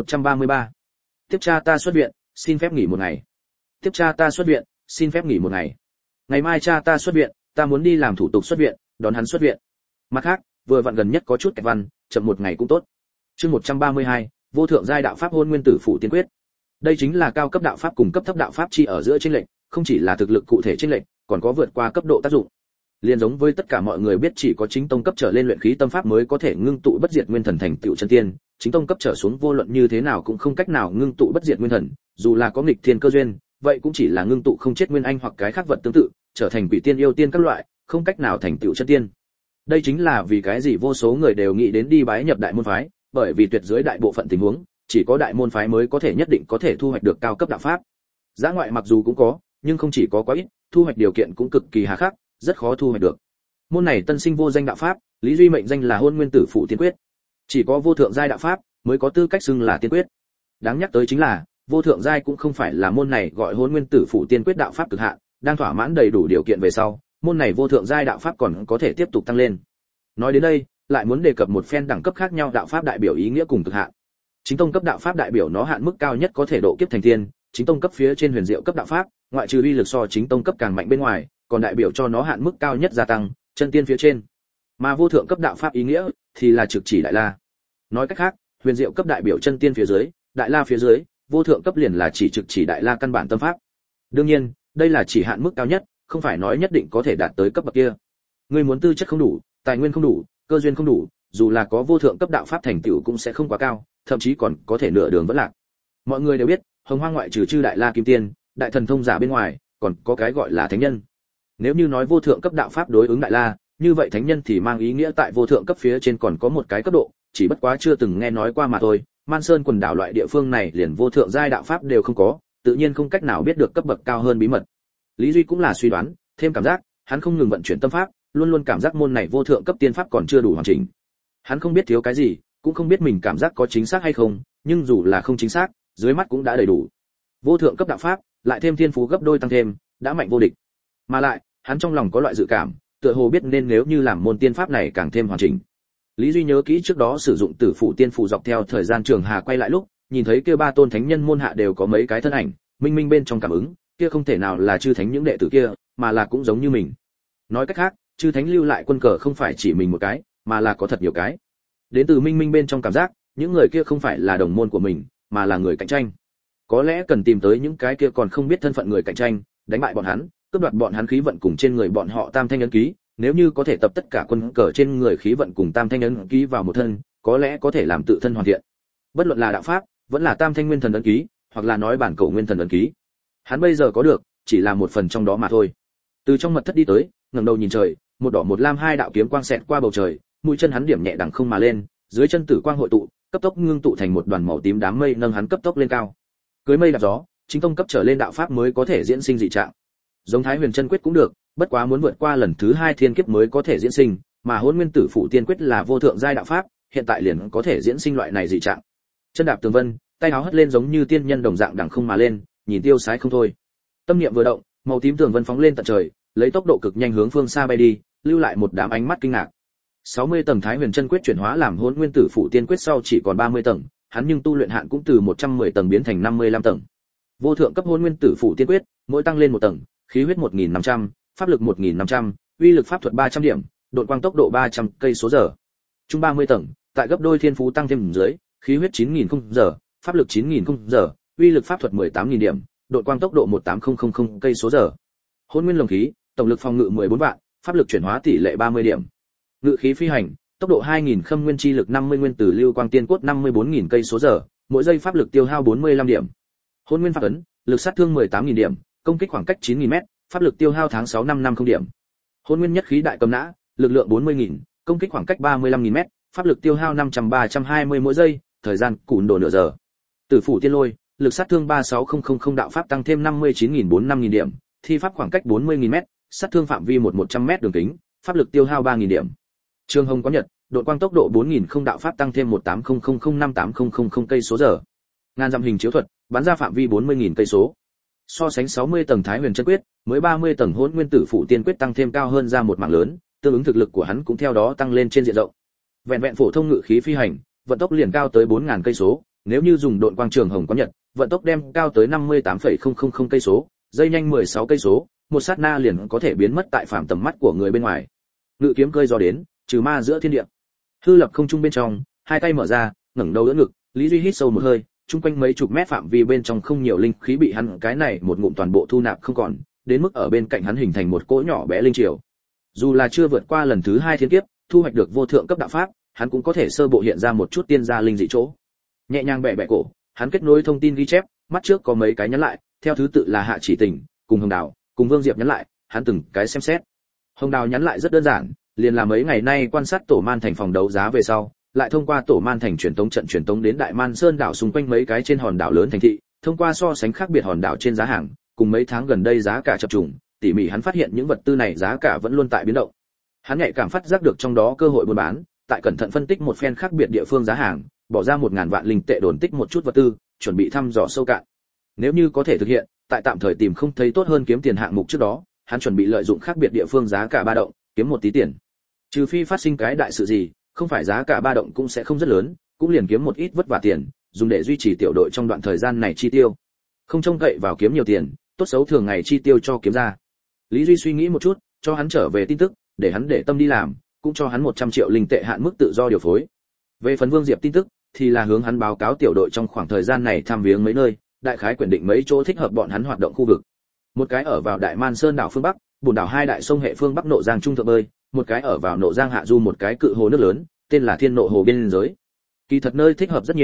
133. Tiếp cha ta xuất viện, xin phép nghỉ một ngày. Tiếp cha ta xuất viện, xin phép nghỉ một ngày. Ngày mai cha ta xuất viện, ta muốn đi làm thủ tục xuất viện, đón hắn xuất viện. Mặt khác, vừa vặn gần nhất có chút kẹt văn, chậm một ngày cũng tốt. Chương 132, vô thượng giai đạo pháp hôn nguyên tử phụ tiên quyết. Đây chính là cao cấp đạo pháp cùng cấp thấp đạo pháp chi ở giữa chênh lệch, không chỉ là thực lực cụ thể chênh lệch, còn có vượt qua cấp độ tác dụng. Liên giống với tất cả mọi người biết chỉ có chính tông cấp trở lên luyện khí tâm pháp mới có thể ngưng tụ bất diệt nguyên thần thành tựu chân tiên, chính tông cấp trở xuống vô luận như thế nào cũng không cách nào ngưng tụ bất diệt nguyên thần, dù là có nghịch thiên cơ duyên, vậy cũng chỉ là ngưng tụ không chết nguyên anh hoặc cái khác vật tương tự, trở thành quỷ tiên yêu tiên các loại, không cách nào thành tựu chân tiên. Đây chính là vì cái gì vô số người đều nghĩ đến đi bái nhập đại môn phái, bởi vì tuyệt dưới đại bộ phận tình huống, chỉ có đại môn phái mới có thể nhất định có thể thu hoạch được cao cấp đạo pháp. Dã ngoại mặc dù cũng có, nhưng không chỉ có quá ít, thu hoạch điều kiện cũng cực kỳ hà khắc, rất khó thu hoạch được. Môn này tân sinh vô danh đạo pháp, Lý Duy mệnh danh là hôn nguyên tử phụ tiên quyết. Chỉ có vô thượng giai đạo pháp mới có tư cách xưng là tiên quyết. Đáng nhắc tới chính là, vô thượng giai cũng không phải là môn này gọi hôn nguyên tử phụ tiên quyết đạo pháp cực hạn, đang thỏa mãn đầy đủ điều kiện về sau, môn này vô thượng giai đạo pháp còn có thể tiếp tục tăng lên. Nói đến đây, lại muốn đề cập một phen đẳng cấp khác nhau đạo pháp đại biểu ý nghĩa cùng cực hạn. Chính tông cấp đạo pháp đại biểu nó hạn mức cao nhất có thể độ kiếp thành tiên, chính tông cấp phía trên huyền diệu cấp đạo pháp, ngoại trừ uy lực so chính tông cấp càng mạnh bên ngoài, còn đại biểu cho nó hạn mức cao nhất gia tăng, chân tiên phía trên. Mà vô thượng cấp đạo pháp ý nghĩa thì là trực chỉ đại la. Nói cách khác, huyền diệu cấp đại biểu chân tiên phía dưới, đại la phía dưới, vô thượng cấp liền là chỉ trực chỉ đại la căn bản tâm pháp. Đương nhiên, đây là chỉ hạn mức cao nhất, không phải nói nhất định có thể đạt tới cấp bậc kia. Ngươi muốn tư chất không đủ, tài nguyên không đủ, cơ duyên không đủ, dù là có vô thượng cấp đạo pháp thành tựu cũng sẽ không quá cao, thậm chí còn có thể nửa đường vẫn lạc. Mọi người đều biết, Hồng Hoang ngoại trừ chư đại la kim tiên, đại thần thông giả bên ngoài, còn có cái gọi là thánh nhân. Nếu như nói vô thượng cấp đạo pháp đối ứng đại la, như vậy thánh nhân thì mang ý nghĩa tại vô thượng cấp phía trên còn có một cái cấp độ, chỉ bất quá chưa từng nghe nói qua mà thôi. Man Sơn quần đảo loại địa phương này liền vô thượng giai đạo pháp đều không có, tự nhiên không cách nào biết được cấp bậc cao hơn bí mật. Lý Duy cũng là suy đoán, thêm cảm giác, hắn không ngừng vận chuyển tâm pháp, luôn luôn cảm giác môn này vô thượng cấp tiên pháp còn chưa đủ hoàn chỉnh. Hắn không biết thiếu cái gì, cũng không biết mình cảm giác có chính xác hay không, nhưng dù là không chính xác, dưới mắt cũng đã đầy đủ. Vô thượng cấp đạo pháp, lại thêm thiên phú gấp đôi tăng thêm, đã mạnh vô địch. Mà lại, hắn trong lòng có loại dự cảm, tựa hồ biết nên nếu như làm môn tiên pháp này càng thêm hoàn chỉnh. Lý Duy nhớ kỹ trước đó sử dụng Tử Phủ Tiên Phù dọc theo thời gian trường hà quay lại lúc, nhìn thấy kia ba tôn thánh nhân môn hạ đều có mấy cái thân ảnh, minh minh bên trong cảm ứng, kia không thể nào là chư thánh những đệ tử kia, mà là cũng giống như mình. Nói cách khác, chư thánh lưu lại quân cờ không phải chỉ mình một cái, mà là có thật nhiều cái. Đến từ minh minh bên trong cảm giác, những người kia không phải là đồng môn của mình, mà là người cạnh tranh. Có lẽ cần tìm tới những cái kia còn không biết thân phận người cạnh tranh, đánh bại bọn hắn, cướp đoạt bọn hắn khí vận cùng trên người bọn họ tam thanh ấn ký, nếu như có thể tập tất cả quân cờ trên người khí vận cùng tam thanh ấn ký vào một thân, có lẽ có thể làm tự thân hoàn thiện. Bất luận là đạo pháp, vẫn là tam thanh nguyên thần ấn ký, hoặc là nói bản cổ nguyên thần ấn ký. Hắn bây giờ có được, chỉ là một phần trong đó mà thôi. Từ trong mật thất đi tới, ngẩng đầu nhìn trời, một đỏ một lam hai đạo kiếm quang xẹt qua bầu trời, mũi chân hắn điểm nhẹ đằng không mà lên, dưới chân tử quang hội tụ, cấp tốc ngưng tụ thành một đoàn màu tím đám mây nâng hắn cấp tốc lên cao. Cưới mây đạp gió, chính tông cấp trở lên đạo pháp mới có thể diễn sinh dị trạng. Giống Thái Huyền Chân Quyết cũng được, bất quá muốn vượt qua lần thứ 2 thiên kiếp mới có thể diễn sinh, mà Hỗn Nguyên Tử Phụ Tiên Quyết là vô thượng giai đạo pháp, hiện tại liền có thể diễn sinh loại này dị trạng. Chân đạp tường vân, tay áo hất lên giống như tiên nhân đồng dạng đằng không mà lên, nhìn tiêu sái không thôi. Tâm niệm vừa động, màu tím tường vân phóng lên tận trời, lấy tốc độ cực nhanh hướng phương xa bay đi, lưu lại một đám ánh mắt kinh ngạc. 60 tầng Thái Huyền Chân Quyết chuyển hóa làm Hỗn Nguyên Tử Phụ Tiên Quyết sau chỉ còn 30 tầng, hắn nhưng tu luyện hạn cũng từ 110 tầng biến thành 55 tầng. Vô thượng cấp Hỗn Nguyên Tử Phụ Tiên Quyết, mỗi tăng lên một tầng, khí huyết 1500, pháp lực 1500, uy lực pháp thuật 300 điểm, độn quang tốc độ 300 cây số giờ. Trung 30 tầng, tại gấp đôi thiên phú tăng thêm dưới, khí huyết 9000 giờ, pháp lực 9000 giờ, uy lực pháp thuật 18000 điểm, độn quang tốc độ 18000 cây số giờ. Hỗn Nguyên Lồng Khí, tổng lực phòng ngự 14 vạn, pháp lực chuyển hóa tỷ lệ 30 điểm. Ngự khí phi hành, tốc độ 2000 khâm nguyên chi lực 50 nguyên tử lưu quang tiên cốt 54000 cây số giờ, mỗi giây pháp lực tiêu hao 45 điểm. Hỗn Nguyên Pháp ấn, lực sát thương 18000 điểm, công kích khoảng cách 9000m, pháp lực tiêu hao tháng 6 năm 50 điểm. Hỗn Nguyên Nhất Khí Đại Cầm Nã, lực lượng 40000, công kích khoảng cách 35000m, pháp lực tiêu hao 500-320 mỗi giây, thời gian cùn đồ nửa giờ. Tử Phủ Tiên Lôi, lực sát thương 36000 đạo pháp tăng thêm 5945000 điểm, thi pháp khoảng cách 40000m, sát thương phạm vi 100m đường kính, pháp lực tiêu hao 3000 điểm. Trường Hồng Có Nhật, độn quang tốc độ 4000 đạo pháp tăng thêm 18000-5800 cây số giờ. Ngàn dặm hình chiếu thuật, bắn ra phạm vi 40000 cây số. So sánh 60 tầng Thái Huyền Chân Quyết, mới 30 tầng Hỗn Nguyên Tử Phụ Tiên Quyết tăng thêm cao hơn ra một mảng lớn, tương ứng thực lực của hắn cũng theo đó tăng lên trên diện rộng. Vẹn vẹn phổ thông ngự khí phi hành, vận tốc liền cao tới 4000 cây số, nếu như dùng độn quang Trường Hồng Có Nhật, vận tốc đem cao tới 58,000 cây số, dây nhanh 16 cây số, một sát na liền có thể biến mất tại phạm tầm mắt của người bên ngoài. Ngự kiếm cơi gió đến, trừ ma giữa thiên địa. Hư lập không trung bên trong, hai tay mở ra, ngẩng đầu đỡ ngực, Lý Duy hít sâu một hơi, chung quanh mấy chục mét phạm vi bên trong không nhiều linh khí bị hắn cái này một ngụm toàn bộ thu nạp không còn, đến mức ở bên cạnh hắn hình thành một cỗ nhỏ bé linh triều. Dù là chưa vượt qua lần thứ 2 thiên kiếp, thu hoạch được vô thượng cấp đạo pháp, hắn cũng có thể sơ bộ hiện ra một chút tiên gia linh dị chỗ. Nhẹ nhàng bẻ bẻ cổ, hắn kết nối thông tin ghi chép, mắt trước có mấy cái nhắn lại, theo thứ tự là Hạ Chỉ Tình, cùng Hồng Đào, cùng Vương Diệp nhắn lại, hắn từng cái xem xét. Hồng Đào nhắn lại rất đơn giản, liền là mấy ngày nay quan sát Tổ Man Thành phòng đấu giá về sau, lại thông qua Tổ Man Thành truyền tống đến Đại Man Sơn đảo xung quanh mấy cái trên hòn đảo lớn thành thị, thông qua so sánh khác biệt hòn đảo trên giá hàng, cùng mấy tháng gần đây giá cả chập trùng, tỉ mỉ hắn phát hiện những vật tư này giá cả vẫn luôn tại biến động. Hắn nhạy cảm phát giác được trong đó cơ hội buôn bán, tại cẩn thận phân tích một phen khác biệt địa phương giá hàng, bỏ ra 1000 vạn linh tệ đồn tích một chút vật tư, chuẩn bị thăm dò sâu cạn. Nếu như có thể thực hiện, tại tạm thời tìm không thấy tốt hơn kiếm tiền hạng mục trước đó, hắn chuẩn bị lợi dụng khác biệt địa phương giá cả ba động, kiếm một tí tiền. Trừ phi phát sinh cái đại sự gì, không phải giá cả ba động cũng sẽ không rất lớn, cũng liền kiếm một ít vất vả tiền, dùng để duy trì tiểu đội trong đoạn thời gian này chi tiêu. Không trông cậy vào kiếm nhiều tiền, tốt xấu thường ngày chi tiêu cho kiếm ra. Lý Duy suy nghĩ một chút, cho hắn trở về tin tức, để hắn để tâm đi làm, cũng cho hắn 100 triệu linh tệ hạn mức tự do điều phối. Về phần Vương Diệp tin tức, thì là hướng hắn báo cáo tiểu đội trong khoảng thời gian này tham viếng mấy nơi, đại khái quyền định mấy chỗ thích hợp bọn hắn hoạt động khu vực. Một cái ở vào Đại Man Sơn đảo phương bắc, bùn đảo hai đại sông hệ phương bắc nộ giang trung thượng bơi, một cái ở vào nộ giang hạ du một cái cự hồ nước lớn, tên là Thiên Nộ Hồ biên giới. Kỳ thật nơi thích hợp rất nhiều,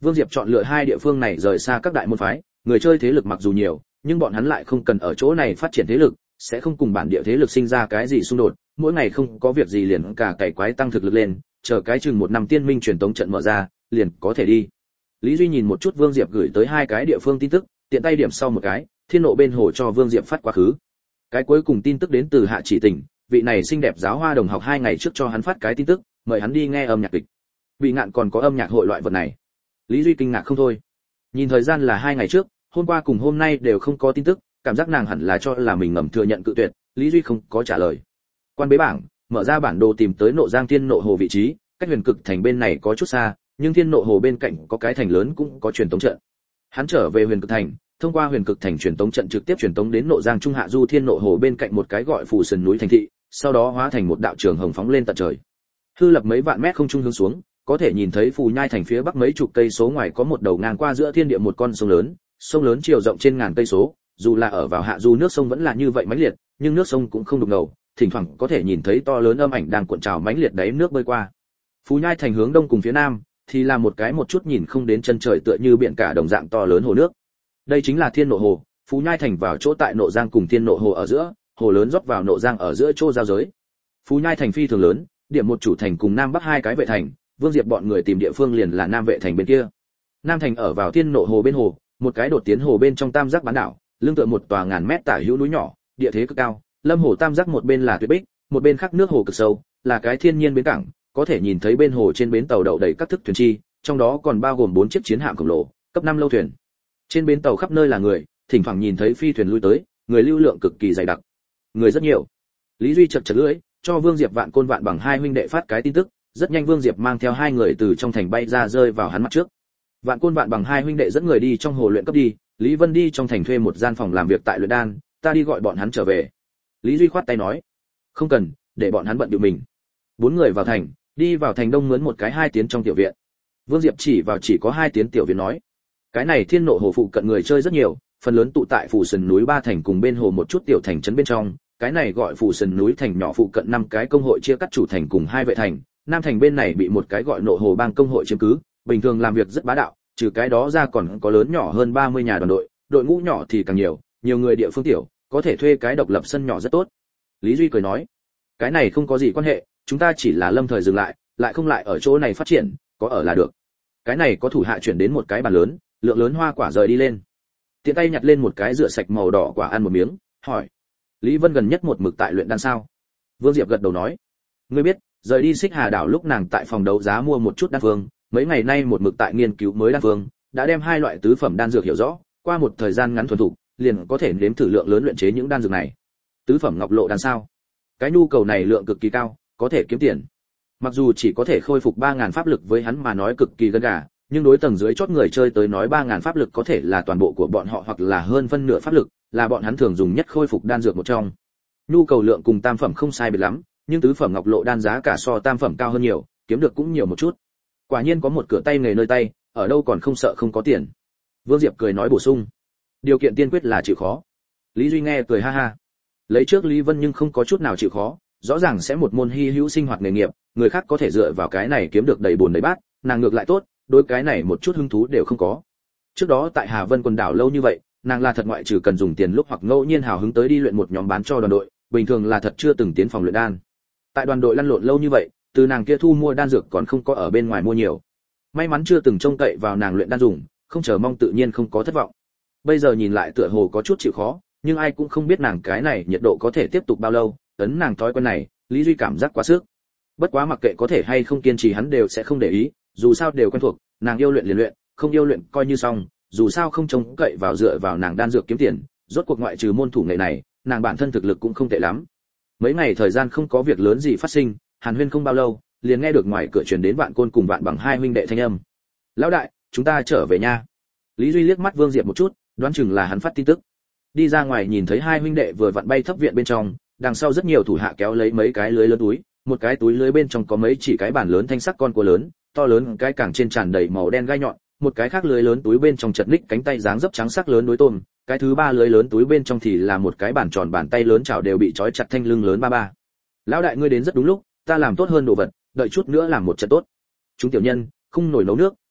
Vương Diệp chọn lựa hai địa phương này rời xa các đại môn phái, người chơi thế lực mặc dù nhiều, nhưng bọn hắn lại không cần ở chỗ này phát triển thế lực, sẽ không cùng bản địa thế lực sinh ra cái gì xung đột, mỗi ngày không có việc gì liền cả cày quái tăng thực lực lên, chờ cái chừng một năm tiên minh truyền tống trận mở ra, liền có thể đi. Lý Duy nhìn một chút Vương Diệp gửi tới hai cái địa phương tin tức, tiện tay điểm sau một cái, Thiên Nộ bên hồ cho Vương Diệp phát quá khứ. Cái cuối cùng tin tức đến từ Hạ Chỉ Tỉnh, vị này xinh đẹp giáo hoa đồng học 2 ngày trước cho hắn phát cái tin tức, mời hắn đi nghe âm nhạc kịch. Vị ngạn còn có âm nhạc hội loại vật này. Lý Duy kinh ngạc không thôi. Nhìn thời gian là 2 ngày trước, hôm qua cùng hôm nay đều không có tin tức, cảm giác nàng hẳn là cho là mình ngầm thừa nhận cự tuyệt, Lý Duy không có trả lời. Quan bế bảng, mở ra bản đồ tìm tới Nộ Giang Thiên Nộ Hồ vị trí, cách Huyền Cực Thành bên này có chút xa, nhưng Thiên Nộ Hồ bên cạnh có cái thành lớn cũng có truyền tống trận. Hắn trở về Huyền Cực Thành, thông qua Huyền Cực Thành truyền tống trận trực tiếp truyền tống đến Nộ Giang Trung Hạ Du Thiên Nộ Hồ bên cạnh một cái gọi Phù Sườn núi thành thị, sau đó hóa thành một đạo trường hồng phóng lên tận trời. Hư lập mấy vạn mét không trung hướng xuống, có thể nhìn thấy Phù Nhai thành phía bắc mấy chục cây số ngoài có một đầu ngang qua giữa thiên địa một con sông lớn chiều rộng trên ngàn cây số, dù là ở vào hạ du nước sông vẫn là như vậy mãnh liệt, nhưng nước sông cũng không đục ngầu, thỉnh thoảng có thể nhìn thấy to lớn âm ảnh đang cuộn trào mãnh liệt đáy nước bơi qua. Phù Nhai thành hướng đông cùng phía nam thì là một cái một chút nhìn không đến chân trời tựa như biển cả đồng dạng to lớn hồ nước. Đây chính là Thiên Nộ Hồ, Phù Nhai thành vào chỗ tại Nộ Giang cùng Thiên Nộ Hồ ở giữa, hồ lớn rót vào Nộ Giang ở giữa chỗ giao giới. Phù Nhai thành phi thường lớn, điểm một chủ thành cùng nam bắc hai cái vệ thành, Vương Diệp bọn người tìm địa phương liền là nam vệ thành bên kia. Nam thành ở vào Thiên Nộ Hồ bên hồ, một cái đột tiến hồ bên trong tam giác bán đảo, lưng tựa một tòa ngàn mét tả hữu núi nhỏ, địa thế cực cao, lâm hồ tam giác một bên là tuyết bích, một bên khác nước hồ cực sâu, là cái thiên nhiên bến cảng, có thể nhìn thấy bên hồ trên bến tàu đậu đầy các thức thuyền chi, trong đó còn bao gồm 4 chiếc chiến hạm khổng lồ, cấp 5 lâu thuyền. Trên bến tàu khắp nơi là người, thỉnh thoảng nhìn thấy phi thuyền lui tới, người lưu lượng cực kỳ dày đặc. Người rất nhiều. Lý Duy chật lưỡi, cho Vương Diệp Vạn Côn Vạn Bằng hai huynh đệ phát cái tin tức, rất nhanh Vương Diệp mang theo hai người từ trong thành bay ra rơi vào hắn mặt trước. Vạn Côn Vạn Bằng hai huynh đệ dẫn người đi trong hồ luyện cấp đi, Lý Vân đi trong thành thuê một gian phòng làm việc tại luyện đan, ta đi gọi bọn hắn trở về. Lý Duy khoát tay nói, không cần, để bọn hắn bận điệu mình. 4 người vào thành, đi vào thành đông mướn một cái 2 tiến trong tiểu viện. Vương Diệp chỉ vào chỉ có 2 tiến tiểu viện nói, cái này Thiên Nộ Hồ phụ cận người chơi rất nhiều, phần lớn tụ tại Phù Sườn núi ba thành cùng bên hồ một chút tiểu thành trấn bên trong, cái này gọi Phù Sườn núi thành nhỏ phụ cận 5 cái công hội chia cắt chủ thành cùng 2 vệ thành, nam thành bên này bị một cái gọi Nộ Hồ bang công hội chiếm cứ, bình thường làm việc rất bá đạo, trừ cái đó ra còn có lớn nhỏ hơn 30 nhà đoàn đội, đội ngũ nhỏ thì càng nhiều, nhiều người địa phương tiểu, có thể thuê cái độc lập sân nhỏ rất tốt. Lý Duy cười nói, cái này không có gì quan hệ, chúng ta chỉ là lâm thời dừng lại, lại không lại ở chỗ này phát triển, có ở là được. Cái này có thủ hạ chuyển đến một cái bàn lớn, lượng lớn hoa quả rời đi lên. Tiện tay nhặt lên một cái rửa sạch màu đỏ quả ăn một miếng, hỏi, Lý Vân gần nhất một mực tại luyện đan sao? Vương Diệp gật đầu nói, ngươi biết, rời đi Xích Hà đảo lúc nàng tại phòng đấu giá mua một chút đan phương, mấy ngày nay một mực tại nghiên cứu mới đan phương, đã đem 2 loại tứ phẩm đan dược hiểu rõ, qua một thời gian ngắn thuần thục, liền có thể nếm thử lượng lớn luyện chế những đan dược này. Tứ phẩm ngọc lộ đan sao? Cái nhu cầu này lượng cực kỳ cao, có thể kiếm tiền. Mặc dù chỉ có thể khôi phục 3000 pháp lực với hắn mà nói cực kỳ gần gà, nhưng đối tầng dưới chót người chơi tới nói 3000 pháp lực có thể là toàn bộ của bọn họ hoặc là hơn phân nửa pháp lực, là bọn hắn thường dùng nhất khôi phục đan dược một trong. Nhu cầu lượng cùng tam phẩm không sai biệt lắm, nhưng tứ phẩm ngọc lộ đan giá cả so tam phẩm cao hơn nhiều, kiếm được cũng nhiều một chút. Quả nhiên có một cửa tay nghề nơi tay, ở đâu còn không sợ không có tiền. Vương Diệp cười nói bổ sung, điều kiện tiên quyết là chịu khó. Lý Duy nghe cười ha ha. Lấy trước Lý Vân nhưng không có chút nào chịu khó, rõ ràng sẽ một môn hy hữu sinh hoạt nghề nghiệp, người khác có thể dựa vào cái này kiếm được đầy bùn đầy bát, nàng ngược lại tốt, đối cái này một chút hứng thú đều không có. Trước đó tại Hà Vân quần đảo lâu như vậy, nàng là thật ngoại trừ cần dùng tiền lúc hoặc ngẫu nhiên hào hứng tới đi luyện một nhóm bán cho đoàn đội, bình thường là thật chưa từng tiến phòng luyện đan. Tại đoàn đội lăn lộn lâu như vậy, từ nàng kia thu mua đan dược còn không có ở bên ngoài mua nhiều. May mắn chưa từng trông cậy vào nàng luyện đan dùng, không chờ mong tự nhiên không có thất vọng. Bây giờ nhìn lại tựa hồ có chút chịu khó, nhưng ai cũng không biết nàng cái này nhiệt độ có thể tiếp tục bao lâu, ấn nàng thói quen này, Lý Duy cảm giác quá sức. Bất quá mặc kệ có thể hay không kiên trì hắn đều sẽ không để ý, dù sao đều quen thuộc, nàng yêu luyện liền luyện, không yêu luyện coi như xong, dù sao không trông cậy vào dựa vào nàng đan dược kiếm tiền, rốt cuộc ngoại trừ môn thủ nghệ này, nàng bản thân thực lực cũng không tệ lắm. Mấy ngày thời gian không có việc lớn gì phát sinh, Hàn Huyên không bao lâu, liền nghe được ngoài cửa truyền đến Vạn Côn cùng Vạn Bằng hai huynh đệ thanh âm. "Lão đại, chúng ta trở về nha." Lý Duy liếc mắt Vương Diệp một chút, đoán chừng là hắn phát tin tức. Đi ra ngoài nhìn thấy hai huynh đệ vừa vặn bay thấp viện bên trong, đằng sau rất nhiều thủ hạ kéo lấy mấy cái lưới lớn túi, một cái túi lưới bên trong có mấy chỉ cái bản lớn thanh sắc con cua lớn, to lớn cái càng trên tràn đầy màu đen gai nhọn, một cái khác lưới lớn túi bên trong chật ních cánh tay dáng dấp trắng sắc lớn đối tôm, cái thứ ba lưới lớn túi bên trong thì là một cái bàn tròn bàn tay lớn chảo đều bị trói chặt thanh lưng lớn ba ba. "Lão đại ngươi đến rất đúng lúc, ta làm tốt hơn đồ vật, đợi chút nữa làm một trận tốt." "Chúng tiểu nhân, không nổi nấu nước,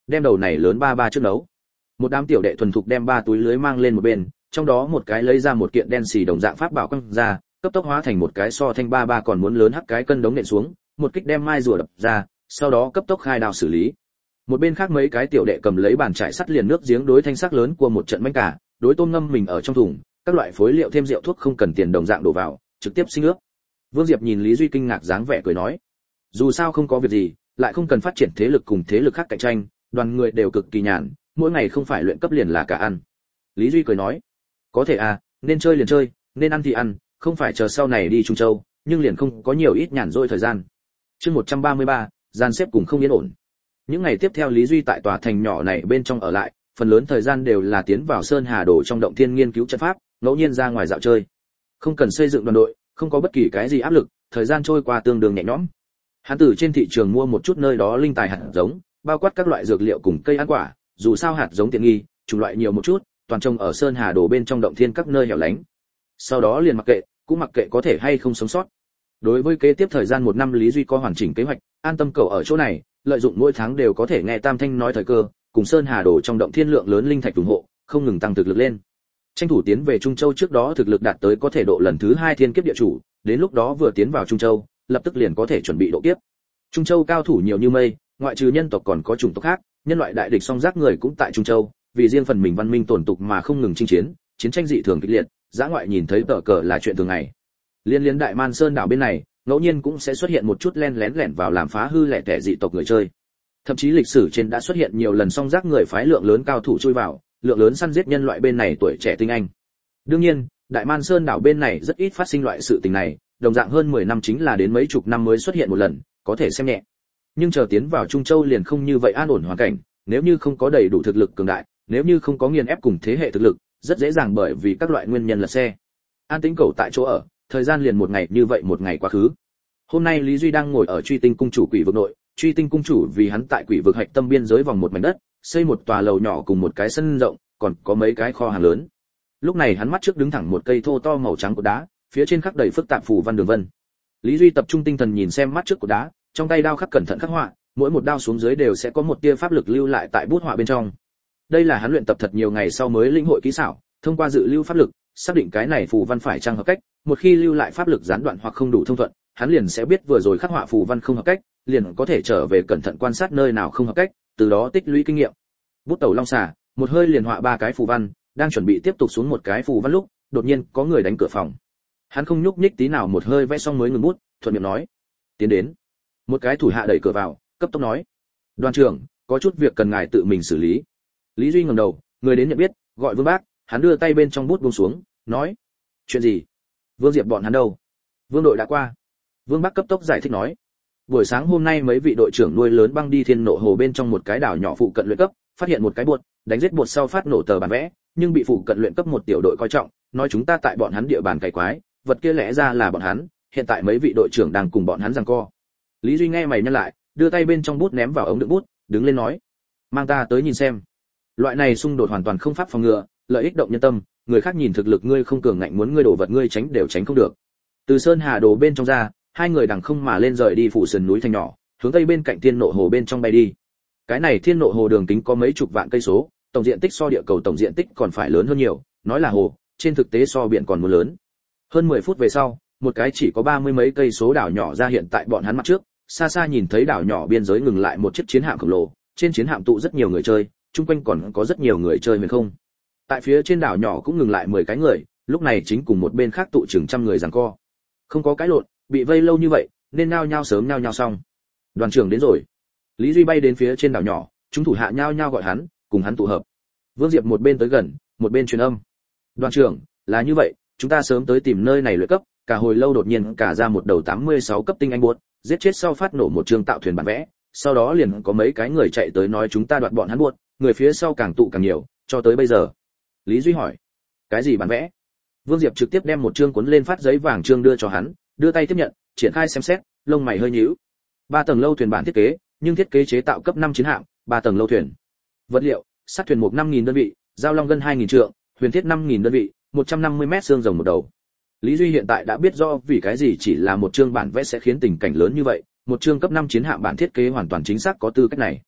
đem đầu này lớn ba trước nấu. Một đám tiểu đệ thuần thục đem 3 túi lưới mang lên một bên, trong đó một cái lấy ra một kiện đen xì đồng dạng pháp bảo quăng ra, cấp tốc hóa thành một cái so thanh 3 còn muốn lớn hắc cái cân đống nện xuống, một kích đem mai rùa đập ra, sau đó cấp tốc khai đao xử lý. Một bên khác mấy cái tiểu đệ cầm lấy bàn chải sắt liền nước giếng đối thanh sắc lớn của một trận manh cả, đối tôm ngâm mình ở trong thùng, các loại phối liệu thêm rượu thuốc không cần tiền đồng dạng đổ vào, trực tiếp sinh ướp. Vương Diệp nhìn Lý Duy kinh ngạc dáng vẻ cười nói, dù sao không có việc gì, lại không cần phát triển thế lực cùng thế lực khác cạnh tranh, đoàn người đều cực kỳ nhàn, mỗi ngày không phải luyện cấp liền là cả ăn. Lý Duy cười nói, có thể à, nên chơi liền chơi, nên ăn thì ăn, không phải chờ sau này đi Trung Châu, nhưng liền không có nhiều ít nhàn rỗi thời gian. Chương 133, gian xếp cùng không yên ổn. Những ngày tiếp theo Lý Duy tại tòa thành nhỏ này bên trong ở lại, phần lớn thời gian đều là tiến vào Sơn Hà Đồ trong động thiên nghiên cứu trận pháp, ngẫu nhiên ra ngoài dạo chơi. Không cần xây dựng đoàn đội, không có bất kỳ cái gì áp lực, thời gian trôi qua tương đương nhẹ nhõm. Hắn từ trên thị trường mua một chút nơi đó linh tài hạt giống, bao quát các loại dược liệu cùng cây ăn quả, dù sao hạt giống tiện nghi, chủng loại nhiều một chút, toàn trồng ở Sơn Hà Đồ bên trong động thiên các nơi hẻo lánh. Sau đó liền mặc kệ, cũng mặc kệ có thể hay không sống sót. Đối với kế tiếp thời gian 1 năm Lý Duy có hoàn chỉnh kế hoạch, an tâm cầu ở chỗ này, lợi dụng mỗi tháng đều có thể nghe Tam Thanh nói thời cơ, cùng Sơn Hà Đồ trong động thiên lượng lớn linh thạch ủng hộ, không ngừng tăng thực lực lên. Tranh thủ tiến về Trung Châu trước đó thực lực đạt tới có thể độ lần thứ 2 thiên kiếp địa chủ, đến lúc đó vừa tiến vào Trung Châu, lập tức liền có thể chuẩn bị độ kiếp. Trung Châu cao thủ nhiều như mây, ngoại trừ nhân tộc còn có chủng tộc khác, nhân loại đại địch song giác người cũng tại Trung Châu, vì riêng phần mình văn minh tổn tục mà không ngừng chinh chiến, chiến tranh dị thường kịch liệt, dã ngoại nhìn thấy tờ cờ là chuyện thường ngày. Liên Đại Man Sơn đảo bên này, ngẫu nhiên cũng sẽ xuất hiện một chút lén lẻn vào làm phá hư lẻ tẻ dị tộc người chơi. Thậm chí lịch sử trên đã xuất hiện nhiều lần song giác người phái lượng lớn cao thủ chui vào, lượng lớn săn giết nhân loại bên này tuổi trẻ tinh anh. Đương nhiên, Đại Man Sơn đảo bên này rất ít phát sinh loại sự tình này, đồng dạng hơn 10 năm chính là đến mấy chục năm mới xuất hiện một lần, có thể xem nhẹ. Nhưng chờ tiến vào Trung Châu liền không như vậy an ổn hoàn cảnh, nếu như không có đầy đủ thực lực cường đại, nếu như không có nghiền ép cùng thế hệ thực lực, rất dễ dàng bởi vì các loại nguyên nhân lật xe. An tĩnh cầu tại chỗ ở, thời gian liền một ngày như vậy một ngày quá khứ. Hôm nay Lý Duy đang ngồi ở Truy Tinh cung chủ quỷ vực nội, Truy Tinh cung chủ vì hắn tại quỷ vực hạch tâm biên giới vòng một mảnh đất, xây một tòa lầu nhỏ cùng một cái sân rộng, còn có mấy cái kho hàng lớn. Lúc này hắn mắt trước đứng thẳng một cây thô to màu trắng cột đá, phía trên khắc đầy phức tạp phù văn đường vân. Lý Duy tập trung tinh thần nhìn xem mắt trước cột đá, trong tay đao khắc cẩn thận khắc họa, mỗi một đao xuống dưới đều sẽ có một tia pháp lực lưu lại tại bút họa bên trong. Đây là hắn luyện tập thật nhiều ngày sau mới lĩnh hội kỹ xảo, thông qua dự lưu pháp lực, xác định cái này phù văn phải chăng hợp cách, một khi lưu lại pháp lực gián đoạn hoặc không đủ thông thuận, hắn liền sẽ biết vừa rồi khắc họa phù văn không hợp cách, liền có thể trở về cẩn thận quan sát nơi nào không hợp cách, từ đó tích lũy kinh nghiệm. Bút tẩu long xà, một hơi liền họa 3 cái phù văn, đang chuẩn bị tiếp tục xuống một cái phù văn lúc, đột nhiên có người đánh cửa phòng. Hắn không nhúc nhích tí nào, một hơi vẽ xong mới ngừng bút, thuận miệng nói: "Tiến đến." Một cái thủ hạ đẩy cửa vào, cấp tốc nói: "Đoàn trưởng, có chút việc cần ngài tự mình xử lý." Lý Duy ngẩng đầu, người đến nhận biết, gọi Vương Bác, hắn đưa tay bên trong bút buông xuống, nói: "Chuyện gì?" "Vương Diệp bọn hắn đâu?" "Vương đội đã qua." Vương Bác cấp tốc giải thích nói: "Buổi sáng hôm nay mấy vị đội trưởng nuôi lớn băng đi Thiên Nộ Hồ bên trong một cái đảo nhỏ phụ cận luyện cấp, phát hiện một cái bột, đánh giết bột sau phát nổ tờ bản vẽ, nhưng bị phụ cận luyện cấp một tiểu đội coi trọng, nói chúng ta tại bọn hắn địa bàn cày quái, vật kia lẽ ra là bọn hắn, hiện tại mấy vị đội trưởng đang cùng bọn hắn giằng co." Lý Duy nghe mày nhăn lại, đưa tay bên trong bút ném vào ống đựng bút, đứng lên nói: "Mang ta tới nhìn xem." Loại này xung đột hoàn toàn không pháp phòng ngừa, lợi ích động nhân tâm, người khác nhìn thực lực ngươi không cường ngạnh muốn ngươi đổ vật ngươi tránh đều tránh không được. Từ Sơn Hà Đồ bên trong ra, hai người đằng không mà lên rời đi phủ sườn núi thành nhỏ, hướng tây bên cạnh Thiên Nộ Hồ bên trong bay đi. Cái này Thiên Nộ Hồ đường kính có mấy chục vạn cây số, tổng diện tích so địa cầu tổng diện tích còn phải lớn hơn nhiều, nói là hồ, trên thực tế so biển còn muốn lớn. Hơn 10 phút về sau, một cái chỉ có 30 mấy cây số đảo nhỏ ra hiện tại bọn hắn mặt trước, xa xa nhìn thấy đảo nhỏ biên giới ngừng lại một chiếc chiến hạm khổng lồ, trên chiến hạm tụ rất nhiều người chơi, chung quanh còn có rất nhiều người chơi huyền không. Tại phía trên đảo nhỏ cũng ngừng lại 10 cái người, lúc này chính cùng một bên khác tụ chừng trăm người giằng co. Không có cái lộn, bị vây lâu như vậy, nên nhao nhao sớm nhao nhao xong. Đoàn trưởng đến rồi. Lý Duy bay đến phía trên đảo nhỏ, chúng thủ hạ nhao nhao gọi hắn, cùng hắn tụ hợp. Vương Diệp một bên tới gần, một bên truyền âm: "Đoàn trưởng, là như vậy, chúng ta sớm tới tìm nơi này luyện cấp, cả hồi lâu đột nhiên cả ra một đầu 86 cấp tinh anh buốt, giết chết sau phát nổ một trường tạo thuyền bản vẽ, sau đó liền có mấy cái người chạy tới nói chúng ta đoạt bọn hắn buốt, người phía sau càng tụ càng nhiều, cho tới bây giờ." Lý Duy hỏi: "Cái gì bản vẽ?" Vương Diệp trực tiếp đem một chương cuốn lên phát giấy vàng chương đưa cho hắn, đưa tay tiếp nhận, triển khai xem xét, lông mày hơi nhíu. 3 tầng lâu thuyền bản thiết kế, nhưng thiết kế chế tạo cấp 5 chiến hạm, 3 tầng lâu thuyền. Vật liệu: sắt thuyền mục 5000 đơn vị, giao long gân 2000 trượng, huyền thiết 5000 đơn vị, 150 mét xương rồng một đầu. Lý Duy hiện tại đã biết rõ vì cái gì chỉ là một chương bản vẽ sẽ khiến tình cảnh lớn như vậy, một chương cấp 5 chiến hạm bản thiết kế hoàn toàn chính xác có tư cách này.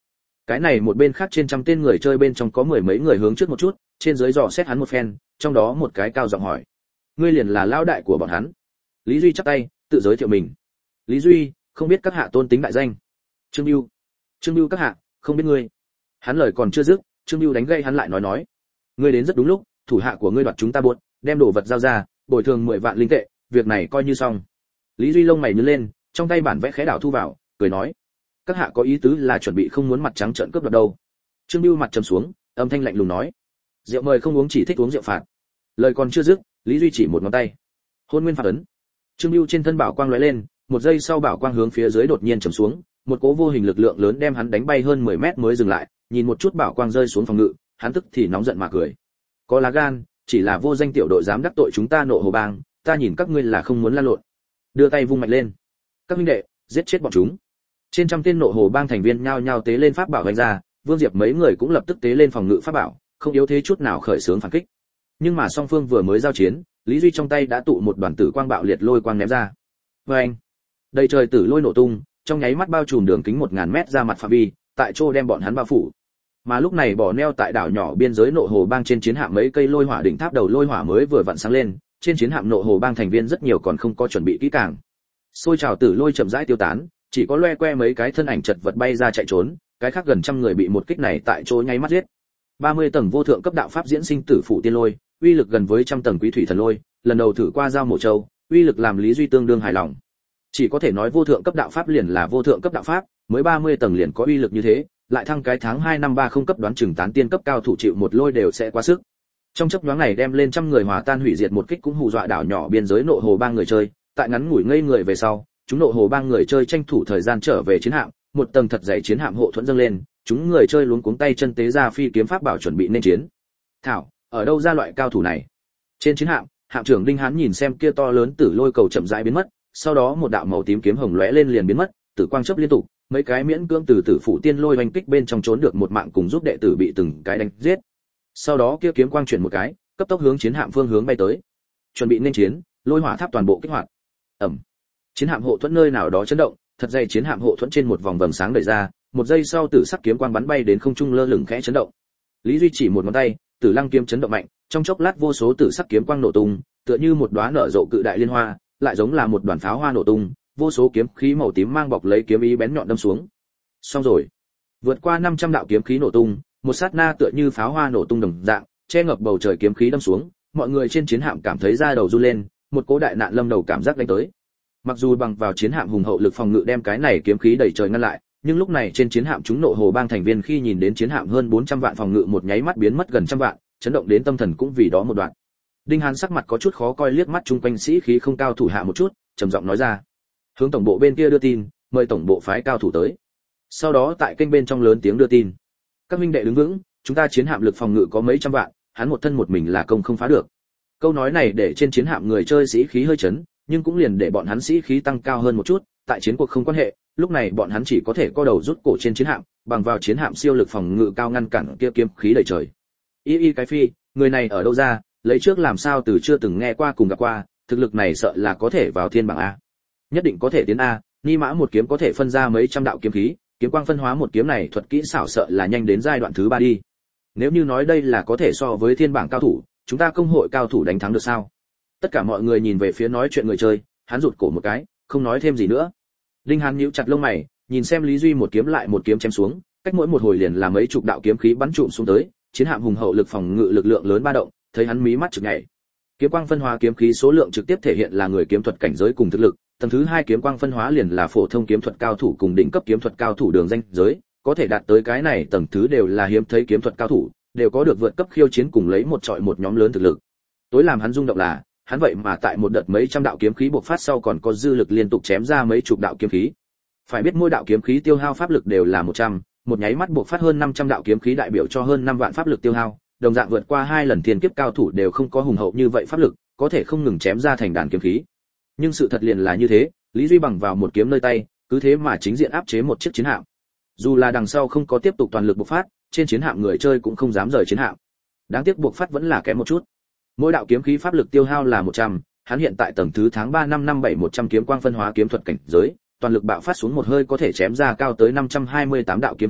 Cái này một bên khác trên trăm tên người chơi bên trong có mười mấy người hướng trước một chút, trên dưới dò xét hắn một phen, trong đó một cái cao giọng hỏi: "Ngươi liền là lão đại của bọn hắn?" Lý Duy chắp tay, tự giới thiệu mình: "Lý Duy, không biết các hạ tôn tính đại danh." "Trương Bưu." "Trương Bưu các hạ, không biết ngươi." Hắn lời còn chưa dứt, Trương Bưu đánh gây hắn lại nói: "Ngươi đến rất đúng lúc, thủ hạ của ngươi đoạt chúng ta buốt, đem đồ vật giao ra, bồi thường 10 vạn linh tệ, việc này coi như xong." Lý Duy lông mày nhướng lên, trong tay bản vẽ khẽ đảo thu vào, cười nói: "Các hạ có ý tứ là chuẩn bị không muốn mặt trắng trợn cướp đoạt đâu." Trương Bưu mặt trầm xuống, âm thanh lạnh lùng nói: "Rượu mời không uống, chỉ thích uống rượu phạt." Lời còn chưa dứt, Lý Duy chỉ một ngón tay: "Hôn nguyên phạt ấn." Trương Bưu trên thân bảo quang lóe lên, một giây sau bảo quang hướng phía dưới đột nhiên trầm xuống, một cỗ vô hình lực lượng lớn đem hắn đánh bay hơn 10 mét mới dừng lại, nhìn một chút bảo quang rơi xuống phòng ngự, hắn tức thì nóng giận mà cười. "Có lá gan, chỉ là vô danh tiểu đội dám đắc tội chúng ta Nộ Hồ Bang, ta nhìn các ngươi là không muốn lăn lộn." Đưa tay vung mạnh lên: "Các huynh đệ, giết chết bọn chúng." Trên trăm tên Nộ Hồ Bang thành viên nhao nhao tế lên pháp bảo đánh ra, Vương Diệp mấy người cũng lập tức tế lên phòng ngự pháp bảo, không yếu thế chút nào khởi xướng phản kích. Nhưng mà song phương vừa mới giao chiến, Lý Duy trong tay đã tụ một đoàn tử quang bạo liệt lôi quang ném ra. Oeng! Đầy trời tử lôi nổ tung, trong nháy mắt bao trùm đường kính 1000 mét ra mặt phạm vi, tại chỗ đem bọn hắn bao phủ. Mà lúc này bỏ neo tại đảo nhỏ biên giới Nộ Hồ Bang trên chiến hạm mấy cây lôi hỏa đỉnh tháp đầu lôi hỏa mới vừa vặn sáng lên, trên chiến hạm Nộ Hồ Bang thành viên rất nhiều còn không có chuẩn bị kỹ càng. Xôi trào tử lôi chậm rãi tiêu tán, chỉ có loe que mấy cái thân ảnh chật vật bay ra chạy trốn, cái khác gần trăm người bị một kích này tại chỗ nháy mắt giết. 30 tầng vô thượng cấp đạo pháp diễn sinh tử phụ tiên lôi, uy lực gần với trăm tầng quý thủy thần lôi, lần đầu thử qua giao mổ châu, uy lực làm Lý Duy tương đương hài lòng. Chỉ có thể nói vô thượng cấp đạo pháp liền là vô thượng cấp đạo pháp, mới 30 tầng liền có uy lực như thế, lại thăng cái tháng 2 năm 30 cấp đoán chừng tán tiên cấp cao thủ chịu một lôi đều sẽ quá sức. Trong chốc nhoáng này đem lên trăm người hòa tan hủy diệt một kích cũng hù dọa đảo nhỏ biên giới Nộ Hồ Bang người chơi, tại ngắn ngủi ngây người về sau, chúng Nộ Hồ Bang người chơi tranh thủ thời gian trở về chiến hạm, một tầng thật dày chiến hạm hộ thuẫn dâng lên, chúng người chơi luống cuống tay chân tế ra phi kiếm pháp bảo chuẩn bị nên chiến. Thảo, ở đâu ra loại cao thủ này? Trên chiến hạm, hạm trưởng Đinh Hán nhìn xem kia to lớn tử lôi cầu chậm rãi biến mất, sau đó một đạo màu tím kiếm hồng lóe lên liền biến mất, tử quang chớp liên tục, mấy cái miễn cưỡng từ tử phụ tiên lôi oanh kích bên trong trốn được một mạng cùng giúp đệ tử bị từng cái đánh giết. Sau đó kia kiếm quang chuyển một cái, cấp tốc hướng chiến hạm phương hướng bay tới. Chuẩn bị nên chiến, lôi hỏa tháp toàn bộ kích hoạt. Ầm. Chiến hạm hộ thuẫn nơi nào đó chấn động, thật dày chiến hạm hộ thuẫn trên một vòng vầng sáng đẩy ra, một giây sau tử sắc kiếm quang bắn bay đến không trung lơ lửng khẽ chấn động. Lý Duy chỉ một ngón tay, Tử Lăng kiếm chấn động mạnh, trong chốc lát vô số tử sắc kiếm quang nổ tung, tựa như một đóa nở rộ cự đại liên hoa, lại giống là một đoàn pháo hoa nổ tung, vô số kiếm khí màu tím mang bọc lấy kiếm ý bén nhọn đâm xuống. Xong rồi. Vượt qua 500 đạo kiếm khí nổ tung, một sát na tựa như pháo hoa nổ tung đồng dạng, che ngập bầu trời kiếm khí đâm xuống, mọi người trên chiến hạm cảm thấy da đầu run lên, một cỗ đại nạn lâm đầu cảm giác đánh tới. Mặc dù bằng vào chiến hạm hùng hậu lực phòng ngự đem cái này kiếm khí đẩy trời ngăn lại, nhưng lúc này trên chiến hạm chúng Nộ Hồ Bang thành viên khi nhìn đến chiến hạm hơn 400 vạn phòng ngự một nháy mắt biến mất gần trăm vạn, chấn động đến tâm thần cũng vì đó một đoạn. Đinh Hán sắc mặt có chút khó coi liếc mắt chung quanh sĩ khí không cao thủ hạ một chút, trầm giọng nói ra: "Hướng tổng bộ bên kia đưa tin, mời tổng bộ phái cao thủ tới." Sau đó tại kênh bên trong lớn tiếng đưa tin: "Các huynh đệ đứng vững, chúng ta chiến hạm lực phòng ngự có mấy trăm vạn, hắn một thân một mình là công không phá được." Câu nói này để trên chiến hạm người chơi sĩ khí hơi chấn, nhưng cũng liền để bọn hắn sĩ khí tăng cao hơn một chút, tại chiến cuộc không quan hệ, lúc này bọn hắn chỉ có thể co đầu rút cổ trên chiến hạm, bằng vào chiến hạm siêu lực phòng ngự cao ngăn cản kia kiếm khí đầy trời. Y cái phi, người này ở đâu ra, lấy trước làm sao từ chưa từng nghe qua cùng gặp qua, thực lực này sợ là có thể vào thiên bảng a. Nhất định có thể tiến a, Ni Mã một kiếm có thể phân ra mấy trăm đạo kiếm khí, kiếm quang phân hóa một kiếm này thuật kỹ xảo sợ là nhanh đến giai đoạn thứ 3 đi. Nếu như nói đây là có thể so với thiên bảng cao thủ, chúng ta công hội cao thủ đánh thắng được sao? Tất cả mọi người nhìn về phía nói chuyện người chơi, hắn rụt cổ một cái, không nói thêm gì nữa. Đinh Hán nhíu chặt lông mày, nhìn xem Lý Duy một kiếm lại một kiếm chém xuống, cách mỗi một hồi liền là mấy chục đạo kiếm khí bắn trụm xuống tới, chiến hạm hùng hậu lực phòng ngự lực lượng lớn ba động, thấy hắn mí mắt chực nhảy. Kiếm quang phân hóa kiếm khí số lượng trực tiếp thể hiện là người kiếm thuật cảnh giới cùng thực lực, tầng thứ 2 kiếm quang phân hóa liền là phổ thông kiếm thuật cao thủ cùng đỉnh cấp kiếm thuật cao thủ đường danh giới, có thể đạt tới cái này tầng thứ đều là hiếm thấy kiếm thuật cao thủ, đều có được vượt cấp khiêu chiến cùng lấy một trọi một nhóm lớn thực lực. Tối làm hắn rung động là, hắn vậy mà tại một đợt mấy trăm đạo kiếm khí bộc phát sau còn có dư lực liên tục chém ra mấy chục đạo kiếm khí. Phải biết mỗi đạo kiếm khí tiêu hao pháp lực đều là 100, một nháy mắt bộc phát hơn 500 đạo kiếm khí đại biểu cho hơn 5 vạn pháp lực tiêu hao, đồng dạng vượt qua 2 lần thiên kiếp cao thủ đều không có hùng hậu như vậy pháp lực, có thể không ngừng chém ra thành đàn kiếm khí. Nhưng sự thật liền là như thế, Lý Duy bằng vào một kiếm nơi tay, cứ thế mà chính diện áp chế một chiếc chiến hạm. Dù là đằng sau không có tiếp tục toàn lực bộc phát, trên chiến hạm người chơi cũng không dám rời chiến hạm. Đáng tiếc bộc phát vẫn là kém một chút. Mỗi đạo kiếm khí pháp lực tiêu hao là 100, hắn hiện tại tầng thứ tháng 3 năm 57 100 kiếm quang phân hóa kiếm thuật cảnh giới, toàn lực bạo phát xuống một hơi có thể chém ra cao tới 528 đạo kiếm khí,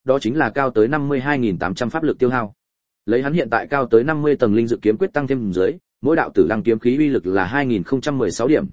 đó chính là cao tới 52.800 pháp lực tiêu hao. Lấy hắn hiện tại cao tới 50 tầng linh dự kiếm quyết tăng thêm dưới, mỗi đạo tử lăng kiếm khí uy lực là 2016 điểm,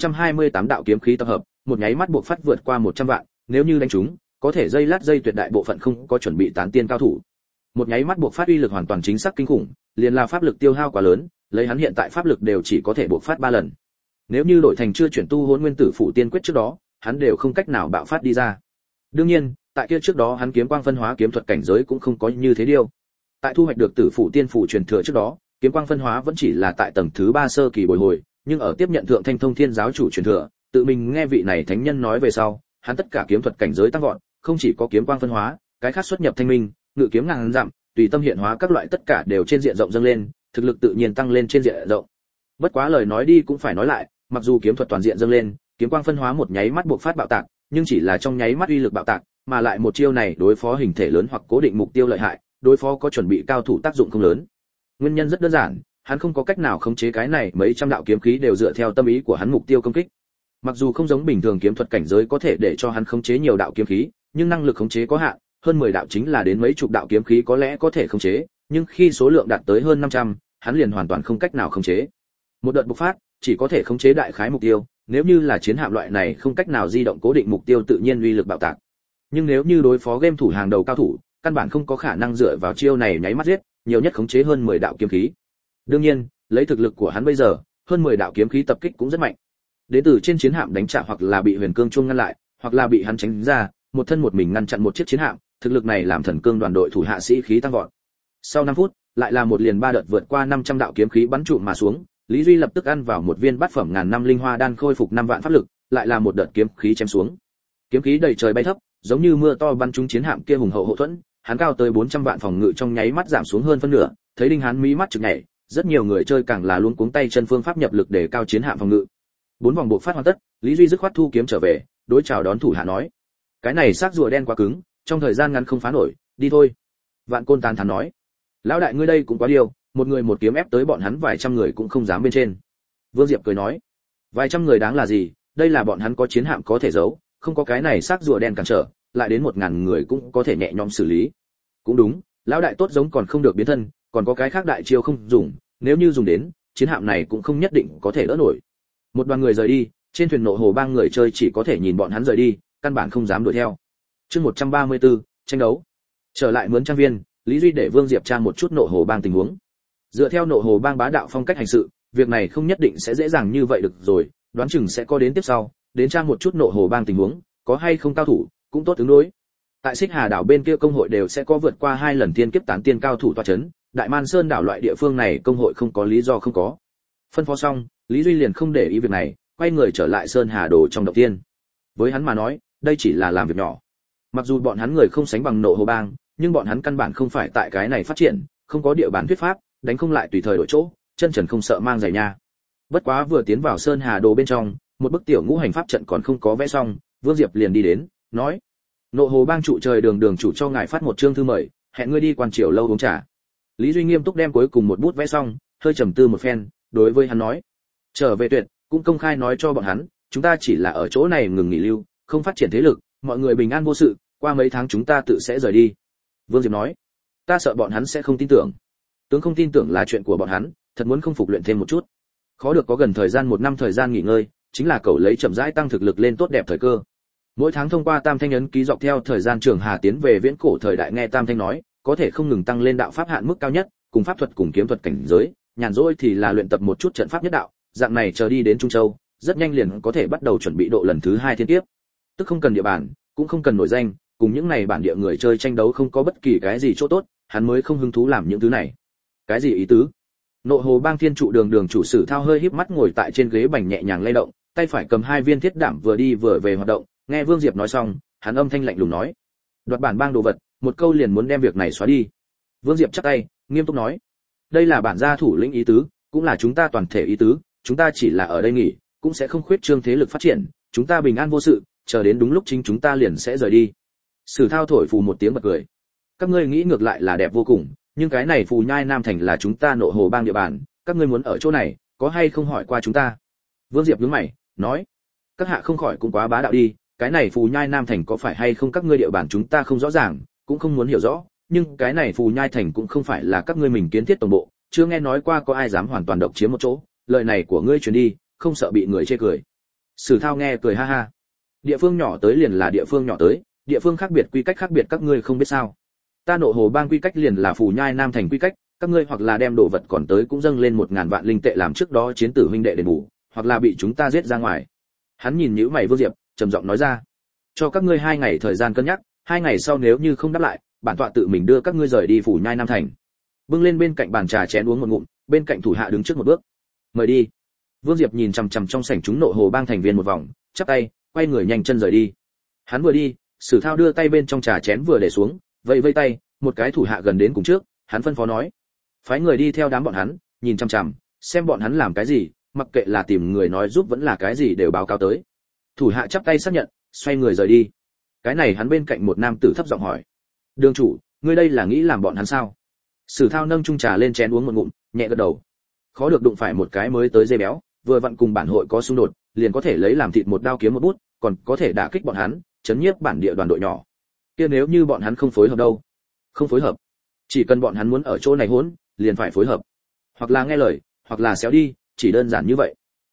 528 đạo kiếm khí tập hợp, một nháy mắt buộc phát vượt qua 100 vạn, nếu như đánh trúng, có thể dây lát dây tuyệt đại bộ phận không có chuẩn bị tán tiên cao thủ. Một nháy mắt buộc phát uy lực hoàn toàn chính xác kinh khủng, liền là pháp lực tiêu hao quá lớn, lấy hắn hiện tại pháp lực đều chỉ có thể buộc phát 3 lần. Nếu như đổi thành chưa chuyển tu Hỗn Nguyên Tử Phụ Tiên Quyết trước đó, hắn đều không cách nào bạo phát đi ra. Đương nhiên, tại kia trước đó hắn kiếm quang phân hóa kiếm thuật cảnh giới cũng không có như thế điều. Tại thu hoạch được Tử Phụ Tiên Phủ truyền thừa trước đó, kiếm quang phân hóa vẫn chỉ là tại tầng thứ 3 sơ kỳ bồi hồi, nhưng ở tiếp nhận Thượng Thanh Thông Thiên giáo chủ truyền thừa, tự mình nghe vị này thánh nhân nói về sau, hắn tất cả kiếm thuật cảnh giới tăng vọt, không chỉ có kiếm quang phân hóa, cái khác xuất nhập thanh minh, ngự kiếm ngàn dặm, tùy tâm hiện hóa các loại tất cả đều trên diện rộng dâng lên, thực lực tự nhiên tăng lên trên diện rộng. Bất quá lời nói đi cũng phải nói lại, mặc dù kiếm thuật toàn diện dâng lên, kiếm quang phân hóa một nháy mắt buộc phát bạo tạc, nhưng chỉ là trong nháy mắt uy lực bạo tạc, mà lại một chiêu này đối phó hình thể lớn hoặc cố định mục tiêu lợi hại, đối phó có chuẩn bị cao thủ tác dụng không lớn. Nguyên nhân rất đơn giản, hắn không có cách nào khống chế cái này mấy trăm đạo kiếm khí đều dựa theo tâm ý của hắn mục tiêu công kích. Mặc dù không giống bình thường kiếm thuật cảnh giới có thể để cho hắn khống chế nhiều đạo kiếm khí, nhưng năng lực khống chế có hạn, hơn 10 đạo chính là đến mấy chục đạo kiếm khí có lẽ có thể khống chế, nhưng khi số lượng đạt tới hơn 500, hắn liền hoàn toàn không cách nào khống chế. Một đợt bộc phát, chỉ có thể khống chế đại khái mục tiêu, nếu như là chiến hạm loại này không cách nào di động cố định mục tiêu tự nhiên uy lực bạo tạc. Nhưng nếu như đối phó game thủ hàng đầu cao thủ, căn bản không có khả năng dựa vào chiêu này nháy mắt giết, nhiều nhất khống chế hơn 10 đạo kiếm khí. Đương nhiên, lấy thực lực của hắn bây giờ, hơn 10 đạo kiếm khí tập kích cũng rất mạnh. Đến từ trên chiến hạm đánh trả hoặc là bị Huyền Cương chuông ngăn lại, hoặc là bị hắn tránh ra, một thân một mình ngăn chặn một chiếc chiến hạm, thực lực này làm Thần Cương đoàn đội thủ hạ sĩ khí tăng vọt. Sau 5 phút, lại là một liền 3 đợt vượt qua 500 đạo kiếm khí bắn trụm mà xuống, Lý Duy lập tức ăn vào một viên bát phẩm ngàn năm linh hoa đan khôi phục 5 vạn pháp lực, lại là một đợt kiếm khí chém xuống. Kiếm khí đầy trời bay thấp, giống như mưa to bắn trúng chiến hạm kia hùng hậu hậu thuẫn, hắn cao tới 400 vạn phòng ngự trong nháy mắt giảm xuống hơn phân nửa, thấy Đinh Hán mí mắt chực nhảy, rất nhiều người chơi càng là luống cuống tay chân phương pháp nhập lực để cao chiến hạm phòng ngự. 4 vòng buộc phát hoàn tất, Lý Duy dứt khoát thu kiếm trở về, đối chào đón thủ hạ nói: "Cái này xác rùa đen quá cứng, trong thời gian ngắn không phá nổi, đi thôi." Vạn Côn tán thán nói: "Lão đại ngươi đây cũng quá điều, một người một kiếm ép tới bọn hắn vài trăm người cũng không dám bên trên." Vương Diệp cười nói: "Vài trăm người đáng là gì, đây là bọn hắn có chiến hạm có thể giấu, không có cái này xác rùa đen cản trở, lại đến 1000 người cũng có thể nhẹ nhõm xử lý." Cũng đúng, lão đại tốt giống còn không được biến thân, còn có cái khác đại chiêu không dùng, nếu như dùng đến, chiến hạm này cũng không nhất định có thể đỡ nổi. Một đoàn người rời đi, trên thuyền Nộ Hồ Bang người chơi chỉ có thể nhìn bọn hắn rời đi, căn bản không dám đuổi theo. Chương 134, tranh đấu. Trở lại mướn trang viên, Lý Duy để Vương Diệp tra một chút Nộ Hồ Bang tình huống. Dựa theo Nộ Hồ Bang bá đạo phong cách hành sự, việc này không nhất định sẽ dễ dàng như vậy được rồi, đoán chừng sẽ có đến tiếp sau, đến tra một chút Nộ Hồ Bang tình huống, có hay không cao thủ, cũng tốt ứng đối. Tại Xích Hà đảo bên kia công hội đều sẽ có vượt qua 2 lần tiên kiếp tán tiên cao thủ tọa chấn, Đại Man Sơn đảo loại địa phương này công hội không có lý do không có. Phân phó xong, Lý Duy liền không để ý việc này, quay người trở lại Sơn Hà Đồ trong động tiên. Với hắn mà nói, đây chỉ là làm việc nhỏ. Mặc dù bọn hắn người không sánh bằng Nộ Hồ Bang, nhưng bọn hắn căn bản không phải tại cái này phát triển, không có địa bàn thuyết pháp, đánh không lại tùy thời đổi chỗ, chân trần không sợ mang giày nha. Bất quá vừa tiến vào Sơn Hà Đồ bên trong, một bức tiểu ngũ hành pháp trận còn không có vẽ xong, Vương Diệp liền đi đến, nói: "Nộ Hồ Bang trụ trời đường chủ cho ngài phát một chương thư mời, hẹn ngươi đi quan triều lâu uống trà." Lý Duy nghiêm túc đem cuối cùng một bút vẽ xong, hơi trầm tư một phen, đối với hắn nói: "Trở về Tuyệt, cũng công khai nói cho bọn hắn, chúng ta chỉ là ở chỗ này ngừng nghỉ lưu, không phát triển thế lực, mọi người bình an vô sự, qua mấy tháng chúng ta tự sẽ rời đi." Vương Diệp nói: "Ta sợ bọn hắn sẽ không tin tưởng." Tướng không tin tưởng là chuyện của bọn hắn, thật muốn không phục luyện thêm một chút. Khó được có gần thời gian 1 năm thời gian nghỉ ngơi, chính là cậu lấy chậm rãi tăng thực lực lên tốt đẹp thời cơ. Mỗi tháng thông qua Tam Thanh ấn ký dọc theo thời gian trường hà tiến về viễn cổ thời đại nghe Tam Thanh nói, có thể không ngừng tăng lên đạo pháp hạn mức cao nhất, cùng pháp thuật cùng kiếm thuật cảnh giới, nhàn rỗi thì là luyện tập một chút trận pháp nhất đạo, dạng này chờ đi đến Trung Châu, rất nhanh liền có thể bắt đầu chuẩn bị độ lần thứ 2 thiên kiếp. Tức không cần địa bàn, cũng không cần nổi danh, cùng những này bản địa người chơi tranh đấu không có bất kỳ cái gì chỗ tốt, hắn mới không hứng thú làm những thứ này. Cái gì ý tứ? Nộ Hồ Bang Thiên trụ đường chủ Sử Thao hơi híp mắt ngồi tại trên ghế bành nhẹ nhàng lay động, tay phải cầm 2 viên thiết đảm vừa đi vừa về hoạt động, nghe Vương Diệp nói xong, hắn âm thanh lạnh lùng nói: "Đoạt bản bang đồ vật, một câu liền muốn đem việc này xóa đi." Vương Diệp chắp tay, nghiêm túc nói: "Đây là bản gia thủ lĩnh ý tứ, cũng là chúng ta toàn thể ý tứ, chúng ta chỉ là ở đây nghỉ, cũng sẽ không khuyết trương thế lực phát triển, chúng ta bình an vô sự, chờ đến đúng lúc chính chúng ta liền sẽ rời đi." Sử Thao thổi phù một tiếng bật cười: "Các ngươi nghĩ ngược lại là đẹp vô cùng, nhưng cái này Phù Nhai Nam thành là chúng ta Nộ Hồ Bang địa bàn, các ngươi muốn ở chỗ này, có hay không hỏi qua chúng ta?" Vương Diệp nhướng mày, nói: "Các hạ không khỏi cũng quá bá đạo đi, cái này Phù Nhai Nam thành có phải hay không các ngươi địa bàn chúng ta không rõ ràng, cũng không muốn hiểu rõ, nhưng cái này Phù Nhai thành cũng không phải là các ngươi mình kiến thiết tổng bộ, chưa nghe nói qua có ai dám hoàn toàn độc chiếm một chỗ, lời này của ngươi truyền đi, không sợ bị người chê cười. Sử Thao nghe cười ha ha. Địa phương nhỏ tới liền là địa phương nhỏ tới, địa phương khác biệt quy cách khác biệt các ngươi không biết sao? Ta Nộ Hồ Bang quy cách liền là Phù Nhai Nam thành quy cách, các ngươi hoặc là đem đồ vật còn tới cũng dâng lên 1000 vạn linh tệ làm trước đó chiến tử huynh đệ đền bù, hoặc là bị chúng ta giết ra ngoài. Hắn nhìn nhíu mày Vương Diệp, trầm giọng nói ra, cho các ngươi 2 ngày thời gian cân nhắc, 2 ngày sau nếu như không đáp lại, bản tọa tự mình đưa các ngươi rời đi Phù Nhai Nam thành. Bưng lên bên cạnh bàn trà chén uống một ngụm, bên cạnh thủ hạ đứng trước một bước. Mời đi. Vương Diệp nhìn chằm chằm trong sảnh chúng Nộ Hồ Bang thành viên một vòng, chắp tay, quay người nhanh chân rời đi. Hắn vừa đi, Sử Thao đưa tay bên trong trà chén vừa để xuống, vẫy vẫy tay, một cái thủ hạ gần đến cùng trước, hắn phân phó nói, phái người đi theo đám bọn hắn, nhìn chằm chằm, xem bọn hắn làm cái gì, mặc kệ là tìm người nói giúp vẫn là cái gì đều báo cáo tới. Thủ hạ chắp tay xác nhận, xoay người rời đi. Cái này hắn bên cạnh một nam tử thấp giọng hỏi, đường chủ, ngươi đây là nghĩ làm bọn hắn sao? Sử Thao nâng chung trà lên chén uống một ngụm, nhẹ gật đầu. Khó được đụng phải một cái mới tới dê béo, vừa vặn cùng bản hội có xung đột, liền có thể lấy làm thịt một đao kiếm một bút, còn có thể đả kích bọn hắn, chấn nhiếp bản địa đoàn đội nhỏ. Kia nếu như bọn hắn không phối hợp đâu? Không phối hợp. Chỉ cần bọn hắn muốn ở chỗ này hỗn, liền phải phối hợp. Hoặc là nghe lời, hoặc là xéo đi, chỉ đơn giản như vậy.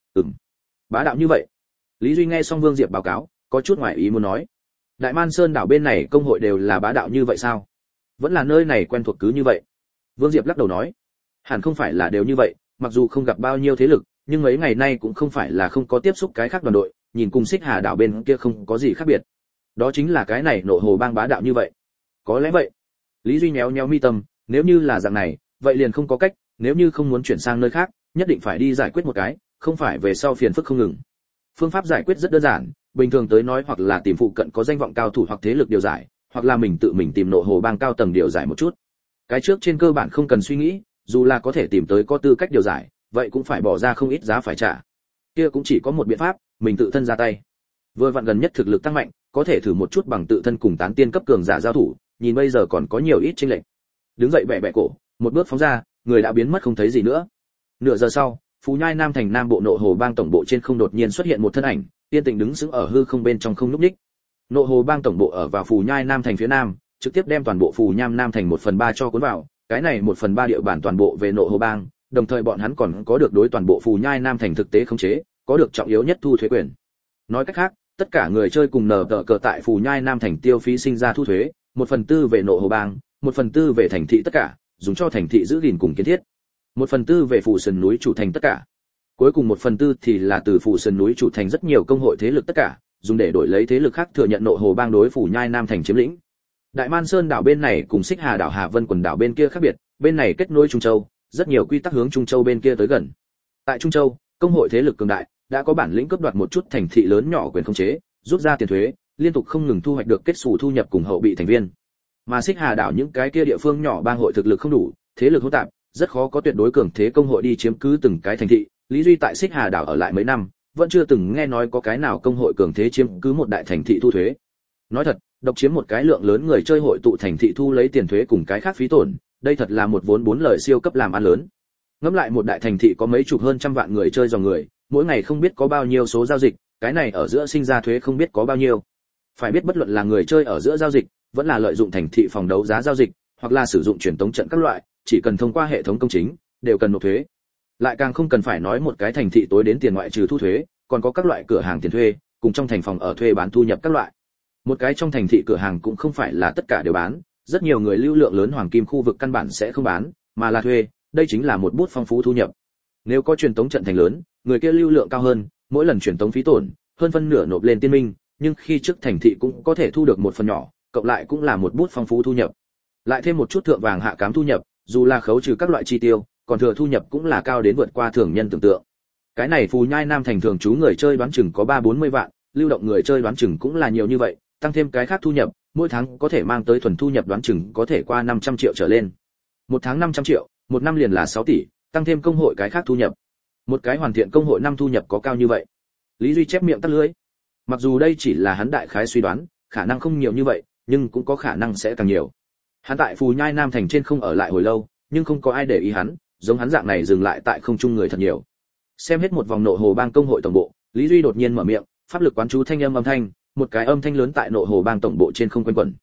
Bá đạo như vậy. Lý Duy nghe xong Vương Diệp báo cáo, có chút ngoài ý muốn nói, Đại Man Sơn đảo bên này công hội đều là bá đạo như vậy sao? Vẫn là nơi này quen thuộc cứ như vậy. Vương Diệp lắc đầu nói, hẳn không phải là đều như vậy, mặc dù không gặp bao nhiêu thế lực, nhưng mấy ngày nay cũng không phải là không có tiếp xúc cái khác đoàn đội, nhìn cùng Xích Hà đảo bên kia không có gì khác biệt. Đó chính là cái này Nộ Hồ Bang bá đạo như vậy. Có lẽ vậy. Lý Duy nhéo nhéo mi tâm, nếu như là dạng này, vậy liền không có cách, nếu như không muốn chuyển sang nơi khác, nhất định phải đi giải quyết một cái, không phải về sau phiền phức không ngừng. Phương pháp giải quyết rất đơn giản, bình thường tới nói hoặc là tìm phụ cận có danh vọng cao thủ hoặc thế lực điều giải, hoặc là mình tự mình tìm Nộ Hồ Bang cao tầng điều giải một chút. Cái trước trên cơ bản không cần suy nghĩ, dù là có thể tìm tới có tư cách điều giải, vậy cũng phải bỏ ra không ít giá phải trả. Kia cũng chỉ có một biện pháp, mình tự thân ra tay. Vừa vặn gần nhất thực lực tăng mạnh, có thể thử một chút bằng tự thân cùng tán tiên cấp cường giả giao thủ, nhìn bây giờ còn có nhiều ít chênh lệch. Đứng dậy bẻ bẻ cổ, một bước phóng ra, người đã biến mất không thấy gì nữa. Nửa giờ sau, Phù Nhai Nam thành Nam bộ Nộ Hồ Bang tổng bộ trên không đột nhiên xuất hiện một thân ảnh, tiên tình đứng sững ở hư không bên trong không lúc nhích. Nộ Hồ Bang tổng bộ ở vào Phù Nhai Nam thành phía nam, trực tiếp đem toàn bộ Phù Nham Nam thành 1/3 cho cuốn vào, cái này 1/3 địa bàn toàn bộ về Nộ Hồ Bang, đồng thời bọn hắn còn có được đối toàn bộ Phù Nhai Nam thành thực tế khống chế, có được trọng yếu nhất thu thuế quyền. Nói cách khác, tất cả người chơi cùng nở tờ cờ tại Phù Nhai Nam thành tiêu phí sinh ra thu thuế, 1/4 về Nộ Hồ Bang, 1/4 về thành thị tất cả, dùng cho thành thị giữ gìn cùng kiến thiết. 1/4 về Phù Sơn núi chủ thành tất cả. Cuối cùng 1/4 thì là từ Phù Sơn núi chủ thành rất nhiều công hội thế lực tất cả, dùng để đổi lấy thế lực khác thừa nhận Nộ Hồ Bang đối Phù Nhai Nam thành chiếm lĩnh. Đại Man Sơn đảo bên này cùng Xích Hà đảo Hà Vân quần đảo bên kia khác biệt, bên này kết nối Trung Châu, rất nhiều quy tắc hướng Trung Châu bên kia tới gần. Tại Trung Châu, công hội thế lực cường đại đã có bản lĩnh cướp đoạt một chút thành thị lớn nhỏ quyền khống chế, rút ra tiền thuế, liên tục không ngừng thu hoạch được kết xù thu nhập cùng hậu bị thành viên. Mà Xích Hà đảo những cái kia địa phương nhỏ bang hội thực lực không đủ, thế lực hỗn tạp, rất khó có tuyệt đối cường thế công hội đi chiếm cứ từng cái thành thị. Lý Duy tại Xích Hà đảo ở lại mấy năm, vẫn chưa từng nghe nói có cái nào công hội cường thế chiếm cứ một đại thành thị thu thuế. Nói thật, độc chiếm một cái lượng lớn người chơi hội tụ thành thị thu lấy tiền thuế cùng cái khác phí tổn, đây thật là một vốn 4 lời siêu cấp làm ăn lớn. Ngẫm lại một đại thành thị có mấy chục hơn trăm vạn người chơi dòng người, mỗi ngày không biết có bao nhiêu số giao dịch, cái này ở giữa sinh ra thuế không biết có bao nhiêu. Phải biết bất luận là người chơi ở giữa giao dịch, vẫn là lợi dụng thành thị phòng đấu giá giao dịch, hoặc là sử dụng truyền tống trận các loại, chỉ cần thông qua hệ thống công chính, đều cần nộp thuế. Lại càng không cần phải nói một cái thành thị tối đến tiền ngoại trừ thu thuế, còn có các loại cửa hàng tiền thuê, cùng trong thành phòng ở thuê bán thu nhập các loại. Một cái trong thành thị cửa hàng cũng không phải là tất cả đều bán, rất nhiều người lưu lượng lớn hoàng kim khu vực căn bản sẽ không bán, mà là thuê, đây chính là một bút phong phú thu nhập. Nếu có truyền tống trận thành lớn, người kia lưu lượng cao hơn, mỗi lần truyền tống phí tổn, hơn phân nửa nộp lên tiên minh, nhưng khi trước thành thị cũng có thể thu được một phần nhỏ, cộng lại cũng là một bút phong phú thu nhập. Lại thêm một chút thượng vàng hạ cám thu nhập, dù là khấu trừ các loại chi tiêu, còn thừa thu nhập cũng là cao đến vượt qua thường nhân tưởng tượng. Cái này Phù Nhai Nam thành thường trú người chơi đoán chừng có 3-40 vạn, lưu động người chơi đoán chừng cũng là nhiều như vậy, tăng thêm cái khác thu nhập, mỗi tháng có thể mang tới thuần thu nhập đoán chừng có thể qua 500 triệu trở lên. Một tháng 500 triệu, một năm liền là 6 tỷ, tăng thêm công hội cái khác thu nhập. Một cái hoàn thiện công hội năm thu nhập có cao như vậy. Lý Duy chép miệng tắt lưỡi. Mặc dù đây chỉ là hắn đại khái suy đoán, khả năng không nhiều như vậy, nhưng cũng có khả năng sẽ càng nhiều. Hắn tại Phù Nhai Nam thành trên không ở lại hồi lâu, nhưng không có ai để ý hắn, giống hắn dạng này dừng lại tại không trung người thật nhiều. Xem hết một vòng Nộ Hồ Bang công hội tổng bộ, Lý Duy đột nhiên mở miệng, pháp lực quán chú thanh âm thanh, một cái âm thanh lớn tại Nộ Hồ Bang tổng bộ trên không quanh quẩn.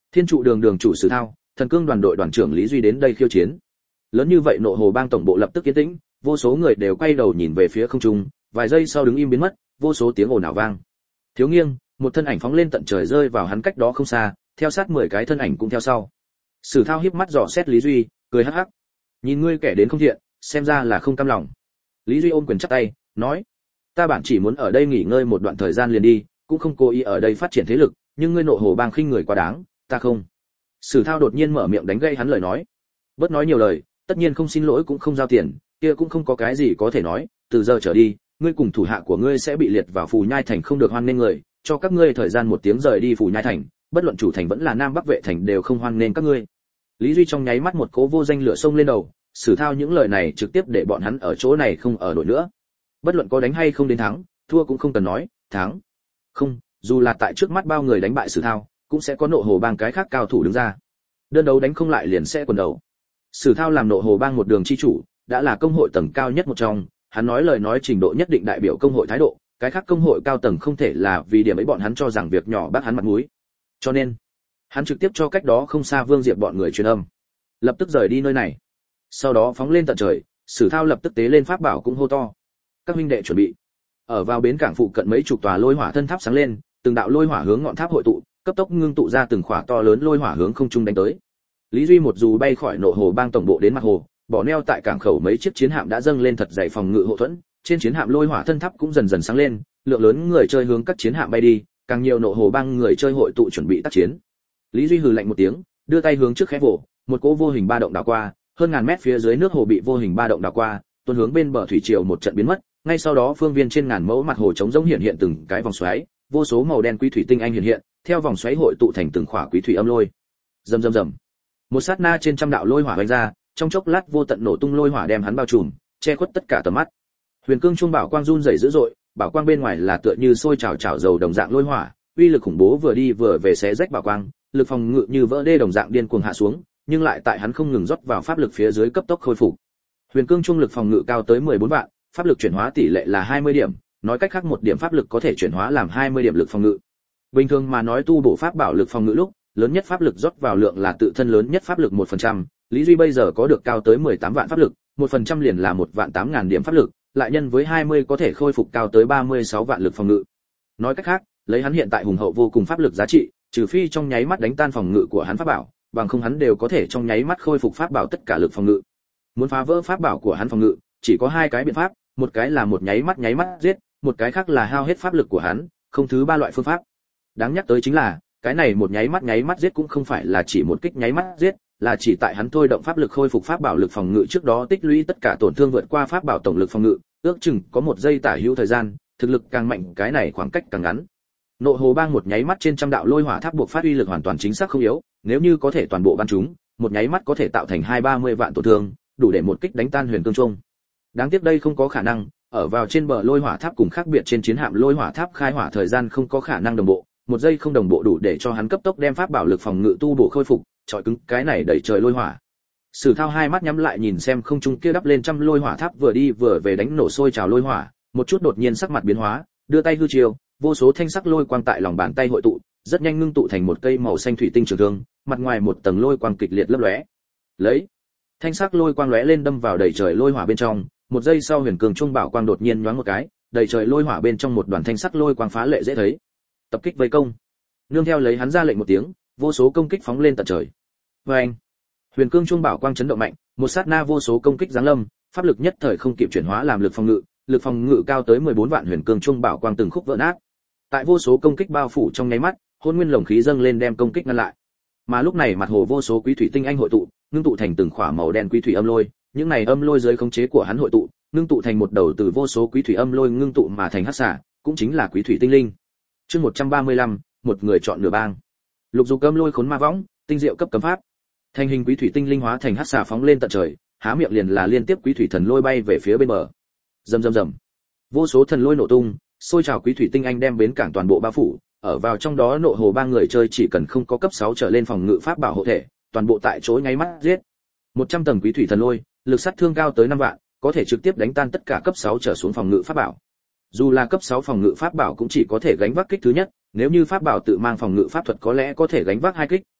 Thiên trụ đường đường chủ Sử Thao, thần cương đoàn đội đoàn trưởng Lý Duy đến đây khiêu chiến. Lớn như vậy nộ hồ bang tổng bộ lập tức yên tĩnh, vô số người đều quay đầu nhìn về phía không trung, vài giây sau đứng im biến mất, vô số tiếng ồn ào vang. Thiếu nghiêng, một thân ảnh phóng lên tận trời rơi vào hắn cách đó không xa, theo sát 10 cái thân ảnh cũng theo sau. Sử Thao híp mắt dò xét Lý Duy, cười hắc hắc. Nhìn ngươi kẻ đến không thiện, xem ra là không cam lòng. Lý Duy ôm quyền chắp tay, nói: Ta bản chỉ muốn ở đây nghỉ ngơi một đoạn thời gian liền đi, cũng không cố ý ở đây phát triển thế lực, nhưng ngươi nộ hồ bang khinh người quá đáng, ta không. Sử Thao đột nhiên mở miệng đánh gây hắn lời nói. Bớt nói nhiều lời, tất nhiên không xin lỗi cũng không giao tiền, kia cũng không có cái gì có thể nói, từ giờ trở đi, ngươi cùng thủ hạ của ngươi sẽ bị liệt vào Phù Nhai thành không được hoan nghênh người, cho các ngươi thời gian 1 tiếng rời đi Phù Nhai thành, bất luận chủ thành vẫn là Nam Bắc vệ thành đều không hoan nghênh các ngươi. Lý Duy trong nháy mắt một cỗ vô danh lửa sông lên đầu, Sử Thao những lời này trực tiếp để bọn hắn ở chỗ này không ở nổi nữa. Bất luận có đánh hay không đến thắng, thua cũng không cần nói, thắng. Không, dù là tại trước mắt bao người đánh bại Sử Thao, cũng sẽ có nộ hồ bang cái khác cao thủ đứng ra. Đơn đấu đánh không lại liền sẽ quần đầu. Sử Thao làm nộ hồ bang một đường chi chủ, đã là công hội tầng cao nhất một trong, hắn nói lời nói trình độ nhất định đại biểu công hội thái độ, cái khác công hội cao tầng không thể là vì điểm ấy bọn hắn cho rằng việc nhỏ bắt hắn mặt mũi. Cho nên, hắn trực tiếp cho cách đó không xa Vương Diệp bọn người truyền âm, lập tức rời đi nơi này. Sau đó phóng lên tận trời, Sử Thao lập tức tế lên pháp bảo cũng hô to: Các huynh đệ chuẩn bị. Ở vào bến cảng phụ cận mấy chục tòa lôi hỏa thân tháp sáng lên, từng đạo lôi hỏa hướng ngọn tháp hội tụ, cấp tốc ngưng tụ ra từng khỏa to lớn lôi hỏa hướng không trung đánh tới. Lý Duy một dù bay khỏi nộ hồ bang tổng bộ đến mặt hồ, bỏ neo tại cảng khẩu mấy chiếc chiến hạm đã dâng lên thật dày phòng ngự hộ thuẫn, trên chiến hạm lôi hỏa thân tháp cũng dần dần sáng lên, lượng lớn người chơi hướng các chiến hạm bay đi, càng nhiều nộ hồ bang người chơi hội tụ chuẩn bị tác chiến. Lý Duy hừ lạnh một tiếng, đưa tay hướng trước khẽ vỗ, một cỗ vô hình ba động đảo qua, hơn ngàn mét phía dưới nước hồ bị vô hình ba động đảo qua, tuôn hướng bên bờ thủy triều một trận biến mất, ngay sau đó phương viên trên ngàn mẫu mặt hồ trống rỗng hiện hiện từng cái vòng xoáy, vô số màu đen quý thủy tinh anh hiện hiện, theo vòng xoáy hội tụ thành từng khỏa quý thủy âm lôi. Rầm rầm rầm. Một sát na trên trăm đạo lôi hỏa vành ra, trong chốc lát vô tận nổ tung lôi hỏa đem hắn bao trùm, che khuất tất cả tầm mắt. Huyền cương trung bảo quang run rẩy dữ dội, bảo quang bên ngoài là tựa như sôi trào trào dầu đồng dạng lôi hỏa, uy lực khủng bố vừa đi vừa về xé rách bảo quang, lực phòng ngự như vỡ đê đồng dạng điên cuồng hạ xuống, nhưng lại tại hắn không ngừng rót vào pháp lực phía dưới cấp tốc khôi phục. Huyền cương trung lực phòng ngự cao tới 14 vạn, pháp lực chuyển hóa tỷ lệ là 20 điểm, nói cách khác một điểm pháp lực có thể chuyển hóa làm 20 điểm lực phòng ngự. Bình thường mà nói tu bổ pháp bảo lực phòng ngự lúc, lớn nhất pháp lực rót vào lượng là tự thân lớn nhất pháp lực 1%, Lý Duy bây giờ có được cao tới 18 vạn pháp lực, 1% liền là 1.800.000 điểm pháp lực, lại nhân với 20 có thể khôi phục cao tới 36 vạn lực phòng ngự. Nói cách khác, lấy hắn hiện tại hùng hậu vô cùng pháp lực giá trị, trừ phi trong nháy mắt đánh tan phòng ngự của hắn pháp bảo, bằng không hắn đều có thể trong nháy mắt khôi phục pháp bảo tất cả lực phòng ngự. Muốn phá vỡ pháp bảo của hắn phòng ngự, chỉ có 2 cái biện pháp, một cái là một nháy mắt giết, một cái khác là hao hết pháp lực của hắn, không thứ 3 loại phương pháp. Đáng nhắc tới chính là, cái này một nháy mắt giết cũng không phải là chỉ một kích nháy mắt giết, là chỉ tại hắn thôi động pháp lực khôi phục pháp bảo lực phòng ngự trước đó tích lũy tất cả tổn thương vượt qua pháp bảo tổng lực phòng ngự, ước chừng có 1 giây tả hữu thời gian, thực lực càng mạnh cái này khoảng cách càng ngắn. Nộ hồ bang một nháy mắt trên trăm đạo lôi hỏa tháp buộc phát uy lực hoàn toàn chính xác không yếu, nếu như có thể toàn bộ ban chúng, một nháy mắt có thể tạo thành 2-30 vạn tổn thương, đủ để một kích đánh tan huyền cương trung. Đáng tiếc đây không có khả năng, ở vào trên bờ lôi hỏa tháp cùng khác biệt trên chiến hạm lôi hỏa tháp khai hỏa thời gian không có khả năng đồng bộ, 1 giây không đồng bộ đủ để cho hắn cấp tốc đem pháp bảo lực phòng ngự tu bổ khôi phục, chọi cứng cái này đẩy trời lôi hỏa. Sử Thao hai mắt nhắm lại nhìn xem không trung kia đắp lên trăm lôi hỏa tháp vừa đi vừa về đánh nổ sôi trào lôi hỏa, một chút đột nhiên sắc mặt biến hóa, đưa tay hư chiêu, vô số thanh sắc lôi quang tại lòng bàn tay hội tụ, rất nhanh ngưng tụ thành một cây màu xanh thủy tinh trường thương, mặt ngoài một tầng lôi quang kịch liệt lấp lóe. Lấy thanh sắc lôi quang lóe lên đâm vào đầy trời lôi hỏa bên trong, 1 giây sau huyền cường trung bảo quang đột nhiên nhoáng một cái, đầy trời lôi hỏa bên trong một đoàn thanh sắc lôi quang phá lệ dễ thấy. Tập kích vây công. Nương theo lấy hắn ra lệnh một tiếng, vô số công kích phóng lên tận trời. Oeng! Huyền cương trung bảo quang chấn động mạnh, một sát na vô số công kích giáng lâm, pháp lực nhất thời không kịp chuyển hóa làm lực phòng ngự cao tới 14 vạn huyền cương trung bảo quang từng khúc vỡ nát. Tại vô số công kích bao phủ trong nháy mắt, hôn nguyên lồng khí dâng lên đem công kích ngăn lại. Mà lúc này mặt hồ vô số quý thủy tinh anh hội tụ, ngưng tụ thành từng khỏa màu đen quý thủy âm lôi, những này âm lôi dưới khống chế của hắn hội tụ, ngưng tụ thành một đầu từ vô số quý thủy âm lôi ngưng tụ mà thành hắc xà, cũng chính là quý thủy tinh linh. Chương 135, một người chọn nửa bang. Lục dục âm lôi khốn ma võng, tinh diệu cấp cấm pháp. Thành hình quý thủy tinh linh hóa thành hắc xà phóng lên tận trời, há miệng liền là liên tiếp quý thủy thần lôi bay về phía bên bờ. Rầm rầm rầm. Vô số thần lôi nổ tung, xôi trào quý thủy tinh anh đem bến cảng toàn bộ bao phủ, ở vào trong đó nộ hồ ba người chơi chỉ cần không có cấp 6 trở lên phòng ngự pháp bảo hộ thể, toàn bộ tại chỗ nháy mắt giết. 100 tầng quý thủy thần lôi, lực sát thương cao tới 5 vạn, có thể trực tiếp đánh tan tất cả cấp 6 trở xuống phòng ngự pháp bảo. Dù là cấp 6 phòng ngự pháp bảo cũng chỉ có thể gánh vác kích thứ nhất, nếu như pháp bảo tự mang phòng ngự pháp thuật có lẽ có thể gánh vác 2 kích,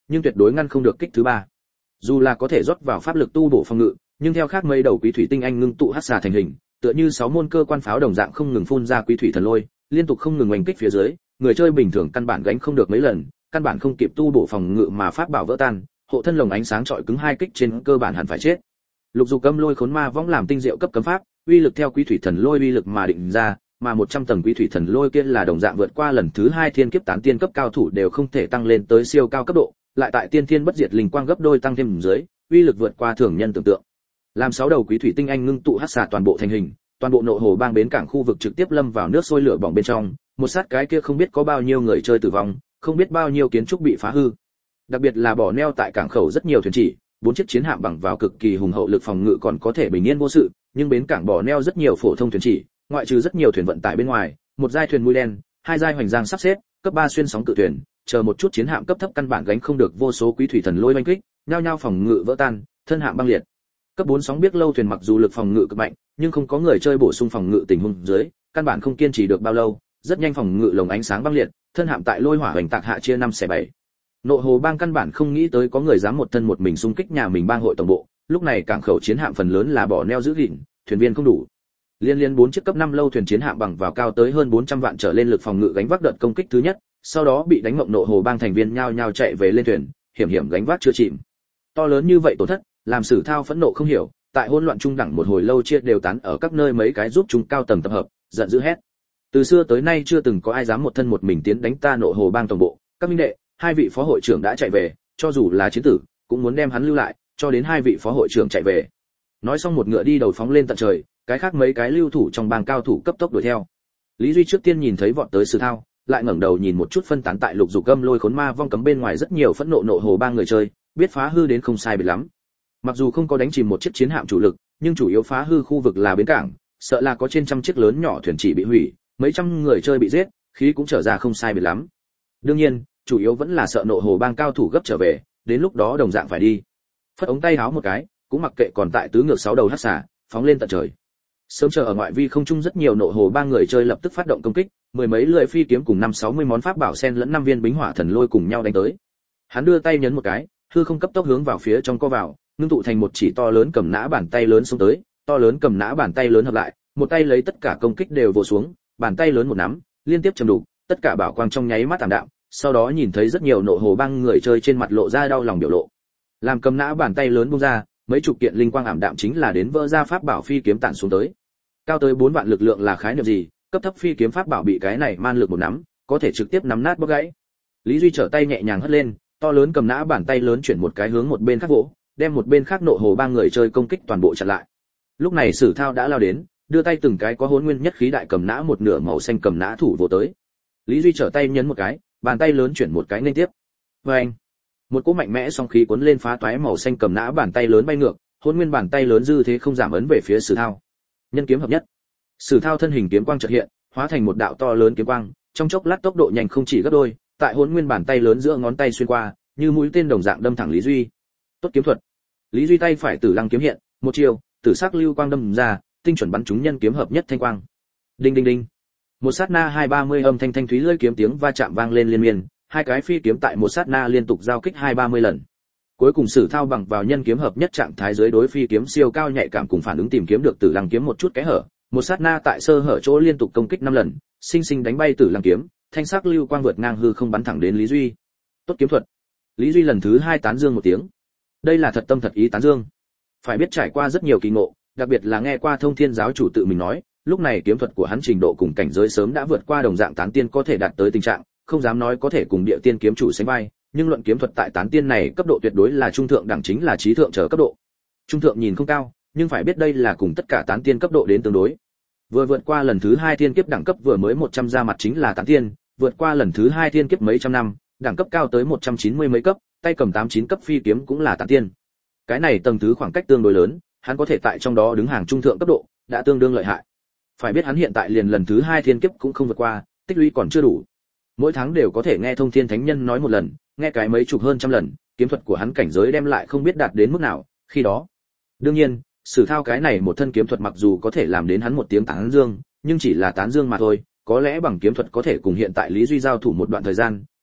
nhưng tuyệt đối ngăn không được kích thứ ba. Dù là có thể rót vào pháp lực tu bổ phòng ngự, nhưng theo khác mấy đầu quý thủy tinh anh ngưng tụ hắc xà thành hình, tựa như 6 môn cơ quan pháo đồng dạng không ngừng phun ra quý thủy thần lôi, liên tục không ngừng oanh kích phía dưới, người chơi bình thường căn bản gánh không được mấy lần, căn bản không kịp tu bổ phòng ngự mà pháp bảo vỡ tan, hộ thân lồng ánh sáng chọi cứng 2 kích trên cơ bản hẳn phải chết. Lục dục cấm lôi khốn ma võng làm tinh diệu cấp cấm pháp, uy lực theo quý thủy thần lôi uy lực mà định ra, mà 100 tầng quý thủy thần lôi kia là đồng dạng vượt qua lần thứ 2 thiên kiếp tán tiên cấp cao thủ đều không thể tăng lên tới siêu cao cấp độ, lại tại tiên thiên bất diệt linh quang gấp đôi tăng thêm dưới, uy lực vượt qua thường nhân tưởng tượng. Làm 6 đầu quý thủy tinh anh ngưng tụ hắc xà toàn bộ thành hình, toàn bộ nội hồ bang bến cảng khu vực trực tiếp lâm vào nước sôi lửa bỏng bên trong, một sát cái kia không biết có bao nhiêu người chơi tử vong, không biết bao nhiêu kiến trúc bị phá hư. Đặc biệt là bỏ neo tại cảng khẩu rất nhiều thuyền chỉ, 4 chiếc chiến hạm bằng vào cực kỳ hùng hậu lực phòng ngự còn có thể bình yên vô sự, nhưng bến cảng bỏ neo rất nhiều phổ thông thuyền chỉ, ngoại trừ rất nhiều thuyền vận tải bên ngoài, một giai thuyền mũi đen, 2 giai hoành giang sắp xếp, cấp 3 xuyên sóng cự thuyền, chờ một chút chiến hạm cấp thấp căn bản gánh không được vô số quý thủy thần lôi oanh kích, nhao nhao phòng ngự vỡ tan, thân hạm băng liệt. Cấp 4 sóng biết lâu thuyền mặc dù lực phòng ngự cực mạnh, nhưng không có người chơi bổ sung phòng ngự tình huống dưới, căn bản không kiên trì được bao lâu, rất nhanh phòng ngự lồng ánh sáng băng liệt, thân hạm tại lôi hỏa hoành tạc hạ chia 5 xẻ 7. Nội hồ bang căn bản không nghĩ tới có người dám một thân một mình xung kích nhà mình bang hội tổng bộ, lúc này cảng khẩu chiến hạm phần lớn là bỏ neo giữ gìn, thuyền viên không đủ. Liên 4 chiếc cấp 5 lâu thuyền chiến hạm bằng vào cao tới hơn 400 vạn trở lên lực phòng ngự gánh vác đợt công kích thứ nhất, sau đó bị đánh mộng nội hồ bang thành viên nhao nhao chạy về lên thuyền, hiểm hiểm gánh vác chưa chìm. To lớn như vậy tổn thất, làm Sử Thao phẫn nộ không hiểu, tại hỗn loạn trung đẳng một hồi lâu chia đều tán ở các nơi mấy cái giúp chúng cao tầng tập hợp, giận dữ hét. Từ xưa tới nay chưa từng có ai dám một thân một mình tiến đánh ta nội hồ bang tổng bộ, các minh đệ, 2 vị phó hội trưởng đã chạy về, cho dù là chiến tử, cũng muốn đem hắn lưu lại, cho đến 2 vị phó hội trưởng chạy về. Nói xong một ngựa đi đầu phóng lên tận trời, cái khác mấy cái lưu thủ trong bang cao thủ cấp tốc đuổi theo. Lý Duy trước tiên nhìn thấy vọt tới Sử Thao, lại ngẩng đầu nhìn một chút phân tán tại lục dục gâm lôi khốn ma vong cấm bên ngoài rất nhiều phẫn nộ nội hồ bang người chơi, biết phá hư đến không sai biệt lắm. Mặc dù không có đánh chìm một chiếc chiến hạm chủ lực, nhưng chủ yếu phá hư khu vực là bến cảng, sợ là có trên trăm chiếc lớn nhỏ thuyền chỉ bị hủy, mấy trăm người chơi bị giết, khí cũng trở ra không sai biệt lắm. Đương nhiên, chủ yếu vẫn là sợ nội hồ bang cao thủ gấp trở về, đến lúc đó đồng dạng phải đi. Phất ống tay háo một cái, cũng mặc kệ còn tại tứ ngược 6 đầu hắc xà, phóng lên tận trời. Sớm chờ ở ngoại vi không trung rất nhiều nội hồ bang người chơi lập tức phát động công kích, mười mấy lưỡi phi kiếm cùng 5-60 món pháp bảo sen lẫn 5 viên bính hỏa thần lôi cùng nhau đánh tới. Hắn đưa tay nhấn một cái, hư không cấp tốc hướng vào phía trong co vào, ngưng tụ thành một chỉ to lớn cầm nã bàn tay lớn xông tới, to lớn cầm nã bàn tay lớn hợp lại, một tay lấy tất cả công kích đều vồ xuống, bàn tay lớn một nắm, liên tiếp chầm đục, tất cả bảo quang trong nháy mắt tạm đạm, sau đó nhìn thấy rất nhiều nội hồ bang người chơi trên mặt lộ ra đau lòng biểu lộ. Làm cầm nã bàn tay lớn bung ra, mấy chục kiện linh quang ảm đạm chính là đến vỡ ra pháp bảo phi kiếm tản xuống tới. Cao tới 4 vạn lực lượng là khái niệm gì, cấp thấp phi kiếm pháp bảo bị cái này man lực một nắm, có thể trực tiếp nắm nát bóc gãy. Lý Duy trở tay nhẹ nhàng hất lên, to lớn cầm nã bàn tay lớn chuyển một cái hướng một bên khác vỗ, đem một bên khác nội hồ bang người chơi công kích toàn bộ chặn lại. Lúc này Sử Thao đã lao đến, đưa tay từng cái có hỗn nguyên nhất khí đại cầm nã một nửa màu xanh cầm nã thủ vồ tới. Lý Duy trở tay nhấn một cái, bàn tay lớn chuyển một cái nên tiếp. Oeng! Một cỗ mạnh mẽ song khí cuốn lên phá toái màu xanh cầm nã bàn tay lớn bay ngược, hỗn nguyên bàn tay lớn dư thế không giảm ấn về phía Sử Thao. Nhân kiếm hợp nhất. Sử Thao thân hình kiếm quang chợt hiện, hóa thành một đạo to lớn kiếm quang, trong chốc lát tốc độ nhanh không chỉ gấp đôi, tại hỗn nguyên bàn tay lớn giữa ngón tay xuyên qua, như mũi tên đồng dạng đâm thẳng Lý Duy. Tốt kiếm thuật. Lý Duy tay phải Tử Lăng kiếm hiện, một chiều, tử sắc lưu quang đâm ra, tinh chuẩn bắn trúng nhân kiếm hợp nhất thanh quang. Đinh đinh đinh. Một sát na 230 âm thanh thanh thúy lưỡi kiếm tiếng va chạm vang lên liên miên, hai cái phi kiếm tại một sát na liên tục giao kích 230 lần. Cuối cùng Sử Thao bằng vào nhân kiếm hợp nhất trạng thái dưới đối phi kiếm siêu cao nhạy cảm cùng phản ứng tìm kiếm được Tử Lăng kiếm một chút kẽ hở, một sát na tại sơ hở chỗ liên tục công kích 5 lần, sinh sinh đánh bay Tử Lăng kiếm, thanh sắc lưu quang vượt ngang hư không bắn thẳng đến Lý Duy. Tốt kiếm thuật. Lý Duy lần thứ 2 tán dương một tiếng. Đây là thật tâm thật ý tán dương. Phải biết trải qua rất nhiều kỳ ngộ, đặc biệt là nghe qua Thông Thiên giáo chủ tự mình nói, lúc này kiếm thuật của hắn trình độ cùng cảnh giới sớm đã vượt qua đồng dạng tán tiên có thể đạt tới tình trạng, không dám nói có thể cùng địa tiên kiếm chủ sánh vai, nhưng luận kiếm thuật tại tán tiên này cấp độ tuyệt đối là trung thượng đẳng, chính là trí thượng trở cấp độ. Trung thượng nhìn không cao, nhưng phải biết đây là cùng tất cả tán tiên cấp độ đến tương đối. Vừa vượt qua lần thứ 2 thiên kiếp đẳng cấp vừa mới 100 ra mặt chính là tán tiên, vượt qua lần thứ 2 thiên kiếp mấy trăm năm, đẳng cấp cao tới 190 mấy cấp, tay cầm 89 cấp phi kiếm cũng là tán tiên. Cái này tầng thứ khoảng cách tương đối lớn, hắn có thể tại trong đó đứng hàng trung thượng cấp độ, đã tương đương lợi hại. Phải biết hắn hiện tại liền lần thứ 2 thiên kiếp cũng không vượt qua, tích lũy còn chưa đủ. Mỗi tháng đều có thể nghe Thông Thiên Thánh Nhân nói một lần, nghe cái mấy chục hơn trăm lần, kiếm thuật của hắn cảnh giới đem lại không biết đạt đến mức nào, khi đó. Đương nhiên, Sử Thao cái này một thân kiếm thuật mặc dù có thể làm đến hắn một tiếng tán dương, nhưng chỉ là tán dương mà thôi, có lẽ bằng kiếm thuật có thể cùng hiện tại Lý Duy giao thủ một đoạn thời gian,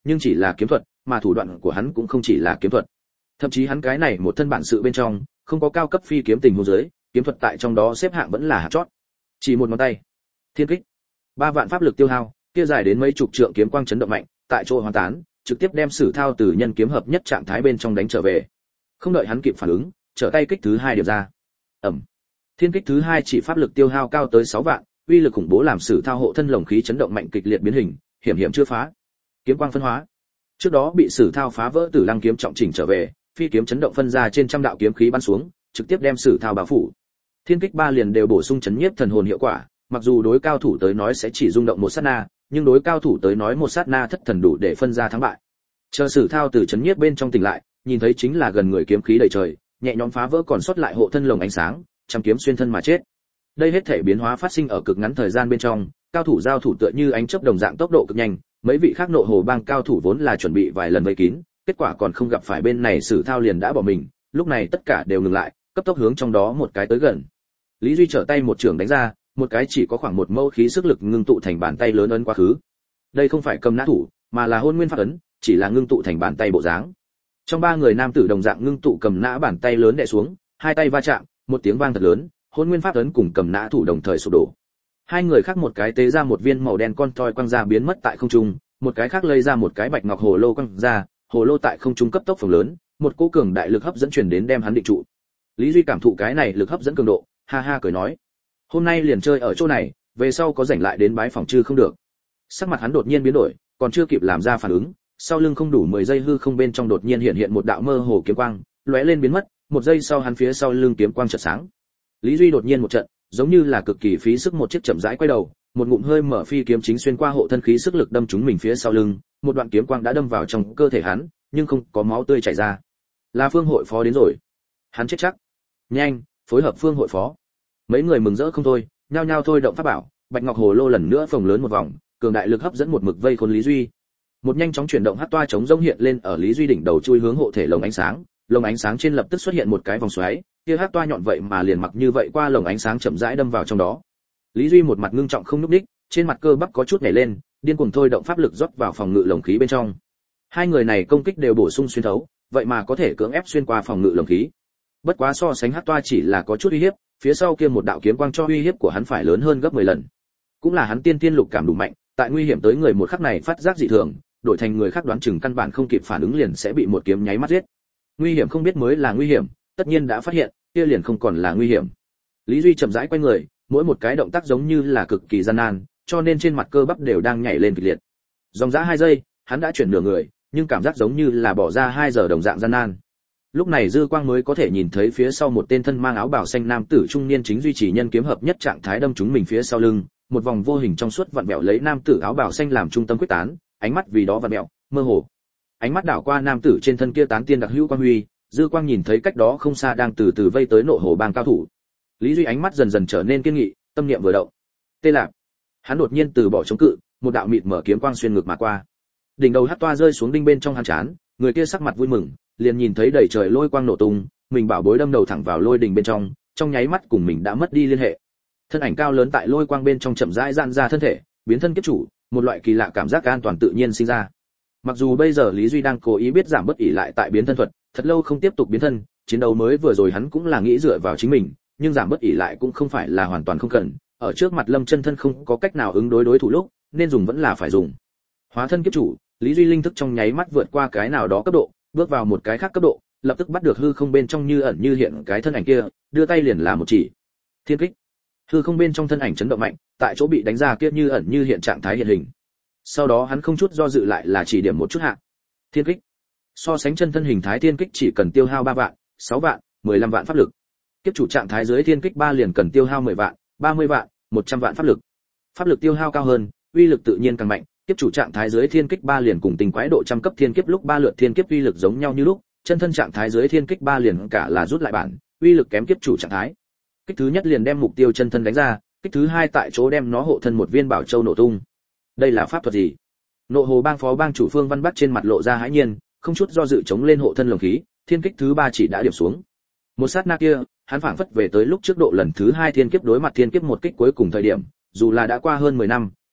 nhưng chỉ là kiếm thuật, mà thủ đoạn của hắn cũng không chỉ là kiếm thuật. Thậm chí hắn cái này một thân bản sự bên trong, không có cao cấp phi kiếm tình huống dưới, kiếm thuật tại trong đó xếp hạng vẫn là hạng chót. Chỉ một ngón tay, thiên kích, 3 vạn pháp lực tiêu hao, kia dài đến mấy chục trượng kiếm quang chấn động mạnh, tại chỗ hoàn tán, trực tiếp đem Sử Thao từ nhân kiếm hợp nhất trạng thái bên trong đánh trở về. Không đợi hắn kịp phản ứng, trở tay kích thứ 2 điệp ra. Ầm. Thiên kích thứ 2 chỉ pháp lực tiêu hao cao tới 6 vạn, uy lực khủng bố làm Sử Thao hộ thân lồng khí chấn động mạnh kịch liệt biến hình, hiểm hiểm chưa phá. Kiếm quang phân hóa. Trước đó bị Sử Thao phá vỡ Tử Lăng kiếm trọng chỉnh trở về, phi kiếm chấn động phân ra trên trăm đạo kiếm khí bắn xuống, trực tiếp đem Sử Thao bao phủ. Thiên kích 3 liền đều bổ sung chấn nhiếp thần hồn hiệu quả, mặc dù đối cao thủ tới nói sẽ chỉ rung động một sát na, nhưng đối cao thủ tới nói một sát na thất thần đủ để phân ra thắng bại. Chờ Sử Thao từ chấn nhiếp bên trong tỉnh lại, nhìn thấy chính là gần người kiếm khí đầy trời, nhẹ nhõm phá vỡ còn sót lại hộ thân lồng ánh sáng, trăm kiếm xuyên thân mà chết. Đây hết thể biến hóa phát sinh ở cực ngắn thời gian bên trong, cao thủ giao thủ tựa như ánh chớp đồng dạng tốc độ cực nhanh, mấy vị khác nộ hồ bang cao thủ vốn là chuẩn bị vài lần vây kín, kết quả còn không gặp phải bên này Sử Thao liền đã bỏ mình, lúc này tất cả đều ngừng lại, cấp tốc hướng trong đó một cái tới gần. Lý Duy trở tay một trường đánh ra, một cái chỉ có khoảng một mâu khí sức lực ngưng tụ thành bàn tay lớn ấn quá khứ. Đây không phải cầm nã thủ, mà là hôn nguyên pháp ấn, chỉ là ngưng tụ thành bàn tay bộ dáng. Trong 3 người nam tử đồng dạng ngưng tụ cầm nã bàn tay lớn đè xuống, hai tay va chạm, một tiếng vang thật lớn, hôn nguyên pháp ấn cùng cầm nã thủ đồng thời sụp đổ. Hai người khác một cái tế ra một viên màu đen con toy quăng ra biến mất tại không trung, một cái khác lấy ra một cái bạch ngọc hồ lô quăng ra, hồ lô tại không trung cấp tốc phồng lớn, một cỗ cường đại lực hấp dẫn truyền đến đem hắn định trụ. Lý Duy cảm thụ cái này lực hấp dẫn cường độ, ha ha cười nói: "Hôm nay liền chơi ở chỗ này, về sau có rảnh lại đến bái phòng chư không được." Sắc mặt hắn đột nhiên biến đổi, còn chưa kịp làm ra phản ứng, sau lưng không đủ 10 giây hư không bên trong đột nhiên hiện một đạo mơ hồ kiếm quang, lóe lên biến mất, một giây sau hắn phía sau lưng kiếm quang chợt sáng. Lý Duy đột nhiên một trận, giống như là cực kỳ phí sức một chiếc chậm rãi quay đầu, một ngụm hơi mở phi kiếm chính xuyên qua hộ thân khí sức lực đâm trúng mình phía sau lưng, một đoạn kiếm quang đã đâm vào trong cơ thể hắn, nhưng không có máu tươi chảy ra. Là Phương hội phó đến rồi. Hắn chết chắc. Nhanh, phối hợp Phương hội phó. Mấy người mừng rỡ không thôi, nhao nhao thôi động pháp bảo, bạch ngọc hồ lô lần nữa phồng lớn một vòng, cường đại lực hấp dẫn một mực vây khốn Lý Duy. Một nhanh chóng chuyển động hắc toa chống rông hiện lên ở Lý Duy đỉnh đầu chui hướng hộ thể lồng ánh sáng trên lập tức xuất hiện một cái vòng xoáy, kia hắc toa nhọn vậy mà liền mặc như vậy qua lồng ánh sáng chậm rãi đâm vào trong đó. Lý Duy một mặt ngưng trọng không nhúc nhích, trên mặt cơ bắp có chút nhảy lên, điên cuồng thôi động pháp lực rót vào phòng ngự lồng khí bên trong. Hai người này công kích đều bổ sung xuyên thấu, vậy mà có thể cưỡng ép xuyên qua phòng ngự lồng khí. Bất quá so sánh hắc toa chỉ là có chút uy hiếp, phía sau kia một đạo kiếm quang cho uy hiếp của hắn phải lớn hơn gấp 10 lần. Cũng là hắn tiên tiên lục cảm đủ mạnh, tại nguy hiểm tới người một khắc này phát giác dị thường, đổi thành người khác đoán chừng căn bản không kịp phản ứng liền sẽ bị một kiếm nháy mắt giết. Nguy hiểm không biết mới là nguy hiểm, tất nhiên đã phát hiện, kia liền không còn là nguy hiểm. Lý Duy chậm rãi quay người, mỗi một cái động tác giống như là cực kỳ gian nan, cho nên trên mặt cơ bắp đều đang nhảy lên kịch liệt. Dòng dã 2 giây, hắn đã chuyển nửa người, nhưng cảm giác giống như là bỏ ra 2 giờ đồng dạng gian nan. Lúc này dư quang mới có thể nhìn thấy phía sau một tên thân mang áo bào xanh nam tử trung niên chính duy trì nhân kiếm hợp nhất trạng thái đâm trúng mình phía sau lưng, một vòng vô hình trong suốt vặn vẹo lấy nam tử áo bào xanh làm trung tâm quyết tán, ánh mắt vì đó vặn vẹo, mơ hồ. Ánh mắt đảo qua nam tử trên thân kia tán tiên đặc hữu quang huy, dư quang nhìn thấy cách đó không xa đang từ từ vây tới nộ hồ bang cao thủ. Lý Duy ánh mắt dần dần trở nên kiên nghị, tâm niệm vừa động. Tê lạc. Hắn đột nhiên từ bỏ chống cự, một đạo mịt mở kiếm quang xuyên ngược mà qua. Đỉnh đầu hắc toa rơi xuống đinh bên trong hắn chán, người kia sắc mặt vui mừng, liền nhìn thấy đầy trời lôi quang nổ tung, mình bảo bối đâm đầu thẳng vào lôi đỉnh bên trong nháy mắt cùng mình đã mất đi liên hệ. Thân ảnh cao lớn tại lôi quang bên trong chậm rãi giãn ra thân thể, biến thân kiếp chủ, một loại kỳ lạ cảm giác an toàn tự nhiên sinh ra. Mặc dù bây giờ Lý Duy đang cố ý biết giảm bớt ỷ lại tại biến thân thuật, thật lâu không tiếp tục biến thân, chiến đấu mới vừa rồi hắn cũng là nghĩ dựa vào chính mình, nhưng giảm bớt ỷ lại cũng không phải là hoàn toàn không cần, ở trước mặt Lâm Chân Thân không có cách nào ứng đối đối thủ lúc, nên dùng vẫn là phải dùng. Hóa thân kiếp chủ, Lý Duy linh thức trong nháy mắt vượt qua cái nào đó cấp độ, bước vào một cái khác cấp độ, lập tức bắt được hư không bên trong như ẩn như hiện cái thân ảnh kia, đưa tay liền là một chỉ. Thiên kích. Hư không bên trong thân ảnh chấn động mạnh, tại chỗ bị đánh ra kia như ẩn như hiện trạng thái hiện hình. Sau đó hắn không chút do dự lại là chỉ điểm một chút hạ. Thiên kích. So sánh chân thân hình thái thiên kích chỉ cần tiêu hao 3 vạn, 6 vạn, 15 vạn pháp lực. Kiếp chủ trạng thái dưới thiên kích 3 liền cần tiêu hao 10 vạn, 30 vạn, 100 vạn pháp lực. Pháp lực tiêu hao cao hơn, uy lực tự nhiên càng mạnh. Kiếp chủ trạng thái dưới thiên kích 3 liền cùng tình quái độ trăm cấp thiên kiếp lúc 3 lượt thiên kiếp uy lực giống nhau như lúc, chân thân trạng thái dưới thiên kích 3 liền cả là rút lại bản, uy lực kém kiếp chủ trạng thái. Kích thứ nhất liền đem mục tiêu chân thân đánh ra, kích thứ hai tại chỗ đem nó hộ thân một viên bảo châu nổ tung. Đây là pháp thuật gì? Nộ hồ bang phó bang chủ Phương Văn Bắc trên mặt lộ ra hãi nhiên, không chút do dự chống lên hộ thân lồng khí, thiên kích thứ 3 chỉ đã điểm xuống. Một sát na kia, hắn phảng phất về tới lúc trước độ lần thứ 2 thiên kiếp đối mặt thiên kiếp một kích cuối cùng thời điểm, dù là đã qua hơn 10 năm,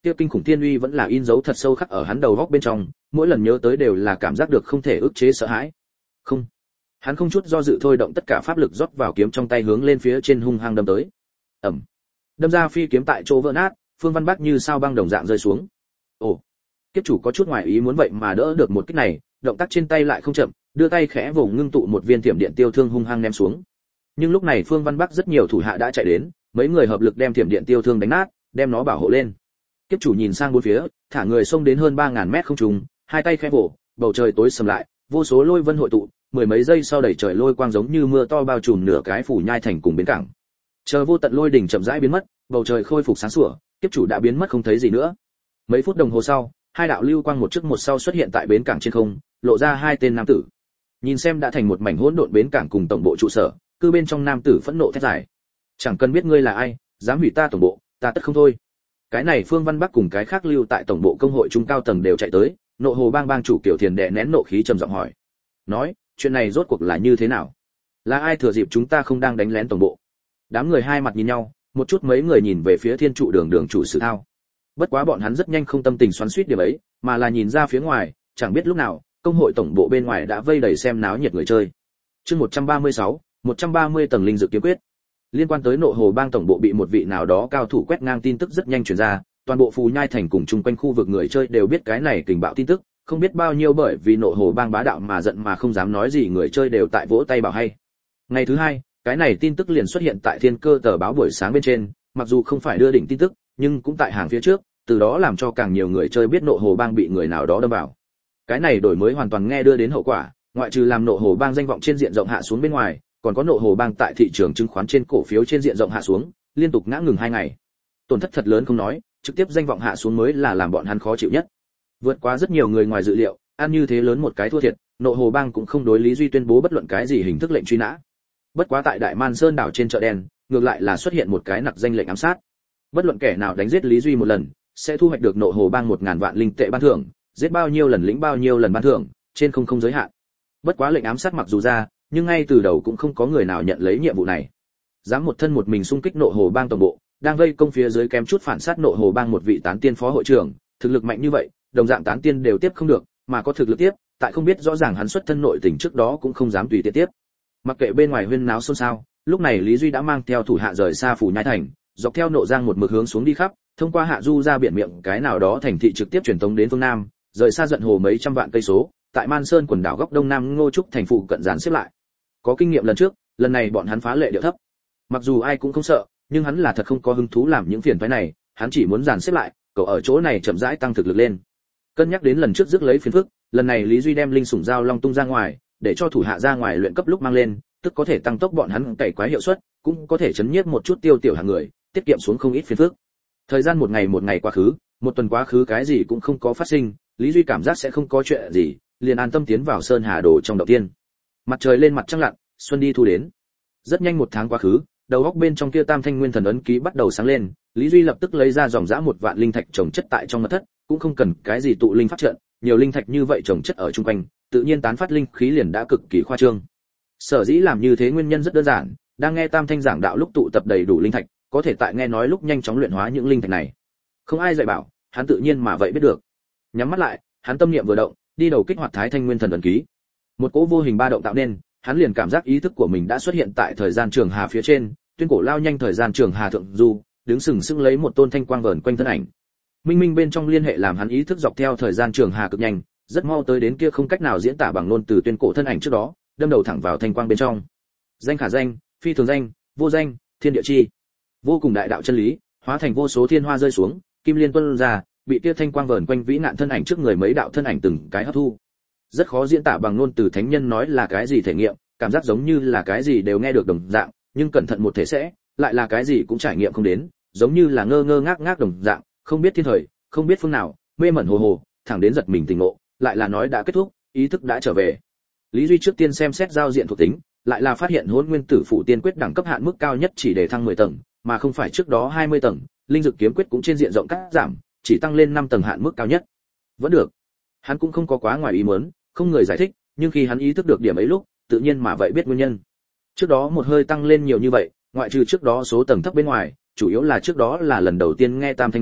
Kia kinh khủng tiên uy vẫn là in dấu thật sâu khắc ở hắn đầu góc bên trong, mỗi lần nhớ tới đều là cảm giác được không thể ức chế sợ hãi. Không, hắn không chút do dự thôi động tất cả pháp lực rót vào kiếm trong tay hướng lên phía trên hung hăng đâm tới. Ầm, đâm ra phi kiếm tại chỗ vỡ nát, Phương Văn Bắc như sao băng đồng dạng rơi xuống. Ồ, kiếp chủ có chút ngoài ý muốn vậy mà đỡ được một kích này, động tác trên tay lại không chậm, đưa tay khẽ vồ ngưng tụ một viên thiểm điện tiêu thương hung hăng ném xuống. Nhưng lúc này Phương Văn Bắc rất nhiều thủ hạ đã chạy đến, mấy người hợp lực đem thiểm điện tiêu thương đánh nát, đem nó bảo hộ lên. Kiếp chủ nhìn sang bốn phía, thả người xông đến hơn 3000 mét không trung, hai tay khẽ vồ, bầu trời tối sầm lại, vô số lôi vân hội tụ, mười mấy giây sau đẩy trời lôi quang giống như mưa to bao trùm nửa cái phủ nhai thành cùng bến cảng. Chờ vô tận lôi đỉnh chậm rãi biến mất, bầu trời khôi phục sáng sủa, kiếp chủ đã biến mất không thấy gì nữa. Mấy phút đồng hồ sau, hai đạo lưu quang một trước một sau xuất hiện tại bến cảng trên không, lộ ra hai tên nam tử. Nhìn xem đã thành một mảnh hỗn độn bến cảng cùng tổng bộ trụ sở, cư bên trong nam tử phẫn nộ thét giải. Chẳng cần biết ngươi là ai, dám hủy ta tổng bộ, ta tất không thôi. Cái này Phương Văn Bắc cùng cái khác lưu tại tổng bộ công hội trung cao tầng đều chạy tới, Nộ Hồ Bang bang chủ Kiều Thiền đè nén nộ khí trầm giọng hỏi. Nói, chuyện này rốt cuộc là như thế nào? Là ai thừa dịp chúng ta không đang đánh lén tổng bộ? Đám người hai mặt nhìn nhau, một chút mấy người nhìn về phía Thiên Trụ Đường chủ Sử Thao. Bất quá bọn hắn rất nhanh không tâm tình xoắn xuýt điểm ấy, mà là nhìn ra phía ngoài, chẳng biết lúc nào, công hội tổng bộ bên ngoài đã vây đầy xem náo nhiệt người chơi. Chương 136, 130 tầng linh dự kiếm quyết. Liên quan tới Nộ Hồ Bang tổng bộ bị một vị nào đó cao thủ quét ngang tin tức rất nhanh truyền ra, toàn bộ Phù Nhai thành cùng chung quanh khu vực người chơi đều biết cái này kình bạo tin tức, không biết bao nhiêu bởi vì Nộ Hồ Bang bá đạo mà giận mà không dám nói gì người chơi đều tại vỗ tay bảo hay. Ngày thứ hai, cái này tin tức liền xuất hiện tại Thiên Cơ tờ báo buổi sáng bên trên, mặc dù không phải đưa đỉnh tin tức, nhưng cũng tại hàng phía trước, từ đó làm cho càng nhiều người chơi biết Nộ Hồ Bang bị người nào đó đâm vào. Cái này đổi mới hoàn toàn nghe đưa đến hậu quả, ngoại trừ làm Nộ Hồ Bang danh vọng trên diện rộng hạ xuống bên ngoài, còn có Nộ Hồ Bang tại thị trường chứng khoán trên cổ phiếu trên diện rộng hạ xuống, liên tục ngã ngừng 2 ngày. Tổn thất thật lớn không nói, trực tiếp danh vọng hạ xuống mới là làm bọn hắn khó chịu nhất. Vượt quá rất nhiều người ngoài dự liệu, ăn như thế lớn một cái thua thiệt, Nộ Hồ Bang cũng không đối Lý Duy tuyên bố bất luận cái gì hình thức lệnh truy nã. Bất quá tại Đại Man Sơn đảo trên chợ đen, ngược lại là xuất hiện một cái nặc danh lệnh ám sát. Bất luận kẻ nào đánh giết Lý Duy một lần, sẽ thu hoạch được Nộ Hồ Bang 1000 vạn linh tệ ban thưởng, giết bao nhiêu lần lĩnh bao nhiêu lần ban thưởng, trên không giới hạn. Bất quá lệnh ám sát mặc dù ra, nhưng ngay từ đầu cũng không có người nào nhận lấy nhiệm vụ này. Dám một thân một mình xung kích Nộ Hồ Bang tổng bộ, đang vây công phía dưới kém chút phản sát Nộ Hồ Bang một vị tán tiên phó hội trưởng, thực lực mạnh như vậy, đồng dạng tán tiên đều tiếp không được, mà có thực lực tiếp, tại không biết rõ ràng hắn xuất thân nội tình trước đó cũng không dám tùy tiện tiếp. Mặc kệ bên ngoài huyên náo xôn xao, lúc này Lý Duy đã mang theo thủ hạ rời xa Phủ Nhai thành, dọc theo Nộ Giang một mực hướng xuống đi khắp, thông qua hạ du ra biển miệng cái nào đó thành thị trực tiếp truyền tống đến phương nam, rời xa giận hồ mấy trăm vạn cây số, tại Man Sơn quần đảo góc đông nam Ngô Trúc thành phụ cận dàn xếp lại. Có kinh nghiệm lần trước, lần này bọn hắn phá lệ điệu thấp. Mặc dù ai cũng không sợ, nhưng hắn là thật không có hứng thú làm những phiền toái này, hắn chỉ muốn dàn xếp lại, cậu ở chỗ này chậm rãi tăng thực lực lên. Cân nhắc đến lần trước rước lấy phiền phức, lần này Lý Duy đem linh sủng giao long tung ra ngoài, để cho thủ hạ ra ngoài luyện cấp lúc mang lên, tức có thể tăng tốc bọn hắn cày quái hiệu suất, cũng có thể chấn nhiếp một chút tiêu tiểu hạng người, tiết kiệm xuống không ít phiền phức. Thời gian một ngày quá khứ, một tuần quá khứ cái gì cũng không có phát sinh, Lý Duy cảm giác sẽ không có chuyện gì, liền an tâm tiến vào Sơn Hà Đồ trong động tiên. Mặt trời lên mặt trăng lặn, xuân đi thu đến. Rất nhanh một tháng quá khứ, đầu góc bên trong kia Tam Thanh Nguyên Thần ấn ký bắt đầu sáng lên, Lý Duy lập tức lấy ra dòng dã 1 vạn linh thạch trồng chất tại trong mật thất, cũng không cần cái gì tụ linh pháp trận, nhiều linh thạch như vậy trồng chất ở chung quanh, tự nhiên tán phát linh khí liền đã cực kỳ khoa trương. Sở dĩ làm như thế nguyên nhân rất đơn giản, đang nghe Tam Thanh giảng đạo lúc tụ tập đầy đủ linh thạch, có thể tại nghe nói lúc nhanh chóng luyện hóa những linh thạch này. Không ai dạy bảo, hắn tự nhiên mà vậy biết được. Nhắm mắt lại, hắn tâm niệm vừa động, đi đầu kích hoạt Thái Thanh Nguyên Thần ấn ký. Một cỗ vô hình ba động tạo nên, hắn liền cảm giác ý thức của mình đã xuất hiện tại thời gian trường hà phía trên, tuyên cổ lao nhanh thời gian trường hà thượng du, đứng sừng sững lấy một tôn thanh quang vờn quanh thân ảnh. Minh minh bên trong liên hệ làm hắn ý thức dọc theo thời gian trường hà cực nhanh, rất mau tới đến kia không cách nào diễn tả bằng ngôn từ tuyên cổ thân ảnh trước đó, đâm đầu thẳng vào thanh quang bên trong. Danh khả danh, phi thường danh, vô danh, thiên địa chi. Vô cùng đại đạo chân lý, hóa thành vô số thiên hoa rơi xuống, kim liên tuôn ra, bị kia thanh quang vờn quanh vĩ nạn thân ảnh trước người mấy đạo thân ảnh từng cái hấp thu. Rất khó diễn tả bằng ngôn từ thánh nhân nói là cái gì thể nghiệm, cảm giác giống như là cái gì đều nghe được đồng dạng, nhưng cẩn thận một thể sẽ, lại là cái gì cũng trải nghiệm không đến, giống như là ngơ ngơ ngác ngác đồng dạng, không biết thiên thời, không biết phương nào, mê mẩn hồ hồ, thẳng đến giật mình tỉnh ngộ, lại là nói đã kết thúc, ý thức đã trở về. Lý Duy trước tiên xem xét giao diện thuộc tính, lại là phát hiện Hỗn Nguyên Tử Phụ Tiên Quyết đẳng cấp hạn mức cao nhất chỉ để thăng 10 tầng, mà không phải trước đó 20 tầng, linh dược kiếm quyết cũng trên diện rộng cắt giảm, chỉ tăng lên 5 tầng hạn mức cao nhất. Vẫn được. Hắn cũng không có quá ngoài ý muốn, không người giải thích, nhưng khi hắn ý thức được điểm ấy lúc, tự nhiên mà vậy biết nguyên nhân. Trước đó một hơi tăng lên nhiều như vậy, ngoại trừ trước đó số tầng thấp bên ngoài, chủ yếu là trước đó là lần đầu tiên nghe Tam Thanh nói,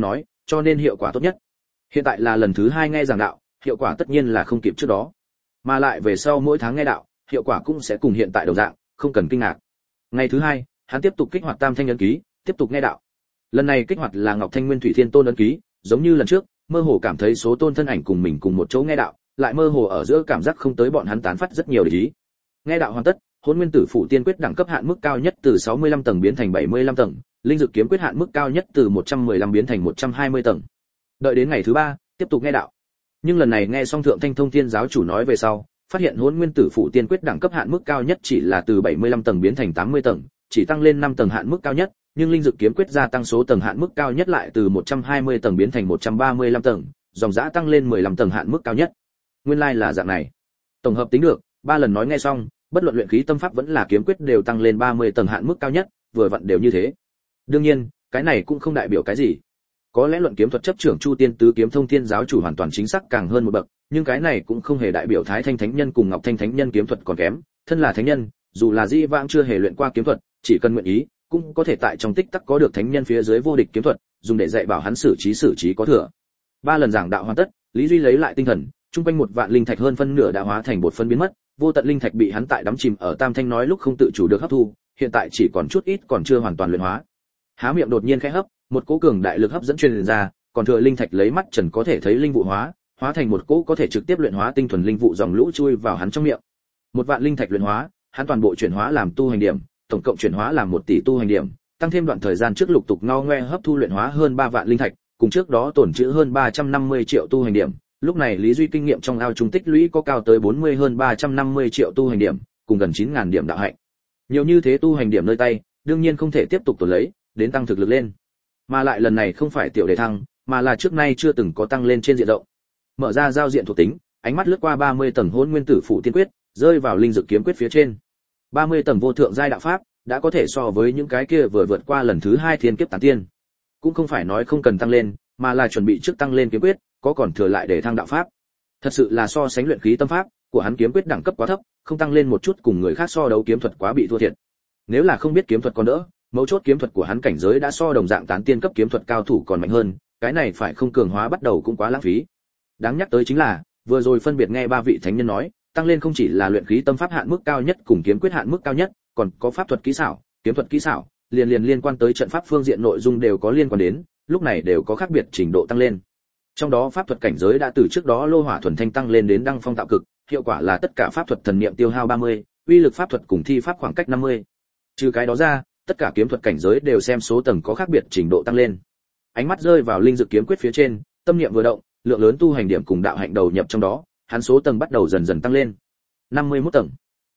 cho nên hiệu quả tốt nhất. Hiện tại là lần thứ 2 nghe giảng đạo, hiệu quả tất nhiên là không kịp trước đó. Mà lại về sau mỗi tháng nghe đạo, hiệu quả cũng sẽ cùng hiện tại đồng dạng, không cần kinh ngạc. Ngày thứ 2, hắn tiếp tục kích hoạt Tam Thanh ấn ký, tiếp tục nghe đạo. Lần này kích hoạt là Ngọc Thanh Nguyên Thủy Thiên Tôn ấn ký, giống như lần trước, mơ hồ cảm thấy số tôn thân ảnh cùng mình cùng một chỗ nghe đạo, lại mơ hồ ở giữa cảm giác không tới bọn hắn tán phát rất nhiều để ý. Nghe đạo hoàn tất, Hỗn Nguyên Tử Phủ Tiên Quyết đẳng cấp hạn mức cao nhất từ 65 tầng biến thành 75 tầng, Linh Dực Kiếm Quyết hạn mức cao nhất từ 115 biến thành 120 tầng. Đợi đến ngày thứ 3, tiếp tục nghe đạo. Nhưng lần này nghe xong Thượng Thanh Thông Thiên giáo chủ nói về sau, phát hiện Hỗn Nguyên Tử Phủ Tiên Quyết đẳng cấp hạn mức cao nhất chỉ là từ 75 tầng biến thành 80 tầng, chỉ tăng lên 5 tầng hạn mức cao nhất, nhưng Linh Dực Kiếm Quyết gia tăng số tầng hạn mức cao nhất lại từ 120 tầng biến thành 135 tầng, dòng dã tăng lên 15 tầng hạn mức cao nhất. Nguyên lai là dạng này. Tổng hợp tính được, 3 lần nói nghe xong, bất luận luyện khí tâm pháp vẫn là kiếm quyết đều tăng lên 30 tầng hạn mức cao nhất, vừa vặn đều như thế. Đương nhiên, cái này cũng không đại biểu cái gì. Có lẽ luận kiếm thuật chấp trưởng Chu Tiên Tứ Kiếm Thông Thiên giáo chủ hoàn toàn chính xác càng hơn một bậc, nhưng cái này cũng không hề đại biểu Thái Thanh Thánh Nhân cùng Ngọc Thanh Thánh Nhân kiếm thuật còn kém, thân là thánh nhân, dù là dĩ vãng chưa hề luyện qua kiếm thuật, chỉ cần nguyện ý, cũng có thể tại trong tích tắc có được thánh nhân phía dưới vô địch kiếm thuật, dùng để dạy bảo hắn xử trí có thừa. 3 lần giảng đạo hoàn tất, Lý Duy lấy lại tinh thần, trung quanh 1 vạn linh thạch hơn phân nửa đã hóa thành bột phân biến mất, vô tận linh thạch bị hắn tại đắm chìm ở Tam Thanh nói lúc không tự chủ được hấp thu, hiện tại chỉ còn chút ít còn chưa hoàn toàn luyện hóa. Há miệng đột nhiên khẽ hấp, một cỗ cường đại lực hấp dẫn truyền ra, còn thừa linh thạch lấy mắt trần có thể thấy linh vụ hóa thành một cỗ có thể trực tiếp luyện hóa tinh thuần linh vụ dòng lũ chui vào hắn trong miệng. 1 vạn linh thạch luyện hóa, hắn toàn bộ chuyển hóa làm tu hành điểm, tổng cộng chuyển hóa làm 1 tỷ tu hành điểm, tăng thêm đoạn thời gian trước lục tục ngao ngoe hấp thu luyện hóa hơn 3 vạn linh thạch, cùng trước đó tổn trữ hơn 350 triệu tu hành điểm. Lúc này Lý Duy kinh nghiệm trong ao trung tích lũy có cao tới 40 hơn 350 triệu tu hành điểm, cùng gần 9000 điểm đạo hạnh. Nhiều như thế tu hành điểm nơi tay, đương nhiên không thể tiếp tục tồn lấy, đến tăng thực lực lên. Mà lại lần này không phải tiểu đề thăng, mà là trước nay chưa từng có tăng lên trên diện rộng. Mở ra giao diện thuộc tính, ánh mắt lướt qua 30 tầng Hỗn Nguyên Tử Phủ Tiên Quyết, rơi vào Linh Dực Kiếm Quyết phía trên. 30 tầng vô thượng giai đạo pháp, đã có thể so với những cái kia vừa vượt qua lần thứ 2 thiên kiếp tán tiên. Cũng không phải nói không cần tăng lên, mà là chuẩn bị trước tăng lên kiếm quyết, có còn thừa lại để thăng đạo pháp. Thật sự là so sánh luyện khí tâm pháp của hắn kiếm quyết đẳng cấp quá thấp, không tăng lên một chút cùng người khác so đấu kiếm thuật quá bị thua thiệt. Nếu là không biết kiếm thuật còn đỡ, mấu chốt kiếm thuật của hắn cảnh giới đã so đồng dạng tán tiên cấp kiếm thuật cao thủ còn mạnh hơn, cái này phải không cường hóa bắt đầu cũng quá lãng phí. Đáng nhắc tới chính là, vừa rồi phân biệt nghe 3 vị thánh nhân nói, tăng lên không chỉ là luyện khí tâm pháp hạn mức cao nhất cùng kiếm quyết hạn mức cao nhất, còn có pháp thuật kỹ xảo, kiếm thuật kỹ xảo, liên quan tới trận pháp phương diện nội dung đều có liên quan đến, lúc này đều có khác biệt trình độ tăng lên. Trong đó pháp thuật cảnh giới đã từ trước đó lô hỏa thuần thanh tăng lên đến đăng phong tạo cực, hiệu quả là tất cả pháp thuật thần niệm tiêu hao 30, uy lực pháp thuật cùng thi pháp khoảng cách 50. Trừ cái đó ra, tất cả kiếm thuật cảnh giới đều xem số tầng có khác biệt trình độ tăng lên. Ánh mắt rơi vào Linh Dực Kiếm Quyết phía trên, tâm niệm vừa động, lượng lớn tu hành điểm cùng đạo hạnh đầu nhập trong đó, hắn số tầng bắt đầu dần dần tăng lên. 51 tầng,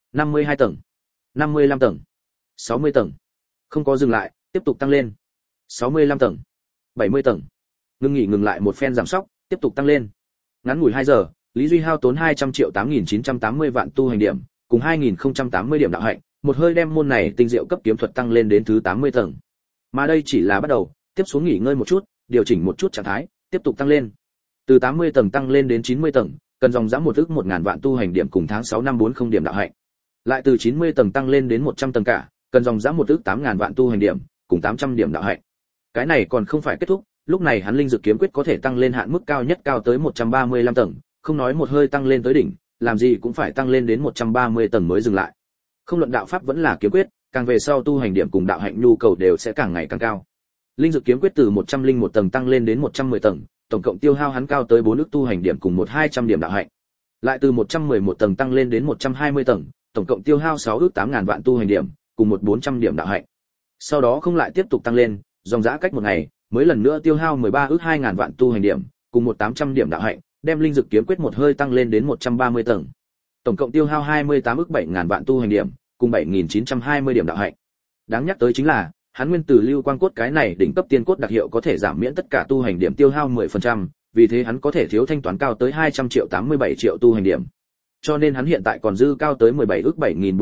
52 tầng, 55 tầng, 60 tầng. Không có dừng lại, tiếp tục tăng lên. 65 tầng, 70 tầng. Ngừng lại một phen giảm sóc, tiếp tục tăng lên. Ngắn ngủi 2 giờ, Lý Duy hao tốn 200.8980 vạn tu hành điểm, cùng 2080 điểm đạo hạnh, một hơi đem môn này tinh diệu cấp kiếm thuật tăng lên đến thứ 80 tầng. Mà đây chỉ là bắt đầu, tiếp xuống nghỉ ngơi một chút, điều chỉnh một chút trạng thái, tiếp tục tăng lên. Từ 80 tầng tăng lên đến 90 tầng, cần dòng dã 1000 vạn tu hành điểm cùng tháng 6 năm 40 điểm đạo hạnh. Lại từ 90 tầng tăng lên đến 100 tầng cả, cần dòng dã 8000 vạn tu hành điểm cùng 800 điểm đạo hạnh. Cái này còn không phải kết thúc, lúc này hắn Linh Dực Kiếm Quyết có thể tăng lên hạn mức cao nhất cao tới 135 tầng, không nói một hơi tăng lên tới đỉnh, làm gì cũng phải tăng lên đến 130 tầng mới dừng lại. Không luận đạo pháp vẫn là kiếm quyết, càng về sau tu hành điểm cùng đạo hạnh nhu cầu đều sẽ càng ngày càng cao. Linh Dực Kiếm Quyết từ 101 tầng tăng lên đến 110 tầng, tổng cộng tiêu hao hắn cao tới 4 ức tu hành điểm cùng 200 điểm đạo hạnh. Lại từ 111 tầng tăng lên đến 120 tầng, tổng cộng tiêu hao 6 ức 8000 vạn tu hành điểm, cùng 400 điểm đạo hạnh. Sau đó không lại tiếp tục tăng lên, dòng dã cách một ngày, mới lần nữa tiêu hao 13 ức 2000 vạn tu hành điểm, cùng 800 điểm đạo hạnh, đem Linh Dực Kiếm Quyết một hơi tăng lên đến 130 tầng. Tổng cộng tiêu hao 28 ức 7000 vạn tu hành điểm, cùng 7920 điểm đạo hạnh. Đáng nhắc tới chính là, hắn nguyên tử lưu quang cốt cái này đỉnh cấp tiên cốt đặc hiệu có thể giảm miễn tất cả tu hành điểm tiêu hao 10%, vì thế hắn có thể thiếu thanh toán cao tới 200 triệu 87 triệu tu hành điểm. Cho nên hắn hiện tại còn dư cao tới 17 ức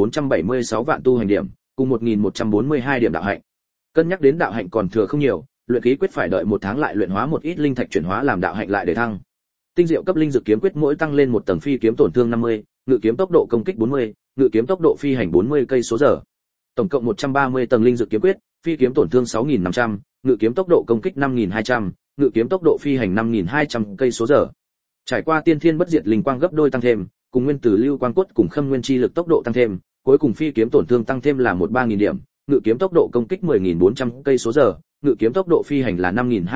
7476 vạn tu hành điểm, cùng 1142 điểm đạo hạnh. Cân nhắc đến đạo hạnh còn thừa không nhiều, luyện khí quyết phải đợi 1 tháng lại luyện hóa một ít linh thạch chuyển hóa làm đạo hạnh lại để thăng. Tinh diệu cấp Linh Dực Kiếm Quyết mỗi tăng lên 1 tầng phi kiếm tổn thương 50, ngự kiếm tốc độ công kích 40, ngự kiếm tốc độ phi hành 40 cây số giờ. Tổng cộng 130 tầng Linh Dực Kiếm Quyết, phi kiếm tổn thương 6500, ngự kiếm tốc độ công kích 5200, ngự kiếm tốc độ phi hành 5200 cây số giờ. Trải qua tiên thiên bất diệt linh quang gấp đôi tăng thêm, cùng nguyên tử lưu quang cốt cùng khâm nguyên chi lực tốc độ tăng thêm, cuối cùng phi kiếm tổn thương tăng thêm là 3000 điểm, ngự kiếm tốc độ công kích 10400 cây số giờ, ngự kiếm tốc độ phi hành là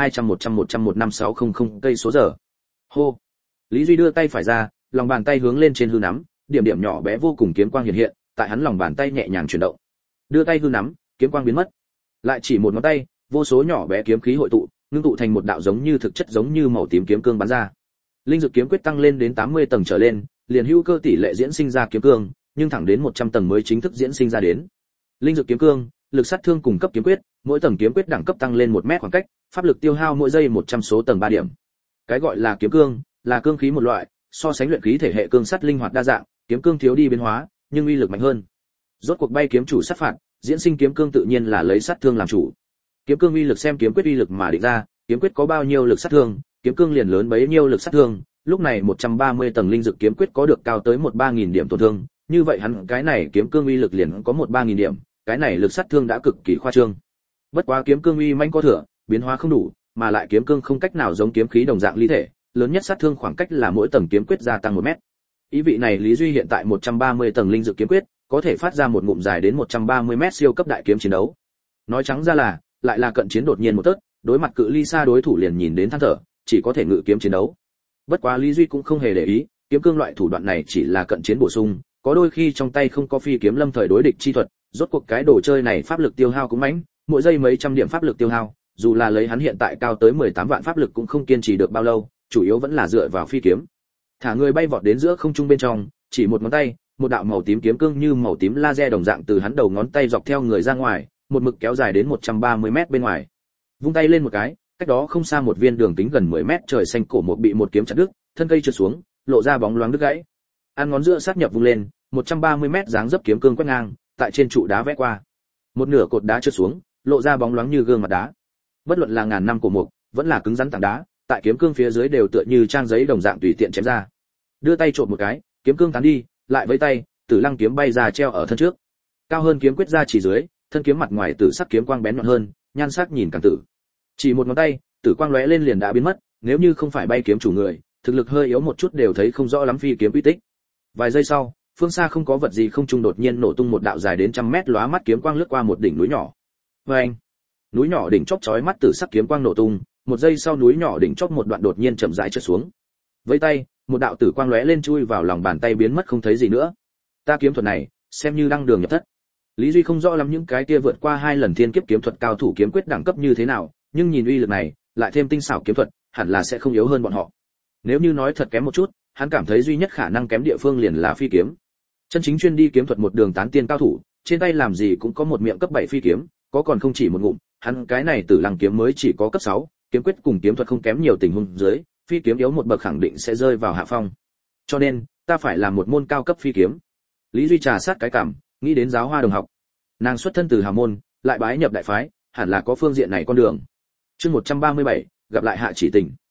5200 cây số giờ. Hô. Lý Duy đưa tay phải ra, lòng bàn tay hướng lên trên hư nắm, điểm điểm nhỏ bé vô cùng kiếm quang hiện hiện, tại hắn lòng bàn tay nhẹ nhàng chuyển động. Đưa tay hư nắm, kiếm quang biến mất. Lại chỉ một ngón tay, vô số nhỏ bé kiếm khí hội tụ, ngưng tụ thành một đạo giống như thực chất giống như màu tím kiếm cương bắn ra. Linh dược kiếm quyết tăng lên đến 80 tầng trở lên, liền hữu cơ tỷ lệ diễn sinh ra kiếm cương, nhưng thẳng đến 100 tầng mới chính thức diễn sinh ra đến. Linh dược kiếm cương, lực sát thương cùng cấp kiếm quyết, mỗi tầng kiếm quyết đẳng cấp tăng lên 1 mét khoảng cách, pháp lực tiêu hao mỗi giây 100 số tầng 3 điểm. Cái gọi là kiếm cương, là cương khí một loại, so sánh luyện khí thể hệ cương sắt linh hoạt đa dạng, kiếm cương thiếu đi biến hóa, nhưng uy lực mạnh hơn. Rốt cuộc bay kiếm chủ sát phạt, diễn sinh kiếm cương tự nhiên là lấy sát thương làm chủ. Kiếm cương uy lực xem kiếm quyết uy lực mà định ra, kiếm quyết có bao nhiêu lực sát thương, kiếm cương liền lớn bấy nhiêu lực sát thương. Lúc này 130 tầng linh dược kiếm quyết có được cao tới 13000 điểm tổn thương, như vậy hắn cái này kiếm cương uy lực liền có 13000 điểm, cái này lực sát thương đã cực kỳ khoa trương. Bất quá kiếm cương uy manh có thừa, biến hóa không đủ, mà lại kiếm cương không cách nào giống kiếm khí đồng dạng ly thể, lớn nhất sát thương khoảng cách là mỗi tầng kiếm quyết gia tăng 1 mét. Ý vị này Lý Duy hiện tại 130 tầng linh dược kiếm quyết, có thể phát ra một ngụm dài đến 130 mét siêu cấp đại kiếm chiến đấu. Nói trắng ra là, lại là cận chiến đột nhiên một tớt, đối mặt cự ly xa đối thủ liền nhìn đến than thở, chỉ có thể ngự kiếm chiến đấu. Bất quá Lý Duy cũng không hề để ý, kiếm cương loại thủ đoạn này chỉ là cận chiến bổ sung, có đôi khi trong tay không có phi kiếm lâm thời đối địch chi thuật, rốt cuộc cái đồ chơi này pháp lực tiêu hao cũng mãnh, mỗi giây mấy trăm điểm pháp lực tiêu hao, dù là lấy hắn hiện tại cao tới 18 vạn pháp lực cũng không kiên trì được bao lâu, chủ yếu vẫn là dựa vào phi kiếm. Thả người bay vọt đến giữa không trung bên trong, chỉ một ngón tay, một đạo màu tím kiếm cương như màu tím laser đồng dạng từ hắn đầu ngón tay dọc theo người ra ngoài, một mực kéo dài đến 130 mét bên ngoài. Vung tay lên một cái, cách đó không xa một viên đường kính gần 10 mét trời xanh cổ một bị một kiếm chặt đứt, thân cây trượt xuống, lộ ra bóng loáng đứt gãy. Ăn ngón giữa sát nhập vung lên, 130 mét dáng dấp kiếm cương quét ngang, tại trên trụ đá vẽ qua. Một nửa cột đá trượt xuống, lộ ra bóng loáng như gương mặt đá. Bất luận là ngàn năm cổ mục, vẫn là cứng rắn tảng đá, tại kiếm cương phía dưới đều tựa như trang giấy đồng dạng tùy tiện chém ra. Đưa tay trộn một cái, kiếm cương tán đi, lại với tay, Tử Lăng kiếm bay ra treo ở thân trước. Cao hơn kiếm quyết ra chỉ dưới, thân kiếm mặt ngoài tử sắc kiếm quang bén nhọn hơn, nhan sắc nhìn càng tử. Chỉ một ngón tay, tử quang lóe lên liền đã biến mất, nếu như không phải bay kiếm chủ người, thực lực hơi yếu một chút đều thấy không rõ lắm phi kiếm uy tích. Vài giây sau, phương xa không có vật gì không trung đột nhiên nổ tung một đạo dài đến 100 mét lóa mắt kiếm quang lướt qua một đỉnh núi nhỏ. Oeng! Núi nhỏ đỉnh chóp chói mắt tử sắc kiếm quang nổ tung, một giây sau núi nhỏ đỉnh chóp một đoạn đột nhiên chậm rãi trượt xuống. Với tay, một đạo tử quang lóe lên chui vào lòng bàn tay biến mất không thấy gì nữa. Ta kiếm thuật này, xem như đăng đường nhập thất. Lý Duy không rõ lắm những cái kia vượt qua 2 lần thiên kiếp kiếm thuật cao thủ kiếm quyết đẳng cấp như thế nào, nhưng nhìn uy lực này, lại thêm tinh xảo kiếm thuật, hẳn là sẽ không yếu hơn bọn họ. Nếu như nói thật kém một chút, hắn cảm thấy duy nhất khả năng kém địa phương liền là phi kiếm. Chân chính chuyên đi kiếm thuật một đường tán tiên cao thủ, trên tay làm gì cũng có một miệng cấp 7 phi kiếm, có còn không chỉ một ngụm, hắn cái này Tử Lăng kiếm mới chỉ có cấp 6, kiếm quyết cùng kiếm thuật không kém nhiều tình huống dưới, phi kiếm yếu một bậc khẳng định sẽ rơi vào hạ phong. Cho nên, ta phải làm một môn cao cấp phi kiếm. Lý Duy trà sát cái cảm, nghĩ đến Giáo Hoa đồng học. Nàng xuất thân từ hào môn, lại bái nhập đại phái, hẳn là có phương diện này con đường. Chương 137, gặp lại Hạ Chỉ Tình.